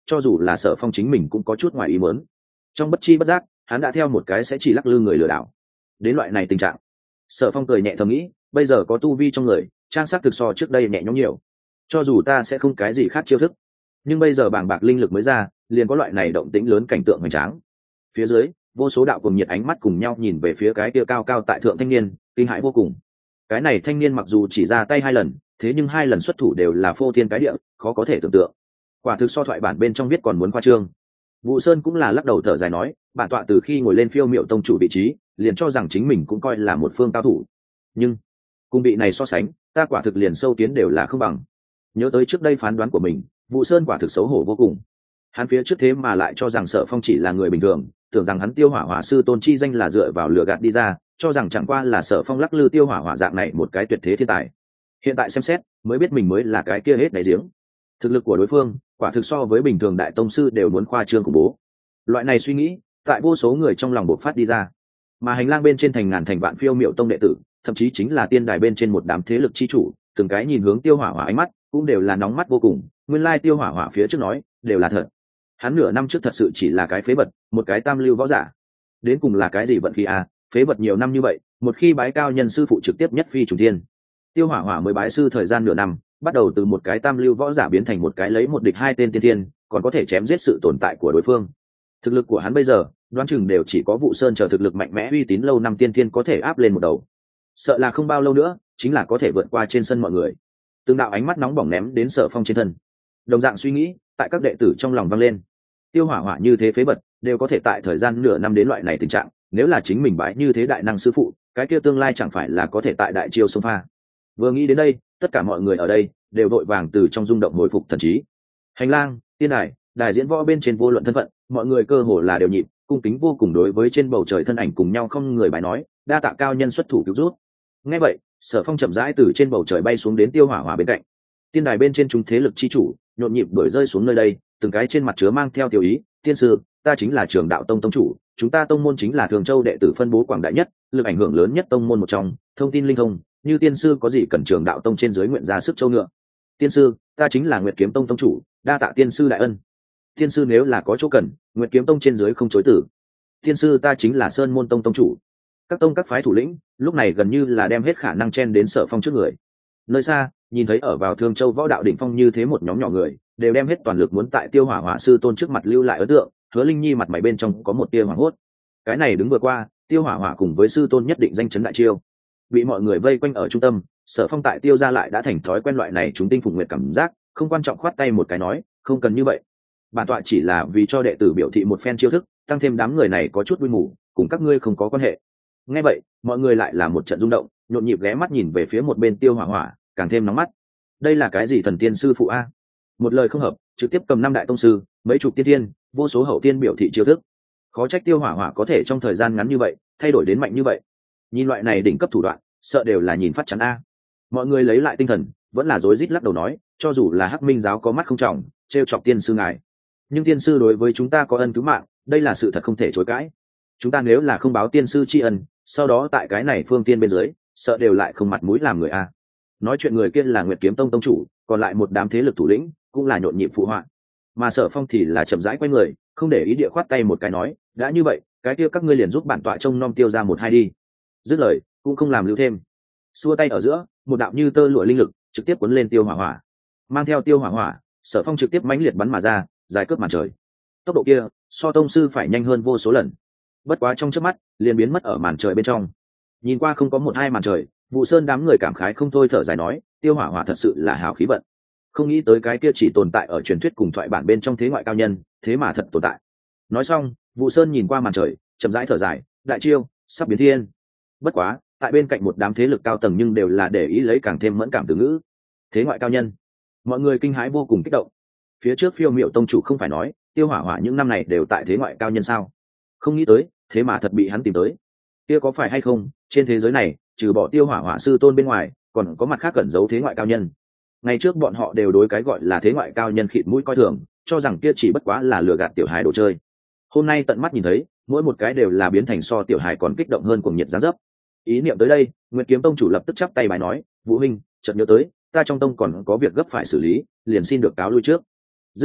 cho dù là Sở Phong chính mình cũng có chút ngoài ý muốn. Trong bất chi bất giác, hắn đã theo một cái sẽ chỉ lắc lư người lừa đảo đến loại này tình trạng. Sở Phong cười nhẹ thầm nghĩ, bây giờ có tu vi trong người, trang sắc thực so trước đây nhẹ nhõm nhiều. Cho dù ta sẽ không cái gì khác chiêu thức, nhưng bây giờ bàng bạc linh lực mới ra, liền có loại này động tĩnh lớn cảnh tượng hoành tráng. Phía dưới, vô số đạo cùng nhiệt ánh mắt cùng nhau nhìn về phía cái kia cao cao tại thượng thanh niên, kinh hãi vô cùng. Cái này thanh niên mặc dù chỉ ra tay hai lần, thế nhưng hai lần xuất thủ đều là phô thiên cái địa, khó có thể tưởng tượng. Quả thực so thoại bản bên trong viết còn muốn khoa trương. Vũ Sơn cũng là lắc đầu thở dài nói, bản tọa từ khi ngồi lên Phiêu Miệu tông chủ vị trí, liền cho rằng chính mình cũng coi là một phương cao thủ. Nhưng cùng bị này so sánh, ta quả thực liền sâu kiến đều là không bằng. Nhớ tới trước đây phán đoán của mình, Vũ Sơn quả thực xấu hổ vô cùng. Hắn phía trước thế mà lại cho rằng Sở Phong chỉ là người bình thường, tưởng rằng hắn Tiêu Hỏa Hỏa sư tôn chi danh là dựa vào lừa gạt đi ra, cho rằng chẳng qua là Sở Phong lắc lư Tiêu Hỏa Hỏa dạng này một cái tuyệt thế thiên tài. Hiện tại xem xét, mới biết mình mới là cái kia hết đáy giếng. Thực lực của đối phương, quả thực so với bình thường đại tông sư đều muốn khoa trương khủng bố. Loại này suy nghĩ, tại vô số người trong lòng bộc phát đi ra. Mà hành lang bên trên thành ngàn thành vạn Phiêu Miệu tông đệ tử, thậm chí chính là tiên đài bên trên một đám thế lực chi chủ, từng cái nhìn hướng Tiêu Hỏa Hỏa ánh mắt, cũng đều là nóng mắt vô cùng. Nguyên lai Tiêu Hỏa Hỏa phía trước nói, đều là thật. Hắn nửa năm trước thật sự chỉ là cái phế vật, một cái tam lưu võ giả. Đến cùng là cái gì vận khí à, phế vật nhiều năm như vậy, một khi bái cao nhân sư phụ trực tiếp nhất phi trùng thiên. Tiêu Hỏa Hỏa mới bái sư thời gian nửa năm, bắt đầu từ một cái tam lưu võ giả biến thành một cái lấy một địch hai tên tiên thiên, còn có thể chém giết sự tồn tại của đối phương. Thực lực của hắn bây giờ, đoán chừng đều chỉ có Vụ Sơn chờ thực lực mạnh mẽ uy tín lâu năm tiên thiên có thể áp lên một đầu. Sợ là không bao lâu nữa, chính là có thể vượt qua trên sân mọi người. Từng đạo ánh mắt nóng bỏng ném đến Sở Phong trên thân. Đồng dạng suy nghĩ, tại các đệ tử trong lòng vang lên. Tiêu Hỏa Hỏa như thế phế vật, đều có thể tại thời gian nửa năm đến loại này tình trạng, nếu là chính mình bái như thế đại năng sư phụ, cái kia tương lai chẳng phải là có thể tại đại chiêu xông pha. Vừa nghĩ đến đây, tất cả mọi người ở đây đều vội vàng từ trong rung động hồi phục thần trí. Hành lang, tiên đài, đài diễn võ bên trên vô luận thân phận, mọi người cơ hồ là đều nhịp, cung kính vô cùng đối với trên bầu trời thân ảnh cùng nhau không người bài nói, đa tạ cao nhân xuất thủ cứu rút. Nghe vậy, Sở Phong chậm rãi từ trên bầu trời bay xuống đến Tiêu Hỏa Hỏa bên cạnh. Tiên đài bên trên chúng thế lực chi chủ, nhộn nhịp đuổi rơi xuống nơi đây, từng cái trên mặt chứa mang theo tiểu ý, tiên sư, ta chính là Trường Đạo Tông tông chủ, chúng ta tông môn chính là Thường Châu đệ tử phân bố quảng đại nhất, lực ảnh hưởng lớn nhất tông môn một trong, thông tin linh thông, như tiên sư có gì cần Trường Đạo Tông trên dưới nguyện ra sức châu ngựa. Tiên sư, ta chính là Nguyệt Kiếm Tông tông chủ, đa tạ tiên sư đại ân. Tiên sư nếu là có chỗ cần, Nguyệt Kiếm Tông trên dưới không chối từ. Tiên sư ta chính là Sơn Môn Tông tông chủ. Các tông các phái thủ lĩnh, lúc này gần như là đem hết khả năng chen đến Sở Phong trước người. Nơi xa, nhìn thấy ở vào Thương Châu võ đạo đỉnh phong như thế một nhóm nhỏ người, đều đem hết toàn lực muốn tại Tiêu Hỏa Hỏa sư tôn trước mặt lưu lại ấn tượng. Hứa Linh Nhi mặt mày bên trong có một tia hoảng hốt. Cái này đứng vừa qua, Tiêu Hỏa Hỏa cùng với sư tôn nhất định danh chấn đại chiêu. Bị mọi người vây quanh ở trung tâm, Sở Phong tại Tiêu gia lại đã thành thói quen loại này chúng tinh phùng nguyệt cảm giác, không quan trọng khoát tay một cái nói, không cần như vậy. Bản tọa chỉ là vì cho đệ tử biểu thị một phen chiêu thức, tăng thêm đám người này có chút vui mù, cùng các ngươi không có quan hệ. Nghe vậy, mọi người lại là một trận rung động, nhộn nhịp ghé mắt nhìn về phía một bên Tiêu Hỏa Hỏa, càng thêm nóng mắt. Đây là cái gì thần tiên sư phụ a? Một lời không hợp, trực tiếp cầm năm đại tông sư, mấy chục tiên tiên, vô số hậu tiên biểu thị chiêu thức. Khó trách Tiêu Hỏa Hỏa có thể trong thời gian ngắn như vậy, thay đổi đến mạnh như vậy. Nhìn loại này đỉnh cấp thủ đoạn, sợ đều là nhìn phát chắn a. Mọi người lấy lại tinh thần, vẫn là rối rít lắc đầu nói, cho dù là Hắc Minh giáo có mắt không trọng, trêu chọc tiên sư ngài, nhưng tiên sư đối với chúng ta có ân cứu mạng, đây là sự thật không thể chối cãi. Chúng ta nếu là không báo tiên sư tri ân, sau đó tại cái này phương tiên bên dưới, sợ đều lại không mặt mũi làm người a. Nói chuyện người kia là Nguyệt Kiếm Tông tông chủ, còn lại một đám thế lực thủ lĩnh cũng là nhộn nhịp phụ họa. Mà Sở Phong thì là chậm rãi quay người, không để ý địa khoát tay một cái nói, đã như vậy, cái kia các ngươi liền giúp bản tọa trông nom Tiêu ra một hai đi. Dứt lời, cũng không làm lưu thêm. Xua tay ở giữa, một đạo như tơ lụa linh lực trực tiếp cuốn lên Tiêu Hỏa Hỏa. Mang theo Tiêu Hỏa Hỏa, Sở Phong trực tiếp mãnh liệt bắn mà ra, dài cướp màn trời. Tốc độ kia, so tông sư phải nhanh hơn vô số lần. Bất quá trong chớp mắt, liền biến mất ở màn trời bên trong. Nhìn qua không có một hai màn trời, Vụ Sơn đám người cảm khái không thôi thở dài nói, Tiêu Hỏa Hỏa thật sự là hào khí vận. Không nghĩ tới cái kia chỉ tồn tại ở truyền thuyết cùng thoại bản bên trong thế ngoại cao nhân, thế mà thật tồn tại. Nói xong, Vụ Sơn nhìn qua màn trời, chậm rãi thở dài, đại chiêu sắp biến thiên. Bất quá, tại bên cạnh một đám thế lực cao tầng nhưng đều là để ý lấy càng thêm mẫn cảm từ ngữ. Thế ngoại cao nhân, mọi người kinh hãi vô cùng kích động. Phía trước Phiêu Miệu tông chủ không phải nói, Tiêu Hỏa Hỏa những năm này đều tại thế ngoại cao nhân sao? Không nghĩ tới, thế mà thật bị hắn tìm tới. Kia có phải hay không, trên thế giới này, trừ bỏ Tiêu Hỏa Hỏa sư tôn bên ngoài, còn có mặt khác cẩn giấu thế ngoại cao nhân. Ngày trước bọn họ đều đối cái gọi là thế ngoại cao nhân khịt mũi coi thường, cho rằng kia chỉ bất quá là lừa gạt tiểu hài đồ chơi. Hôm nay tận mắt nhìn thấy, mỗi một cái đều là biến thành so tiểu hài còn kích động hơn cuồng nhiệt giáng dấp. Ý niệm tới đây, Nguyệt Kiếm tông chủ lập tức chắp tay bài nói, Vũ huynh, chợt nhớ tới, ta trong tông còn có việc gấp phải xử lý, liền xin được cáo lui trước. Dứt lời,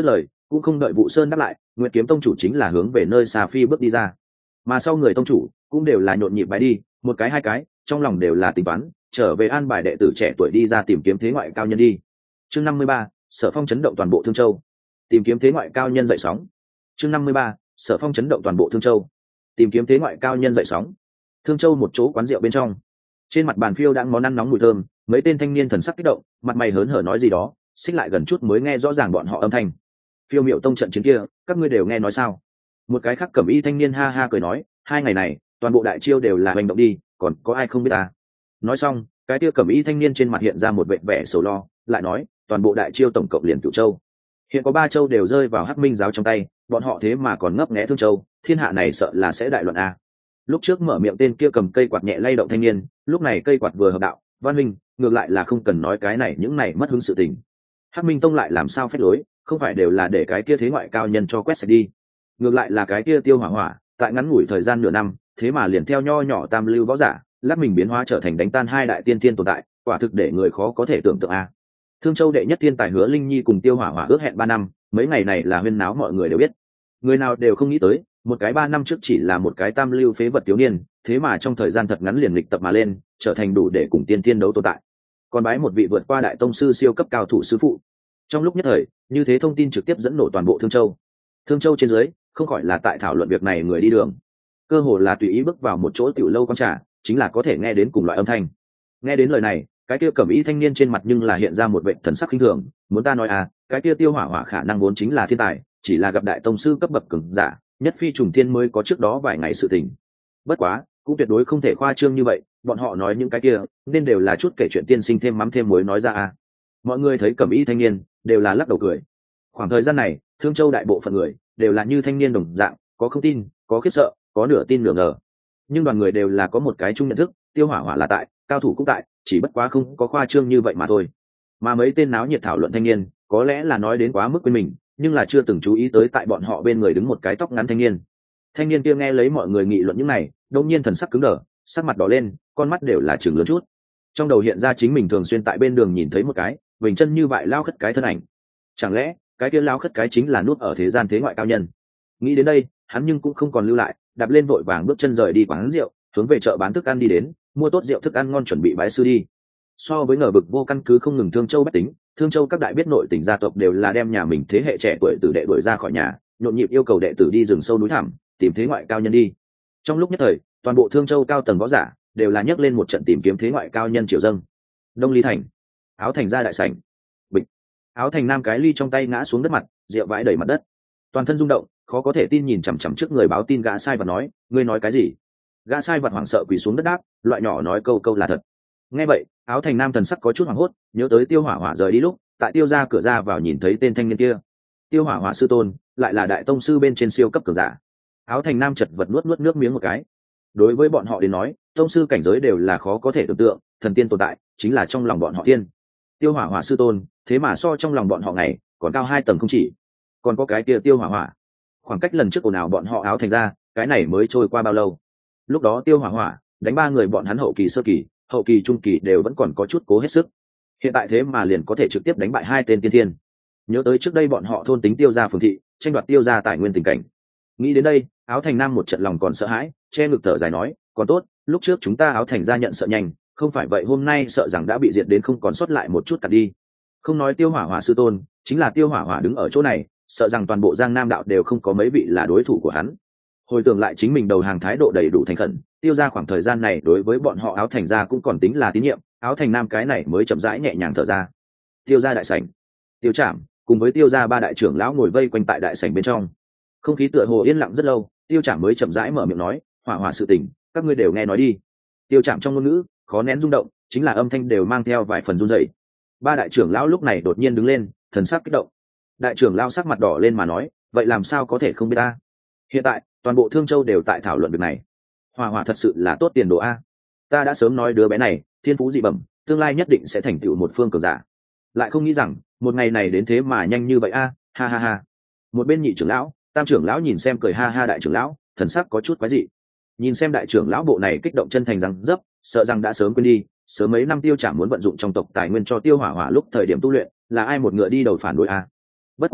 cũng không đợi Vụ Sơn đáp lại, Nguyệt Kiếm tông chủ chính là hướng về nơi xà phi bước đi ra, mà sau người tông chủ cũng đều là nhộn nhịp bài đi, một cái hai cái, trong lòng đều là tính toán trở về an bài đệ tử trẻ tuổi đi ra tìm kiếm thế ngoại cao nhân đi. Chương năm mươi ba, Sở Phong chấn động toàn bộ Thương Châu, tìm kiếm thế ngoại cao nhân dậy sóng. Chương năm mươi ba, Sở Phong chấn động toàn bộ Thương Châu, tìm kiếm thế ngoại cao nhân dậy sóng. Thương Châu một chỗ quán rượu bên trong, trên mặt bàn phiêu đang món ăn nóng mùi thơm, mấy tên thanh niên thần sắc kích động, mặt mày hớn hở nói gì đó, xích lại gần chút mới nghe rõ ràng bọn họ âm thanh. Phiêu Miệu tông trận chiến kia, các ngươi đều nghe nói sao? Một cái khác cẩm y thanh niên ha ha cười nói, hai ngày này toàn bộ đại chiêu đều là hành động đi, còn có ai không biết ta? Nói xong, cái kia cẩm y thanh niên trên mặt hiện ra một vẻ vẻ sầu lo, lại nói, toàn bộ đại chiêu tổng cộng liền Cửu Châu, hiện có ba châu đều rơi vào Hắc Minh giáo trong tay, bọn họ thế mà còn ngấp nghé Thương Châu, thiên hạ này sợ là sẽ đại loạn a. Lúc trước mở miệng tên kia cầm cây quạt nhẹ lay động thanh niên, lúc này cây quạt vừa hợp đạo, văn minh, ngược lại là không cần nói cái này những này mất hứng sự tình. Hắc Minh tông lại làm sao phép lối, không phải đều là để cái kia thế ngoại cao nhân cho quét sạch đi, ngược lại là cái kia Tiêu Hỏa Hỏa, tại ngắn ngủi thời gian nửa năm, thế mà liền theo nho nhỏ tam lưu võ giả, lát mình biến hóa trở thành đánh tan hai đại tiên thiên tồn tại, quả thực để người khó có thể tưởng tượng a. Thương Châu đệ nhất thiên tài Hứa Linh Nhi cùng Tiêu Hỏa Hỏa ước hẹn ba năm, mấy ngày này là huyên náo mọi người đều biết, người nào đều không nghĩ tới, một cái ba năm trước chỉ là một cái tam lưu phế vật thiếu niên, thế mà trong thời gian thật ngắn liền lịch tập mà lên, trở thành đủ để cùng tiên thiên đấu tồn tại, còn bái một vị vượt qua đại tông sư siêu cấp cao thủ sư phụ. Trong lúc nhất thời, như thế thông tin trực tiếp dẫn nổ toàn bộ Thương Châu. Thương Châu trên dưới không khỏi là tại thảo luận việc này người đi đường, cơ hồ là tùy ý bước vào một chỗ tiểu lâu quán trà, chính là có thể nghe đến cùng loại âm thanh. Nghe đến lời này, cái kia cẩm y thanh niên trên mặt nhưng là hiện ra một vẻ thần sắc khinh thường, muốn ta nói à, cái kia Tiêu Hỏa Hỏa khả năng vốn chính là thiên tài, chỉ là gặp đại tông sư cấp bậc cường giả, nhất phi trùng thiên mới có trước đó vài ngày sự tình. Bất quá, cũng tuyệt đối không thể khoa trương như vậy, bọn họ nói những cái kia, nên đều là chút kể chuyện tiên sinh thêm mắm thêm muối nói ra à. Mọi người thấy cẩm y thanh niên, đều là lắc đầu cười. Khoảng thời gian này, Thương Châu đại bộ phận người đều là như thanh niên đồng dạng, có không tin, có khiếp sợ, có nửa tin nửa ngờ. Nhưng đoàn người đều là có một cái chung nhận thức, Tiêu Hỏa Hỏa là tại, cao thủ cũng tại, chỉ bất quá không có khoa trương như vậy mà thôi. Mà mấy tên náo nhiệt thảo luận thanh niên, có lẽ là nói đến quá mức quên mình, nhưng là chưa từng chú ý tới tại bọn họ bên người đứng một cái tóc ngắn thanh niên. Thanh niên kia nghe lấy mọi người nghị luận những này, đột nhiên thần sắc cứng đờ, sắc mặt đỏ lên, con mắt đều là trừng lớn chút. Trong đầu hiện ra chính mình thường xuyên tại bên đường nhìn thấy một cái bình chân như vậy lao khất cái thân ảnh. Chẳng lẽ cái kia lao khất cái chính là nút ở thế gian thế ngoại cao nhân? Nghĩ đến đây, hắn nhưng cũng không còn lưu lại, đạp lên vội vàng bước chân rời đi quán rượu, hướng về chợ bán thức ăn đi đến, mua tốt rượu thức ăn ngon chuẩn bị bái sư đi. So với ngờ vực vô căn cứ không ngừng Thương Châu bách tính, Thương Châu các đại biết nội tình gia tộc đều là đem nhà mình thế hệ trẻ tuổi tử đệ đuổi ra khỏi nhà, nhộn nhịp yêu cầu đệ tử đi rừng sâu núi thẳm, tìm thế ngoại cao nhân đi. Trong lúc nhất thời, toàn bộ Thương Châu cao tầng võ giả đều là nhấc lên một trận tìm kiếm thế ngoại cao nhân triều dâng. Đông Ly thành, Áo Thành ra đại sảnh. Bịch. Áo Thành Nam cái ly trong tay ngã xuống đất mặt, rượu vãi đầy mặt đất. Toàn thân rung động, khó có thể tin nhìn chằm chằm trước người báo tin gã sai vật nói, ngươi nói cái gì? Gã sai vật hoảng sợ quỳ xuống đất đáp, loại nhỏ nói câu câu là thật. Nghe vậy, Áo Thành Nam thần sắc có chút hoảng hốt, nhớ tới Tiêu Hỏa Hỏa rời đi lúc, tại Tiêu gia cửa ra vào nhìn thấy tên thanh niên kia. Tiêu Hỏa Hỏa sư tôn, lại là đại tông sư bên trên siêu cấp cường giả. Áo Thành Nam chật vật nuốt nuốt nước miếng một cái. Đối với bọn họ đến nói, tông sư cảnh giới đều là khó có thể tưởng tượng, thần tiên tồn tại chính là trong lòng bọn họ tiên. Tiêu Hỏa Hỏa sư tôn, thế mà so trong lòng bọn họ ngày còn cao hai tầng không chỉ. Còn có cái kia Tiêu Hỏa Hỏa, khoảng cách lần trước ồn ào bọn họ Áo Thành ra, cái này mới trôi qua bao lâu? Lúc đó Tiêu Hỏa Hỏa đánh ba người bọn hắn hậu kỳ sơ kỳ, hậu kỳ trung kỳ đều vẫn còn có chút cố hết sức, hiện tại thế mà liền có thể trực tiếp đánh bại hai tên tiên thiên. Nhớ tới trước đây bọn họ thôn tính Tiêu gia phường thị, tranh đoạt Tiêu gia tài nguyên tình cảnh, nghĩ đến đây, Áo Thành Nam một trận lòng còn sợ hãi, che ngực thở dài nói, còn tốt lúc trước chúng ta Áo Thành gia nhận sợ nhanh, không phải vậy hôm nay sợ rằng đã bị diệt đến không còn sót lại một chút cả đi. Không nói Tiêu Hỏa Hỏa sư tôn, chính là Tiêu Hỏa Hỏa đứng ở chỗ này, sợ rằng toàn bộ Giang Nam đạo đều không có mấy vị là đối thủ của hắn. Hồi tưởng lại chính mình đầu hàng thái độ đầy đủ thành khẩn, Tiêu gia khoảng thời gian này đối với bọn họ Áo Thành gia cũng còn tính là tín nhiệm, Áo Thành Nam cái này mới chậm rãi nhẹ nhàng thở ra. Tiêu gia đại sảnh, Tiêu Trảm cùng với Tiêu gia ba đại trưởng lão ngồi vây quanh tại đại sảnh bên trong, không khí tựa hồ yên lặng rất lâu. Tiêu Trảm mới chậm rãi mở miệng nói, Hỏa Hỏa sự tình, các ngươi đều nghe nói đi. Tiêu Trảm trong ngôn ngữ khó nén rung động, chính là âm thanh đều mang theo vài phần run rẩy. Ba đại trưởng lão lúc này đột nhiên đứng lên, thần sắc kích động. Đại trưởng lão sắc mặt đỏ lên mà nói, vậy làm sao có thể không biết ta? Hiện tại toàn bộ Thương Châu đều tại thảo luận việc này. Hỏa Hỏa thật sự là tốt tiền đồ a. Ta đã sớm nói đứa bé này thiên phú dị bẩm, tương lai nhất định sẽ thành tựu một phương cường giả, lại không nghĩ rằng một ngày này đến thế mà nhanh như vậy a. Ha ha ha. Một bên nhị trưởng lão, tam trưởng lão nhìn xem cười ha ha. Đại trưởng lão thần sắc có chút quái dị, nhìn xem đại trưởng lão bộ này kích động chân thành rằng dấp, sợ rằng đã sớm quên đi sớm mấy năm Tiêu Trảm muốn vận dụng trong tộc tài nguyên cho Tiêu Hỏa Hỏa lúc thời điểm tu luyện, là ai một ngựa đi đầu phản đối a. Bất quá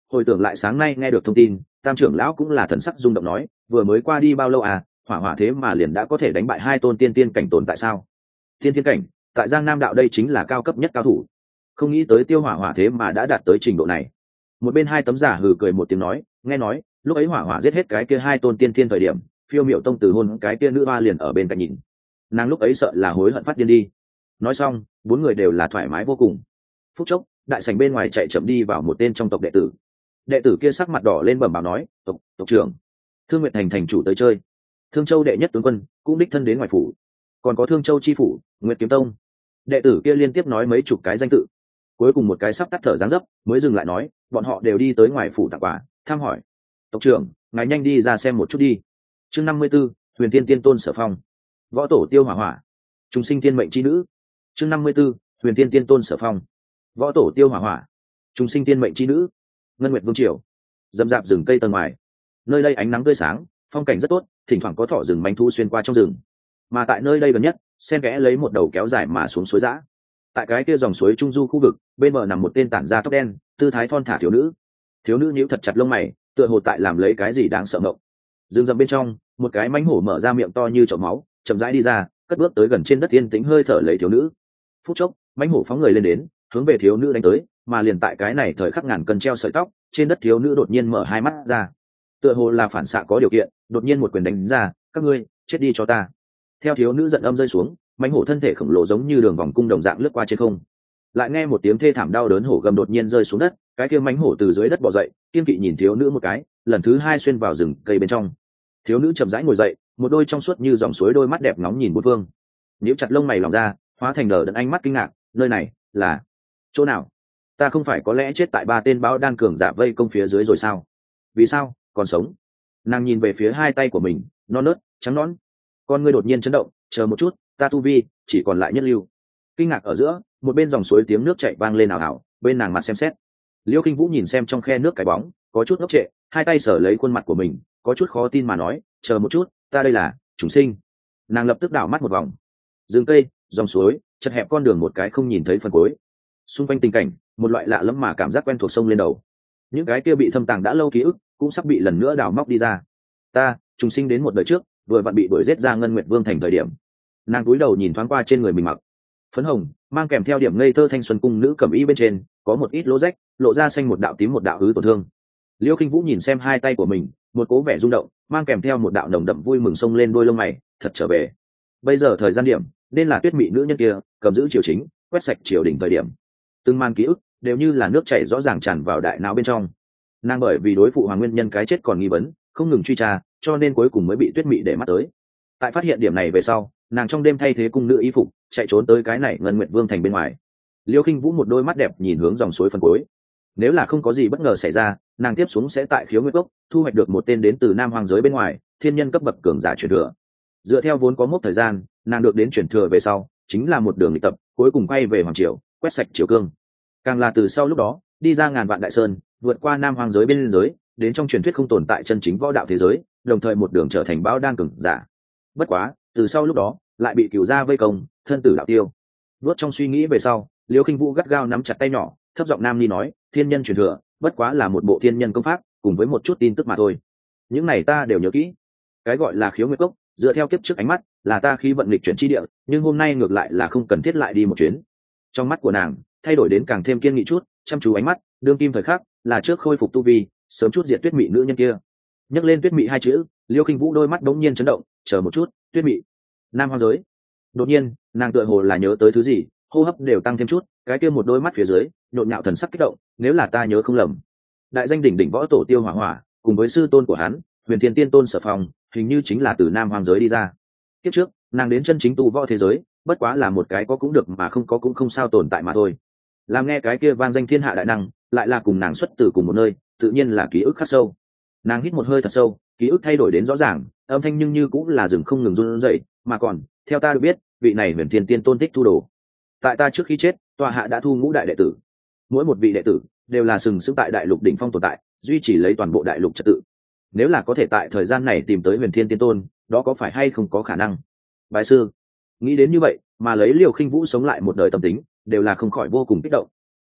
hồi tưởng lại sáng nay nghe được thông tin, tam trưởng lão cũng là thần sắc rung động nói, vừa mới qua đi bao lâu à, hỏa hỏa thế mà liền đã có thể đánh bại hai tôn tiên tiên cảnh tồn tại sao? Tiên tiên cảnh tại Giang Nam đạo đây chính là cao cấp nhất cao thủ, không nghĩ tới tiêu hỏa hỏa thế mà đã đạt tới trình độ này. Một bên hai tấm giả hừ cười một tiếng nói, nghe nói lúc ấy hỏa hỏa giết hết cái kia hai tôn tiên tiên thời điểm, phiêu miểu tông từ hôn cái kia nữ hoa liền ở bên cạnh nhìn, nàng lúc ấy sợ là hối hận phát điên đi. Nói xong bốn người đều là thoải mái vô cùng. Phút chốc đại sảnh bên ngoài chạy chậm đi vào một tên trong tộc đệ tử. Đệ tử kia sắc mặt đỏ lên bẩm báo nói, tộc tộc trưởng, Thương Nguyệt thành thành chủ tới chơi, Thương Châu đệ nhất tướng quân cũng đích thân đến ngoài phủ, còn có Thương Châu chi phủ, Nguyệt kiếm tông. Đệ tử kia liên tiếp nói mấy chục cái danh tự, cuối cùng một cái sắp tắt thở dáng dấp mới dừng lại nói, bọn họ đều đi tới ngoài phủ tặng quà thăm hỏi. Tộc trưởng, ngài nhanh đi ra xem một chút đi. Chương năm mươi 54, Huyền Tiên Tiên Tôn Sở Phong. Võ tổ Tiêu Hỏa Hỏa, Trùng sinh tiên mệnh chi nữ. Chương năm mươi 54, Huyền Tiên Tiên Tôn Sở Phong. Võ tổ Tiêu Hỏa Hỏa, Trùng sinh tiên mệnh chi nữ. Ngân Nguyệt Vương triều, dầm dạp rừng cây tầng ngoài, nơi đây ánh nắng tươi sáng, phong cảnh rất tốt, thỉnh thoảng có thỏ rừng manh thu xuyên qua trong rừng. Mà tại nơi đây gần nhất, xen kẽ lấy một đầu kéo dài mà xuống suối dã. Tại cái kia dòng suối trung du khu vực, bên bờ nằm một tên tản da tóc đen, tư thái thon thả thiếu nữ. Thiếu nữ nhíu thật chặt lông mày, tựa hồ tại làm lấy cái gì đáng sợ mộng. Rừng rậm bên trong, một cái mãnh hổ mở ra miệng to như chậu máu, chậm rãi đi ra, cất bước tới gần trên đất yên tĩnh hơi thở lấy thiếu nữ. Phút chốc, mãnh hổ phóng người lên đến, hướng về thiếu nữ đánh tới, mà liền tại cái này thời khắc ngàn cân treo sợi tóc, trên đất thiếu nữ đột nhiên mở hai mắt ra, tựa hồ là phản xạ có điều kiện, đột nhiên một quyền đánh ra, các ngươi chết đi cho ta. Theo thiếu nữ giận âm rơi xuống, mãnh hổ thân thể khổng lồ giống như đường vòng cung đồng dạng lướt qua trên không. Lại nghe một tiếng thê thảm đau đớn hổ gầm đột nhiên rơi xuống đất, cái kia mãnh hổ từ dưới đất bò dậy, kiên kỵ nhìn thiếu nữ một cái, lần thứ hai xuyên vào rừng cây bên trong. Thiếu nữ chậm rãi ngồi dậy, một đôi trong suốt như dòng suối đôi mắt đẹp ngóng nhìn bốn phương, nhíu chặt lông mày lòng ra, hóa thành đờ đẫn ánh mắt kinh ngạc, nơi này là chỗ nào? Ta không phải có lẽ chết tại ba tên bão đan cường giả vây công phía dưới rồi sao? Vì sao còn sống? Nàng nhìn về phía hai tay của mình, non nớt trắng nõn, con ngươi đột nhiên chấn động, chờ một chút, ta tu vi chỉ còn lại nhất lưu. Kinh ngạc ở giữa, một bên dòng suối tiếng nước chảy vang lên ảo ảo, bên nàng mặt xem xét. Liêu Kinh Vũ nhìn xem trong khe nước cái bóng, có chút ngốc trệ, hai tay sở lấy khuôn mặt của mình, có chút khó tin mà nói, chờ một chút, ta đây là chúng sinh. Nàng lập tức đảo mắt một vòng, rừng cây, dòng suối, chật hẹp con đường một cái không nhìn thấy phần cuối. Xung quanh tình cảnh, một loại lạ lẫm mà cảm giác quen thuộc sông lên đầu. Những cái kia bị thâm tàng đã lâu ký ức cũng sắp bị lần nữa đào móc đi ra. Ta trùng sinh đến một đời trước, vừa vặn bị đuổi giết ra Ngân Nguyệt Vương thành thời điểm. Nàng cúi đầu nhìn thoáng qua trên người mình mặc phấn hồng, mang kèm theo điểm ngây thơ thanh xuân cung nữ cẩm y bên trên có một ít lỗ rách, lộ ra xanh một đạo tím một đạo ứ tổn thương. Liêu Khinh Vũ nhìn xem hai tay của mình, một cố vẻ rung động, mang kèm theo một đạo nồng đậm vui mừng sông lên đôi lông mày, thật trở về. Bây giờ thời gian điểm, nên là Tuyết Mị nữ nhân kia cầm giữ triều chính, quét sạch triều đình thời điểm. Từng màn ký ức đều như là nước chảy rõ ràng tràn vào đại não bên trong. Nàng bởi vì đối phụ hoàng nguyên nhân cái chết còn nghi vấn, không ngừng truy tra, cho nên cuối cùng mới bị Tuyết Mị để mắt tới. Tại phát hiện điểm này về sau, nàng trong đêm thay thế cung nữ y phục, chạy trốn tới cái này Ngân Nguyệt Vương thành bên ngoài. Liêu Khinh Vũ một đôi mắt đẹp nhìn hướng dòng suối phần cuối. Nếu là không có gì bất ngờ xảy ra, nàng tiếp xuống sẽ tại Khiếu Nguyệt Cốc thu hoạch được một tên đến từ Nam Hoang giới bên ngoài, thiên nhân cấp bậc cường giả truyền thừa. Dựa theo vốn có mốc thời gian, nàng được đến truyền thừa về sau, chính là một đường luyện tập, cuối cùng quay về hoàng triều, quét sạch triều cương. Càng là từ sau lúc đó, đi ra ngàn vạn đại sơn, vượt qua Nam Hoang giới bên giới, đến trong truyền thuyết không tồn tại chân chính võ đạo thế giới, đồng thời một đường trở thành bão đan cường giả. Bất quá, từ sau lúc đó, lại bị Cửu gia vây công, thân tử đạo tiêu. Nuốt trong suy nghĩ về sau, Liêu Khinh Vũ gắt gao nắm chặt tay nhỏ, thấp giọng nam ni nói, thiên nhân truyền thừa, bất quá là một bộ thiên nhân công pháp, cùng với một chút tin tức mà thôi. Những này ta đều nhớ kỹ. Cái gọi là Khiếu Nguyệt Cốc, dựa theo kiếp trước ánh mắt, là ta khí vận lịch chuyển chi địa, nhưng hôm nay ngược lại là không cần thiết lại đi một chuyến. Trong mắt của nàng thay đổi đến càng thêm kiên nghị chút, chăm chú ánh mắt, đương kim thời khắc, là trước khôi phục tu vi, sớm chút diệt Tuyết Mị nữ nhân kia. Nhắc lên Tuyết Mị hai chữ, Liêu Khinh Vũ đôi mắt đống nhiên chấn động, chờ một chút, Tuyết Mị, Nam Hoang giới. Đột nhiên, nàng tựa hồ là nhớ tới thứ gì, hô hấp đều tăng thêm chút, cái kia một đôi mắt phía dưới, nhộn nhạo thần sắc kích động, nếu là ta nhớ không lầm, đại danh đỉnh đỉnh võ tổ Tiêu Hỏa Hỏa, cùng với sư tôn của hắn, Huyền Thiên Tiên Tôn Sở Phong, hình như chính là từ Nam Hoang giới đi ra. Kiếp trước, nàng đến chân chính tu võ thế giới, bất quá là một cái có cũng được mà không có cũng không sao tồn tại mà thôi. Làm nghe cái kia vang danh thiên hạ đại năng, lại là cùng nàng xuất từ cùng một nơi, tự nhiên là ký ức khắc sâu. Nàng hít một hơi thật sâu, ký ức thay đổi đến rõ ràng, âm thanh nhưng như cũng là rừng không ngừng run rẩy, mà còn, theo ta được biết, vị này Huyền Thiên Tiên Tôn thích thu đồ. Tại ta trước khi chết, tòa hạ đã thu ngũ đại đệ tử. Mỗi một vị đệ tử đều là sừng sững tại đại lục đỉnh phong tồn tại, duy trì lấy toàn bộ đại lục trật tự. Nếu là có thể tại thời gian này tìm tới Huyền Thiên Tiên Tôn, đó có phải hay không có khả năng? Bái sư, nghĩ đến như vậy, mà lấy Liêu Khinh Vũ sống lại một đời tâm tính, đều là không khỏi vô cùng kích động.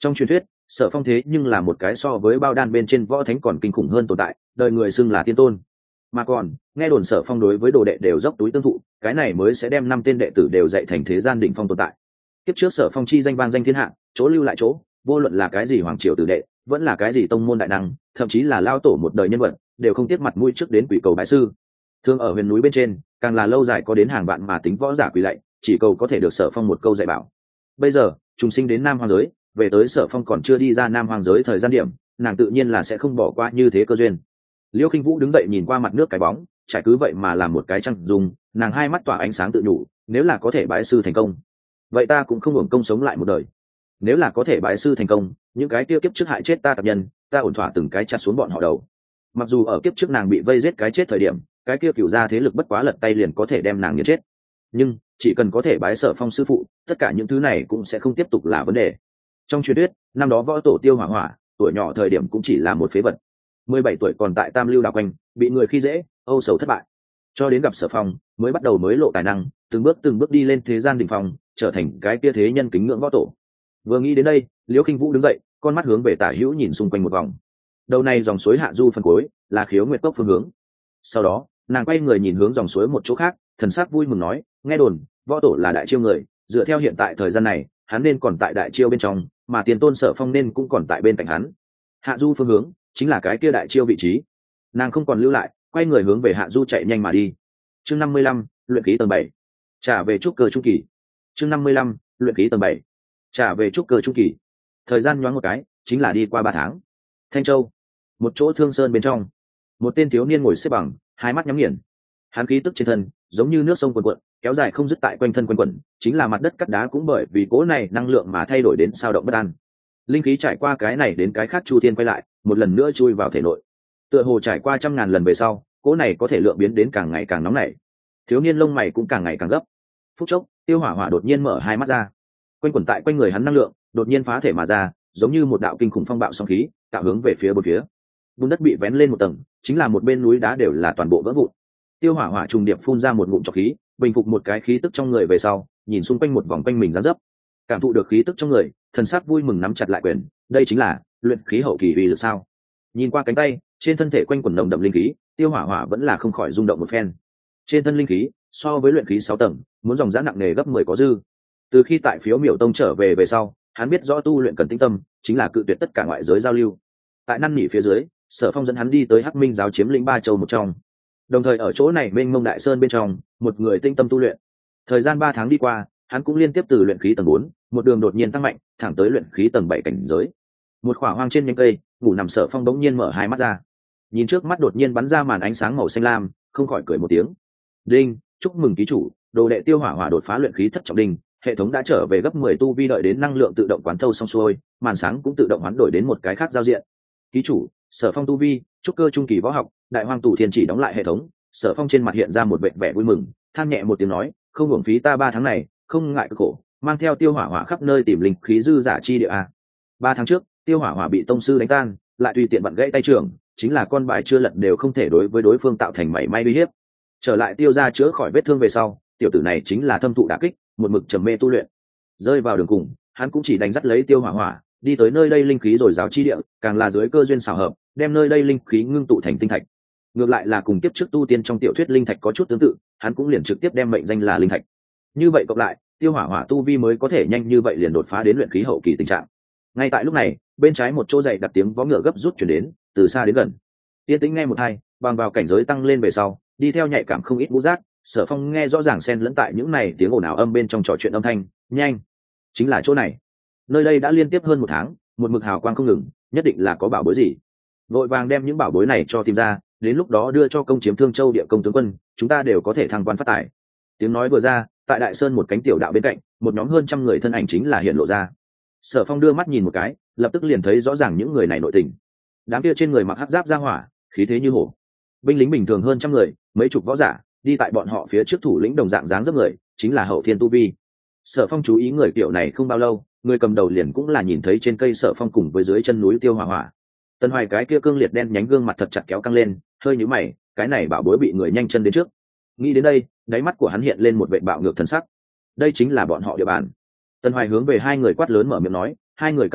Trong truyền thuyết Sở Phong thế nhưng là một cái so với bao đan bên trên võ thánh còn kinh khủng hơn tồn tại, đời người xưng là tiên tôn. Mà còn nghe đồn Sở Phong đối với đồ đệ đều dốc túi tương thụ, cái này mới sẽ đem năm tên đệ tử đều dạy thành thế gian đỉnh phong tồn tại. Kiếp trước Sở Phong chi danh vang danh thiên hạ, chỗ lưu lại chỗ, vô luận là cái gì hoàng triều tử đệ, vẫn là cái gì tông môn đại năng, thậm chí là lao tổ một đời nhân vật, đều không tiếc mặt mũi trước đến quỷ cầu bái sư. Thường ở huyền núi bên trên, càng là lâu dài có đến hàng vạn mà tính võ giả quỳ lạy, chỉ cầu có thể được Sở Phong một câu dạy bảo. Bây giờ trùng sinh đến Nam Hoang giới, về tới Sở Phong còn chưa đi ra Nam Hoang giới thời gian điểm, nàng tự nhiên là sẽ không bỏ qua như thế cơ duyên. Liêu Khinh Vũ đứng dậy nhìn qua mặt nước cái bóng, trải cứ vậy mà làm một cái trăng dùng, nàng hai mắt tỏa ánh sáng tự nhủ, nếu là có thể bái sư thành công, vậy ta cũng không hưởng công sống lại một đời. Nếu là có thể bái sư thành công, những cái kia kiếp trước hại chết ta tập nhân, ta ổn thỏa từng cái chặt xuống bọn họ đầu. Mặc dù ở kiếp trước nàng bị vây giết cái chết thời điểm, cái kia cửu gia thế lực bất quá lật tay liền có thể đem nàng nghiền chết, nhưng chỉ cần có thể bái Sở Phong sư phụ, tất cả những thứ này cũng sẽ không tiếp tục là vấn đề. Trong truyền thuyết năm đó võ tổ Tiêu Hỏa Hỏa tuổi nhỏ thời điểm cũng chỉ là một phế vật, mười bảy tuổi còn tại Tam Lưu đảo quanh, bị người khi dễ, âu sầu thất bại, cho đến gặp Sở Phong mới bắt đầu mới lộ tài năng, từng bước từng bước đi lên thế gian đỉnh phong, trở thành cái kia thế nhân kính ngưỡng võ tổ. Vừa nghĩ đến đây, Liễu Khinh Vũ đứng dậy, con mắt hướng về tả hữu nhìn xung quanh một vòng. Đầu này dòng suối hạ du phần cuối là Khiếu Nguyệt Cốc phương hướng. Sau đó nàng quay người nhìn hướng dòng suối một chỗ khác, thần sắc vui mừng nói, nghe đồn võ tổ là đại chiêu người, dựa theo hiện tại thời gian này hắn nên còn tại đại chiêu bên trong, mà tiền tôn Sở Phong nên cũng còn tại bên cạnh hắn. Hạ du phương hướng chính là cái kia đại chiêu vị trí. Nàng không còn lưu lại, quay người hướng về hạ du chạy nhanh mà đi. Chương năm mươi lăm, luyện khí tầng bảy, trả về trúc cơ trung kỳ. Chương năm mươi lăm, luyện khí tầng bảy, trả về trúc cơ trung kỳ. Thời gian nhoáng một cái chính là đi qua ba tháng. Thanh Châu, một chỗ thương sơn bên trong, một tên thiếu niên ngồi xếp bằng, hai mắt nhắm nghiền. Hắn khí tức trên thân giống như nước sông cuồn cuộn, kéo dài không dứt tại quanh thân quanh quẩn, chính là mặt đất cắt đá cũng bởi vì cố này năng lượng mà thay đổi đến sao động bất an. Linh khí trải qua cái này đến cái khác chu thiên quay lại, một lần nữa chui vào thể nội. Tựa hồ trải qua trăm ngàn lần về sau, cố này có thể lượng biến đến càng ngày càng nóng nảy. Thiếu niên lông mày cũng càng ngày càng gấp. Phút chốc, Tiêu Hỏa Hỏa đột nhiên mở hai mắt ra. Quanh quẩn tại quanh người hắn năng lượng đột nhiên phá thể mà ra, giống như một đạo kinh khủng phong bạo sóng khí, tạo hướng về phía bốn phía. Bùn đất bị vén lên một tầng, chính là một bên núi đá đều là toàn bộ vỡ vụn. Tiêu Hỏa Hỏa trùng điệp phun ra một ngụm trọc khí, bình phục một cái khí tức trong người về sau, nhìn xung quanh một vòng quanh mình giáng dấp, cảm thụ được khí tức trong người, thần sắc vui mừng nắm chặt lại quyền, đây chính là luyện khí hậu kỳ uy lực sao? Nhìn qua cánh tay, trên thân thể quanh quẩn nồng đậm linh khí, Tiêu Hỏa Hỏa vẫn là không khỏi rung động một phen. Trên thân linh khí, so với luyện khí sáu tầng, muốn dòng dã nặng nề gấp mười có dư. Từ khi tại Phiếu Miểu Tông trở về về sau, hắn biết rõ tu luyện cần tĩnh tâm, chính là cự tuyệt tất cả ngoại giới giao lưu. Tại năn nỉ phía dưới, Sở Phong dẫn hắn đi tới Hắc Minh giáo chiếm lĩnh Ba Châu một trong. Đồng thời ở chỗ này mênh mông đại sơn bên trong, một người tinh tâm tu luyện. Thời gian ba tháng đi qua, hắn cũng liên tiếp từ luyện khí tầng bốn, một đường đột nhiên tăng mạnh, thẳng tới luyện khí tầng bảy cảnh giới. Một khỏa hoang trên nhánh cây, ngủ nằm Sở Phong đống nhiên mở hai mắt ra. Nhìn trước mắt đột nhiên bắn ra màn ánh sáng màu xanh lam, không khỏi cười một tiếng. "Đinh, chúc mừng ký chủ, đồ đệ Tiêu Hỏa Hỏa đột phá luyện khí thất trọng đỉnh, hệ thống đã trở về gấp mười tu vi, đợi đến năng lượng tự động quán thâu xong xuôi, màn sáng cũng tự động hoán đổi đến một cái khác giao diện. Ký chủ, Sở Phong tu vi, trúc cơ trung kỳ võ học, Đại Hoang tủ thiên chỉ đóng lại hệ thống." Sở Phong trên mặt hiện ra một vẻ vẻ vui mừng, than nhẹ một tiếng nói, "Không uổng phí ta ba tháng này, không ngại cực khổ, mang theo Tiêu Hỏa Hỏa khắp nơi tìm linh khí dư giả chi địa a." Ba tháng trước, Tiêu Hỏa Hỏa bị tông sư đánh tan, lại tùy tiện vặn gãy tay trưởng, chính là con bài chưa lật đều không thể đối với đối phương tạo thành mảy may uy hiếp. Trở lại Tiêu gia chữa khỏi vết thương về sau, tiểu tử này chính là thâm thụ đả kích, một mực trầm mê tu luyện. Rơi vào đường cùng, hắn cũng chỉ đánh dắt lấy Tiêu Hỏa Hỏa, đi tới nơi đây linh khí rồi rào chi địa, càng là dưới cơ duyên xảo hợp, đem nơi đây linh khí ngưng tụ thành tinh thạch. Ngược lại là cùng kiếp trước tu tiên trong tiểu thuyết linh thạch có chút tương tự, hắn cũng liền trực tiếp đem mệnh danh là linh thạch. Như vậy cộng lại, Tiêu Hỏa Hỏa tu vi mới có thể nhanh như vậy liền đột phá đến luyện khí hậu kỳ tình trạng. Ngay tại lúc này, bên trái một chỗ dậy đặt tiếng vó ngựa gấp rút chuyển đến, từ xa đến gần. Tiên tĩnh nghe một hai, bằng vào cảnh giới tăng lên về sau, đi theo nhạy cảm không ít ngũ giác, Sở Phong nghe rõ ràng xen lẫn tại những này tiếng ồn ào âm bên trong trò chuyện âm thanh, nhanh, chính là chỗ này. Nơi đây đã liên tiếp hơn một tháng, một mực hào quang không ngừng, nhất định là có bảo bối gì. Vội vàng đem những bảo bối này cho tìm ra, đến lúc đó đưa cho công chiếm Thương Châu địa công tướng quân, chúng ta đều có thể thăng quan phát tài. Tiếng nói vừa ra, tại Đại Sơn một cánh tiểu đạo bên cạnh, một nhóm hơn trăm người thân ảnh chính là hiện lộ ra. Sở Phong đưa mắt nhìn một cái, lập tức liền thấy rõ ràng những người này nội tình. Đám kia trên người mặc hắc giáp ra hỏa, khí thế như hổ. Binh lính bình thường hơn trăm người, mấy chục võ giả, đi tại bọn họ phía trước thủ lĩnh đồng dạng dáng dấp người, chính là Hậu Thiên tu vi. Sở Phong chú ý người kiểu này không bao lâu, người cầm đầu liền cũng là nhìn thấy trên cây Sở Phong cùng với dưới chân núi Tiêu Hỏa Hỏa. Tần Hoài cái kia cương liệt đen nhánh gương mặt thật chặt kéo căng lên, hơi nhíu mày, cái này bảo bối bị người nhanh chân đến trước. Nghĩ đến đây, đáy mắt của hắn hiện lên một vẻ bạo ngược thần sắc. Đây chính là bọn họ địa bàn. Tần Hoài hướng về hai người quát lớn mở miệng nói, hai người các ngươi,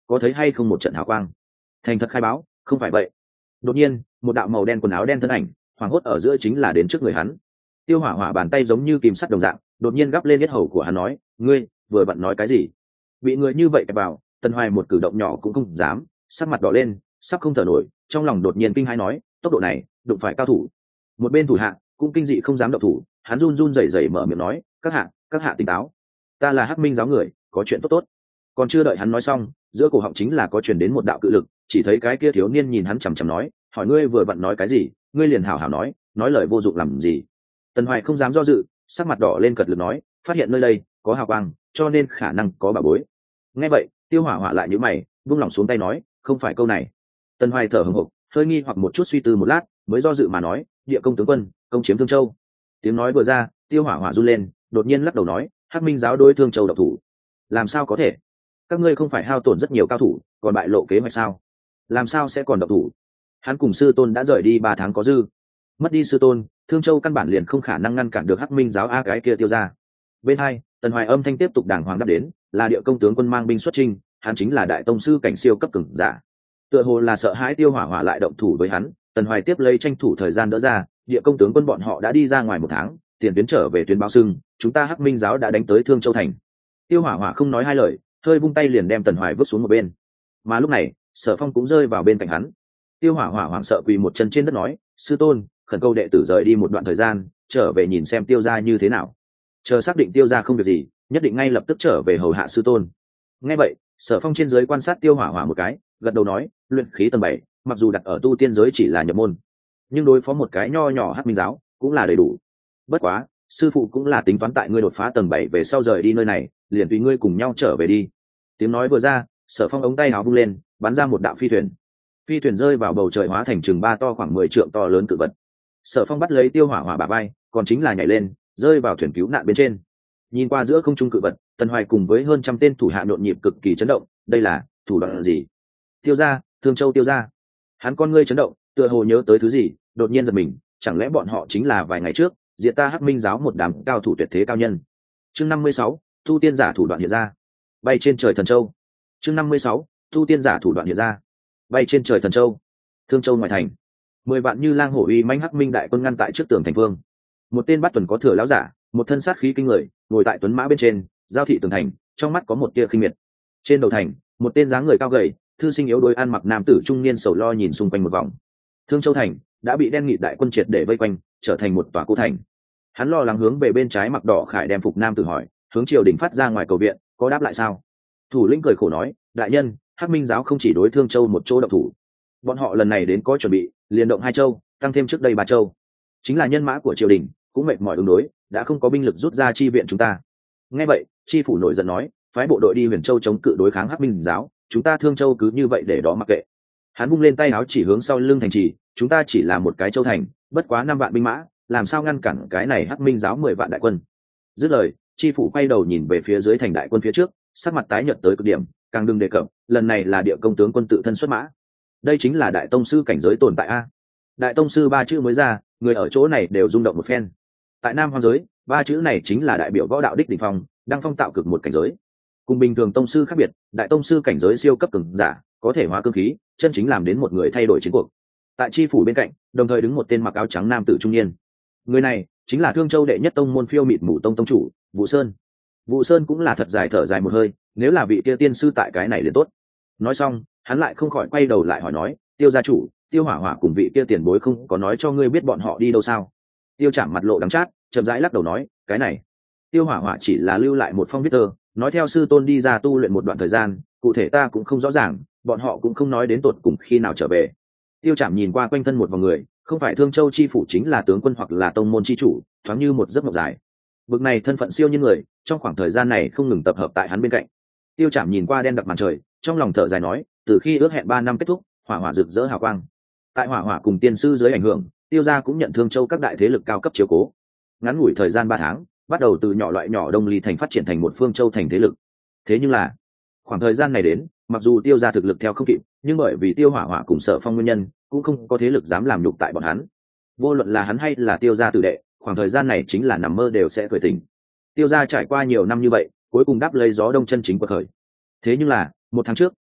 có thấy hay không một trận hào quang? Thành thật khai báo, không phải vậy. Đột nhiên một đạo màu đen quần áo đen thân ảnh hoảng hốt ở giữa chính là đến trước người hắn. Tiêu hỏa hỏa bàn tay giống như kìm sắt đồng dạng đột nhiên gắp lên yết hầu của hắn nói, ngươi vừa vặn nói cái gì? Bị người như vậy vào, Tần Hoài một cử động nhỏ cũng không dám, sắc mặt đỏ lên, sắp không thở nổi, trong lòng đột nhiên kinh hãi nói, tốc độ này đụng phải cao thủ. Một bên thủ hạ cũng kinh dị không dám động thủ, hắn run run rẩy rẩy mở miệng nói, các hạ các hạ tỉnh táo, ta là Hắc Minh giáo người, có chuyện tốt tốt. Còn chưa đợi hắn nói xong, giữa cổ họng chính là có truyền đến một đạo cự lực, chỉ thấy cái kia thiếu niên nhìn hắn chằm chằm nói, hỏi ngươi vừa vặn nói cái gì, ngươi liền hảo hảo nói, nói lời vô dụng làm gì? Tần Hoài không dám do dự, sắc mặt đỏ lên cật lực nói, phát hiện nơi đây có hào quang, cho nên khả năng có bảo bối. Nghe vậy, Tiêu Hỏa Hỏa lại nhíu mày, buông lỏng xuống tay nói, không phải câu này. Tần Hoài thở hổn hộc, hơi nghi hoặc một chút suy tư một lát, mới do dự mà nói, địa công tướng quân công chiếm Thương Châu. Tiếng nói vừa ra, Tiêu Hỏa Hỏa run lên, đột nhiên lắc đầu nói, Hắc Minh giáo đối Thương Châu độc thủ. Làm sao có thể? Các ngươi không phải hao tổn rất nhiều cao thủ, còn bại lộ kế hoạch sao? Làm sao sẽ còn độc thủ? Hắn cùng sư tôn đã rời đi ba tháng có dư, mất đi sư tôn, Thương Châu căn bản liền không khả năng ngăn cản được Hắc Minh giáo a cái kia Tiêu ra. Bên hai, Tần Hoài âm thanh tiếp tục đàng hoàng đáp đến, là địa công tướng quân mang binh xuất chinh, hắn chính là đại tông sư cảnh siêu cấp cường giả. Tựa hồ là sợ hãi Tiêu Hỏa Hỏa lại động thủ với hắn, Tần Hoài tiếp lấy tranh thủ thời gian đỡ ra, địa công tướng quân bọn họ đã đi ra ngoài một tháng, tiền tuyến trở về tuyến báo sưng, chúng ta Hắc Minh giáo đã đánh tới Thương Châu thành. Tiêu Hỏa Hỏa không nói hai lời, hơi vung tay liền đem Tần Hoài vứt xuống một bên. Mà lúc này, Sở Phong cũng rơi vào bên cạnh hắn. Tiêu Hỏa Hỏa hoảng sợ quỳ một chân trên đất nói, sư tôn, khẩn cầu đệ tử rời đi một đoạn thời gian, trở về nhìn xem Tiêu gia như thế nào. Chờ xác định Tiêu gia không việc gì, nhất định ngay lập tức trở về hầu hạ sư tôn. Nghe vậy, Sở Phong trên dưới quan sát Tiêu Hỏa Hỏa một cái, gật đầu nói, luyện khí tầng bảy, mặc dù đặt ở tu tiên giới chỉ là nhập môn, nhưng đối phó một cái nho nhỏ Hắc Minh giáo cũng là đầy đủ. Bất quá, sư phụ cũng là tính toán tại ngươi đột phá tầng bảy về sau rời đi nơi này, liền tùy ngươi cùng nhau trở về đi. Tiếng nói vừa ra, Sở Phong ống tay áo vung lên, bắn ra một đạo phi thuyền. Phi thuyền rơi vào bầu trời hóa thành chừng ba to khoảng mười trượng to lớn cự vật. Sở Phong bắt lấy Tiêu Hỏa Hỏa bả vai, còn chính là nhảy lên, rơi vào thuyền cứu nạn bên trên. Nhìn qua giữa không trung cự vật, Tần Hoài cùng với hơn trăm tên thủ hạ nhộn nhịp cực kỳ chấn động, đây là thủ đoạn gì? Tiêu gia, Thương Châu Tiêu gia. Hắn con ngươi chấn động, tựa hồ nhớ tới thứ gì, đột nhiên giật mình, chẳng lẽ bọn họ chính là vài ngày trước diệt ta Hắc Minh giáo một đám cao thủ tuyệt thế cao nhân? Chương năm mươi sáu, tu tiên giả thủ đoạn hiện ra. Bay trên trời thần châu. Chương năm mươi sáu, tu tiên giả thủ đoạn hiện ra. Bay trên trời thần châu. Thương Châu ngoại thành, mười vạn như lang hổ uy mãnh Hắc Minh đại quân ngăn tại trước tường thành phương. Một tên bắt tuần có thừa lão giả, một thân sát khí kinh người, ngồi tại tuấn mã bên trên, giao thị tường thành, trong mắt có một tia khinh miệt. Trên đầu thành, một tên dáng người cao gầy, thư sinh yếu đuối ăn mặc nam tử trung niên sầu lo nhìn xung quanh một vòng. Thương Châu thành đã bị đen nghịt đại quân triệt để vây quanh, trở thành một tòa cố thành. Hắn lo lắng hướng về bên trái mặc đỏ khải đem phục nam tử hỏi, hướng triều đình phát ra ngoài cầu viện, có đáp lại sao? Thủ lĩnh cười khổ nói, đại nhân, Hắc Minh giáo không chỉ đối Thương Châu một chỗ động thủ, bọn họ lần này đến có chuẩn bị, liền động hai châu, tăng thêm trước đây ba châu, chính là nhân mã của triều đình, cũng mệt mỏi ứng đối, đã không có binh lực rút ra chi viện chúng ta. Nghe vậy, tri phủ nổi giận nói, phái bộ đội đi Huyền Châu chống cự đối kháng Hắc Minh giáo, chúng ta Thương Châu cứ như vậy để đó mặc kệ. Hắn vung lên tay áo chỉ hướng sau lưng thành trì, chúng ta chỉ là một cái châu thành, bất quá năm vạn binh mã, làm sao ngăn cản cái này Hắc Minh giáo mười vạn đại quân? Dứt lời, tri phủ quay đầu nhìn về phía dưới thành đại quân phía trước, sắc mặt tái nhợt tới cực điểm, càng đừng đề cập, lần này là địa công tướng quân tự thân xuất mã. Đây chính là đại tông sư cảnh giới tồn tại a. Đại tông sư ba chữ mới ra, người ở chỗ này đều rung động một phen. Tại Nam Hoang giới, ba chữ này chính là đại biểu võ đạo đích đỉnh phong, đang phong tạo cực một cảnh giới. Cùng bình thường tông sư khác biệt, đại tông sư cảnh giới siêu cấp cường giả, có thể hóa cương khí, chân chính làm đến một người thay đổi chiến cuộc. Tại chi phủ bên cạnh, đồng thời đứng một tên mặc áo trắng nam tử trung niên. Người này chính là Thương Châu đệ nhất tông môn phiêu mịt mù tông tông chủ, Vũ Sơn. Vũ Sơn cũng là thật dài thở dài một hơi, nếu là vị kia tiên sư tại cái này liền tốt. Nói xong, hắn lại không khỏi quay đầu lại hỏi nói, Tiêu gia chủ, Tiêu Hỏa Hỏa cùng vị kia tiền bối không có nói cho ngươi biết bọn họ đi đâu sao? Tiêu Trảm mặt lộ đắng chát, chậm rãi lắc đầu nói, cái này, Tiêu Hỏa Hỏa chỉ là lưu lại một phong viết tờ, nói theo sư tôn đi ra tu luyện một đoạn thời gian, cụ thể ta cũng không rõ ràng, bọn họ cũng không nói đến tột cùng khi nào trở về. Tiêu Trảm nhìn qua quanh thân một vòng người, không phải Thương Châu chi phủ chính là tướng quân hoặc là tông môn chi chủ, thoáng như một giấc mộng dài. Bực này thân phận siêu như người, trong khoảng thời gian này không ngừng tập hợp tại hắn bên cạnh. Tiêu Trảm nhìn qua đen đặc màn trời, trong lòng thở dài nói, từ khi ước hẹn ba năm kết thúc, hỏa hỏa rực rỡ hào quang. Tại hỏa hỏa cùng tiên sư dưới ảnh hưởng, Tiêu gia cũng nhận Thương Châu các đại thế lực cao cấp chiếu cố. Ngắn ngủi thời gian ba tháng, bắt đầu từ nhỏ loại nhỏ Đông Ly thành phát triển thành một phương châu thành thế lực. Thế nhưng là, khoảng thời gian này đến, mặc dù Tiêu gia thực lực theo không kịp, nhưng bởi vì Tiêu Hỏa Hỏa cùng Sở Phong nguyên nhân, cũng không có thế lực dám làm nhục tại bọn hắn. Vô luận là hắn hay là Tiêu gia tử đệ, khoảng thời gian này chính là nằm mơ đều sẽ cười tỉnh. Tiêu gia trải qua nhiều năm như vậy, cuối cùng đáp lấy gió đông chân chính quật khởi. Thế nhưng là, một tháng trước,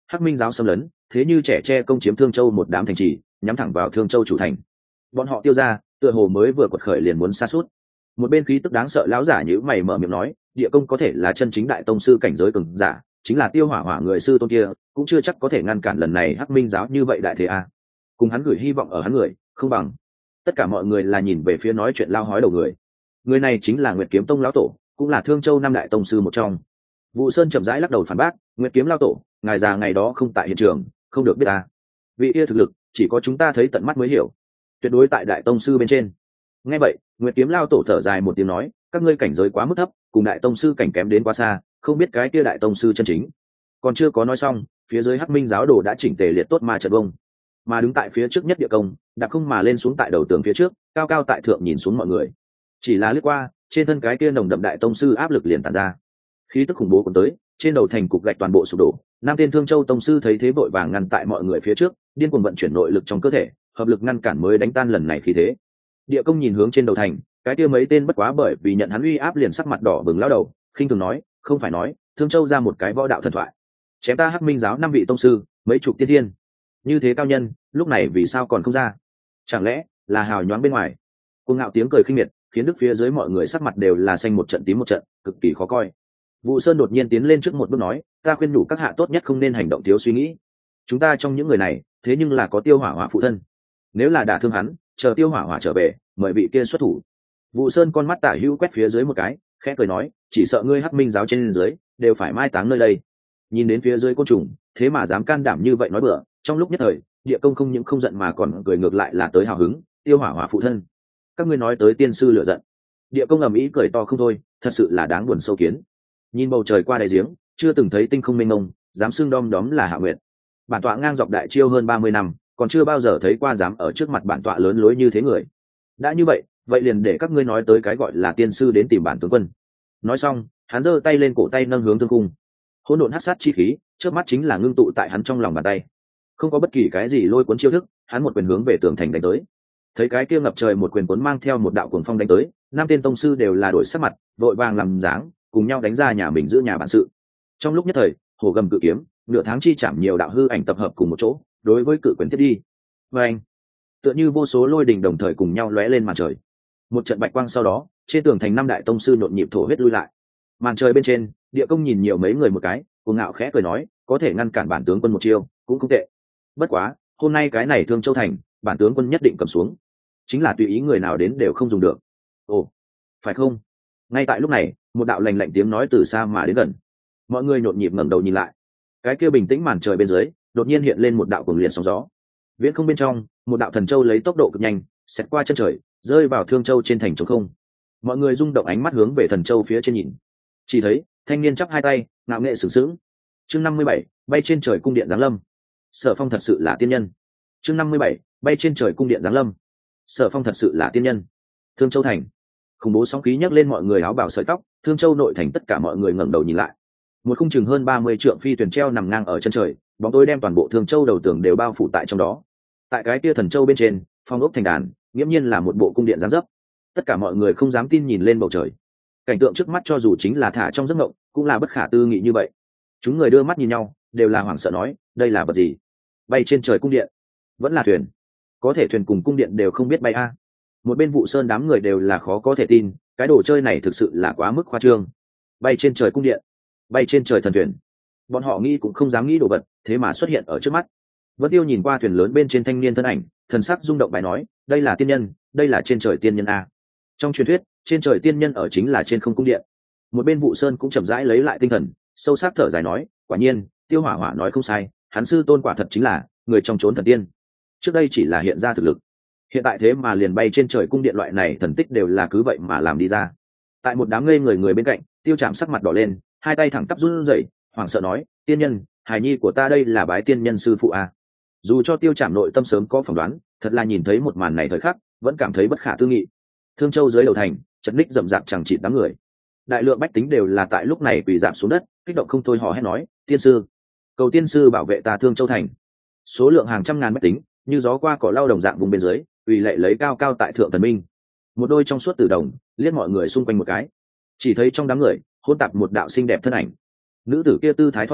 hắc minh giáo xâm lấn, thế như trẻ tre công chiếm Thương Châu một đám thành trì, nhắm thẳng vào Thương Châu chủ thành. Bọn họ Tiêu gia tựa hồ mới vừa quật khởi liền muốn sa sút. Một bên khí tức đáng sợ lão giả nhíu mày mở miệng nói, địa công có thể là chân chính đại tông sư cảnh giới cường giả, chính là Tiêu Hỏa Hỏa người sư tôn kia, cũng chưa chắc có thể ngăn cản lần này hắc minh giáo như vậy đại thế a. Cùng hắn gửi hy vọng ở hắn người, không bằng. Tất cả mọi người là nhìn về phía nói chuyện lao hói đầu người. Người này chính là Nguyệt Kiếm Tông lão tổ, cũng là Thương Châu năm đại tông sư một trong. Vũ Sơn chậm rãi lắc đầu phản bác, Nguyệt Kiếm lão tổ, ngài già ngày đó không tại hiện trường, không được biết ta. Vị kia thực lực, chỉ có chúng ta thấy tận mắt mới hiểu, tuyệt đối tại đại tông sư bên trên. Nghe vậy, Nguyệt Kiếm lão tổ thở dài một tiếng nói, các ngươi cảnh giới quá mức thấp, cùng đại tông sư cảnh kém đến quá xa, không biết cái kia đại tông sư chân chính. Còn chưa có nói xong, phía dưới hắc minh giáo đồ đã chỉnh tề liệt tốt ma trận bông, mà đứng tại phía trước nhất địa công, đạp không mà lên xuống tại đầu tường phía trước, cao cao tại thượng nhìn xuống mọi người. Chỉ là lướt qua, trên thân cái kia nồng đậm đại tông sư áp lực liền tản ra, khí tức khủng bố cuốn tới, trên đầu thành cục gạch toàn bộ sụp đổ. Nam tên Thương Châu tông sư thấy thế vội vàng ngăn tại mọi người phía trước, điên cuồng vận chuyển nội lực trong cơ thể, hợp lực ngăn cản mới đánh tan lần này khí thế. Địa công nhìn hướng trên đầu thành, cái kia mấy tên bất quá bởi vì nhận hắn uy áp liền sắc mặt đỏ bừng lão đầu, khinh thường nói, không phải nói Thương Châu ra một cái võ đạo thần thoại, chém ta hắc minh giáo năm vị tông sư, mấy chục tiên thiên, như thế cao nhân, lúc này vì sao còn không ra? Chẳng lẽ là hào nhoáng bên ngoài? Cuồng ngạo tiếng cười khinh miệt, khiến đức phía dưới mọi người sắc mặt đều là xanh một trận tím một trận, cực kỳ khó coi. Vũ Sơn đột nhiên tiến lên trước một bước nói, ta khuyên nhủ các hạ tốt nhất không nên hành động thiếu suy nghĩ. Chúng ta trong những người này, thế nhưng là có Tiêu Hỏa Hỏa phụ thân, nếu là đả thương hắn, chờ Tiêu Hỏa Hỏa trở về, mời vị kia xuất thủ. Vũ Sơn con mắt tả hữu quét phía dưới một cái, khẽ cười nói, chỉ sợ ngươi hắc minh giáo trên dưới đều phải mai táng nơi đây. Nhìn đến phía dưới côn trùng, thế mà dám can đảm như vậy nói bừa, trong lúc nhất thời, địa công không những không giận mà còn cười ngược lại là tới hào hứng. Tiêu Hỏa Hỏa phụ thân, các ngươi nói tới tiên sư lựa giận. Địa công ầm ĩ cười to không thôi, thật sự là đáng buồn sâu kiến. Nhìn bầu trời qua đáy giếng, chưa từng thấy tinh không mênh mông, dám xưng đom đóm là Hạ Nguyệt. Bản tọa ngang dọc đại chiêu hơn ba mươi năm, còn chưa bao giờ thấy qua dám ở trước mặt bản tọa lớn lối như thế người. Đã như vậy, vậy liền để các ngươi nói tới cái gọi là tiên sư đến tìm bản tướng quân. Nói xong, hắn giơ tay lên cổ tay nâng hướng thương cung. Hỗn độn hắc sát chi khí, trước mắt chính là ngưng tụ tại hắn trong lòng bàn tay. Không có bất kỳ cái gì lôi cuốn chiêu thức, hắn một quyền hướng về tường thành đánh tới. Thấy cái kia ngập trời một quyền cuốn mang theo một đạo cuồng phong đánh tới, năm tên tông sư đều là đổi sắc mặt, vội vàng làm dáng, cùng nhau đánh ra nhà mình giữ nhà bản sự. Trong lúc nhất thời, hổ gầm cự kiếm, nửa tháng chi chạm nhiều đạo hư ảnh tập hợp cùng một chỗ, đối với cự quyền tiếp đi. Và anh, tựa như vô số lôi đình đồng thời cùng nhau lóe lên màn trời. Một trận bạch quang sau đó, trên tường thành năm đại tông sư nhộn nhịp thổ huyết lui lại. Màn trời bên trên, địa công nhìn nhiều mấy người một cái, cuồng ngạo khẽ cười nói, có thể ngăn cản bản tướng quân một chiêu, cũng không tệ. Bất quá, hôm nay cái này Thương Châu thành, bản tướng quân nhất định cầm xuống, chính là tùy ý người nào đến đều không dùng được. Ồ, phải không? Ngay tại lúc này, một đạo lạnh lạnh tiếng nói từ xa mà đến gần. Mọi người nhộn nhịp ngẩng đầu nhìn lại. Cái kia bình tĩnh màn trời bên dưới, đột nhiên hiện lên một đạo cuồng liệt sóng gió. Viễn không bên trong, một đạo thần châu lấy tốc độ cực nhanh, xẹt qua chân trời, rơi vào Thương Châu trên thành trống không. Mọi người rung động ánh mắt hướng về thần châu phía trên nhìn. Chỉ thấy, thanh niên chắp hai tay, ngạo nghệ sướng sướng. Chương năm mươi bảy, bay trên trời cung điện giáng lâm. Sở Phong thật sự là tiên nhân. Chương năm mươi bảy, bay trên trời cung điện giáng lâm. Sở Phong thật sự là tiên nhân. Thương Châu thành, khủng bố sóng khí nhấc lên mọi người áo bào sợi tóc. Thương Châu nội thành tất cả mọi người ngẩng đầu nhìn lại. Một khung chừng hơn ba mươi trượng phi thuyền treo nằm ngang ở chân trời, bóng tối đem toàn bộ Thương Châu đầu tường đều bao phủ tại trong đó. Tại cái kia thần châu bên trên, phong ốc thành đàn, nghiễm nhiên là một bộ cung điện giáng dấp. Tất cả mọi người không dám tin nhìn lên bầu trời. Cảnh tượng trước mắt cho dù chính là thả trong giấc mộng, cũng là bất khả tư nghị như vậy. Chúng người đưa mắt nhìn nhau, đều là hoảng sợ nói, đây là vật gì? Bay trên trời cung điện, vẫn là thuyền? Có thể thuyền cùng cung điện đều không biết bay a? Một bên Vụ Sơn đám người đều là khó có thể tin, cái đồ chơi này thực sự là quá mức khoa trương. Bay trên trời cung điện, bay trên trời thần thuyền, bọn họ nghĩ cũng không dám nghĩ đồ vật, thế mà xuất hiện ở trước mắt. Vân Tiêu nhìn qua thuyền lớn bên trên thanh niên thân ảnh, thần sắc rung động bài nói, đây là tiên nhân, đây là trên trời tiên nhân a. Trong truyền thuyết, trên trời tiên nhân ở chính là trên không cung điện. Một bên Vụ Sơn cũng chậm rãi lấy lại tinh thần, sâu sắc thở dài nói, quả nhiên, Tiêu Hỏa Hỏa nói không sai, hắn sư tôn quả thật chính là người trong chốn thần tiên. Trước đây chỉ là hiện ra thực lực, hiện tại thế mà liền bay trên trời cung điện loại này thần tích đều là cứ vậy mà làm đi ra. Tại một đám ngây người người bên cạnh, Tiêu Trạm sắc mặt đỏ lên, hai tay thẳng tắp run rẩy, hoảng sợ nói, tiên nhân, hài nhi của ta đây là bái tiên nhân sư phụ a. Dù cho Tiêu Trạm nội tâm sớm có phỏng đoán, thật là nhìn thấy một màn này thời khắc, vẫn cảm thấy bất khả tư nghị. Thương Châu dưới đầu thành, chật ních rậm rạp chẳng chịt đám người. Đại lượng bách tính đều là tại lúc này quỳ rạp xuống đất, kích động không thôi hò hét nói, tiên sư, cầu tiên sư bảo vệ ta Thương Châu thành. Số lượng hàng trăm ngàn bách tính, như gió qua cỏ lau đồng dạng vùng bên dưới, quỳ lệ lấy cao cao tại thượng thần minh. Một đôi trong suốt tử đồng, liếc mọi người xung quanh một cái. Chỉ thấy trong đám người, hỗn tạp một đạo xinh đẹp thân ảnh. Nữ tử kia tư thái thon thả,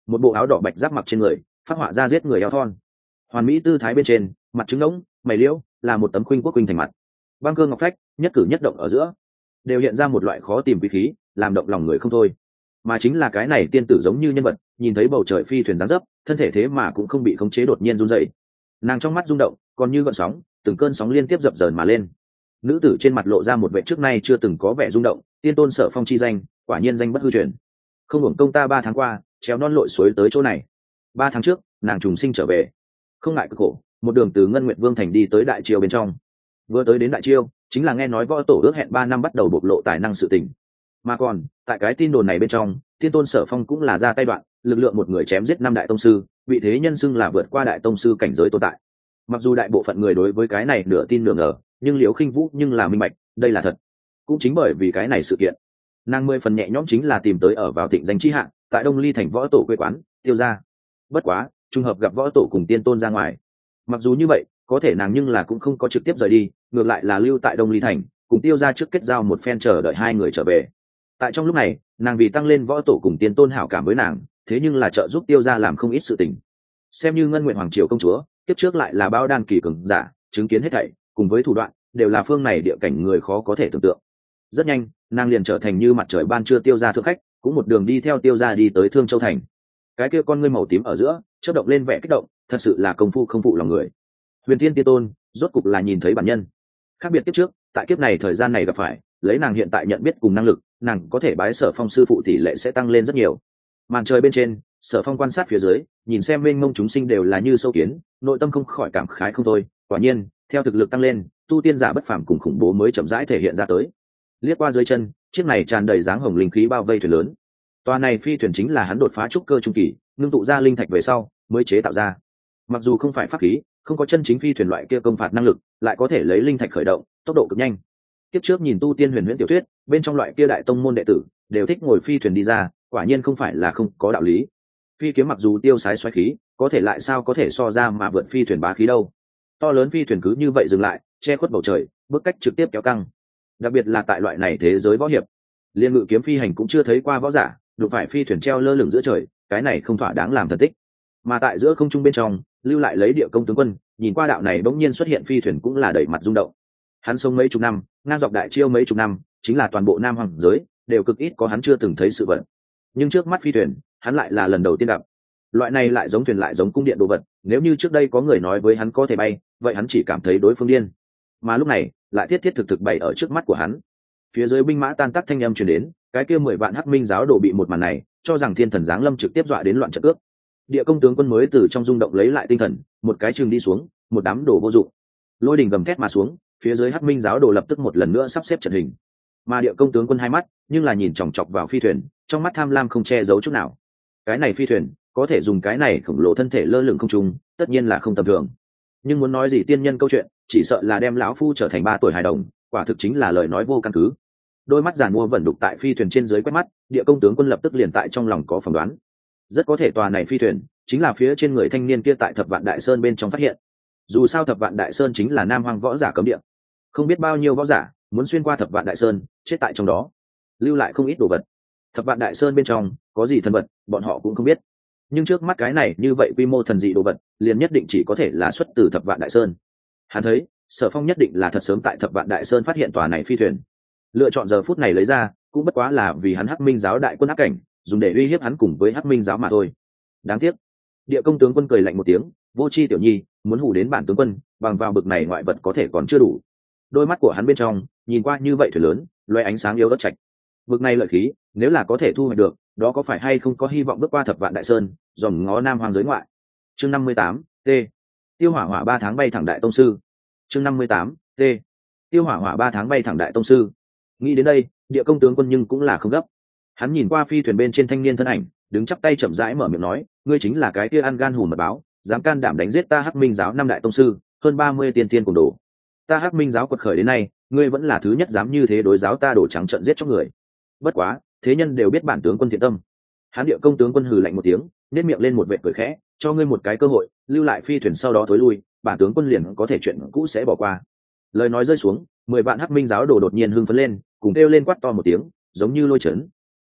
một bộ áo đỏ bạch giáp mặc trên người, phát họa ra giết người eo thon, hoàn mỹ tư thái bên trên, mặt trứng ngỗng, mày liễu, là một tấm khuynh quốc khuynh thành mặt. Băng cơ ngọc phách, nhất cử nhất động ở giữa đều hiện ra một loại khó tìm quý khí, làm động lòng người không thôi. Mà chính là cái này tiên tử giống như nhân vật, nhìn thấy bầu trời phi thuyền dáng dấp, thân thể thế mà cũng không bị khống chế đột nhiên run rẩy. Nàng trong mắt rung động, còn như gợn sóng, từng cơn sóng liên tiếp dập dờn mà lên. Nữ tử trên mặt lộ ra một vẻ trước nay chưa từng có vẻ rung động, tiên tôn Sở Phong chi danh, quả nhiên danh bất hư truyền. Không hưởng công ta ba tháng qua, trèo non lội suối tới chỗ này. Ba tháng trước, nàng trùng sinh trở về, không ngại cực khổ, một đường từ Ngân Nguyệt Vương thành đi tới Đại Triều bên trong. Vừa tới đến Đại Triều, chính là nghe nói võ tổ ước hẹn ba năm bắt đầu bộc lộ tài năng sự tình. Mà còn, tại cái tin đồn này bên trong, tiên tôn Sở Phong cũng là ra tay đoạn, lực lượng một người chém giết năm đại tông sư, vị thế nhân xưng là vượt qua đại tông sư cảnh giới tồn tại. Mặc dù đại bộ phận người đối với cái này nửa tin nửa ngờ, nhưng Liễu Khinh Vũ nhưng là minh bạch, đây là thật. Cũng chính bởi vì cái này sự kiện, nàng mười phần nhẹ nhõm chính là tìm tới ở vào thịnh danh chi hạng, tại Đông Ly thành võ tổ quê quán, Tiêu gia. Bất quá, trùng hợp gặp võ tổ cùng tiên tôn ra ngoài. Mặc dù như vậy, có thể nàng nhưng là cũng không có trực tiếp rời đi, ngược lại là lưu tại Đông Ly thành, cùng Tiêu gia trước kết giao một phen chờ đợi hai người trở về. Tại trong lúc này, nàng vì tăng lên võ tổ cùng tiên tôn hảo cảm với nàng, thế nhưng là trợ giúp Tiêu gia làm không ít sự tình. Xem như Ngân Nguyện hoàng triều công chúa, kiếp trước lại là bao đan kỳ cường giả, chứng kiến hết thảy, cùng với thủ đoạn, đều là phương này địa cảnh người khó có thể tưởng tượng. Rất nhanh, nàng liền trở thành như mặt trời ban trưa Tiêu gia thượng khách, cũng một đường đi theo Tiêu gia đi tới Thương Châu thành. Cái kia con ngươi màu tím ở giữa, chớp động lên vẻ kích động, thật sự là công phu không phụ lòng người. Huyền Thiên Tiên Tôn, rốt cục là nhìn thấy bản nhân. Khác biệt kiếp trước, tại kiếp này thời gian này gặp phải, lấy nàng hiện tại nhận biết cùng năng lực, nàng có thể bái Sở Phong sư phụ tỷ lệ sẽ tăng lên rất nhiều. Màn trời bên trên, Sở Phong quan sát phía dưới, nhìn xem mênh mông chúng sinh đều là như sâu kiến, nội tâm không khỏi cảm khái không thôi. Quả nhiên, theo thực lực tăng lên, tu tiên giả bất phàm cùng khủng bố mới chậm rãi thể hiện ra tới. Liếc qua dưới chân, chiếc này tràn đầy dáng hồng linh khí bao vây thuyền lớn. Toa này phi thuyền chính là hắn đột phá trúc cơ trung kỳ, ngưng tụ ra linh thạch về sau mới chế tạo ra. Mặc dù không phải pháp khí, không có chân chính phi thuyền loại kia công phạt năng lực, lại có thể lấy linh thạch khởi động, tốc độ cực nhanh. Tiếp trước nhìn tu tiên huyền huyễn tiểu thuyết, bên trong loại kia đại tông môn đệ tử đều thích ngồi phi thuyền đi ra, quả nhiên không phải là không có đạo lý. Phi kiếm mặc dù tiêu sái xoáy khí, có thể lại sao có thể so ra mà vượt phi thuyền bá khí đâu. To lớn phi thuyền cứ như vậy dừng lại, che khuất bầu trời, bước cách trực tiếp kéo căng. Đặc biệt là tại loại này thế giới võ hiệp, liên ngự kiếm phi hành cũng chưa thấy qua võ giả đụng phải phi thuyền treo lơ lửng giữa trời, cái này không thỏa đáng làm thần tích. Mà tại giữa không trung bên trong, lưu lại lấy địa công tướng quân, nhìn qua đạo này bỗng nhiên xuất hiện phi thuyền cũng là đẩy mặt rung động. Hắn sống mấy chục năm, ngang dọc đại chiêu mấy chục năm, chính là toàn bộ Nam Hoàng giới đều cực ít có hắn chưa từng thấy sự vật. Nhưng trước mắt phi thuyền, hắn lại là lần đầu tiên gặp. Loại này lại giống thuyền lại giống cung điện đồ vật, nếu như trước đây có người nói với hắn có thể bay, vậy hắn chỉ cảm thấy đối phương điên. Mà lúc này, lại thiết thiết thực thực bày ở trước mắt của hắn. Phía dưới binh mã tan tác thanh âm truyền đến, cái kia mười vạn hắc minh giáo đồ bị một màn này cho rằng thiên thần giáng lâm trực tiếp dọa đến loạn trận cướp. Địa công tướng quân mới từ trong rung động lấy lại tinh thần, một cái chừng đi xuống, một đám đồ vô dụng. Lôi đình gầm thét mà xuống, phía dưới hắc minh giáo đồ lập tức một lần nữa sắp xếp trận hình. Mà địa công tướng quân hai mắt, nhưng là nhìn chòng chọc vào phi thuyền, trong mắt tham lam không che giấu chút nào. Cái này phi thuyền, có thể dùng cái này khổng lồ thân thể lơ lửng không trung, tất nhiên là không tầm thường. Nhưng muốn nói gì tiên nhân câu chuyện, chỉ sợ là đem lão phu trở thành ba tuổi hài đồng, quả thực chính là lời nói vô căn cứ. Đôi mắt giàn mua vẩn đục tại phi thuyền trên dưới quét mắt, địa công tướng quân lập tức liền tại trong lòng có phỏng đoán. Rất có thể tòa này phi thuyền chính là phía trên người thanh niên kia tại Thập Vạn Đại Sơn bên trong phát hiện. Dù sao Thập Vạn Đại Sơn chính là Nam Hoang võ giả cấm địa, không biết bao nhiêu võ giả muốn xuyên qua Thập Vạn Đại Sơn, chết tại trong đó, lưu lại không ít đồ vật. Thập Vạn Đại Sơn bên trong có gì thần vật, bọn họ cũng không biết. Nhưng trước mắt cái này như vậy quy mô thần dị đồ vật, liền nhất định chỉ có thể là xuất từ Thập Vạn Đại Sơn. Hắn thấy, Sở Phong nhất định là thật sớm tại Thập Vạn Đại Sơn phát hiện tòa này phi thuyền. Lựa chọn giờ phút này lấy ra, cũng bất quá là vì hắn Hắc Minh giáo đại quân áp cảnh, dùng để uy hiếp hắn cùng với Hắc Minh giáo mà thôi. Đáng tiếc, địa công tướng quân cười lạnh một tiếng, vô chi tiểu nhi, muốn hù đến bản tướng quân, bằng vào bực này ngoại vật có thể còn chưa đủ. Đôi mắt của hắn bên trong, nhìn qua như vậy thuyền lớn, loé ánh sáng yếu đất trạch. Bực này lợi khí, nếu là có thể thu hoạch được, đó có phải hay không có hy vọng bước qua Thập Vạn Đại Sơn, dòm ngó Nam Hoang giới ngoại. Chương năm mươi tám, T. Tiêu Hỏa Hỏa ba tháng bay thẳng đại tông sư. Chương năm mươi tám, T. Tiêu Hỏa Hỏa ba tháng bay thẳng đại tông sư. Nghĩ đến đây, địa công tướng quân nhưng cũng là không gấp. Hắn nhìn qua phi thuyền bên trên thanh niên thân ảnh, đứng chắp tay chậm rãi mở miệng nói, ngươi chính là cái kia ăn gan hùm mật báo, dám can đảm đánh giết ta Hắc Minh giáo năm đại tông sư, hơn ba mươi tiên tiên cùng đồ. Ta Hắc Minh giáo quật khởi đến nay, ngươi vẫn là thứ nhất dám như thế đối giáo ta đổ trắng trận giết cho người. Bất quá, thế nhân đều biết bản tướng quân thiện tâm. Hắn địa công tướng quân hừ lạnh một tiếng, nét miệng lên một vệt cười khẽ, cho ngươi một cái cơ hội, lưu lại phi thuyền sau đó tối lui, bản tướng quân liền có thể chuyện cũ sẽ bỏ qua. Lời nói rơi xuống, mười vạn Hắc Minh giáo đồ đột nhiên hưng phấn lên, cùng kêu lên quát to một tiếng, giống như lôi chấn.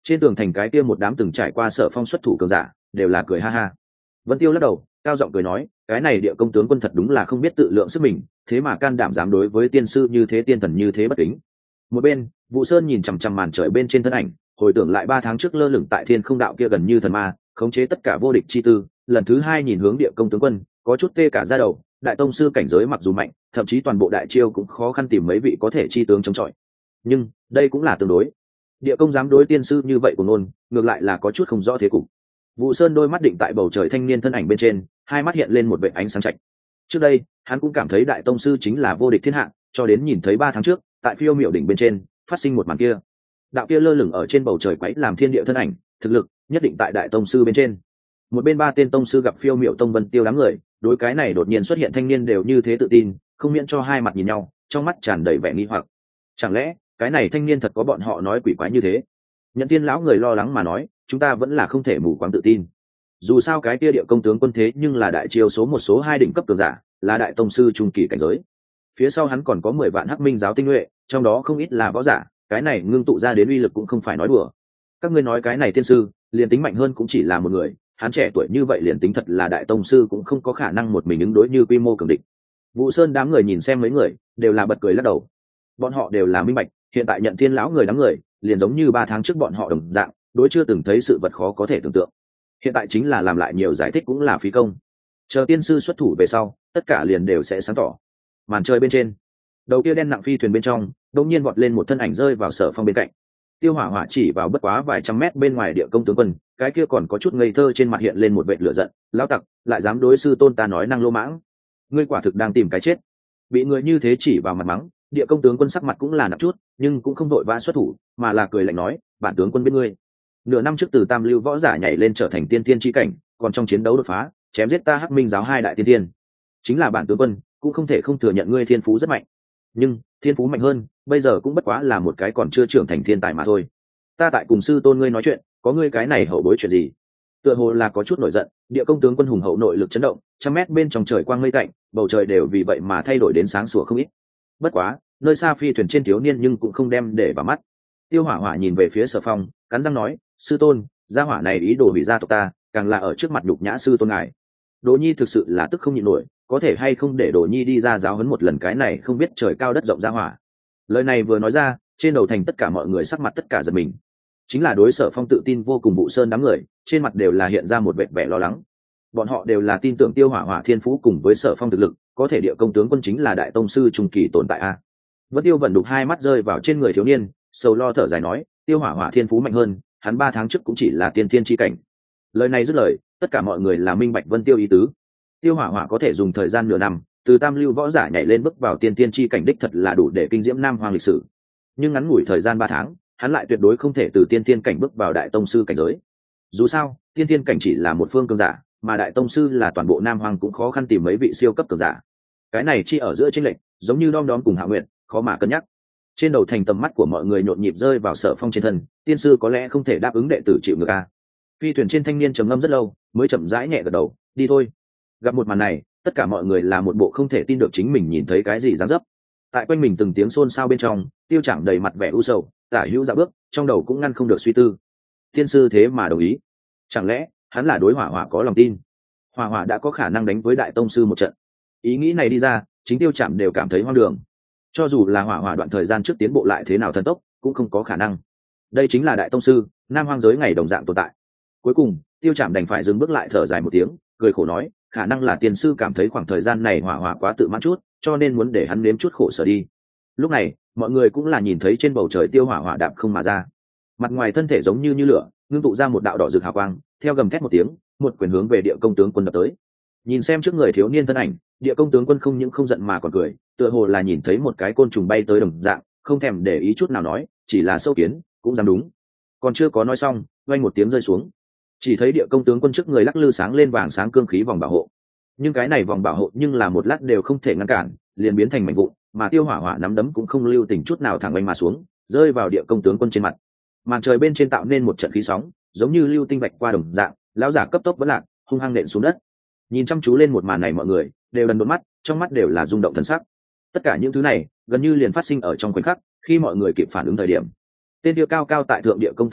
Trên tường thành cái kia một đám từng trải qua Sở Phong xuất thủ cường giả đều là cười ha ha. Vân Tiêu lắc đầu, cao giọng cười nói, cái này địa công tướng quân thật đúng là không biết tự lượng sức mình, thế mà can đảm dám đối với tiên sư như thế, tiên thần như thế bất kính. Một bên, Vũ Sơn nhìn chằm chằm màn trời bên trên thân ảnh, hồi tưởng lại ba tháng trước lơ lửng tại thiên không đạo kia gần như thần ma, khống chế tất cả vô địch chi tư, lần thứ hai nhìn hướng địa công tướng quân, có chút tê cả da đầu. Đại tông sư cảnh giới mặc dù mạnh, thậm chí toàn bộ đại chiêu cũng khó khăn tìm mấy vị có thể chi tướng chống chọi. Nhưng đây cũng là tương đối. Địa công dám đối tiên sư như vậy của nôn, ngược lại là có chút không rõ thế cục. Vũ Sơn đôi mắt định tại bầu trời thanh niên thân ảnh bên trên, hai mắt hiện lên một vệt ánh sáng chạch. Trước đây, hắn cũng cảm thấy đại tông sư chính là vô địch thiên hạ, cho đến nhìn thấy ba tháng trước, tại Phiêu Miểu đỉnh bên trên, phát sinh một màn kia. Đạo kia lơ lửng ở trên bầu trời quấy làm thiên địa thân ảnh, thực lực nhất định tại đại tông sư bên trên. Một bên ba tên tông sư gặp Phiêu Miểu tông Vân Tiêu đám người, đối cái này đột nhiên xuất hiện thanh niên đều như thế tự tin, không miễn cho hai mặt nhìn nhau, trong mắt tràn đầy vẻ nghi hoặc. Chẳng lẽ cái này thanh niên thật có bọn họ nói quỷ quái như thế? Nhận Tiên lão người lo lắng mà nói, chúng ta vẫn là không thể mù quáng tự tin. Dù sao cái kia địa công tướng quân thế nhưng là đại chiêu số một số hai đỉnh cấp cường giả, là đại tông sư trung kỳ cảnh giới. Phía sau hắn còn có mười vạn hắc minh giáo tinh nhuệ, trong đó không ít là võ giả, cái này ngưng tụ ra đến uy lực cũng không phải nói đùa. Các ngươi nói cái này tiên sư, liền tính mạnh hơn cũng chỉ là một người, hắn trẻ tuổi như vậy liền tính thật là đại tông sư cũng không có khả năng một mình ứng đối như quy mô cường địch. Vũ Sơn đám người nhìn xem mấy người, đều là bật cười lắc đầu. Bọn họ đều là minh bạch, hiện tại Nhận Thiên lão người đám người, liền giống như ba tháng trước bọn họ đồng dạng, đối chưa từng thấy sự vật khó có thể tưởng tượng. Hiện tại chính là làm lại nhiều giải thích cũng là phí công. Chờ tiên sư xuất thủ về sau, tất cả liền đều sẽ sáng tỏ. Màn trời bên trên, đầu kia đen nặng phi thuyền bên trong, đột nhiên vọt lên một thân ảnh rơi vào Sở Phong bên cạnh. Tiêu Hỏa Hỏa chỉ vào bất quá vài trăm mét bên ngoài địa công tướng quân, cái kia còn có chút ngây thơ trên mặt hiện lên một vệt lửa giận, lão tặc, lại dám đối sư tôn ta nói năng lô mãng. Ngươi quả thực đang tìm cái chết. Bị người như thế chỉ vào mặt mắng, địa công tướng quân sắc mặt cũng là nặng chút, nhưng cũng không đội vã xuất thủ, mà là cười lạnh nói, bản tướng quân biết ngươi. Nửa năm trước từ tam lưu võ giả nhảy lên trở thành tiên tiên chi cảnh, còn trong chiến đấu đột phá, chém giết ta Hắc Minh giáo hai đại tiên tiên. Chính là bản tướng quân, cũng không thể không thừa nhận ngươi thiên phú rất mạnh. Nhưng, thiên phú mạnh hơn, bây giờ cũng bất quá là một cái còn chưa trưởng thành thiên tài mà thôi. Ta tại cùng sư tôn ngươi nói chuyện, có ngươi cái này hậu bối chuyện gì? Tựa hồ là có chút nổi giận, địa công tướng quân hùng hậu nội lực chấn động, trăm mét bên trong trời quang mây tạnh, bầu trời đều vì vậy mà thay đổi đến sáng sủa không ít. Bất quá, nơi xa phi thuyền trên thiếu niên nhưng cũng không đem để vào mắt. Tiêu Hỏa Hỏa nhìn về phía Sở Phong, cắn răng nói, sư tôn, gia hỏa này ý đồ hủy gia tộc ta, càng là ở trước mặt nhục nhã sư tôn ngài. Đỗ Nhi thực sự là tức không nhịn nổi, có thể hay không để Đỗ Nhi đi ra giáo huấn một lần cái này không biết trời cao đất rộng gia hỏa. Lời này vừa nói ra, trên đầu thành tất cả mọi người sắc mặt tất cả giật mình. Chính là đối Sở Phong tự tin vô cùng Vũ Sơn đám người, trên mặt đều là hiện ra một vẻ vẻ lo lắng. Bọn họ đều là tin tưởng Tiêu Hỏa Hỏa thiên phú cùng với Sở Phong thực lực, có thể địa công tướng quân chính là đại tông sư trung kỳ tồn tại a. Vân Tiêu vận đục hai mắt rơi vào trên người thiếu niên, sầu lo thở dài nói, Tiêu Hỏa Hỏa thiên phú mạnh hơn, hắn ba tháng trước cũng chỉ là tiên thiên chi cảnh. Lời này dứt lời, tất cả mọi người là minh bạch Vân Tiêu ý tứ. Tiêu Hỏa Hỏa có thể dùng thời gian nửa năm, từ tam lưu võ giả nhảy lên bước vào tiên thiên chi cảnh đích thật là đủ để kinh diễm nam hoàng lịch sử. Nhưng ngắn ngủi thời gian ba tháng, hắn lại tuyệt đối không thể từ tiên thiên cảnh bước vào đại tông sư cảnh giới. Dù sao, tiên thiên cảnh chỉ là một phương cường giả, mà đại tông sư là toàn bộ nam hoàng cũng khó khăn tìm mấy vị siêu cấp cường giả. Cái này chi ở giữa chênh lệch, giống như đom đóm cùng Hạ Nguyện, khó mà cân nhắc. Trên đầu thành tầm mắt của mọi người nhộn nhịp rơi vào Sở Phong trên thân, tiên sư có lẽ không thể đáp ứng đệ tử chịu ngược a. Phi thuyền trên thanh niên trầm ngâm rất lâu, mới chậm rãi nhẹ gật đầu, đi thôi. Gặp một màn này, tất cả mọi người là một bộ không thể tin được chính mình nhìn thấy cái gì dáng dấp. Tại quanh mình từng tiếng xôn xao bên trong, Tiêu Trảm đầy mặt vẻ u sầu, tả hữu dạo bước, trong đầu cũng ngăn không được suy tư. Tiên sư thế mà đồng ý, chẳng lẽ hắn là đối Hỏa Hỏa có lòng tin? Hỏa Hỏa đã có khả năng đánh với đại tông sư một trận. Ý nghĩ này đi ra, chính Tiêu Trảm đều cảm thấy hoang đường. Cho dù là Hỏa Hỏa đoạn thời gian trước tiến bộ lại thế nào thần tốc, cũng không có khả năng. Đây chính là đại tông sư, nam hoang giới ngày đồng dạng tồn tại. Cuối cùng, Tiêu Trảm đành phải dừng bước lại thở dài một tiếng, cười khổ nói, khả năng là tiên sư cảm thấy khoảng thời gian này Hỏa Hỏa quá tự mãn chút, cho nên muốn để hắn nếm chút khổ sở đi. Lúc này, mọi người cũng là nhìn thấy trên bầu trời Tiêu Hỏa Hỏa đạp không mà ra. Mặt ngoài thân thể giống như như lửa, ngưng tụ ra một đạo đỏ rực hào quang, theo gầm thét một tiếng, một quyền hướng về địa công tướng quân đập tới. Nhìn xem trước người thiếu niên thân ảnh, địa công tướng quân không những không giận mà còn cười, tựa hồ là nhìn thấy một cái côn trùng bay tới đồng dạng, không thèm để ý chút nào nói, chỉ là sâu kiến, cũng dám đúng. Còn chưa có nói xong, vang một tiếng rơi xuống. Chỉ thấy địa công tướng quân trước người lắc lư sáng lên vàng sáng cương khí vòng bảo hộ. Nhưng cái này vòng bảo hộ nhưng là một lát đều không thể ngăn cản, liền biến thành mảnh vụn, mà Tiêu Hỏa Hỏa nắm đấm cũng không lưu tình chút nào thẳng oanh mà xuống, rơi vào địa công tướng quân trên mặt. Màn trời bên trên tạo nên một trận khí sóng, giống như lưu tinh vạch qua đồng dạng, lão giả cấp tốc vẫn lạc, hung hăng nện xuống đất. Nhìn chăm chú lên một màn này mọi người đều đần đột mắt, trong mắt đều là rung động thần sắc. Tất cả những thứ này gần như liền phát sinh ở trong khoảnh khắc, khi mọi người kịp phản ứng thời điểm. Tên kia cao cao tại thượng địa công tướng quân,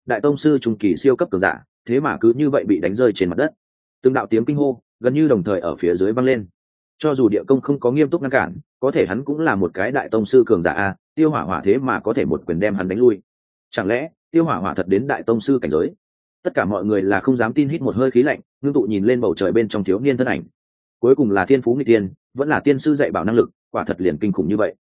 đại tông sư trung kỳ siêu cấp cường giả thế mà cứ như vậy bị đánh rơi trên mặt đất. Từng đạo tiếng kinh hô gần như đồng thời ở phía dưới vang lên. Cho dù địa công không có nghiêm túc ngăn cản, có thể hắn cũng là một cái đại tông sư cường giả a, tiêu hỏa hỏa thế mà có thể một quyền đem hắn đánh lui. Chẳng lẽ tiêu hỏa hỏa thật đến đại tông sư cảnh giới? Tất cả mọi người là không dám tin, hít một hơi khí lạnh, ngưng tụ nhìn lên bầu trời bên trong thiếu niên thân ảnh. Cuối cùng là thiên phú nghịch tiên, vẫn là tiên sư dạy bảo năng lực, quả thật liền kinh khủng như vậy.